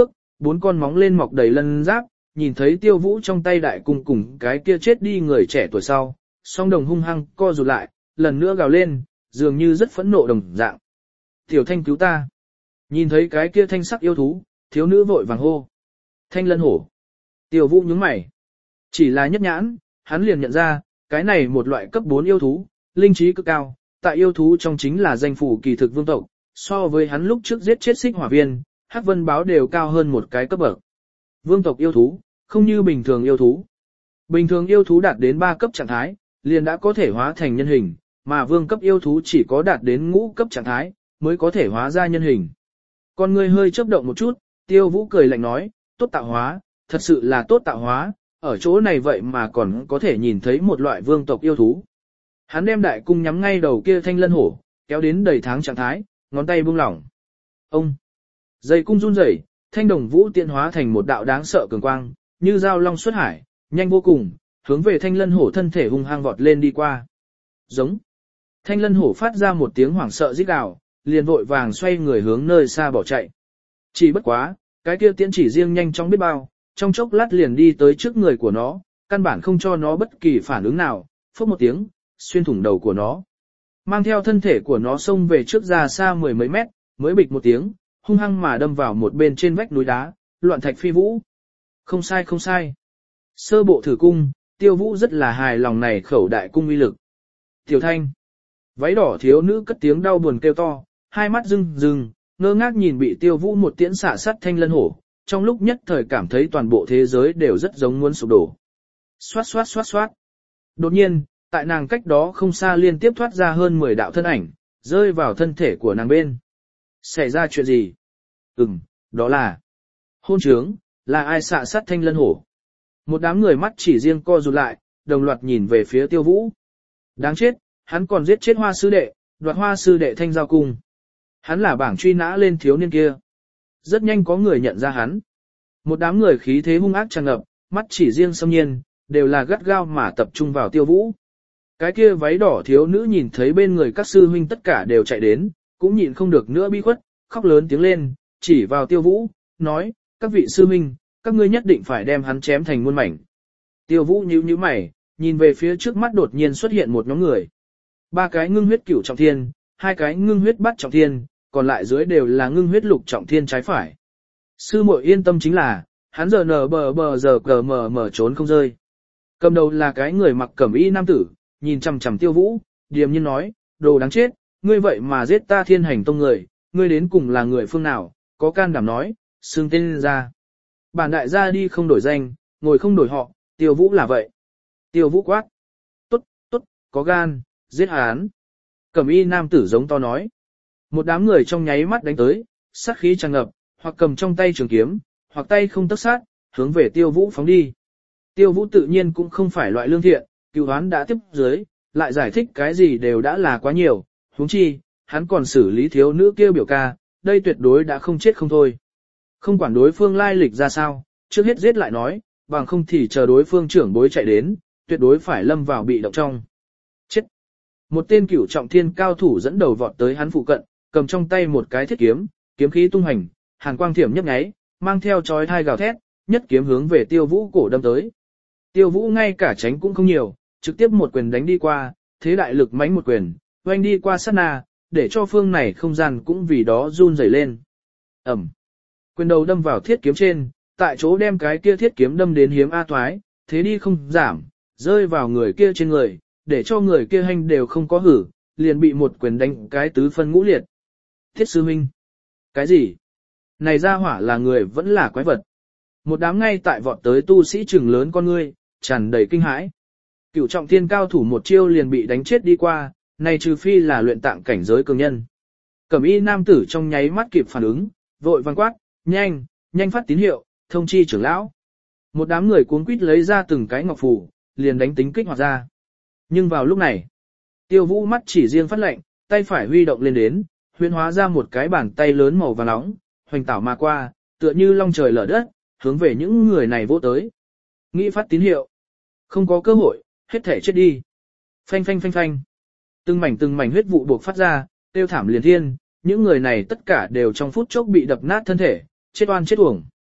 bốn con móng lên mọc đầy lân giáp, nhìn thấy tiêu vũ trong tay đại cung cùng cái kia chết đi người trẻ tuổi sau, song đồng hung hăng co rụt lại, lần nữa gào lên, dường như rất phẫn nộ đồng dạng. Tiểu Thanh cứu ta. Nhìn thấy cái kia thanh sắc yêu thú, thiếu nữ vội vàng hô. Thanh lân hổ. Tiêu vũ nhướng mày. Chỉ là nhất nhãn, hắn liền nhận ra, cái này một loại cấp bốn yêu thú, linh trí cực cao, tại yêu thú trong chính là danh phủ kỳ thực vương tộc, so với hắn lúc trước giết chết xích hỏa viên, hắc vân báo đều cao hơn một cái cấp bậc. Vương tộc yêu thú, không như bình thường yêu thú. Bình thường yêu thú đạt đến ba cấp trạng thái, liền đã có thể hóa thành nhân hình, mà vương cấp yêu thú chỉ có đạt đến ngũ cấp trạng thái, mới có thể hóa ra nhân hình. Con người hơi chớp động một chút, tiêu vũ cười lạnh nói, tốt tạo hóa, thật sự là tốt tạo hóa, ở chỗ này vậy mà còn có thể nhìn thấy một loại vương tộc yêu thú. Hắn đem đại cung nhắm ngay đầu kia thanh lân hổ, kéo đến đầy tháng trạng thái, ngón tay buông lỏng. Ông! Dây cung run rẩy, thanh đồng vũ tiện hóa thành một đạo đáng sợ cường quang, như dao long xuất hải, nhanh vô cùng, hướng về thanh lân hổ thân thể hung hăng vọt lên đi qua. Giống! Thanh lân hổ phát ra một tiếng hoảng sợ rít gào, liền vội vàng xoay người hướng nơi xa bỏ chạy. Chỉ bất quá, cái kia tiễn chỉ riêng nhanh chóng biết bao, trong chốc lát liền đi tới trước người của nó, căn bản không cho nó bất kỳ phản ứng nào, phốc một tiếng, xuyên thủng đầu của nó. Mang theo thân thể của nó xông về trước ra xa mười mấy mét, mới bịch một tiếng, hung hăng mà đâm vào một bên trên vách núi đá, loạn thạch phi vũ. Không sai không sai. Sơ bộ thử cung, tiêu vũ rất là hài lòng này khẩu đại cung uy lực. Tiểu Thanh. Váy đỏ thiếu nữ cất tiếng đau buồn kêu to, hai mắt rưng rưng, ngơ ngác nhìn bị tiêu vũ một tiễn xạ sát thanh lân hổ, trong lúc nhất thời cảm thấy toàn bộ thế giới đều rất giống muốn sụp đổ. Xoát xoát xoát xoát. Đột nhiên, tại nàng cách đó không xa liên tiếp thoát ra hơn mười đạo thân ảnh, rơi vào thân thể của nàng bên. Xảy ra chuyện gì? Ừm, đó là hôn trướng, là ai xạ sát thanh lân hổ? Một đám người mắt chỉ riêng co rụt lại, đồng loạt nhìn về phía tiêu vũ. Đáng chết, hắn còn giết chết hoa sư đệ, đoạt hoa sư đệ thanh giao cung. Hắn là bảng truy nã lên thiếu niên kia. Rất nhanh có người nhận ra hắn. Một đám người khí thế hung ác tràn ngập, mắt chỉ riêng xâm nhiên, đều là gắt gao mà tập trung vào tiêu vũ. Cái kia váy đỏ thiếu nữ nhìn thấy bên người các sư huynh tất cả đều chạy đến, cũng nhịn không được nữa bi khuất, khóc lớn tiếng lên, chỉ vào tiêu vũ, nói, các vị sư huynh, các ngươi nhất định phải đem hắn chém thành muôn mảnh. Tiêu vũ nhíu nhíu mày, nhìn về phía trước mắt đột nhiên xuất hiện một nhóm người. Ba cái ngưng huyết cửu trọng thiên, hai cái ngưng huyết bát trọng thiên, còn lại dưới đều là ngưng huyết lục trọng thiên trái phải. Sư muội yên tâm chính là, hắn giờ nở bờ bờ giờ cờ mờ mờ trốn không rơi. Cầm đầu là cái người mặc cẩm y nam tử, nhìn chằm chằm tiêu vũ, điềm nhiên nói, đồ đáng chết, ngươi vậy mà giết ta thiên hành tông người, ngươi đến cùng là người phương nào, có can đảm nói, xưng tên ra. Bản đại gia đi không đổi danh, ngồi không đổi họ, tiêu vũ là vậy. Tiêu vũ quát. Tốt, tốt, có gan, giết hắn. Cẩm y nam tử giống to nói. Một đám người trong nháy mắt đánh tới, sát khí tràn ngập, hoặc cầm trong tay trường kiếm, hoặc tay không tấc sát, hướng về tiêu vũ phóng đi. Tiêu vũ tự nhiên cũng không phải loại lương thiện, cựu hoán đã tiếp dưới, lại giải thích cái gì đều đã là quá nhiều, huống chi, hắn còn xử lý thiếu nữ kêu biểu ca, đây tuyệt đối đã không chết không thôi. Không quản đối phương lai lịch ra sao, trước hết giết lại nói, bằng không thì chờ đối phương trưởng bối chạy đến, tuyệt đối phải lâm vào bị động trong. Chết! Một tên cửu trọng thiên cao thủ dẫn đầu vọt tới hắn phụ cận, cầm trong tay một cái thiết kiếm, kiếm khí tung hành, hàn quang thiểm nhấp nháy, mang theo chói thai gào thét, nhất kiếm hướng về tiêu vũ cổ đâm tới. Tiêu vũ ngay cả tránh cũng không nhiều, trực tiếp một quyền đánh đi qua, thế đại lực mãnh một quyền, oanh đi qua sát na, để cho phương này không gian cũng vì đó run rẩy lên. Ẩm. Quyền đầu đâm vào thiết kiếm trên, tại chỗ đem cái kia thiết kiếm đâm đến hiếm a toái, thế đi không giảm, rơi vào người kia trên người, để cho người kia hành đều không có hử, liền bị một quyền đánh cái tứ phân ngũ liệt. Thiết sư huynh. Cái gì? Này ra hỏa là người vẫn là quái vật. Một đám ngay tại vọt tới tu sĩ trừng lớn con ngươi, tràn đầy kinh hãi. Cửu trọng thiên cao thủ một chiêu liền bị đánh chết đi qua, này trừ phi là luyện tạng cảnh giới cường nhân. Cẩm y nam tử trong nháy mắt kịp phản ứng, vội vang quát, nhanh, nhanh phát tín hiệu, thông chi trưởng lão. Một đám người cuống quýt lấy ra từng cái ngọc phù, liền đánh tính kích hoạt ra. Nhưng vào lúc này, tiêu vũ mắt chỉ riêng phát lệnh, tay phải huy động lên đến, huyễn hóa ra một cái bàn tay lớn màu vàng nóng, hoành tảo mà qua, tựa như long trời lở đất, hướng về những người này vỗ tới. Nghĩ phát tín hiệu. Không có cơ hội, hết thể chết đi. Phanh phanh phanh phanh. Từng mảnh từng mảnh huyết vụ buộc phát ra, tiêu thảm liền thiên, những người này tất cả đều trong phút chốc bị đập nát thân thể, chết oan chết uổng.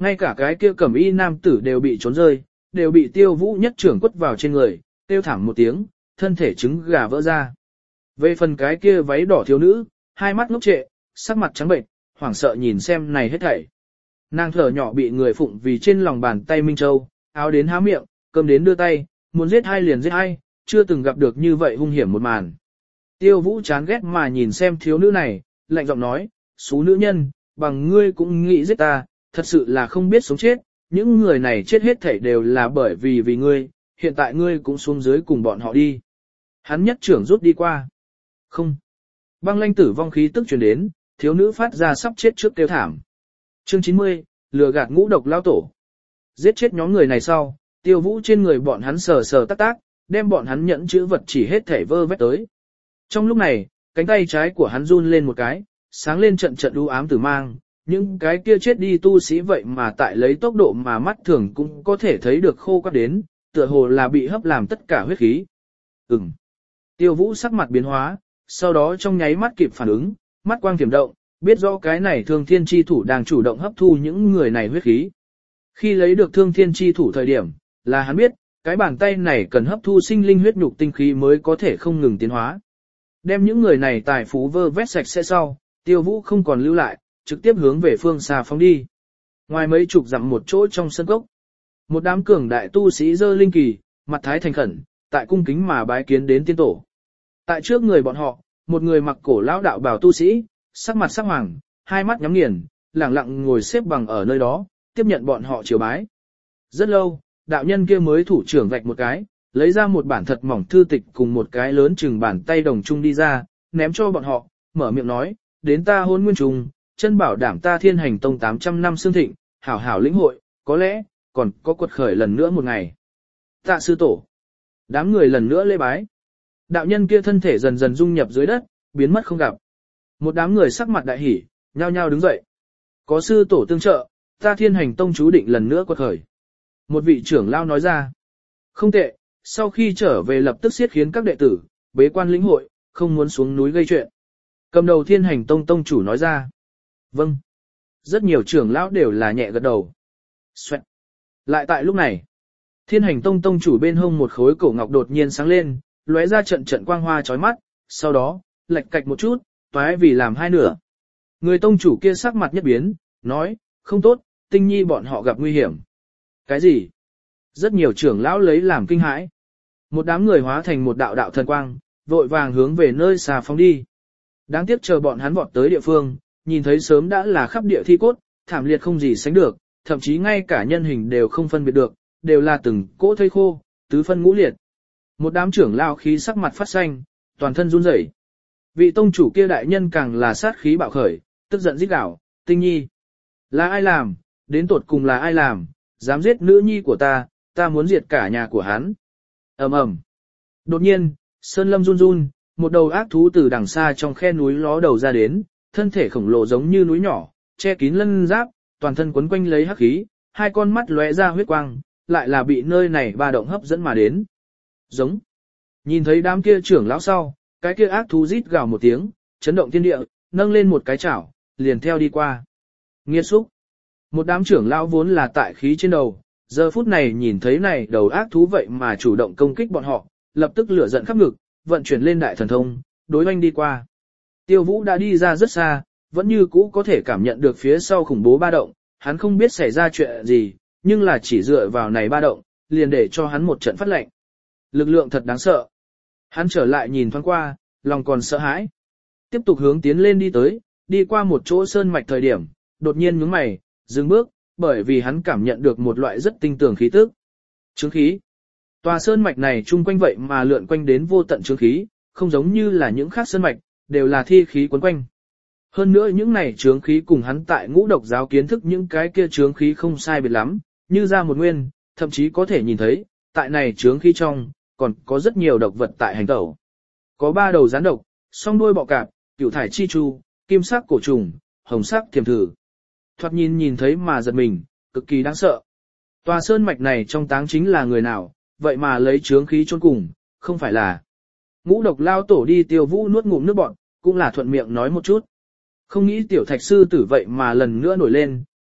Ngay cả cái kia cẩm y nam tử đều bị trốn rơi, đều bị tiêu vũ nhất trưởng quất vào trên người, tiêu thảm một tiếng, thân thể trứng gà vỡ ra. Về phần cái kia váy đỏ thiếu nữ, hai mắt ngốc trệ, sắc mặt trắng bệnh, hoảng sợ nhìn xem này hết thảy. Nàng thở nhỏ bị người phụng vì trên lòng bàn tay Minh Châu, áo đến há miệng, cơm đến đưa tay, muốn giết hai liền giết hai, chưa từng gặp được như vậy hung hiểm một màn. Tiêu Vũ chán ghét mà nhìn xem thiếu nữ này, lạnh giọng nói, xú nữ nhân, bằng ngươi cũng nghĩ giết ta, thật sự là không biết sống chết, những người này chết hết thảy đều là bởi vì vì ngươi, hiện tại ngươi cũng xuống dưới cùng bọn họ đi. Hắn nhất trưởng rút đi qua. Không. Băng lanh tử vong khí tức truyền đến, thiếu nữ phát ra sắp chết trước kêu thảm. Chương chín mươi, lừa gạt ngũ độc lao tổ. Giết chết nhóm người này sau, Tiêu Vũ trên người bọn hắn sờ sờ tác tác, đem bọn hắn nhẫn chữ vật chỉ hết thể vơ vét tới. Trong lúc này, cánh tay trái của hắn run lên một cái, sáng lên trận trận u ám tử mang, những cái kia chết đi tu sĩ vậy mà tại lấy tốc độ mà mắt thường cũng có thể thấy được khô quắt đến, tựa hồ là bị hấp làm tất cả huyết khí. Ừm. Tiêu Vũ sắc mặt biến hóa, sau đó trong nháy mắt kịp phản ứng, mắt quang tiềm động, biết rõ cái này thương thiên chi thủ đang chủ động hấp thu những người này huyết khí. Khi lấy được thương thiên chi thủ thời điểm, là hắn biết, cái bàn tay này cần hấp thu sinh linh huyết nhục tinh khí mới có thể không ngừng tiến hóa. Đem những người này tài phú vơ vét sạch sẽ sau, Tiêu Vũ không còn lưu lại, trực tiếp hướng về phương xa phóng đi. Ngoài mấy chục dặm một chỗ trong sân cốc, một đám cường đại tu sĩ dơ linh kỳ, mặt thái thành khẩn, tại cung kính mà bái kiến đến tiên tổ. Tại trước người bọn họ, một người mặc cổ lão đạo bào tu sĩ, sắc mặt sắc hoàng, hai mắt nhắm nghiền, lẳng lặng ngồi xếp bằng ở nơi đó, tiếp nhận bọn họ chiều bái. Rất lâu, đạo nhân kia mới thủ trưởng vạch một cái, lấy ra một bản thật mỏng thư tịch cùng một cái lớn chừng bàn tay đồng trung đi ra, ném cho bọn họ, mở miệng nói, đến ta Hôn Nguyên Trùng, chân bảo đảm ta Thiên Hành Tông tám trăm năm xương thịnh, hảo hảo lĩnh hội, có lẽ, còn có quật khởi lần nữa một ngày. Tạ sư tổ. Đám người lần nữa lễ bái. Đạo nhân kia thân thể dần dần dung nhập dưới đất, biến mất không gặp. Một đám người sắc mặt đại hỉ, nhao nhao đứng dậy. Có sư tổ tương trợ, ta Thiên Hành Tông chú định lần nữa quật khởi. Một vị trưởng lao nói ra. Không tệ, sau khi trở về lập tức siết khiến các đệ tử, bế quan lĩnh hội, không muốn xuống núi gây chuyện. Cầm đầu Thiên Hành Tông tông chủ nói ra. Vâng. Rất nhiều trưởng lão đều là nhẹ gật đầu. Xoẹt. Lại tại lúc này, Thiên Hành Tông tông chủ bên hông một khối cổ ngọc đột nhiên sáng lên, lóe ra trận trận quang hoa chói mắt, sau đó, lệch cạch một chút, toái vì làm hai nửa. Người tông chủ kia sắc mặt nhất biến, nói, không tốt, Tinh Nhi bọn họ gặp nguy hiểm. Cái gì? Rất nhiều trưởng lão lấy làm kinh hãi. Một đám người hóa thành một đạo đạo thần quang, vội vàng hướng về nơi xa phóng đi. Đáng tiếc chờ bọn hắn vọt tới địa phương, nhìn thấy sớm đã là khắp địa thi cốt, thảm liệt không gì sánh được, thậm chí ngay cả nhân hình đều không phân biệt được, đều là từng cỗ thây khô, tứ phân ngũ liệt. Một đám trưởng lão khí sắc mặt phát xanh, toàn thân run rẩy. Vị tông chủ kia đại nhân càng là sát khí bạo khởi, tức giận rít gào, Tinh Nhi. Là ai làm, đến tột cùng là ai làm, dám giết nữ nhi của ta, ta muốn diệt cả nhà của hắn. Ầm ầm. Đột nhiên, sơn lâm run run, một đầu ác thú từ đằng xa trong khe núi ló đầu ra đến, thân thể khổng lồ giống như núi nhỏ, che kín lân giáp, toàn thân quấn quanh lấy hắc khí, hai con mắt lóe ra huyết quang, lại là bị nơi này ba động hấp dẫn mà đến. Giống. Nhìn thấy đám kia trưởng lão sau, cái kia ác thú rít gào một tiếng, chấn động thiên địa, nâng lên một cái chảo, liền theo đi qua. Nghiệt xúc. Một đám trưởng lão vốn là tại khí trên đầu, giờ phút này nhìn thấy này đầu ác thú vậy mà chủ động công kích bọn họ, lập tức lửa giận khắp ngực, vận chuyển lên đại thần thông, đối oanh đi qua. Tiêu Vũ đã đi ra rất xa, vẫn như cũ có thể cảm nhận được phía sau khủng bố ba động, hắn không biết xảy ra chuyện gì, nhưng là chỉ dựa vào này ba động, liền để cho hắn một trận phát lệnh. Lực lượng thật đáng sợ. Hắn trở lại nhìn thoáng qua, lòng còn sợ hãi. Tiếp tục hướng tiến lên đi tới, đi qua một chỗ sơn mạch thời điểm, đột nhiên nhướng mày, dừng bước, bởi vì hắn cảm nhận được một loại rất tinh tường khí tức. Chứng khí. Tòa sơn mạch này chung quanh vậy mà lượn quanh đến vô tận chứng khí, không giống như là những khác sơn mạch, đều là thi khí quấn quanh. Hơn nữa những này chướng khí cùng hắn tại ngũ độc giáo kiến thức những cái kia chướng khí không sai biệt lắm, như ra một nguyên, thậm chí có thể nhìn thấy, tại này chướng khí trong, còn có rất nhiều độc vật tại hành tẩu. Có ba đầu rắn độc, song đuôi bọ cạp, cửu thải chi chu, kim sắc cổ trùng, hồng sắc thiềm thử. Thoạt nhìn nhìn thấy mà giật mình, cực kỳ đáng sợ. Tòa sơn mạch này trong táng chính là người nào, vậy mà lấy chướng khí chôn cùng, không phải là. Ngũ độc lao tổ đi Tiêu Vũ nuốt ngụm nước bọt, cũng là thuận miệng nói một chút. Không nghĩ tiểu thạch sư tử vậy mà lần nữa nổi lên,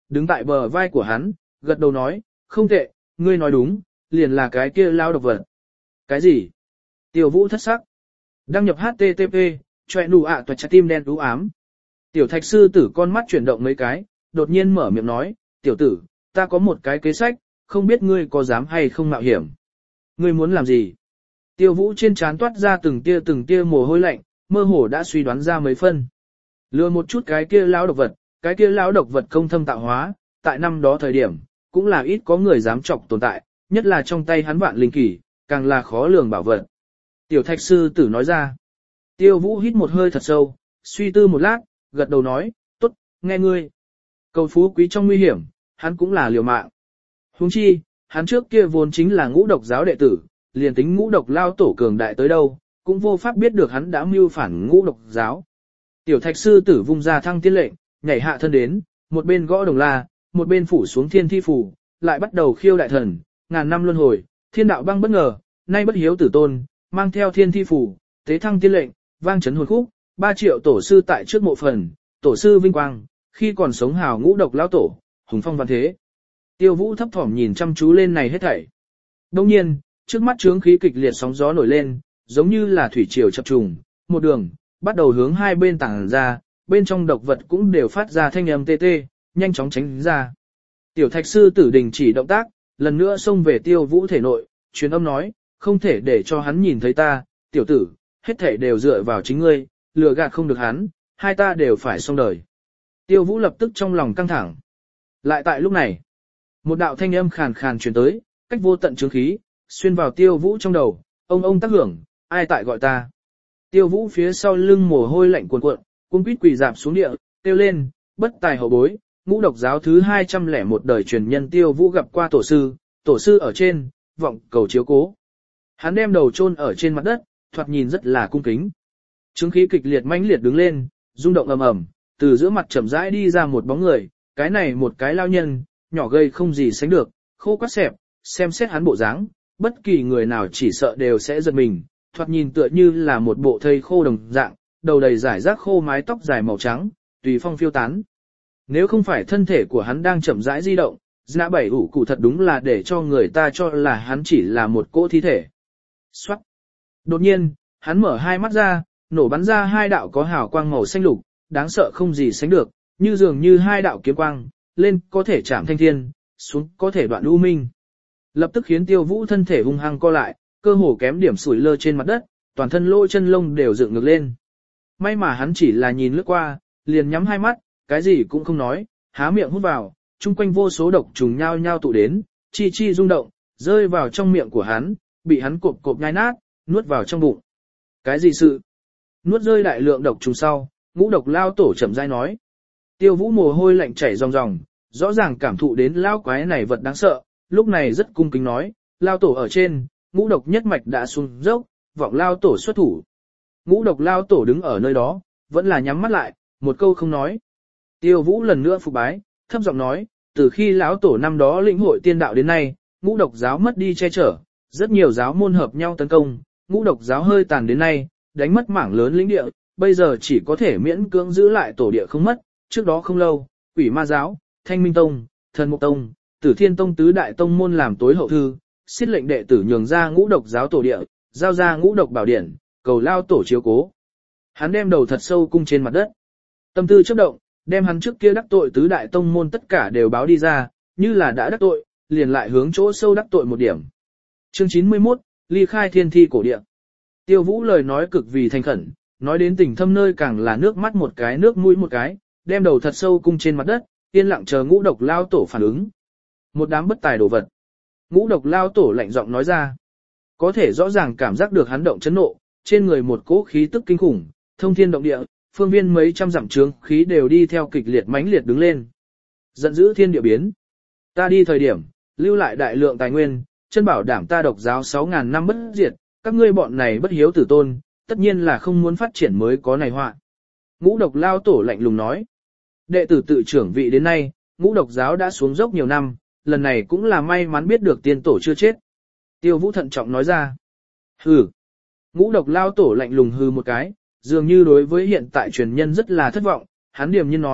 đứng tại bờ vai của hắn, gật đầu nói, không tệ, ngươi nói đúng, liền là cái kia lao độc vật. Cái gì? Tiêu Vũ thất sắc. Đăng nhập hát tê tê pê, choẹ nụ ạ toạch trái tim đen đú ám. Tiểu thạch sư tử con mắt chuyển động mấy cái, đột nhiên mở miệng nói, tiểu tử, ta có một cái kế sách, không biết ngươi có dám hay không mạo hiểm. Ngươi muốn làm gì? Tiêu Vũ trên trán toát ra từng tia từng tia mồ hôi lạnh, mơ hồ đã suy đoán ra mấy phân. Lừa một chút cái kia lão độc vật, cái kia lão độc vật công thâm tạo hóa, tại năm đó thời điểm, cũng là ít có người dám chọc tồn tại, nhất là trong tay hắn vạn linh kỳ, càng là khó lường bảo vật. Tiểu thạch sư tử nói ra. Tiêu Vũ hít một hơi thật sâu, suy tư một lát, gật đầu nói, tốt, nghe ngươi. Cầu phú quý trong nguy hiểm, hắn cũng là liều mạng. Huống chi, hắn trước kia vốn chính là ngũ độc giáo đệ tử, liền tính ngũ độc lao tổ cường đại tới đâu, cũng vô pháp biết được hắn đã mưu phản ngũ độc giáo. Tiểu thạch sư tử vung ra thăng tiên lệnh, nhảy hạ thân đến, một bên gõ đồng la, một bên phủ xuống thiên thi phủ, lại bắt đầu khiêu đại thần, ngàn năm luân hồi, thiên đạo băng bất ngờ, nay bất hiếu tử tôn, mang theo thiên thi phủ, tế thăng tiên lệnh, vang chấn hồn khúc, ba triệu tổ sư tại trước mộ phần, tổ sư vinh quang, khi còn sống hào ngũ độc lão tổ, hùng phong văn thế. Tiêu Vũ thấp thỏm nhìn chăm chú lên này hết thảy. Đông nhiên, trước mắt chướng khí kịch liệt sóng gió nổi lên, giống như là thủy triều chập trùng, một đường, bắt đầu hướng hai bên tàng ra, bên trong độc vật cũng đều phát ra thanh âm tê tê, nhanh chóng tránh ra. Tiểu thạch sư tử đình chỉ động tác, lần nữa xông về Tiêu Vũ thể nội, truyền âm nói, không thể để cho hắn nhìn thấy ta, tiểu tử, hết thể đều dựa vào chính ngươi, lừa gạt không được hắn, hai ta đều phải xong đời. Tiêu Vũ lập tức trong lòng căng thẳng. Lại tại lúc này, một đạo thanh âm khàn khàn truyền tới, cách vô tận chướng khí, xuyên vào Tiêu Vũ trong đầu, ông ông tác hưởng, ai tại gọi ta. Tiêu Vũ phía sau lưng mồ hôi lạnh cuồn cuộn, cung quýt quỳ dạp xuống địa, kêu lên, bất tài hậu bối, ngũ độc giáo thứ hai trăm lẻ một đời truyền nhân Tiêu Vũ gặp qua tổ sư, tổ sư ở trên, vọng cầu chiếu cố. Hắn đem đầu chôn ở trên mặt đất, thoạt nhìn rất là cung kính. Chứng khí kịch liệt mãnh liệt đứng lên, rung động ầm ầm, từ giữa mặt chậm rãi đi ra một bóng người, cái này một cái lao nhân, nhỏ gầy không gì sánh được, khô quắt xẹp, xem xét hắn bộ dáng, bất kỳ người nào chỉ sợ đều sẽ giật mình, thoạt nhìn tựa như là một bộ thây khô đồng dạng, đầu đầy rải rác khô mái tóc dài màu trắng, tùy phong phiêu tán. Nếu không phải thân thể của hắn đang chậm rãi di động, Dã bảy ủ cụ thật đúng là để cho người ta cho là hắn chỉ là một cỗ thi thể. Xoát. Đột nhiên, hắn mở hai mắt ra, nổ bắn ra hai đạo có hào quang màu xanh lục, đáng sợ không gì sánh được, như dường như hai đạo kiếm quang, lên có thể chạm thanh thiên, xuống có thể đoạn u minh. Lập tức khiến Tiêu Vũ thân thể hung hăng co lại, cơ hồ kém điểm sủi lơ trên mặt đất, toàn thân lỗ chân lông đều dựng ngược lên. May mà hắn chỉ là nhìn lướt qua, liền nhắm hai mắt, cái gì cũng không nói, há miệng hút vào, chung quanh vô số độc trùng nhao nhao tụ đến, chi chi rung động, rơi vào trong miệng của hắn, bị hắn cộp cộp nhai nát, nuốt vào trong bụng. Cái gì sự? Nuốt rơi đại lượng độc trùng sau, ngũ độc lao tổ chậm rãi nói. Tiêu Vũ mồ hôi lạnh chảy ròng ròng, rõ ràng cảm thụ đến lao quái này vật đáng sợ, lúc này rất cung kính nói, lao tổ ở trên, ngũ độc nhất mạch đã xuống dốc, vọng lao tổ xuất thủ. Ngũ độc lao tổ đứng ở nơi đó, vẫn là nhắm mắt lại, một câu không nói. Tiêu Vũ lần nữa phục bái, thấp giọng nói, từ khi lão tổ năm đó lĩnh hội tiên đạo đến nay, ngũ độc giáo mất đi che chở, rất nhiều giáo môn hợp nhau tấn công, ngũ độc giáo hơi tàn đến nay, đánh mất mảng lớn lĩnh địa, bây giờ chỉ có thể miễn cưỡng giữ lại tổ địa không mất, trước đó không lâu, Quỷ Ma giáo, Thanh Minh tông, Thần Mục tông, Tử Thiên tông tứ đại tông môn làm tối hậu thư, xiết lệnh đệ tử nhường ra ngũ độc giáo tổ địa, giao ra ngũ độc bảo điển, cầu lao tổ chiếu cố. Hắn đem đầu thật sâu cung trên mặt đất. Tâm tư chớp động, đem hắn trước kia đắc tội tứ đại tông môn tất cả đều báo đi ra, như là đã đắc tội, liền lại hướng chỗ sâu đắc tội một điểm. Chương chín mươi mốt, ly khai thiên thi cổ địa. Tiêu Vũ lời nói cực vì thành khẩn, nói đến tình thâm nơi càng là nước mắt một cái nước mũi một cái, đem đầu thật sâu cung trên mặt đất, yên lặng chờ ngũ độc lao tổ phản ứng. Một đám bất tài đồ vật. Ngũ độc lao tổ lạnh giọng nói ra. Có thể rõ ràng cảm giác được hắn động chấn nộ, trên người một cỗ khí tức kinh khủng, thông thiên động địa, phương viên mấy trăm dặm trướng khí đều đi theo kịch liệt mãnh liệt đứng lên. Giận dữ thiên địa biến. Ta đi thời điểm, lưu lại đại lượng tài nguyên, chân bảo đảm ta độc giáo sáu ngàn năm bất diệt, các ngươi bọn này bất hiếu tử tôn, tất nhiên là không muốn phát triển mới có này họa. Ngũ độc lao tổ lạnh lùng nói. Đệ tử tự trưởng vị đến nay, ngũ độc giáo đã xuống dốc nhiều năm, lần này cũng là may mắn biết được tiên tổ chưa chết. Tiêu Vũ thận trọng nói ra. Hừ. Ngũ độc lao tổ lạnh lùng hừ một cái, dường như đối với hiện tại truyền nhân rất là thất vọng, hắn điềm nhiên nói,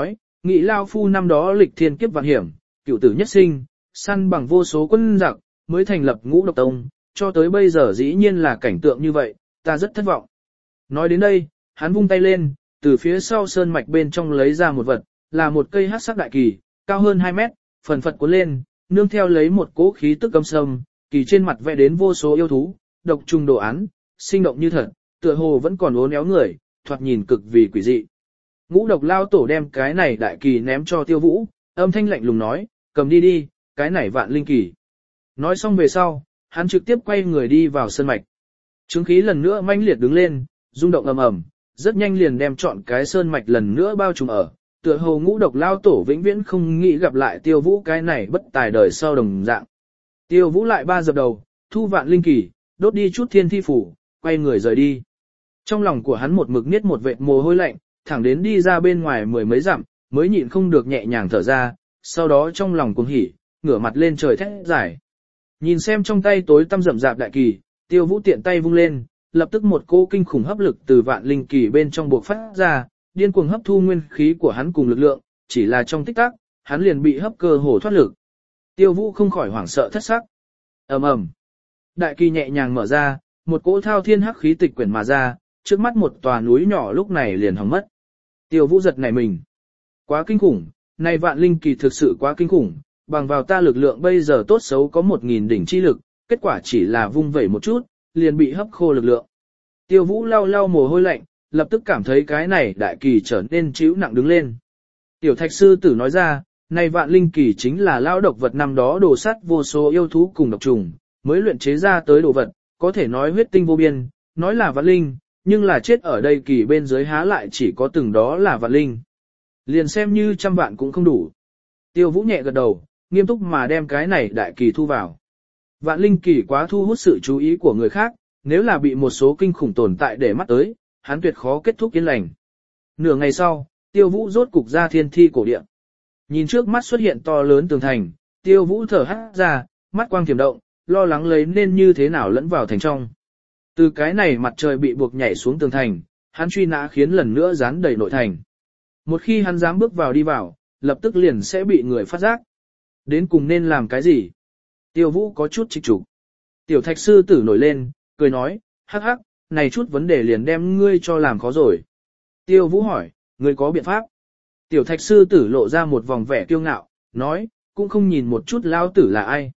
Nghĩ lao phu năm đó lịch thiên kiếp vạn hiểm, cựu tử nhất sinh, săn bằng vô số quân giặc, mới thành lập ngũ độc tông, cho tới bây giờ dĩ nhiên là cảnh tượng như vậy, ta rất thất vọng. Nói đến đây, hắn vung tay lên, từ phía sau sơn mạch bên trong lấy ra một vật, là một cây hắc sắc đại kỳ, cao hơn hai mét, phần phật cuốn lên, nương theo lấy một cỗ khí tức âm sâm, kỳ trên mặt vẽ đến vô số yêu thú, độc trùng đồ án, sinh động như thật, tựa hồ vẫn còn uốn éo người, thoạt nhìn cực vì quỷ dị. Ngũ độc lao tổ đem cái này đại kỳ ném cho Tiêu Vũ, âm thanh lạnh lùng nói, cầm đi đi, cái này vạn linh kỳ. Nói xong về sau, hắn trực tiếp quay người đi vào sơn mạch. Trướng khí lần nữa manh liệt đứng lên, rung động ầm ầm, rất nhanh liền đem trọn cái sơn mạch lần nữa bao trùm ở. Tựa hồ ngũ độc lao tổ vĩnh viễn không nghĩ gặp lại Tiêu Vũ cái này bất tài đời sau đồng dạng. Tiêu Vũ lại ba dập đầu, thu vạn linh kỳ, đốt đi chút thiên thi phủ, quay người rời đi. Trong lòng của hắn một mực niết một vệt mồ hôi lạnh, thẳng đến đi ra bên ngoài mười mấy dặm, mới nhịn không được nhẹ nhàng thở ra, sau đó trong lòng cuồng hỉ, ngửa mặt lên trời thét giải. Nhìn xem trong tay tối tăm rậm rạp đại kỳ, Tiêu Vũ tiện tay vung lên, lập tức một cỗ kinh khủng hấp lực từ vạn linh kỳ bên trong buộc phát ra, điên cuồng hấp thu nguyên khí của hắn cùng lực lượng, chỉ là trong tích tắc, hắn liền bị hấp cơ hồ thoát lực. Tiêu Vũ không khỏi hoảng sợ thất sắc. Ầm ầm. Đại kỳ nhẹ nhàng mở ra, một cỗ thao thiên hắc khí tịch quyển mà ra, trước mắt một tòa núi nhỏ lúc này liền hỏng mất. Tiêu Vũ giật nảy mình. Quá kinh khủng, này vạn linh kỳ thực sự quá kinh khủng, bằng vào ta lực lượng bây giờ tốt xấu có một nghìn đỉnh chi lực, kết quả chỉ là vung vẩy một chút, liền bị hấp khô lực lượng. Tiêu Vũ lau lau mồ hôi lạnh, lập tức cảm thấy cái này đại kỳ trở nên chịu nặng đứng lên. Tiểu Thạch sư tử nói ra, này vạn linh kỳ chính là lao độc vật năm đó đổ sát vô số yêu thú cùng độc trùng, mới luyện chế ra tới đồ vật, có thể nói huyết tinh vô biên, nói là vạn linh, nhưng là chết ở đây kỳ bên dưới há lại chỉ có từng đó là vạn linh. Liền xem như trăm vạn cũng không đủ. Tiêu Vũ nhẹ gật đầu, nghiêm túc mà đem cái này đại kỳ thu vào. Vạn linh kỳ quá thu hút sự chú ý của người khác, nếu là bị một số kinh khủng tồn tại để mắt tới, hắn tuyệt khó kết thúc yên lành. Nửa ngày sau, Tiêu Vũ rốt cục ra thiên thi cổ địa. Nhìn trước mắt xuất hiện to lớn tường thành, Tiêu Vũ thở hắt ra, mắt quang thiểm động, lo lắng lấy nên như thế nào lẫn vào thành trong. Từ cái này mặt trời bị buộc nhảy xuống tường thành, hắn truy nã khiến lần nữa dán đầy nội thành. Một khi hắn dám bước vào đi vào, lập tức liền sẽ bị người phát giác. Đến cùng nên làm cái gì? Tiêu Vũ có chút trịch trục. Tiểu Thạch sư tử nổi lên, cười nói, hắc hắc, này chút vấn đề liền đem ngươi cho làm khó rồi. Tiêu Vũ hỏi, ngươi có biện pháp? Tiểu Thạch sư tử lộ ra một vòng vẻ kiêu ngạo, nói, cũng không nhìn một chút lao tử là ai.